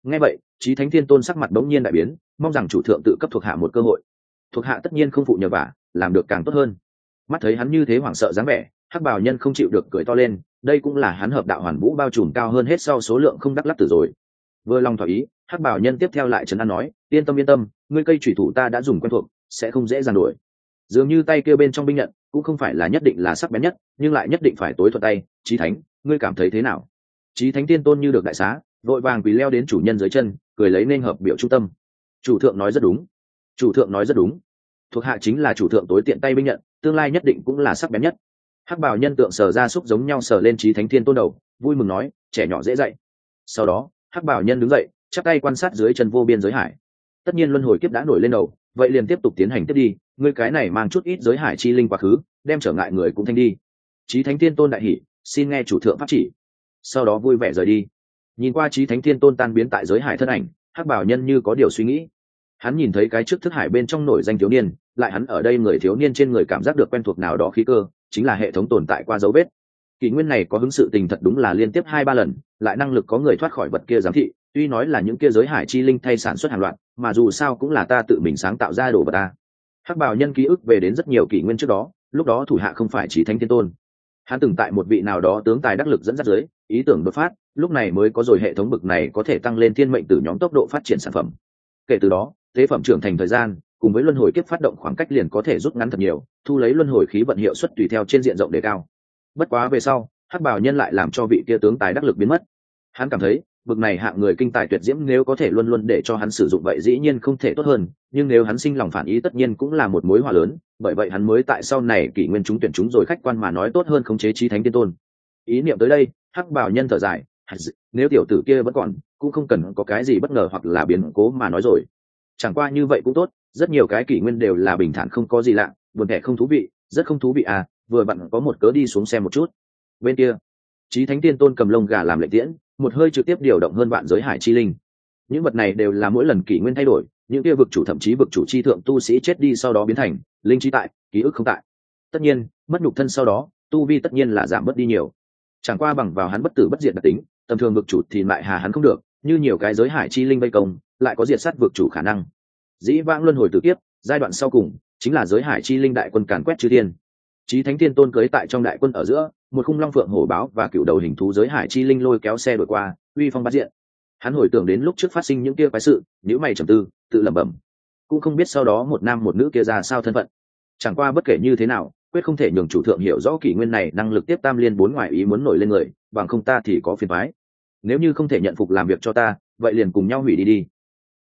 Nghe vậy, Chí Thánh Thiên Tôn sắc mặt bỗng nhiên đại biến, mong rằng chủ thượng tự cấp thuộc hạ một cơ hội. Thuộc hạ tất nhiên không phụ nhờ vả, làm được càng tốt hơn. Mắt thấy hắn như thế hoảng sợ dáng vẻ, Hắc Bảo Nhân không chịu được cười to lên, đây cũng là hắn hợp đạo hoàn vũ bao trùm cao hơn hết sau số lượng không đắc lắc tử rồi. Vừa lòng thỏa ý, Hắc Bảo Nhân tiếp theo lại trấn an nói, yên tâm, ngươi cây chủy thủ ta đã dùng quen thuộc, sẽ không dễ dàng đuổi. Dường như tay kia bên trong binh nhận cũng không phải là nhất định là sắc bén nhất, nhưng lại nhất định phải tối thuận tay. Chí Thánh, ngươi cảm thấy thế nào? Chí Thánh Tiên Tôn như được đại xá, vội vàng quỳ leo đến chủ nhân dưới chân, cười lấy nên hợp biểu trung tâm. Chủ thượng nói rất đúng, chủ thượng nói rất đúng. Thuộc hạ chính là chủ thượng tối tiện tay binh nhận, tương lai nhất định cũng là sắc bén nhất. Hắc Bảo Nhân tượng sờ ra xúc giống nhau sờ lên Chí Thánh Thiên Tôn đầu, vui mừng nói, trẻ nhỏ dễ dạy. Sau đó, Hắc Bảo Nhân đứng dậy, chắp tay quan sát dưới chân vô biên giới hải. Tất nhiên luân hồi kiếp đã nổi lên đầu, vậy liền tiếp tục tiến hành tiếp đi. Ngươi cái này mang chút ít giới hải chi linh quá khứ, đem trở ngại người cũng thanh đi. Chí Thánh Thiên Tôn đại hỉ, xin nghe chủ thượng pháp chỉ. Sau đó vui vẻ rời đi. Nhìn qua Chí Thánh Thiên Tôn tan biến tại giới hải thân ảnh, Hắc Bảo Nhân như có điều suy nghĩ. Hắn nhìn thấy cái trước thức hải bên trong nổi danh thiếu niên, lại hắn ở đây người thiếu niên trên người cảm giác được quen thuộc nào đó khí cơ, chính là hệ thống tồn tại qua dấu vết. Kỷ nguyên này có hứng sự tình thật đúng là liên tiếp 2-3 lần, lại năng lực có người thoát khỏi vật kia giám thị, tuy nói là những kia giới hải chi linh thay sản xuất hàng loạt, mà dù sao cũng là ta tự mình sáng tạo ra đồ vật ta. Hắc Bảo Nhân ký ức về đến rất nhiều kỷ nguyên trước đó, lúc đó thủ hạ không phải Chí Thánh Thiên Tôn. Hắn từng tại một vị nào đó tướng tài đắc lực dẫn dắt dưới, ý tưởng đột phát, lúc này mới có rồi hệ thống bực này có thể tăng lên thiên mệnh tử nhóm tốc độ phát triển sản phẩm. Kể từ đó, tế phẩm trưởng thành thời gian, cùng với luân hồi kiếp phát động khoảng cách liền có thể rút ngắn thật nhiều, thu lấy luân hồi khí vận hiệu suất tùy theo trên diện rộng đề cao. Bất quá về sau, Hắc Bảo Nhân lại làm cho vị kia tướng tài đắc lực biến mất. Hắn cảm thấy, bực này hạng người kinh tài tuyệt diễm nếu có thể luôn luôn để cho hắn sử dụng vậy dĩ nhiên không thể tốt hơn, nhưng nếu hắn sinh lòng phản ý tất nhiên cũng là một mối họa lớn, bởi vậy hắn mới tại sau này kỷ nguyên chúng tuyển chúng rồi khách quan mà nói tốt hơn khống chế Chí Thánh Tiên Tôn. Ý niệm tới đây, Hắc Bảo Nhân thở dài, nếu tiểu tử kia vẫn còn, cũng không cần có cái gì bất ngờ hoặc là biến cố mà nói rồi. Chẳng qua như vậy cũng tốt, rất nhiều cái kỷ nguyên đều là bình thản không có gì lạ, buồn tẻ không thú vị, rất không thú vị à, vừa vặn có một cớ đi xuống xem một chút. Bên kia, Chí Thánh Tiên Tôn cầm lông gà làm lệnh tiễn, một hơi trực tiếp điều động hơn vạn giới hải chi linh. Những vật này đều là mỗi lần kỷ nguyên thay đổi, những kia vực chủ thậm chí vực chủ chi thượng tu sĩ chết đi sau đó biến thành linh trí tại, ký ức không tại. Tất nhiên, mất nhục thân sau đó, tu vi tất nhiên là giảm bớt đi nhiều. Chẳng qua bằng vào hắn bất tử bất diệt đặc tính, tầm thường vực chủ thì lại hà hắn không được, như nhiều cái giới hải chi linh vây công, lại có diệt sát vực chủ khả năng. Dĩ vãng luân hồi tử kiếp, giai đoạn sau cùng chính là giới hải chi linh đại quân càn quét chư thiên. Chí Thánh Tiên Tôn cưới tại trong đại quân ở giữa, một khung long phượng hổ báo và cựu đầu hình thú giới hải chi linh lôi kéo xe đuổi qua, uy phong bát diện. Hắn hồi tưởng đến lúc trước phát sinh những kia quái sự, nhíu mày trầm tư, tự lẩm bẩm, cũng không biết sau đó một nam một nữ kia ra sao thân phận. Chẳng qua bất kể như thế nào, quyết không thể nhường chủ thượng hiểu rõ kỷ nguyên này năng lực tiếp tam liên bốn ngoại ý muốn nổi lên người, bằng không ta thì có phiền toái. Nếu như không thể nhận phục làm việc cho ta, vậy liền cùng nhau hủy đi đi.